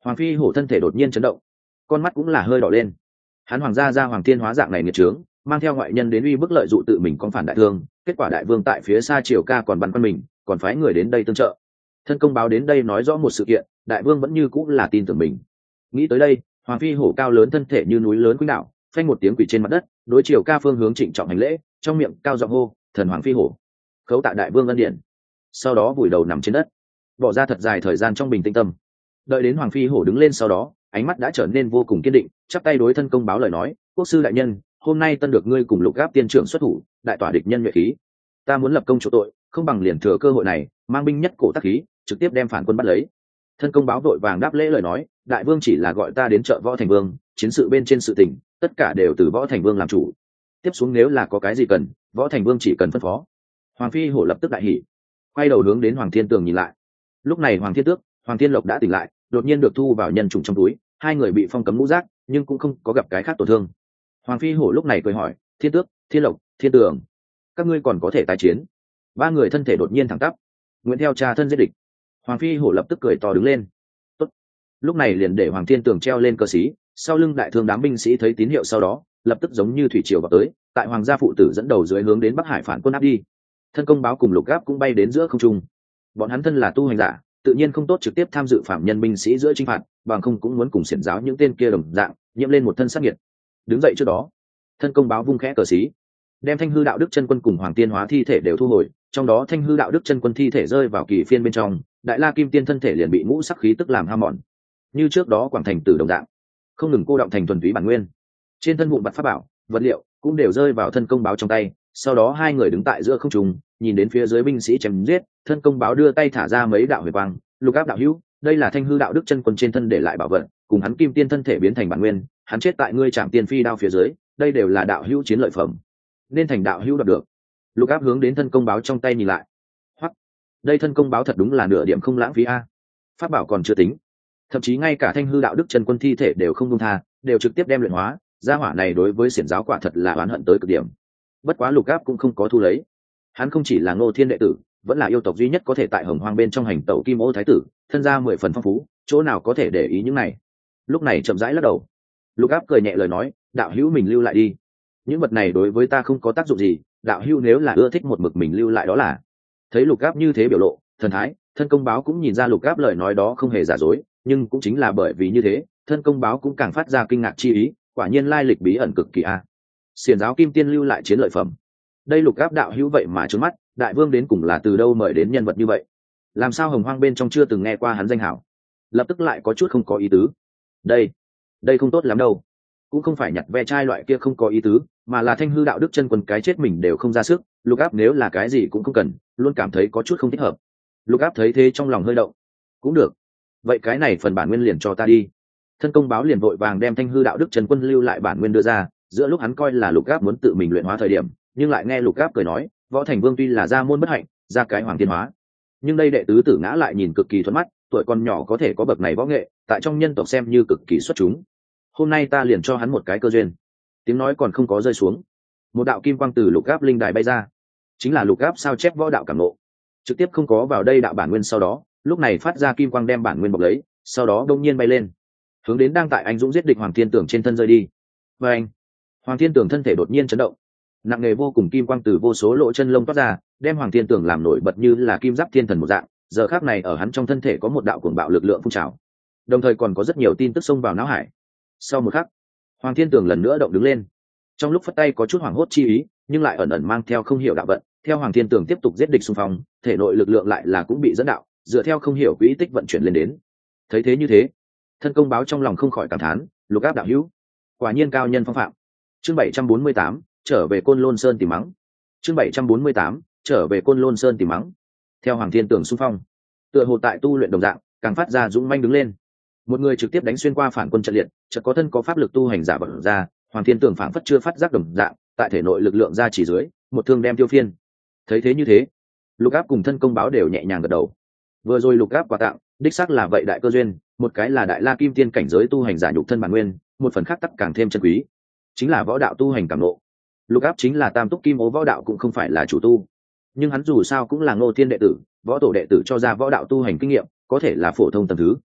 A: Hoàng phi hổ thân thể đột nhiên chấn động, con mắt cũng là hơi đỏ lên. Hắn hoàng gia ra hoàng thiên hóa dạng này nghiệt trướng, mang theo ngoại nhân đến uy bức lợi dụ tự mình con phản đại thương, kết quả đại vương tại phía xa triều ca còn bắn quân mình, còn phái người đến đây tương trợ. Thân công báo đến đây nói rõ một sự kiện, đại vương vẫn như cũng là tin tưởng mình. Nghĩ tới đây, hoàng phi hổ cao lớn thân thể như núi lớn quýnh đạo, phanh một tiếng quỳ trên mặt đất, đối triều ca phương hướng trịnh trọng hành lễ, trong miệng cao giọng hô, thần hoàng phi hổ, khấu tạ đại vương ân điển. Sau đó vùi đầu nằm trên đất, bỏ ra thật dài thời gian trong bình tĩnh tâm. Đợi đến hoàng phi hổ đứng lên sau đó, ánh mắt đã trở nên vô cùng kiên định, chắp tay đối thân công báo lời nói, quốc sư đại nhân, hôm nay tân được ngươi cùng Lục Gáp tiên trưởng xuất thủ, đại tỏa địch nhân nhuệ khí, ta muốn lập công chỗ tội, không bằng liền thừa cơ hội này, mang binh nhất cổ tác khí, trực tiếp đem phản quân bắt lấy. Thân công báo vội vàng đáp lễ lời nói, đại vương chỉ là gọi ta đến trợ Võ Thành Vương, chiến sự bên trên sự tình, tất cả đều từ Võ Thành Vương làm chủ. Tiếp xuống nếu là có cái gì cần, Võ Thành Vương chỉ cần phân phó. Hoàng phi hổ lập tức đại hỉ, quay đầu hướng đến Hoàng Thiên Tường nhìn lại. Lúc này Hoàng Thiên Tước, Hoàng Thiên Lộc đã tỉnh lại, đột nhiên được thu vào nhân trùng trong túi, hai người bị phong cấm ngũ giác, nhưng cũng không có gặp cái khác tổn thương. Hoàng phi hổ lúc này cười hỏi, Thiên Tước, Thiên Lộc, Thiên Tường, các ngươi còn có thể tái chiến? Ba người thân thể đột nhiên thẳng tắp, nguyện theo cha thân giết địch. Hoàng phi hổ lập tức cười to đứng lên. Tốt. Lúc này liền để Hoàng Thiên Tường treo lên cơ sĩ, sau lưng đại thương đám binh sĩ thấy tín hiệu sau đó, lập tức giống như thủy triều vào tới, tại hoàng gia phụ tử dẫn đầu dưới hướng đến Bắc Hải phản quân áp đi. Thân công báo cùng Lục Gáp cũng bay đến giữa không trung. Bọn hắn thân là tu hành giả, tự nhiên không tốt trực tiếp tham dự phạm nhân binh sĩ giữa chinh phạt, bằng không cũng muốn cùng xiển giáo những tên kia đồng dạng, nhiễm lên một thân sát nghiệt. Đứng dậy trước đó, thân công báo vung khẽ cờ xí, đem Thanh Hư Đạo Đức chân quân cùng Hoàng Tiên Hóa thi thể đều thu hồi, trong đó Thanh Hư Đạo Đức chân quân thi thể rơi vào kỳ phiên bên trong, Đại La Kim Tiên thân thể liền bị ngũ sắc khí tức làm hao mòn. Như trước đó Quảng Thành Tử đồng dạng, không ngừng cô động thành thuần túy bản nguyên. Trên thân vụn vặt pháp bảo, vật liệu cũng đều rơi vào thân công báo trong tay, sau đó hai người đứng tại giữa không trung, nhìn đến phía dưới binh sĩ chém giết, thân công báo đưa tay thả ra mấy đạo huyền quang, Lục Áp đạo hữu, đây là Thanh Hư Đạo Đức chân quân trên thân để lại bảo vật, cùng hắn Kim Tiên thân thể biến thành bản nguyên, hắn chết tại ngươi Trảm Tiên Phi đao phía dưới, đây đều là đạo hữu chiến lợi phẩm, nên thành đạo hữu đoạt được. Lục Áp hướng đến thân công báo trong tay nhìn lại, hoặc đây thân công báo thật đúng là nửa điểm không lãng phí a. Pháp bảo còn chưa tính, thậm chí ngay cả Thanh Hư Đạo Đức chân quân thi thể đều không buông tha, đều trực tiếp đem luyện hóa. Gia hỏa này đối với xiển giáo quả thật là oán hận tới cực điểm. Bất quá Lục Áp cũng không có thu lấy, hắn không chỉ là Ngô Thiên đệ tử, vẫn là yêu tộc duy nhất có thể tại Hồng Hoang bên trong hành tẩu Kim Ô thái tử, thân gia mười phần phong phú, chỗ nào có thể để ý những này. Lúc này chậm rãi lắc đầu, Lục Áp cười nhẹ lời nói, đạo hữu mình lưu lại đi, những vật này đối với ta không có tác dụng gì, đạo hữu nếu là ưa thích một mực mình lưu lại đó là. Thấy Lục Áp như thế biểu lộ thần thái, thân công báo cũng nhìn ra Lục Áp lời nói đó không hề giả dối, nhưng cũng chính là bởi vì như thế, thân công báo cũng càng phát ra kinh ngạc chi ý, quả nhiên lai lịch bí ẩn cực kỳ a. Xiển giáo Kim Tiên lưu lại chiến lợi phẩm, đây Lục Áp đạo hữu vậy mà trướng mắt, đại vương đến cùng là từ đâu mời đến nhân vật như vậy? Làm sao Hồng Hoang bên trong chưa từng nghe qua hắn danh hảo? Lập tức lại có chút không có ý tứ. Đây, đây không tốt lắm đâu. Cũng không phải nhặt ve chai loại kia không có ý tứ, mà là Thanh Hư Đạo Đức chân quân cái chết mình đều không ra sức, Lục Áp nếu là cái gì cũng không cần, luôn cảm thấy có chút không thích hợp. Lục Áp thấy thế trong lòng hơi động. Cũng được, vậy cái này phần bản nguyên liền cho ta đi. Thân công báo liền vội vàng đem Thanh Hư Đạo Đức chân quân lưu lại bản nguyên đưa ra, giữa lúc hắn coi là Lục Áp muốn tự mình luyện hóa thời điểm, nhưng lại nghe Lục Áp cười nói, Võ Thành Vương tuy là gia môn bất hạnh, ra cái Hoàng Tiên Hóa, nhưng đây đệ tứ tử ngã lại nhìn cực kỳ thuận mắt, tuổi còn nhỏ có thể có bậc này võ nghệ, tại trong nhân tộc xem như cực kỳ xuất chúng. Hôm nay ta liền cho hắn một cái cơ duyên. Tiếng nói còn không có rơi xuống, một đạo kim quang từ Lục Áp linh đài bay ra, chính là Lục Áp sao chép võ đạo cảm ngộ, trực tiếp không có vào đây đạo bản nguyên. Sau đó lúc này phát ra kim quang đem bản nguyên bọc lấy, sau đó đông nhiên bay lên, hướng đến đang tại anh dũng giết địch Hoàng Thiên Tường trên thân rơi đi. Và anh, Hoàng Thiên Tường thân thể đột nhiên chấn động, nặng nề vô cùng kim quang từ vô số lỗ chân lông toát ra, đem Hoàng Thiên Tường làm nổi bật như là kim giáp thiên thần một dạng. Giờ khắc này ở hắn trong thân thể có một đạo cuồng bạo lực lượng phun trào, đồng thời còn có rất nhiều tin tức xông vào não hải. Sau một khắc, Hoàng Thiên Tường lần nữa động đứng lên, trong lúc phất tay có chút hoảng hốt chi ý, nhưng lại ẩn ẩn mang theo không hiểu đạo vận. Theo Hoàng Thiên Tường tiếp tục giết địch xung phong, thể nội lực lượng lại là cũng bị dẫn đạo, dựa theo không hiểu quỹ tích vận chuyển lên đến. Thấy thế như thế, thân công báo trong lòng không khỏi cảm thán, Lục Áp đạo hữu, quả nhiên cao nhân phong phạm. Chương bảy trăm bốn mươi tám, trở về Côn Lôn Sơn tìm mắng. Chương bảy trăm bốn mươi tám, trở về Côn Lôn Sơn tìm mắng. Theo Hoàng Thiên Tường xung phong, tựa hồ tại tu luyện đồng dạng, càng phát ra dũng manh đứng lên. Một người trực tiếp đánh xuyên qua phản quân trận liệt, chợt có thân có pháp lực tu hành giả bật ra, Hoàng Thiên Tường phản phất chưa phát giác đồng dạng, tại thể nội lực lượng ra chỉ dưới, một thương đem tiêu phiên. Thấy thế như thế, Lục Áp cùng thân công báo đều nhẹ nhàng gật đầu. Vừa rồi Lục Áp quà tặng, đích xác là vậy đại cơ duyên, một cái là Đại La Kim Tiên cảnh giới tu hành giả nhục thân bản nguyên, một phần khác tắc càng thêm chân quý, chính là võ đạo tu hành cảm ngộ. Lục Áp chính là Tam Túc Kim Ô võ đạo cũng không phải là chủ tu, nhưng hắn dù sao cũng là Ngô Thiên đệ tử, võ tổ đệ tử cho ra võ đạo tu hành kinh nghiệm, có thể là phổ thông tầng thứ.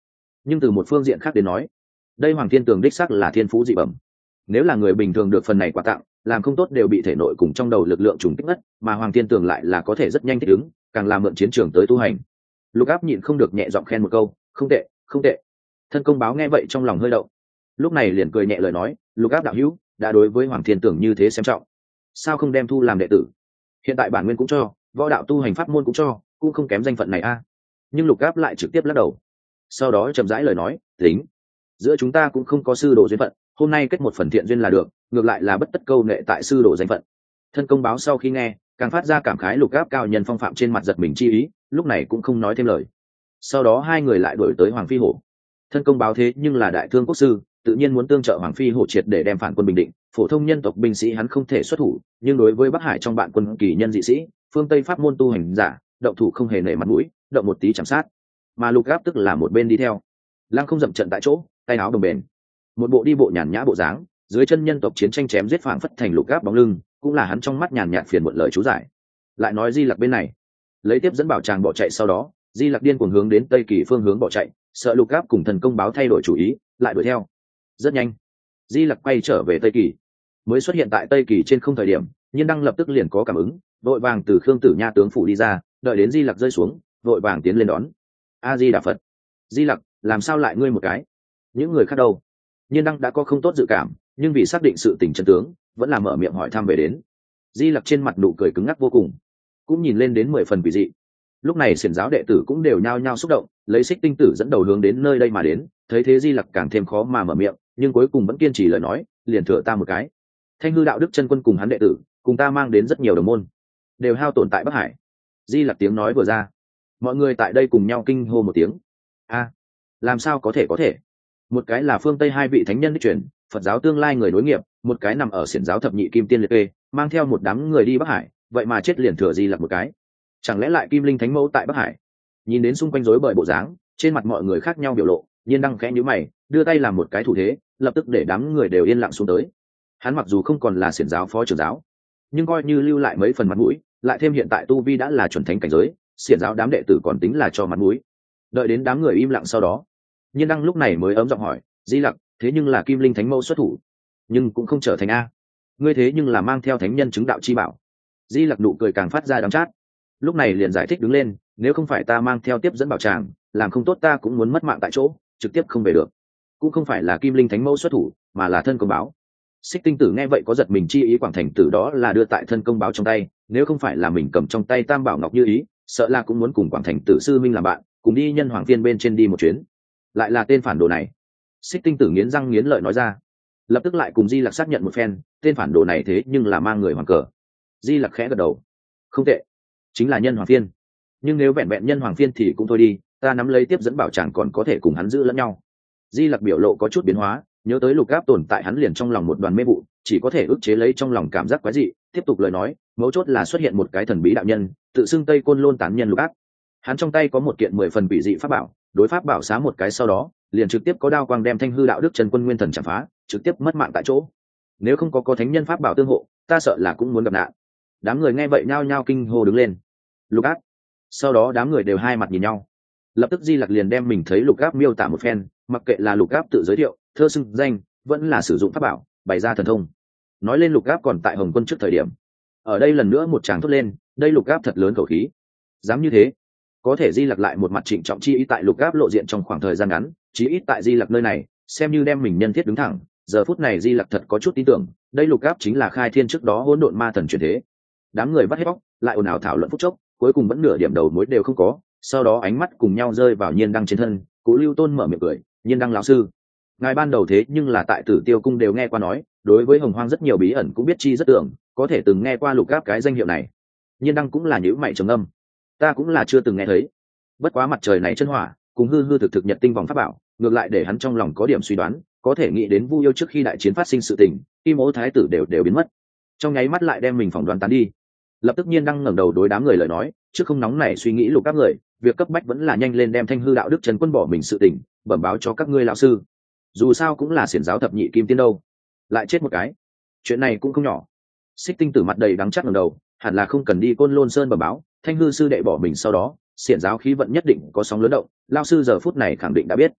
A: nhưng từ một phương diện khác đến nói, đây Hoàng Thiên Tường đích xác là thiên phú dị bẩm. Nếu là người bình thường được phần này quà tặng, làm không tốt đều bị thể nội cùng trong đầu lực lượng trùng kích ngất, mà Hoàng Thiên Tường lại là có thể rất nhanh thích ứng, càng làm mượn chiến trường tới tu hành. Lục Áp nhịn không được nhẹ giọng khen một câu, không tệ, không tệ. Thân công báo nghe vậy trong lòng hơi động, lúc này liền cười nhẹ lời nói, Lục Áp đạo hữu đã đối với Hoàng Thiên Tường như thế xem trọng, sao không đem thu làm đệ tử? Hiện tại bản nguyên cũng cho, võ đạo tu hành pháp môn cũng cho, cũng không kém danh phận này a. Nhưng Lục Áp lại trực tiếp lắc đầu, sau đó chậm rãi lời nói, tính, giữa chúng ta cũng không có sư đồ duyên phận, hôm nay kết một phần thiện duyên là được, ngược lại là bất tất câu nệ tại sư đồ danh phận. Thân công báo sau khi nghe, càng phát ra cảm khái Lục Áp cao nhân phong phạm trên mặt giật mình chi ý, lúc này cũng không nói thêm lời. Sau đó hai người lại đuổi tới Hoàng Phi Hổ. Thân công báo thế nhưng là đại thương quốc sư, tự nhiên muốn tương trợ Hoàng Phi Hổ triệt để đem phản quân bình định. Phổ thông nhân tộc binh sĩ hắn không thể xuất thủ, nhưng đối với Bắc Hải trong bạn quân kỳ nhân dị sĩ, phương Tây pháp môn tu hành giả, động thủ không hề nể mặt mũi, động một tí chạm sát. Mà Lục Áp tức là một bên đi theo, lăng không dậm trận tại chỗ, tay áo đồng bền, một bộ đi bộ nhàn nhã bộ dáng, dưới chân nhân tộc chiến tranh chém giết phảng phất thành Lục Áp bóng lưng, cũng là hắn trong mắt nhàn nhạt phiền muộn lời chú giải. Lại nói Di Lặc bên này, lấy tiếp dẫn bảo tràng bỏ chạy sau đó, Di Lặc điên cuồng hướng đến Tây Kỳ phương hướng bỏ chạy, sợ Lục Áp cùng thần công báo thay đổi chủ ý, lại đuổi theo. Rất nhanh, Di Lặc quay trở về Tây Kỳ, mới xuất hiện tại Tây Kỳ trên không thời điểm, Nhiên Đăng lập tức liền có cảm ứng, vội vàng từ Khương Tử Nha tướng phủ đi ra, đợi đến Di Lặc rơi xuống, vội vàng tiến lên đón. A Di Đà Phật. Di Lặc, làm sao lại ngươi một cái? Những người khác đâu? Nhiên Đăng đã có không tốt dự cảm, nhưng vì xác định sự tình chân tướng, vẫn là mở miệng hỏi thăm về đến. Di Lặc trên mặt nụ cười cứng ngắc vô cùng, cũng nhìn lên đến mười phần quỷ dị. Lúc này xiển giáo đệ tử cũng đều nhao nhao xúc động, lấy Xích Tinh Tử dẫn đầu hướng đến nơi đây mà đến. Thấy thế Di Lặc càng thêm khó mà mở miệng, nhưng cuối cùng vẫn kiên trì lời nói, liền thừa ta một cái. Thanh hư đạo đức chân quân cùng hắn đệ tử, cùng ta mang đến rất nhiều đồng môn, đều hao tổn tại Bắc Hải. Di Lặc tiếng nói vừa ra, mọi người tại đây cùng nhau kinh hô một tiếng. A, làm sao có thể có thể? Một cái là phương Tây hai vị thánh nhân đích truyền, Phật giáo tương lai người nối nghiệp, một cái nằm ở xiển giáo thập nhị kim tiên liệt kê, mang theo một đám người đi Bắc Hải, vậy mà chết liền thừa Di Lặc một cái. Chẳng lẽ lại Kim Linh Thánh Mẫu tại Bắc Hải? Nhìn đến xung quanh rối bời bộ dáng, trên mặt mọi người khác nhau biểu lộ, Nhiên Đăng khẽ nhíu mày, đưa tay làm một cái thủ thế, lập tức để đám người đều yên lặng xuống tới. Hắn mặc dù không còn là xiển giáo phó trưởng giáo, nhưng coi như lưu lại mấy phần mặt mũi, lại thêm hiện tại tu vi đã là chuẩn thánh cảnh giới, xiển giáo đám đệ tử còn tính là cho mặt mũi. Đợi đến đám người im lặng sau đó, Nhiên Đăng lúc này mới ấm giọng hỏi, Di Lặc, thế nhưng là Kim Linh Thánh Mẫu xuất thủ, nhưng cũng không trở thành a. Ngươi thế nhưng là mang theo thánh nhân chứng đạo chi bảo. Di Lặc nụ cười càng phát ra đắng chát, lúc này liền giải thích đứng lên, nếu không phải ta mang theo tiếp dẫn bảo tràng, làm không tốt ta cũng muốn mất mạng tại chỗ, trực tiếp không về được. Cũng không phải là Kim Linh Thánh Mẫu xuất thủ, mà là thân công báo. Xích Tinh Tử nghe vậy có giật mình chi ý, Quảng Thành Tử đó là đưa tại thân công báo trong tay, nếu không phải là mình cầm trong tay Tam Bảo Ngọc như ý, sợ là cũng muốn cùng Quảng Thành Tử sư minh làm bạn, cùng đi nhân hoàng phiên bên trên đi một chuyến. Lại là tên phản đồ này. Xích Tinh Tử nghiến răng nghiến lợi nói ra, lập tức lại cùng Di Lặc xác nhận một phen, tên phản đồ này thế nhưng là mang người hoàng cờ. Di Lặc khẽ gật đầu, không tệ, chính là nhân hoàng phiên. Nhưng nếu vẹn vẹn nhân hoàng phiên thì cũng thôi đi, ta nắm lấy tiếp dẫn bảo chẳng còn có thể cùng hắn giữ lẫn nhau. Di Lặc biểu lộ có chút biến hóa, nhớ tới Lục Áp tồn tại hắn liền trong lòng một đoàn mê vụ, chỉ có thể ức chế lấy trong lòng cảm giác quái dị, tiếp tục lời nói, mấu chốt là xuất hiện một cái thần bí đạo nhân, tự xưng Tây Côn Lôn tán nhân Lục Áp. Hắn trong tay có một kiện mười phần bị dị pháp bảo, đối pháp bảo xá một cái sau đó, liền trực tiếp có đao quang đem Thanh hư đạo đức chân quân nguyên thần chạm phá, trực tiếp mất mạng tại chỗ. Nếu không có có thánh nhân pháp bảo tương hộ, ta sợ là cũng muốn gặp nạn. Đám người nghe vậy nhao nhao kinh hô đứng lên. Lục Áp. Sau đó đám người đều hai mặt nhìn nhau. Lập tức Di Lặc liền đem mình thấy Lục Áp miêu tả một phen, mặc kệ là Lục Áp tự giới thiệu, thơ xưng danh, vẫn là sử dụng pháp bảo, bày ra thần thông. Nói lên Lục Áp còn tại Hồng Quân trước thời điểm. Ở đây lần nữa một tràng thốt lên, đây Lục Áp thật lớn khẩu khí. Dám như thế, có thể Di Lặc lại một mặt trịnh trọng chi ý tại Lục Áp lộ diện trong khoảng thời gian ngắn, chí ít tại Di Lặc nơi này, xem như đem mình nhân thiết đứng thẳng. Giờ phút này Di Lặc thật có chút tin tưởng, đây Lục Áp chính là khai thiên trước đó hỗn độn ma thần chuyển thế. Đám người bắt hết bóc, lại ồn ào thảo luận phút chốc, cuối cùng vẫn nửa điểm đầu mối đều không có. Sau đó ánh mắt cùng nhau rơi vào Nhiên Đăng trên thân, Cố Lưu Tôn mở miệng cười, Nhiên Đăng lão sư, ngài ban đầu thế nhưng là tại Tử Tiêu cung đều nghe qua nói, đối với Hồng Hoang rất nhiều bí ẩn cũng biết chi rất tưởng, có thể từng nghe qua Lục Áp cái danh hiệu này. Nhiên Đăng cũng là nhíu mày trầm ngâm, ta cũng là chưa từng nghe thấy. Bất quá mặt trời này chân hỏa, cùng hư hư thực thực nhật tinh vòng pháp bảo, ngược lại để hắn trong lòng có điểm suy đoán, có thể nghĩ đến Vu Yêu trước khi đại chiến phát sinh sự tình, Kim Ô thái tử đều đều biến mất, trong nháy mắt lại đem mình phỏng đoán tán đi. Lập tức Nhiên Đăng ngẩng đầu đối đám người lời nói, trước không nóng này suy nghĩ Lục các người, việc cấp bách vẫn là nhanh lên đem Thanh hư đạo đức trần quân bỏ mình sự tình bẩm báo cho các ngươi lão sư, dù sao cũng là xiển giáo thập nhị kim tiên đâu, lại chết một cái, chuyện này cũng không nhỏ. Xích Tinh Tử mặt đầy đắng chắt ngẩng đầu, hẳn là không cần đi Côn Lôn Sơn bẩm báo, Thanh hư sư đệ bỏ mình sau đó, xiển giáo khí vận nhất định có sóng lớn động, lão sư giờ phút này khẳng định đã biết.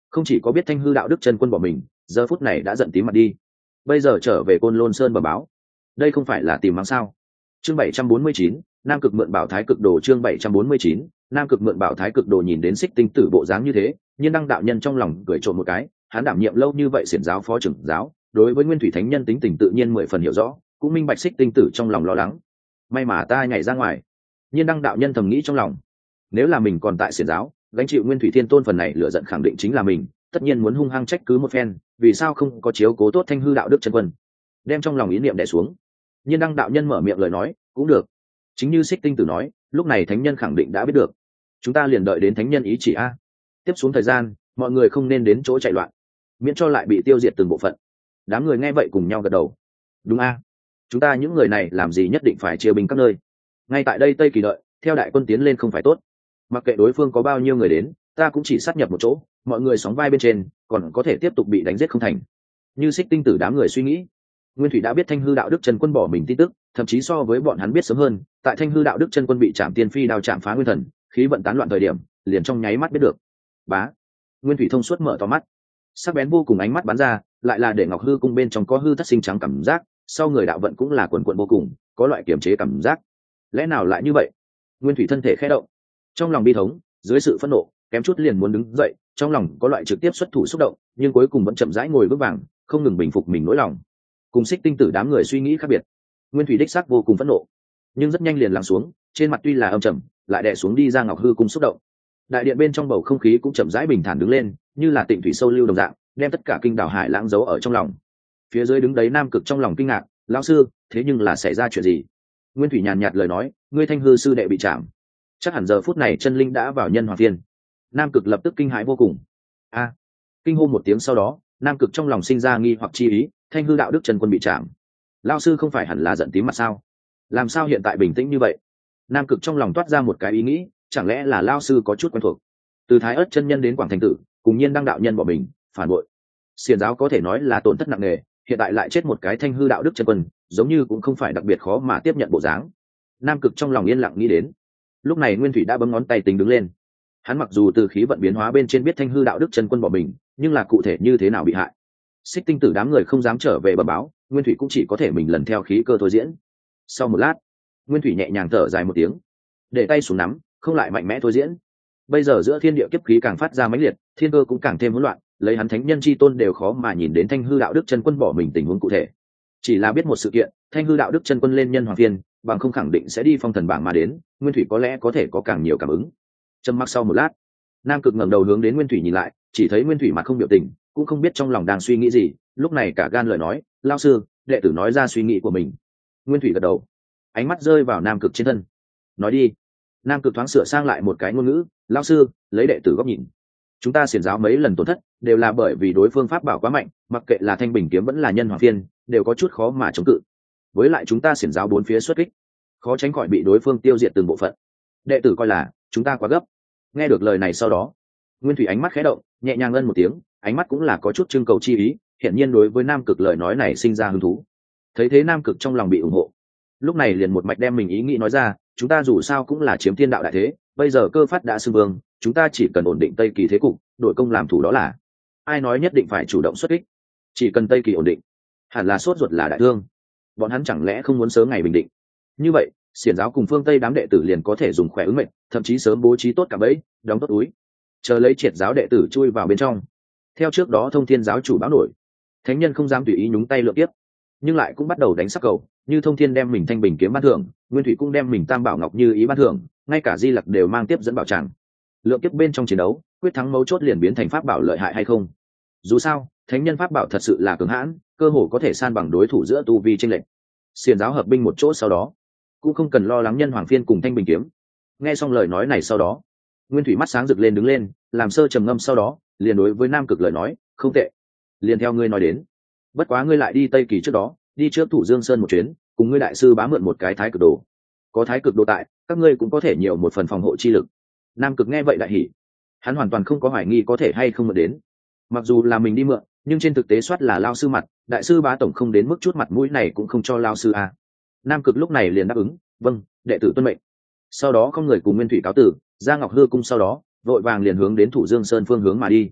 A: không chỉ có biết thanh hư đạo đức chân quân bỏ mình, giờ phút này đã giận tím mặt đi. Bây giờ trở về Côn Lôn Sơn bờ báo, đây không phải là tìm mắng sao? Chương bảy trăm bốn mươi chín, Nam Cực mượn bảo Thái Cực Đồ. Chương bảy trăm bốn mươi chín, Nam Cực mượn bảo Thái Cực Đồ. Nhìn đến Xích Tinh Tử bộ dáng như thế, nhiên đăng đạo nhân trong lòng cười trộm một cái. Hắn đảm nhiệm lâu như vậy xiển giáo phó trưởng giáo, đối với Nguyên Thủy Thánh Nhân tính tình tự nhiên mười phần hiểu rõ, cũng minh bạch Xích Tinh Tử trong lòng lo lắng. May mà ta nhảy ra ngoài. Nhiên đăng đạo nhân thầm nghĩ trong lòng, nếu là mình còn tại xiển giáo, gánh chịu Nguyên Thủy Thiên Tôn phần này lửa giận khẳng định chính là mình, tất nhiên muốn hung hăng trách cứ một phen, vì sao không có chiếu cố tốt thanh hư đạo đức chân quân. Đem trong lòng ý niệm đè xuống, nhiên đăng đạo nhân mở miệng lời nói, cũng được. Chính như Xích Tinh Tử nói, lúc này thánh nhân khẳng định đã biết được, chúng ta liền đợi đến thánh nhân ý chỉ a. Tiếp xuống thời gian, mọi người không nên đến chỗ chạy loạn, miễn cho lại bị tiêu diệt từng bộ phận. Đám người nghe vậy cùng nhau gật đầu. Đúng a, chúng ta những người này làm gì nhất định phải chia binh các nơi. Ngay tại đây Tây Kỳ đợi, theo đại quân tiến lên không phải tốt. Mặc kệ đối phương có bao nhiêu người đến, ta cũng chỉ sát nhập một chỗ, mọi người sóng vai bên trên, còn có thể tiếp tục bị đánh giết không thành. Như Xích Tinh Tử đám người suy nghĩ, Nguyên Thủy đã biết thanh hư đạo đức chân quân bỏ mình tin tức, thậm chí so với bọn hắn biết sớm hơn. Tại thanh hư đạo đức chân quân bị Trảm Tiên Phi đao chạm phá nguyên thần, khí vận tán loạn thời điểm, liền trong nháy mắt biết được. Bá, Nguyên Thủy thông suốt mở to mắt, sắc bén vô cùng ánh mắt bắn ra, lại là để Ngọc Hư cung bên trong có hư thất sinh trắng cảm giác, sau người đạo vận cũng là quần quần vô cùng, có loại kiềm chế cảm giác. Lẽ nào lại như vậy? Nguyên Thủy thân thể khẽ động, trong lòng bi thống, dưới sự phẫn nộ, kém chút liền muốn đứng dậy, trong lòng có loại trực tiếp xuất thủ xúc động, nhưng cuối cùng vẫn chậm rãi ngồi vững vàng, không ngừng bình phục mình nỗi lòng. Cùng Xích Tinh Tử đám người suy nghĩ khác biệt, Nguyên Thủy đích xác vô cùng phẫn nộ, nhưng rất nhanh liền lắng xuống, trên mặt tuy là âm trầm, lại đè xuống đi ra Ngọc Hư cung xúc động. Đại điện bên trong bầu không khí cũng chậm rãi bình thản đứng lên, như là tịnh thủy sâu lưu đồng dạng, đem tất cả kinh đảo hải lãng giấu ở trong lòng. Phía dưới đứng đấy Nam Cực trong lòng kinh ngạc, lão sư, thế nhưng là xảy ra chuyện gì? Nguyên Thủy nhàn nhạt lời nói, ngươi thanh hư sư đệ bị chạm, chắc hẳn giờ phút này chân linh đã vào nhân hoàng thiên. Nam Cực lập tức kinh hãi vô cùng. A! Kinh hô một tiếng sau đó, Nam Cực trong lòng sinh ra nghi hoặc chi ý, thanh hư đạo đức chân quân bị chạm, lão sư không phải hẳn là giận tím mặt sao? Làm sao hiện tại bình tĩnh như vậy? Nam Cực trong lòng toát ra một cái ý nghĩ, chẳng lẽ là lão sư có chút quen thuộc? Từ Thái Ức chân nhân đến Quảng Thành Tử, cùng nhiên đăng đạo nhân bỏ mình, phản bội. Xiển giáo có thể nói là tổn thất nặng nề, hiện tại lại chết một cái thanh hư đạo đức chân quân, giống như cũng không phải đặc biệt khó mà tiếp nhận bộ dáng. Nam Cực trong lòng yên lặng nghĩ đến. Lúc này Nguyên Thủy đã bấm ngón tay tính đứng lên. Hắn mặc dù từ khí vận biến hóa bên trên biết thanh hư đạo đức chân quân bỏ mình, nhưng là cụ thể như thế nào bị hại, Xích Tinh Tử đám người không dám trở về bẩm báo, Nguyên Thủy cũng chỉ có thể mình lần theo khí cơ thôi diễn. Sau một lát, Nguyên Thủy nhẹ nhàng thở dài một tiếng, để tay xuống nắm, không lại mạnh mẽ thôi diễn. Bây giờ giữa thiên địa kiếp khí càng phát ra mãnh liệt, thiên cơ cũng càng thêm hỗn loạn, lấy hắn thánh nhân chi tôn đều khó mà nhìn đến thanh hư đạo đức chân quân bỏ mình tình huống cụ thể. Chỉ là biết một sự kiện, thanh hư đạo đức chân quân lên nhân hoàng thiên, bằng không khẳng định sẽ đi phong thần bảng mà đến, Nguyên Thủy có lẽ có thể có càng nhiều cảm ứng. Trầm mặc sau một lát, Nam Cực ngẩng đầu hướng đến Nguyên Thủy nhìn lại, chỉ thấy Nguyên Thủy mặt không biểu tình, cũng không biết trong lòng đang suy nghĩ gì, lúc này cả gan lời nói, lão sư, đệ tử nói ra suy nghĩ của mình. Nguyên Thủy gật đầu, ánh mắt rơi vào Nam Cực trên thân. Nói đi. Nam Cực thoáng sửa sang lại một cái ngôn ngữ, lão sư, lấy đệ tử góc nhìn, chúng ta xiển giáo mấy lần tổn thất đều là bởi vì đối phương pháp bảo quá mạnh, mặc kệ là thanh bình kiếm vẫn là nhân hoàng phiên, đều có chút khó mà chống cự. Với lại chúng ta xiển giáo bốn phía xuất kích, khó tránh khỏi bị đối phương tiêu diệt từng bộ phận. Đệ tử coi là chúng ta quá gấp. Nghe được lời này sau đó, Nguyên Thủy ánh mắt khẽ động, nhẹ nhàng ngân một tiếng, ánh mắt cũng là có chút trưng cầu chi ý, hiển nhiên đối với Nam Cực lời nói này sinh ra hứng thú. Thấy thế Nam Cực trong lòng bị ủng hộ, lúc này liền một mạch đem mình ý nghĩ nói ra, chúng ta dù sao cũng là chiếm thiên đạo đại thế, bây giờ cơ phát đã xưng vương, chúng ta chỉ cần ổn định Tây Kỳ thế cục, đội công làm thủ đó là. Ai nói nhất định phải chủ động xuất kích? Chỉ cần Tây Kỳ ổn định, hẳn là sốt ruột là đại thương. Bọn hắn chẳng lẽ không muốn sớm ngày bình định? Như vậy, xiển giáo cùng phương Tây đám đệ tử liền có thể dùng khỏe ứng mệnh, thậm chí sớm bố trí tốt cả bẫy, đóng tốt túi, chờ lấy triệt giáo đệ tử chui vào bên trong. Theo trước đó Thông Thiên giáo chủ báo nổi, thánh nhân không dám tùy ý nhúng tay lượng tiếp, nhưng lại cũng bắt đầu đánh sắc cầu, như Thông Thiên đem mình thanh bình kiếm ban thưởng, Nguyên Thủy cũng đem mình tam bảo ngọc như ý ban thưởng, ngay cả Di Lặc đều mang tiếp dẫn bảo tràng. Lượng kiếp bên trong chiến đấu, quyết thắng mấu chốt liền biến thành pháp bảo lợi hại hay không. Dù sao, thánh nhân pháp bảo thật sự là cứng hãn, cơ hồ có thể san bằng đối thủ giữa tu vi chênh lệch. Xiển giáo hợp binh một chỗ sau đó, cũng không cần lo lắng nhân hoàng phiên cùng thanh bình kiếm. Nghe xong lời nói này sau đó, Nguyên Thủy mắt sáng rực lên đứng lên, làm sơ trầm ngâm sau đó, liền đối với Nam Cực lời nói, không tệ, liền theo ngươi nói đến. Bất quá ngươi lại đi Tây Kỳ trước đó, đi trước Thủ Dương Sơn một chuyến, cùng ngươi đại sư bá mượn một cái Thái Cực Đồ. Có Thái Cực Đồ tại, các ngươi cũng có thể nhiều một phần phòng hộ chi lực. Nam Cực nghe vậy đại hỉ, hắn hoàn toàn không có hoài nghi có thể hay không mượn đến. Mặc dù là mình đi mượn, nhưng trên thực tế soát là lao sư mặt, đại sư bá tổng không đến mức chút mặt mũi này cũng không cho lao sư a. Nam Cực lúc này liền đáp ứng, vâng, đệ tử tuân mệnh. Sau đó không người cùng Nguyên Thủy cáo tử, ra Ngọc Hư cung sau đó, vội vàng liền hướng đến Thủ Dương Sơn phương hướng mà đi.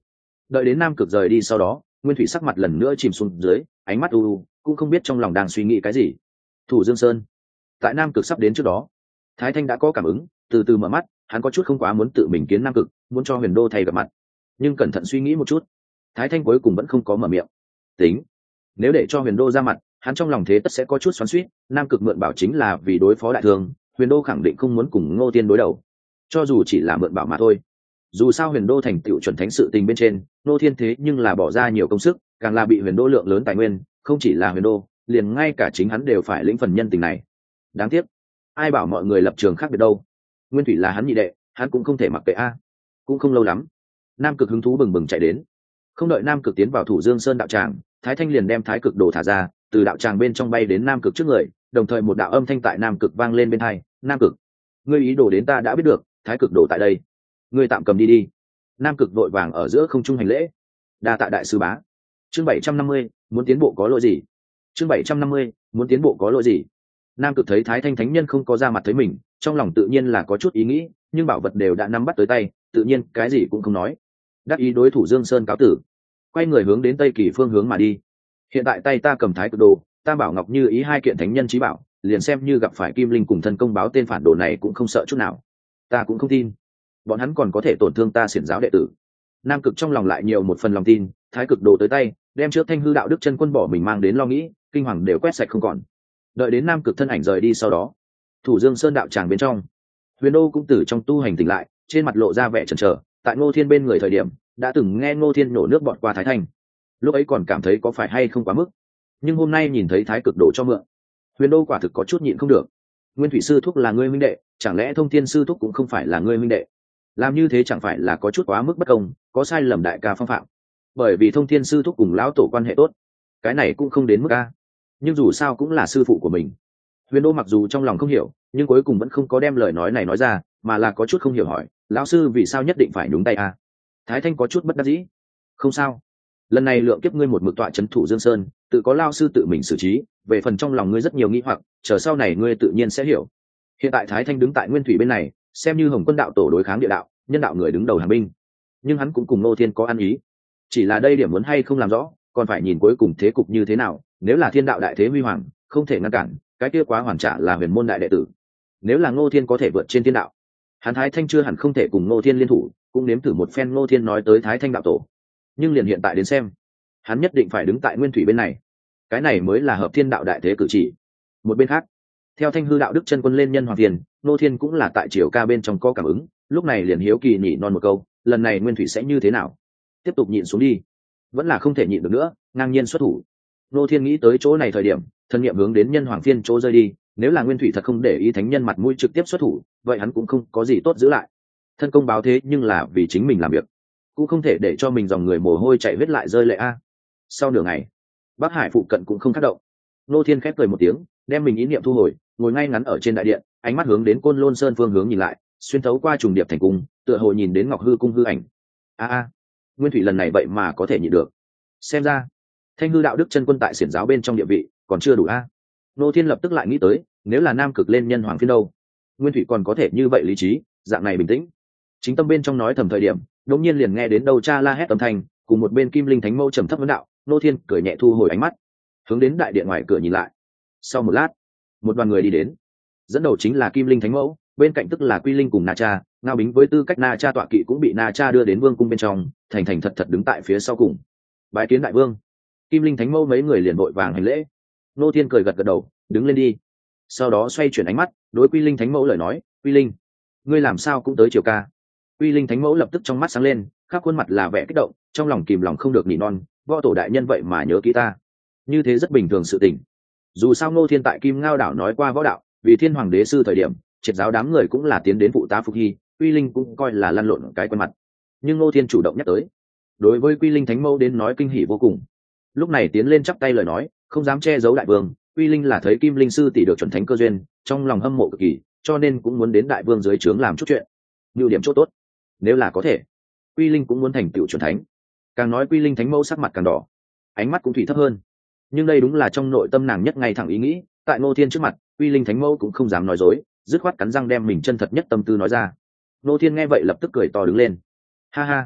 A: Đợi đến nam cực rời đi sau đó, nguyên thủy sắc mặt lần nữa chìm xuống dưới, ánh mắt u u, cũng không biết trong lòng đang suy nghĩ cái gì. Thủ Dương Sơn, tại nam cực sắp đến trước đó, Thái Thanh đã có cảm ứng, từ từ mở mắt, hắn có chút không quá muốn tự mình kiến nam cực, muốn cho Huyền Đô thay gặp mặt, nhưng cẩn thận suy nghĩ một chút, Thái Thanh cuối cùng vẫn không có mở miệng. Tính, nếu để cho Huyền Đô ra mặt, hắn trong lòng thế tất sẽ có chút xoắn xuýt. Nam cực mượn bảo chính là vì đối phó đại thương, Huyền Đô khẳng định không muốn cùng Ngô Thiên đối đầu, cho dù chỉ là mượn bảo mà thôi. Dù sao Huyền Đô thành tựu chuẩn thánh sự tình bên trên, Ngô Thiên thế nhưng là bỏ ra nhiều công sức, càng là bị Huyền Đô lượng lớn tài nguyên, không chỉ là Huyền Đô, liền ngay cả chính hắn đều phải lĩnh phần nhân tình này. Đáng tiếc, ai bảo mọi người lập trường khác biệt đâu. Nguyên thủy là hắn nhị đệ, hắn cũng không thể mặc kệ a. Cũng không lâu lắm, nam cực hứng thú bừng bừng chạy đến. Không đợi nam cực tiến vào Thủ Dương Sơn đạo tràng, Thái Thanh liền đem thái cực đồ thả ra, từ đạo tràng bên trong bay đến nam cực trước người, đồng thời một đạo âm thanh tại nam cực vang lên bên tai. Nam cực, ngươi ý đồ đến ta đã biết được, thái cực đồ tại đây, ngươi tạm cầm đi đi. Nam cực vội vàng ở giữa không trung hành lễ. Đa tạ đại sư bá. Chương bảy trăm năm mươi, muốn tiến bộ có lỗi gì? Chương bảy trăm năm mươi, muốn tiến bộ có lỗi gì? Nam cực thấy Thái Thanh thánh nhân không có ra mặt thấy mình, trong lòng tự nhiên là có chút ý nghĩ, nhưng bảo vật đều đã nắm bắt tới tay, tự nhiên cái gì cũng không nói. Đắc ý đối thủ Dương Sơn cáo tử, quay người hướng đến tây kỳ phương hướng mà đi. Hiện tại tay ta cầm thái cực đồ, Tam Bảo Ngọc Như ý hai kiện thánh nhân chí bảo, liền xem như gặp phải Kim Linh cùng thân công báo tên phản đồ này cũng không sợ chút nào. Ta cũng không tin bọn hắn còn có thể tổn thương ta xiển giáo đệ tử. Nam cực trong lòng lại nhiều một phần lòng tin, thái cực đồ tới tay, đem trước Thanh Hư đạo đức chân quân bỏ mình mang đến lo nghĩ, kinh hoàng đều quét sạch không còn. Đợi đến nam cực thân ảnh rời đi sau đó, Thủ Dương Sơn đạo tràng bên trong, Huyền Đô cũng từ trong tu hành tỉnh lại, trên mặt lộ ra vẻ chần chờ. Tại Ngô Thiên bên người thời điểm, đã từng nghe Ngô Thiên nổ nước bọt qua Thái Thanh, lúc ấy còn cảm thấy có phải hay không quá mức, nhưng hôm nay nhìn thấy thái cực đồ cho mượn, Huyền Đô quả thực có chút nhịn không được. Nguyên thủy sư thúc là ngươi minh đệ, chẳng lẽ Thông Thiên sư thúc cũng không phải là ngươi minh đệ? Làm như thế chẳng phải là có chút quá mức bất công, có sai lầm đại ca phong phạm? Bởi vì Thông Thiên sư thúc cùng lão tổ quan hệ tốt, cái này cũng không đến mức a. Nhưng dù sao cũng là sư phụ của mình. Huyền Đô mặc dù trong lòng không hiểu, nhưng cuối cùng vẫn không có đem lời nói này nói ra, mà là có chút không hiểu hỏi, lão sư vì sao nhất định phải nhúng tay a? Thái Thanh có chút bất đắc dĩ. Không sao, lần này lượng kiếp ngươi một mực tọa trấn Thủ Dương Sơn, tự có lao sư tự mình xử trí, về phần trong lòng ngươi rất nhiều nghi hoặc, chờ sau này ngươi tự nhiên sẽ hiểu. Hiện tại Thái Thanh đứng tại Nguyên Thủy bên này, xem như Hồng Quân đạo tổ đối kháng địa đạo, nhân đạo người đứng đầu hàng binh, nhưng hắn cũng cùng Ngô Thiên có ăn ý, chỉ là đây điểm muốn hay không làm rõ, còn phải nhìn cuối cùng thế cục như thế nào. Nếu là thiên đạo đại thế huy hoàng, không thể ngăn cản, cái kia quá hoàn trả là huyền môn đại đệ tử. Nếu là Ngô Thiên có thể vượt trên thiên đạo, hắn Thái Thanh chưa hẳn không thể cùng Ngô Thiên liên thủ, cũng nếm thử một phen. Ngô Thiên nói tới Thái Thanh đạo tổ, nhưng liền hiện tại đến xem, hắn nhất định phải đứng tại Nguyên Thủy bên này, cái này mới là hợp thiên đạo đại thế cử chỉ. Một bên khác, theo Thanh Hư đạo đức chân quân lên nhân hoàng tiền, Ngô Thiên cũng là tại triều ca bên trong có cảm ứng, lúc này liền hiếu kỳ nhỉ non một câu, lần này Nguyên Thủy sẽ như thế nào? Tiếp tục nhịn xuống đi, vẫn là không thể nhịn được nữa, ngang nhiên xuất thủ. Ngô Thiên nghĩ tới chỗ này thời điểm, thân niệm hướng đến nhân hoàng phiên chỗ rơi đi. Nếu là Nguyên Thủy thật không để ý thánh nhân mặt mũi trực tiếp xuất thủ, vậy hắn cũng không có gì tốt giữ lại. Thân công báo thế nhưng là vì chính mình làm việc, cũng không thể để cho mình dòng người mồ hôi chảy huyết lại rơi lệ a. Sau nửa ngày, Bắc Hải phụ cận cũng không tác động. Ngô Thiên khép cười một tiếng, đem mình ý niệm thu hồi, ngồi ngay ngắn ở trên đại điện, ánh mắt hướng đến Côn Lôn Sơn phương hướng nhìn lại, xuyên thấu qua trùng điệp thành cung, tựa hồ nhìn đến Ngọc Hư cung hư ảnh. A a, Nguyên Thủy lần này vậy mà có thể nhịn được. Xem ra, Thanh Hư đạo đức chân quân tại xiển giáo bên trong địa vị còn chưa đủ a. Ngô Thiên lập tức lại nghĩ tới, nếu là Nam Cực lên nhân hoàng phiên đâu, Nguyên Thủy còn có thể như vậy lý trí, dạng này bình tĩnh. Chính tâm bên trong nói thầm thời điểm, đột nhiên liền nghe đến đầu cha la hét âm thanh, cùng một bên Kim Linh Thánh Mâu trầm thấp vấn đạo. Ngô Thiên cười nhẹ thu hồi ánh mắt, hướng đến đại điện ngoài cửa nhìn lại. Sau một lát, một đoàn người đi đến, dẫn đầu chính là Kim Linh Thánh Mẫu, bên cạnh tức là Quy Linh cùng Na Cha. Ngao Bính với tư cách Na Cha tọa kỵ cũng bị Na Cha đưa đến vương cung bên trong, thành thành thật thật đứng tại phía sau cùng. Bái kiến đại vương. Kim Linh Thánh Mẫu mấy người liền vội vàng hành lễ. Ngô Thiên cười gật gật đầu, đứng lên đi. Sau đó xoay chuyển ánh mắt, đối Quy Linh Thánh Mẫu lời nói, Quy Linh, ngươi làm sao cũng tới triều ca? Quy Linh Thánh Mẫu lập tức trong mắt sáng lên, khắp khuôn mặt là vẻ kích động, trong lòng kìm lòng không được nỉ non, võ tổ đại nhân vậy mà nhớ kỹ ta, như thế rất bình thường sự tình. Dù sao Ngô Thiên tại Kim Ngao đảo nói qua võ đạo, vì Thiên Hoàng đế sư thời điểm, triệt giáo đám người cũng là tiến đến phụ tá phục hy, Quy Linh cũng coi là lăn lộn cái quen mặt. Nhưng Ngô Thiên chủ động nhắc tới, đối với Quy Linh Thánh Mẫu đến nói kinh hỉ vô cùng. Lúc này tiến lên chắp tay lời nói, không dám che giấu đại vương, Quy Linh là thấy Kim Linh sư tỷ được chuẩn thánh cơ duyên, trong lòng hâm mộ cực kỳ, cho nên cũng muốn đến đại vương dưới trướng làm chút chuyện. Nhiều điểm chỗ tốt, nếu là có thể, Quy Linh cũng muốn thành tựu chuẩn thánh. Càng nói Quy Linh Thánh Mẫu sắc mặt càng đỏ, ánh mắt cũng thủy thấp hơn. Nhưng đây đúng là trong nội tâm nàng nhất ngay thẳng ý nghĩ, tại Ngô Thiên trước mặt, Quy Linh Thánh Mẫu cũng không dám nói dối, dứt khoát cắn răng đem mình chân thật nhất tâm tư nói ra. Ngô Thiên nghe vậy lập tức cười to đứng lên. Ha ha,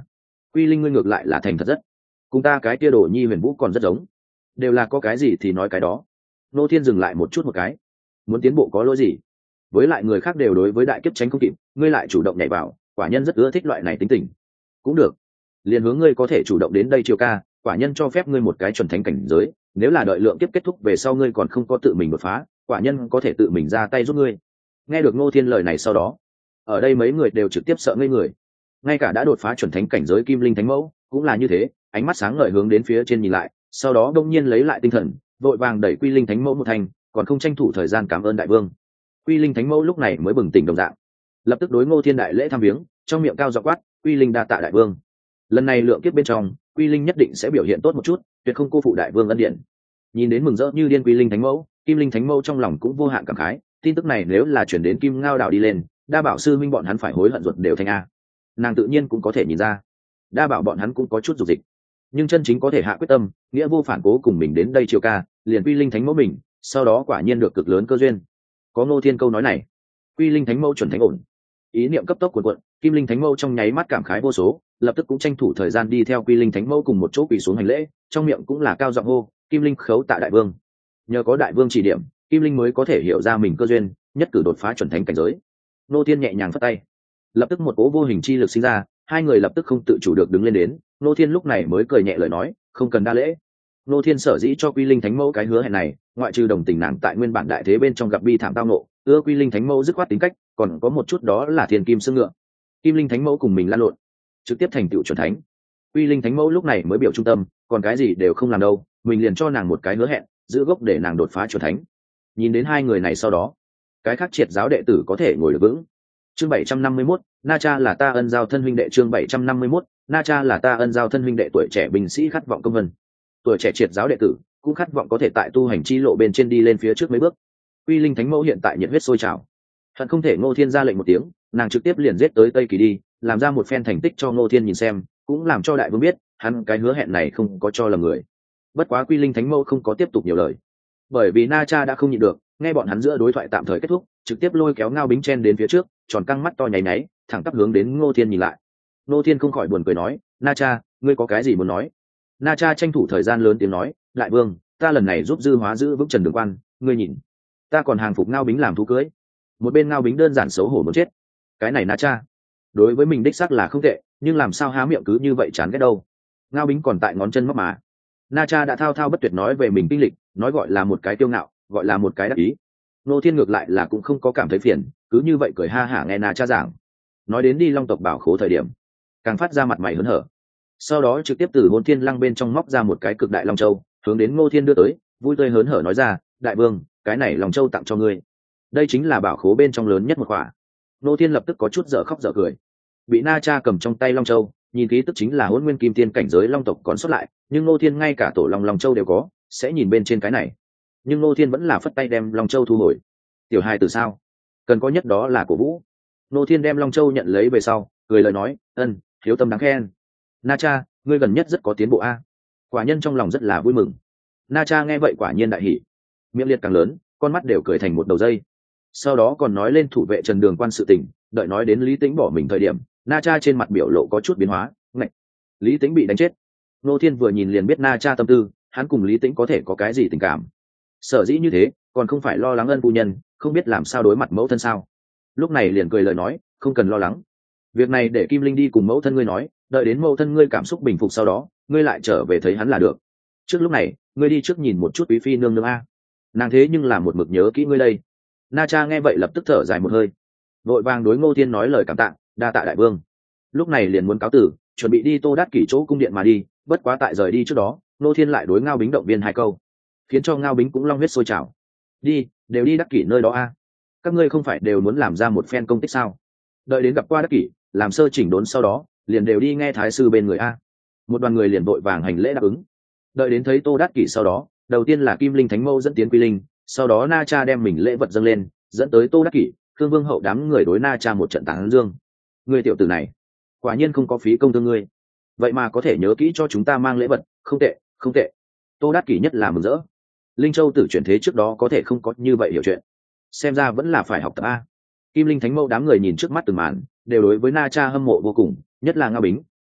A: Quy linh ngươi ngược lại là thành thật rất, cùng ta cái kia đồ nhi huyền vũ còn rất giống, đều là có cái gì thì nói cái đó. Ngô Thiên dừng lại một chút một cái, muốn tiến bộ có lỗi gì? Với lại người khác đều đối với đại kiếp tránh không kịp, ngươi lại chủ động nhảy vào, quả nhân rất ưa thích loại này tính tình. Cũng được, liền hướng ngươi có thể chủ động đến đây chiều ca, quả nhân cho phép ngươi một cái chuẩn thánh cảnh giới, nếu là đợi lượng kiếp kết thúc về sau ngươi còn không có tự mình đột phá, quả nhân có thể tự mình ra tay giúp ngươi. Nghe được Ngô Thiên lời này sau đó, ở đây mấy người đều trực tiếp sợ ngây người. Ngay cả đã đột phá chuẩn thánh cảnh giới Kim Linh Thánh Mẫu cũng là như thế, ánh mắt sáng ngời hướng đến phía trên nhìn lại, sau đó đông nhiên lấy lại tinh thần, vội vàng đẩy Quy Linh Thánh Mẫu một thành, còn không tranh thủ thời gian cảm ơn đại vương. Quy Linh Thánh Mẫu lúc này mới bừng tỉnh đồng dạng, lập tức đối Ngô Thiên đại lễ tham viếng, trong miệng cao giọng quát, Quy Linh đa tạ đại vương. Lần này lượng kiếp bên trong, Quy Linh nhất định sẽ biểu hiện tốt một chút, tuyệt không cô phụ đại vương ân điển. Nhìn đến mừng rỡ như điên Quy Linh Thánh Mẫu, Kim Linh Thánh Mẫu trong lòng cũng vô hạn cảm khái, tin tức này nếu là chuyển đến Kim Ngao đảo đi lên, đa bảo sư minh bọn hắn phải hối hận ruột đều thành a. Nàng tự nhiên cũng có thể nhìn ra, đa bảo bọn hắn cũng có chút dục dịch, nhưng chân chính có thể hạ quyết tâm, nghĩa vô phản cố cùng mình đến đây chiều ca, liền Quy Linh Thánh Mẫu mình, sau đó quả nhiên được cực lớn cơ duyên. Có Ngô Thiên câu nói này, Quy Linh Thánh Mẫu chuẩn thánh ổn, ý niệm cấp tốc cuộn cuộn, Kim Linh Thánh Mẫu trong nháy mắt cảm khái vô số, lập tức cũng tranh thủ thời gian đi theo Quy Linh Thánh Mẫu cùng một chỗ quỳ xuống hành lễ, trong miệng cũng là cao giọng hô, Kim Linh khấu tạ đại vương. Nhờ có đại vương chỉ điểm, Kim Linh mới có thể hiểu ra mình cơ duyên, nhất cử đột phá chuẩn thánh cảnh giới. Ngô Thiên nhẹ nhàng phất tay, lập tức một cỗ vô hình chi lực sinh ra, hai người lập tức không tự chủ được đứng lên đến. Ngô Thiên lúc này mới cười nhẹ lời nói, không cần đa lễ. Ngô Thiên sở dĩ cho Quy Linh Thánh Mẫu cái hứa hẹn này, ngoại trừ đồng tình nàng tại nguyên bản đại thế bên trong gặp bi thảm tao nộ, ưa Quy Linh Thánh Mẫu dứt khoát tính cách, còn có một chút đó là thiên kim xương ngựa. Kim Linh Thánh Mẫu cùng mình lan lộn, trực tiếp thành tựu chuẩn thánh. Quy Linh Thánh Mẫu lúc này mới biểu trung tâm, còn cái gì đều không làm đâu, mình liền cho nàng một cái hứa hẹn, giữ gốc để nàng đột phá chuẩn thánh. Nhìn đến hai người này sau đó, cái khác triệt giáo đệ tử có thể ngồi được vững. Chương bảy trăm năm mươi mốt, Na Cha là ta ân giao thân huynh đệ. Chương bảy trăm năm mươi mốt, Na Cha là ta ân giao thân huynh đệ. Tuổi trẻ binh sĩ khát vọng công vân, tuổi trẻ triệt giáo đệ tử cũng khát vọng có thể tại tu hành chi lộ bên trên đi lên phía trước mấy bước. Quy Linh Thánh Mẫu hiện tại nhiệt huyết sôi trào, hận không thể Ngô Thiên ra lệnh một tiếng, nàng trực tiếp liền giết tới Tây Kỳ đi, làm ra một phen thành tích cho Ngô Thiên nhìn xem, cũng làm cho đại vương biết, hắn cái hứa hẹn này không có cho lầm người. Bất quá Quy Linh Thánh Mẫu không có tiếp tục nhiều lời, bởi vì Na Cha đã không nhịn được, nghe bọn hắn giữa đối thoại tạm thời kết thúc, trực tiếp lôi kéo Ngao Bính chen đến phía trước, tròn căng mắt to nháy nháy, thẳng tắp hướng đến Ngô Thiên nhìn lại. Ngô Thiên không khỏi buồn cười nói, Na Cha, ngươi có cái gì muốn nói? Na Cha tranh thủ thời gian lớn tiếng nói, đại vương, ta lần này giúp dư hóa giữ vững Trần Đường Quan, ngươi nhìn, ta còn hàng phục Ngao Bính làm thú cưới. Một bên Ngao Bính đơn giản xấu hổ muốn chết. Cái này Na Cha, đối với mình đích xác là không tệ, nhưng làm sao há miệng cứ như vậy chán ghét đâu. Ngao Bính còn tại ngón chân móc mà. Na Cha đã thao thao bất tuyệt nói về mình kinh lịch, nói gọi là một cái tiêu ngạo, gọi là một cái đắc ý. Ngô Thiên ngược lại là cũng không có cảm thấy phiền, cứ như vậy cười ha hả nghe Na Cha giảng. Nói đến đi Long tộc bảo khố thời điểm, càng phát ra mặt mày hớn hở. Sau đó trực tiếp từ Hồn Thiên Lăng bên trong móc ra một cái cực đại Long Châu, hướng đến Ngô Thiên đưa tới, vui tươi hớn hở nói ra, đại vương, cái này Long Châu tặng cho ngươi. Đây chính là bảo khố bên trong lớn nhất một khỏa. Ngô Thiên lập tức có chút dở khóc dở cười. Bị Na Cha cầm trong tay Long Châu, nhìn ký tức chính là Hỗn Nguyên Kim Tiên cảnh giới Long tộc còn xuất lại, nhưng Ngô Thiên ngay cả tổ Long Long Châu đều có, sẽ nhìn bên trên cái này. Nhưng Ngô Thiên vẫn là phất tay đem Long Châu thu hồi. Tiểu hài từ sao? Cần có nhất đó là cổ vũ. Ngô Thiên đem Long Châu nhận lấy về sau, cười lời nói, ân, hiếu tâm đáng khen. Na Cha, ngươi gần nhất rất có tiến bộ a. Quả nhân trong lòng rất là vui mừng. Na Cha nghe vậy quả nhiên đại hỉ, miệng liệt càng lớn, con mắt đều cười thành một đầu dây. Sau đó còn nói lên thủ vệ Trần Đường Quan sự tình, đợi nói đến Lý Tĩnh bỏ mình thời điểm, Na Cha trên mặt biểu lộ có chút biến hóa, ngạch, Lý Tĩnh bị đánh chết. Ngô Thiên vừa nhìn liền biết Na Cha tâm tư, hắn cùng Lý Tĩnh có thể có cái gì tình cảm. Sở dĩ như thế, còn không phải lo lắng ân phu nhân, không biết làm sao đối mặt mẫu thân sao. Lúc này liền cười lời nói, không cần lo lắng. Việc này để Kim Linh đi cùng mẫu thân ngươi nói, đợi đến mẫu thân ngươi cảm xúc bình phục sau đó, ngươi lại trở về thấy hắn là được. Trước lúc này, ngươi đi trước nhìn một chút Quý phi nương nương a. Nàng thế nhưng là một mực nhớ kỹ ngươi đây. Na Cha nghe vậy lập tức thở dài một hơi, vội vàng đối Ngô Thiên nói lời cảm tạ, đa tạ đại vương. Lúc này liền muốn cáo tử, chuẩn bị đi Tô Đát Kỷ chỗ cung điện mà đi, bất quá tại rời đi trước đó, Ngô Thiên lại đối Ngao Bính động viên hai câu, khiến cho Ngao Bính cũng long huyết sôi trào. Đi, đều đi Đắc Kỷ nơi đó a. Các ngươi không phải đều muốn làm ra một phen công tích sao? Đợi đến gặp qua Đắc Kỷ, làm sơ chỉnh đốn sau đó, liền đều đi nghe thái sư bên người a. Một đoàn người liền vội vàng hành lễ đáp ứng. Đợi đến thấy Tô Đát Kỷ sau đó, đầu tiên là Kim Linh Thánh Mẫu dẫn tiến Quy Linh, sau đó Na Cha đem mình lễ vật dâng lên, dẫn tới Tô Đắc Kỷ, Khương Vương hậu đám người đối Na Cha một trận tán dương. Người tiểu tử này, quả nhiên không có phí công thương ngươi, vậy mà có thể nhớ kỹ cho chúng ta mang lễ vật, không tệ, không tệ. Tô Đắc Kỷ nhất là mừng rỡ. Linh Châu tử chuyển thế trước đó có thể không có như vậy hiểu chuyện, xem ra vẫn là phải học tập a. Kim Linh Thánh Mẫu đám người nhìn trước mắt từng màn, đều đối với Na Cha hâm mộ vô cùng, nhất là Ngao Bính,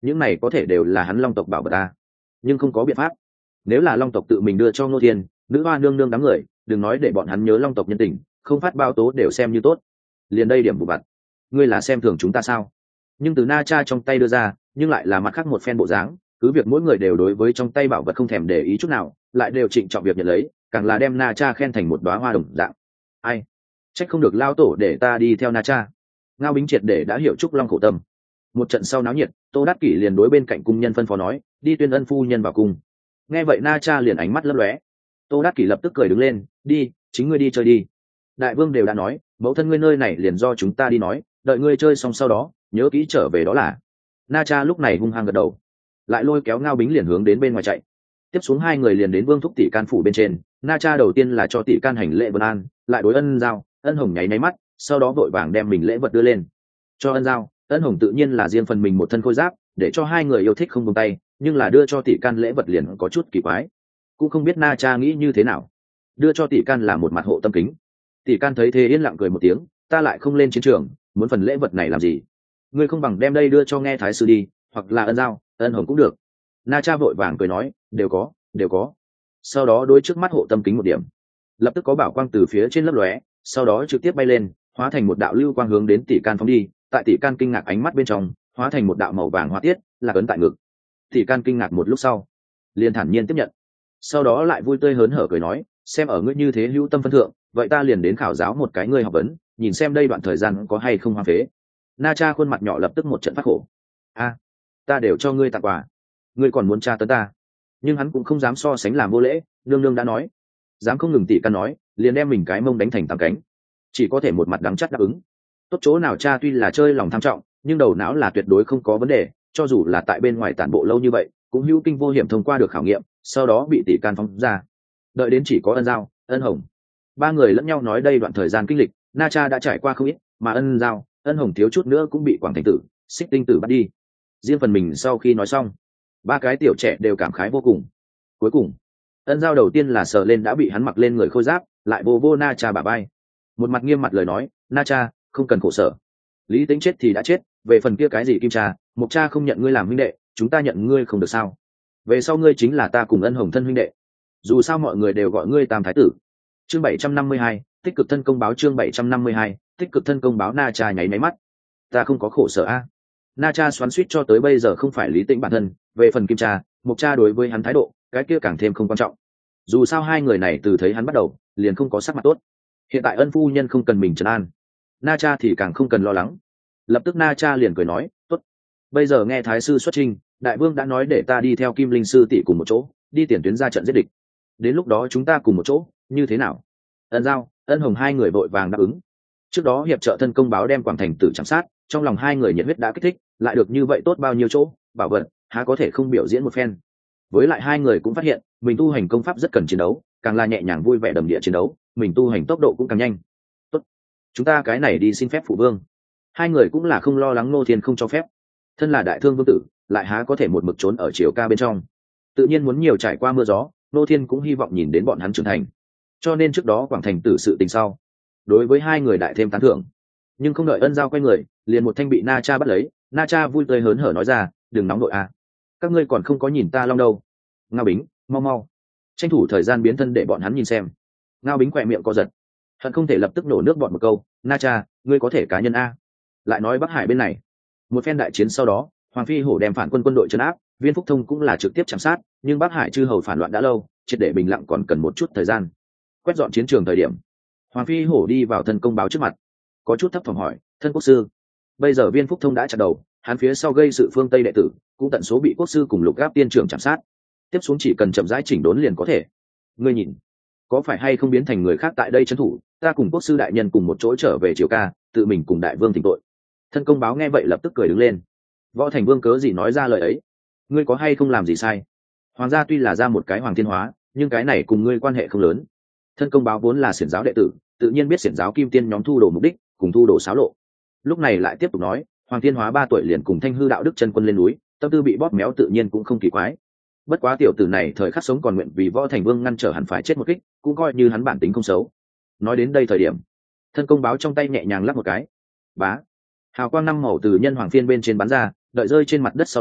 A: những này có thể đều là hắn long tộc bảo vật ta, nhưng không có biện pháp. Nếu là long tộc tự mình đưa cho Ngô Thiên, nữ hoa nương nương đám người, đừng nói để bọn hắn nhớ long tộc nhân tình, không phát bao tố đều xem như tốt. Liền đây điểm vụ vặt, ngươi là xem thường chúng ta sao? Nhưng từ Na Cha trong tay đưa ra, nhưng lại là mặt khác một phen bộ dáng, cứ việc mỗi người đều đối với trong tay bảo vật không thèm để ý chút nào, lại đều trịnh trọng việc nhận lấy, càng là đem Na Cha khen thành một đóa hoa đồng dạng. Ai, trách không được lao tổ để ta đi theo Na Cha. Ngao Bính triệt để đã hiểu Trúc Long khổ tâm. Một trận sau náo nhiệt, Tô Đát Kỷ liền đối bên cạnh cung nhân phân phó nói, đi tuyên ân phu nhân vào cung. Nghe vậy Na Cha liền ánh mắt lấp lóe. Tô Đát Kỷ lập tức cười đứng lên, đi, chính ngươi đi chơi đi. Đại vương đều đã nói, mẫu thân ngươi nơi này liền do chúng ta đi nói, đợi ngươi chơi xong sau đó, nhớ kỹ trở về đó là. Na Cha lúc này hung hăng gật đầu, lại lôi kéo Ngao Bính liền hướng đến bên ngoài chạy. Tiếp xuống hai người liền đến Vương Thúc Tỷ Can phủ bên trên. Na Cha đầu tiên là cho Tỷ Can hành lễ vân an, lại đối Ân Giao, Ân Hồng nháy nháy mắt, sau đó vội vàng đem mình lễ vật đưa lên cho Ân Giao. Ân Hồng tự nhiên là riêng phần mình một thân khôi giáp, để cho hai người yêu thích không buông tay, nhưng là đưa cho Tỷ Can lễ vật liền có chút kỳ quái, cũng không biết Na Cha nghĩ như thế nào. Đưa cho Tỷ Can là một mặt hộ tâm kính. Tỷ Can thấy thế yên lặng cười một tiếng, ta lại không lên chiến trường, muốn phần lễ vật này làm gì? Ngươi không bằng đem đây đưa cho nghe thái sư đi, hoặc là Ân Giao, Ân Hồng cũng được. Na Cha vội vàng cười nói, đều có, đều có. Sau đó đối trước mắt hộ tâm kính một điểm, lập tức có bảo quang từ phía trên lấp lóe, sau đó trực tiếp bay lên, hóa thành một đạo lưu quang hướng đến Tỷ Can phóng đi. Tại Tỷ Can kinh ngạc ánh mắt bên trong, hóa thành một đạo màu vàng hoa tiết, là ấn tại ngực. Tỷ Can kinh ngạc một lúc sau, liền thản nhiên tiếp nhận, sau đó lại vui tươi hớn hở cười nói, xem ở ngươi như thế hữu tâm phân thượng, vậy ta liền đến khảo giáo một cái ngươi học vấn, nhìn xem đây đoạn thời gian có hay không hoang phế. Na Cha khuôn mặt nhỏ lập tức một trận phát khổ, a, ta đều cho ngươi tặng quà, ngươi còn muốn tra tấn ta? Nhưng hắn cũng không dám so sánh làm vô lễ, nương nương đã nói, dám không ngừng Tỷ Can nói, liền đem mình cái mông đánh thành tám cánh, chỉ có thể một mặt đắng chắt đáp ứng. Tốt chỗ nào cha tuy là chơi lòng tham trọng, nhưng đầu não là tuyệt đối không có vấn đề, cho dù là tại bên ngoài tản bộ lâu như vậy, cũng hữu kinh vô hiểm thông qua được khảo nghiệm, sau đó bị Tỷ Can phóng ra. Đợi đến chỉ có Ân Giao, Ân Hồng ba người lẫn nhau nói đây đoạn thời gian kinh lịch, Na Cha đã trải qua không ít, mà Ân Giao, Ân Hồng thiếu chút nữa cũng bị Quảng Thành Tử, Xích Tinh Tử bắt đi. Riêng phần mình sau khi nói xong, ba cái tiểu trẻ đều cảm khái vô cùng. Cuối cùng, Ân Giao đầu tiên là sờ lên đã bị hắn mặc lên người khôi giáp, lại vô vô Na Cha bả vai, một mặt nghiêm mặt lời nói, Na Cha, không cần khổ sở, Lý Tính chết thì đã chết, về phần kia cái gì Kim Cha, Mộc Cha không nhận ngươi làm huynh đệ, chúng ta nhận ngươi không được sao? Về sau ngươi chính là ta cùng Ân Hồng thân huynh đệ, dù sao mọi người đều gọi ngươi Tam Thái tử. Chương bảy trăm năm mươi hai, tích cực thân công báo. Chương bảy trăm năm mươi hai, tích cực thân công báo. Na Cha nháy máy mắt, ta không có khổ sở a. Na Cha xoắn xuýt cho tới bây giờ không phải Lý Tĩnh bản thân, về phần Kim Cha, Mộc Cha đối với hắn thái độ, cái kia càng thêm không quan trọng. Dù sao hai người này từ thấy hắn bắt đầu, liền không có sắc mặt tốt. Hiện tại Ân phu nhân không cần mình trấn an, Na Cha thì càng không cần lo lắng. Lập tức Na Cha liền cười nói, tốt, bây giờ nghe thái sư xuất trình, đại vương đã nói để ta đi theo Kim Linh sư tỷ cùng một chỗ, đi tiền tuyến ra trận giết địch. Đến lúc đó chúng ta cùng một chỗ, như thế nào? Ân Giao, Ân Hồng hai người vội vàng đáp ứng. Trước đó hiệp trợ thân công báo đem Quảng Thành Tử chạm sát, trong lòng hai người nhiệt huyết đã kích thích, lại được như vậy tốt bao nhiêu chỗ, bảo vật, há có thể không biểu diễn một phen. Với lại hai người cũng phát hiện, mình tu hành công pháp rất cần chiến đấu, càng là nhẹ nhàng vui vẻ đầm địa chiến đấu, mình tu hành tốc độ cũng càng nhanh. Tốt, chúng ta cái này đi xin phép phụ vương. Hai người cũng là không lo lắng Ngô Thiên không cho phép, thân là đại thương vương tử, lại há có thể một mực trốn ở triều ca bên trong. Tự nhiên muốn nhiều trải qua mưa gió, Ngô Thiên cũng hy vọng nhìn đến bọn hắn trưởng thành, cho nên trước đó Quảng Thành Tử sự tình sau, đối với hai người đại thêm tán thưởng. Nhưng không đợi Ân Giao quay người, liền một thanh bị Na Cha bắt lấy. Na Cha vui tươi hớn hở nói ra, đừng nóng đội à, các ngươi còn không có nhìn ta long đâu. Ngao Bính, mau mau tranh thủ thời gian biến thân để bọn hắn nhìn xem. Ngao Bính khỏe miệng co giật, hận không thể lập tức nổ nước bọn một câu, Na Cha, ngươi có thể cá nhân a. Lại nói Bắc Hải bên này, một phen đại chiến sau đó, Hoàng Phi Hổ đem phản quân quân đội trấn áp, Viên Phúc Thông cũng là trực tiếp chạm sát, nhưng Bắc Hải chư hầu phản loạn đã lâu, triệt để bình lặng còn cần một chút thời gian. Quét dọn chiến trường thời điểm, Hoàng Phi Hổ đi vào thân công báo trước mặt, có chút thấp thỏm hỏi, thân quốc sư, bây giờ Viên Phúc Thông đã chặt đầu, hắn phía sau gây sự phương Tây đệ tử, cũng tận số bị quốc sư cùng Lục Gáp tiên trưởng chạm sát, tiếp xuống chỉ cần chậm rãi chỉnh đốn liền có thể. Ngươi nhìn, có phải hay không biến thành người khác tại đây trấn thủ, ta cùng quốc sư đại nhân cùng một chỗ trở về triều ca, tự mình cùng đại vương thỉnh tội. Thân công báo nghe vậy lập tức cười đứng lên, Võ Thành Vương cớ gì nói ra lời ấy? Ngươi có hay không làm gì sai? Hoàng gia tuy là ra một cái Hoàng Thiên Hóa, nhưng cái này cùng ngươi quan hệ không lớn. Thân công báo vốn là xiển giáo đệ tử, tự nhiên biết xiển giáo kim tiên nhóm thu đồ mục đích, cùng thu đồ xáo lộ. Lúc này lại tiếp tục nói, Hoàng Thiên Hóa ba tuổi liền cùng Thanh Hư đạo đức chân quân lên núi, tâm tư bị bóp méo tự nhiên cũng không kỳ quái. Bất quá tiểu tử này thời khắc sống còn nguyện vì Võ Thành Vương ngăn trở hẳn phải chết một kích, cũng coi như hắn bản tính không xấu. Nói đến đây thời điểm, thân công báo trong tay nhẹ nhàng lắc một cái, bá, hào quang năm màu từ nhân hoàng phiên bên trên bắn ra, đợi rơi trên mặt đất sau đó,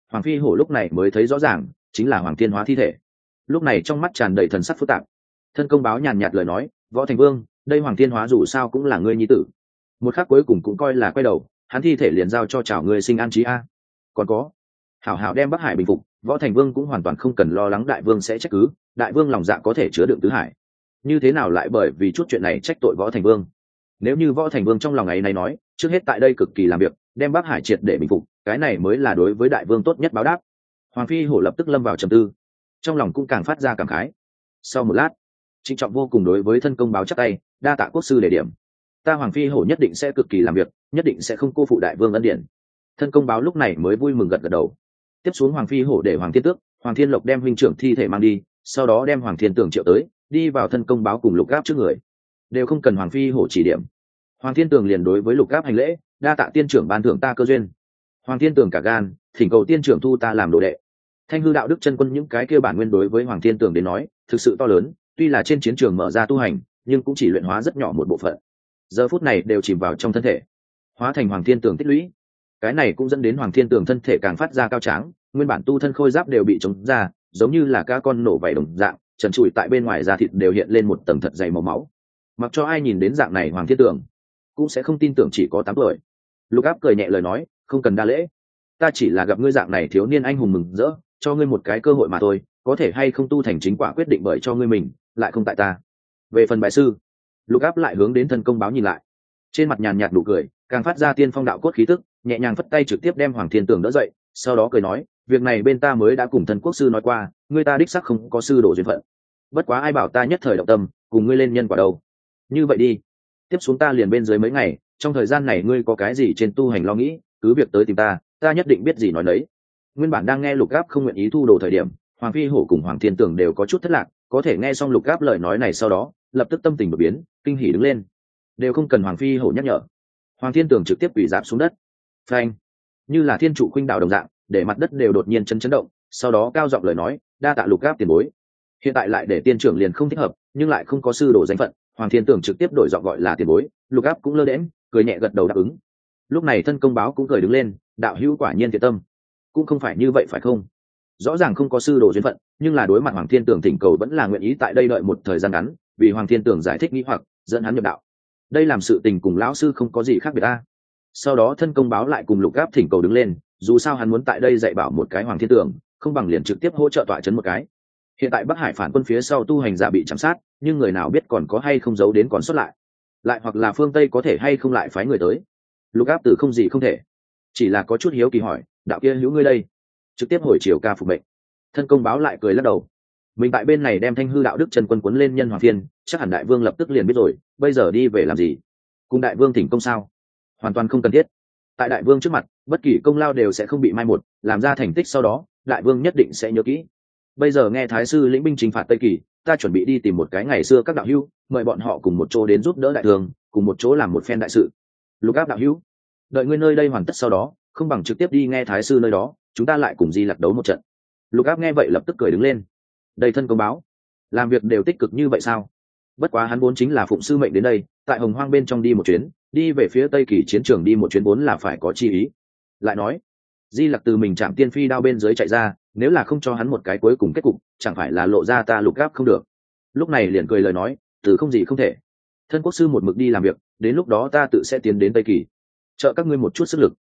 A: Hoàng phi hổ lúc này mới thấy rõ ràng chính là Hoàng Thiên Hóa thi thể. Lúc này trong mắt tràn đầy thần sắc phức tạp. Thân công báo nhàn nhạt lời nói, Võ Thành Vương, đây Hoàng Thiên Hóa dù sao cũng là ngươi nhi tử, một khắc cuối cùng cũng coi là quay đầu, hắn thi thể liền giao cho chào ngươi sinh an trí a. Còn có, hảo hảo đem Bắc Hải bình phục, Võ Thành Vương cũng hoàn toàn không cần lo lắng đại vương sẽ trách cứ, đại vương lòng dạ có thể chứa đựng tứ hải, như thế nào lại bởi vì chút chuyện này trách tội Võ Thành Vương? Nếu như Võ Thành Vương trong lòng ấy này nói, trước hết tại đây cực kỳ làm việc, đem Bắc Hải triệt để bình phục, cái này mới là đối với đại vương tốt nhất báo đáp. Hoàng phi hổ lập tức lâm vào trầm tư, trong lòng cũng càng phát ra cảm khái. Sau một lát, trịnh trọng vô cùng đối với thân công báo chắp tay, đa tạ quốc sư đề điểm, ta Hoàng phi hổ nhất định sẽ cực kỳ làm việc, nhất định sẽ không cô phụ đại vương ân điển. Thân công báo lúc này mới vui mừng gật gật đầu. Tiếp xuống Hoàng phi hổ để Hoàng Thiên Tước, Hoàng Thiên Lộc đem huynh trưởng thi thể mang đi, sau đó đem Hoàng Thiên Tường triệu tới, đi vào thân công báo cùng Lục Gáp trước người, đều không cần Hoàng phi hổ chỉ điểm. Hoàng Thiên Tường liền đối với Lục Gáp hành lễ, đa tạ tiên trưởng ban thưởng ta cơ duyên. Hoàng Thiên Tường cả gan, thỉnh cầu tiên trưởng thu ta làm đồ đệ. Thanh hư đạo đức chân quân những cái kia bản nguyên đối với Hoàng Thiên Tường đến nói thực sự to lớn, tuy là trên chiến trường mở ra tu hành, nhưng cũng chỉ luyện hóa rất nhỏ một bộ phận, giờ phút này đều chìm vào trong thân thể, hóa thành Hoàng Thiên Tường tích lũy. Cái này cũng dẫn đến Hoàng Thiên Tường thân thể càng phát ra cao tráng, nguyên bản tu thân khôi giáp đều bị chống ra, giống như là cá con nổ vảy đồng dạng, trần trụi tại bên ngoài da thịt đều hiện lên một tầng thật dày màu máu. Mặc cho ai nhìn đến dạng này Hoàng Thiên Tường cũng sẽ không tin tưởng chỉ có tám tuổi. Lục Áp cười nhẹ lời nói, không cần đa lễ, ta chỉ là gặp ngươi dạng này thiếu niên anh hùng mừng rỡ, cho ngươi một cái cơ hội mà thôi, có thể hay không tu thành chính quả quyết định bởi cho ngươi mình, lại không tại ta. Về phần bài sư, Lục Áp lại hướng đến thân công báo nhìn lại, trên mặt nhàn nhạt nụ cười, càng phát ra tiên phong đạo cốt khí tức, nhẹ nhàng phất tay trực tiếp đem Hoàng Thiên Tường đỡ dậy, sau đó cười nói, việc này bên ta mới đã cùng thân quốc sư nói qua, ngươi ta đích xác không có sư đồ duyên phận, bất quá ai bảo ta nhất thời động tâm cùng ngươi lên nhân quả đâu. Như vậy đi, tiếp xuống ta liền bên dưới mấy ngày, trong thời gian này ngươi có cái gì trên tu hành lo nghĩ, cứ việc tới tìm ta, ta nhất định biết gì nói đấy. Nguyên bản đang nghe Lục Áp không nguyện ý thu đồ thời điểm, Hoàng phi hổ cùng Hoàng Thiên Tường đều có chút thất lạc, có thể nghe xong Lục Áp lời nói này sau đó, lập tức tâm tình đổi biến, kinh hỉ đứng lên, đều không cần Hoàng phi hổ nhắc nhở, Hoàng Thiên Tường trực tiếp quỳ rạp xuống đất, phanh, như là thiên trụ khuynh đảo đồng dạng, để mặt đất đều đột nhiên chấn chấn động, sau đó cao giọng lời nói, đa tạ Lục Áp tiền bối. Hiện tại lại để tiên trưởng liền không thích hợp, nhưng lại không có sư đồ danh phận, Hoàng Thiên Tường trực tiếp đổi giọng gọi là tiền bối, Lục Áp cũng lơ đễnh, cười nhẹ gật đầu đáp ứng. Lúc này thân công báo cũng cười đứng lên, đạo hữu quả nhiên thiện tâm, cũng không phải như vậy phải không? Rõ ràng không có sư đồ duyên phận, nhưng là đối mặt Hoàng Thiên Tường thỉnh cầu vẫn là nguyện ý tại đây đợi một thời gian ngắn, vì Hoàng Thiên Tường giải thích nghi hoặc, dẫn hắn nhập đạo. Đây làm sự tình cùng lão sư không có gì khác biệt ta. Sau đó thân công báo lại cùng Lục Áp thỉnh cầu đứng lên, dù sao hắn muốn tại đây dạy bảo một cái Hoàng Thiên Tường, không bằng liền trực tiếp hỗ trợ tọa chấn một cái. Hiện tại Bắc Hải phản quân phía sau tu hành giả bị chạm sát, nhưng người nào biết còn có hay không giấu đến còn xuất lại, lại hoặc là phương Tây có thể hay không lại phái người tới. Lục Áp từ không gì không thể, chỉ là có chút hiếu kỳ hỏi, đạo kia hữu ngươi đây, trực tiếp hồi chiều ca phục mệnh. Thân công báo lại cười lắc đầu, mình tại bên này đem thanh hư đạo đức chân quân cuốn lên nhân hoàng phiên, chắc hẳn đại vương lập tức liền biết rồi, bây giờ đi về làm gì? Cùng đại vương thỉnh công sao? Hoàn toàn không cần thiết. Tại đại vương trước mặt, bất kỳ công lao đều sẽ không bị mai một, làm ra thành tích sau đó, đại vương nhất định sẽ nhớ kỹ. Bây giờ nghe thái sư lĩnh binh chinh phạt Tây Kỳ, ta chuẩn bị đi tìm một cái ngày xưa các đạo hữu, mời bọn họ cùng một chỗ đến giúp đỡ đại vương, cùng một chỗ làm một phen đại sự. Lục Áp đạo hữu, đợi ngươi nơi đây hoàn tất sau đó, không bằng trực tiếp đi nghe thái sư nơi đó, chúng ta lại cùng Di Lặc đấu một trận. Lục Áp nghe vậy lập tức cười đứng lên, đầy thân công báo, làm việc đều tích cực như vậy sao? Bất quá hắn vốn chính là phụng sư mệnh đến đây, tại Hồng Hoang bên trong đi một chuyến, đi về phía Tây Kỳ chiến trường đi một chuyến vốn là phải có chi ý. Lại nói, Di Lặc từ mình chạm tiên phi đao bên dưới chạy ra, nếu là không cho hắn một cái cuối cùng kết cục, chẳng phải là lộ ra ta Lục Áp không được. Lúc này liền cười lời nói, từ không gì không thể. Thân quốc sư một mực đi làm việc, đến lúc đó ta tự sẽ tiến đến Tây Kỳ, trợ các ngươi một chút sức lực.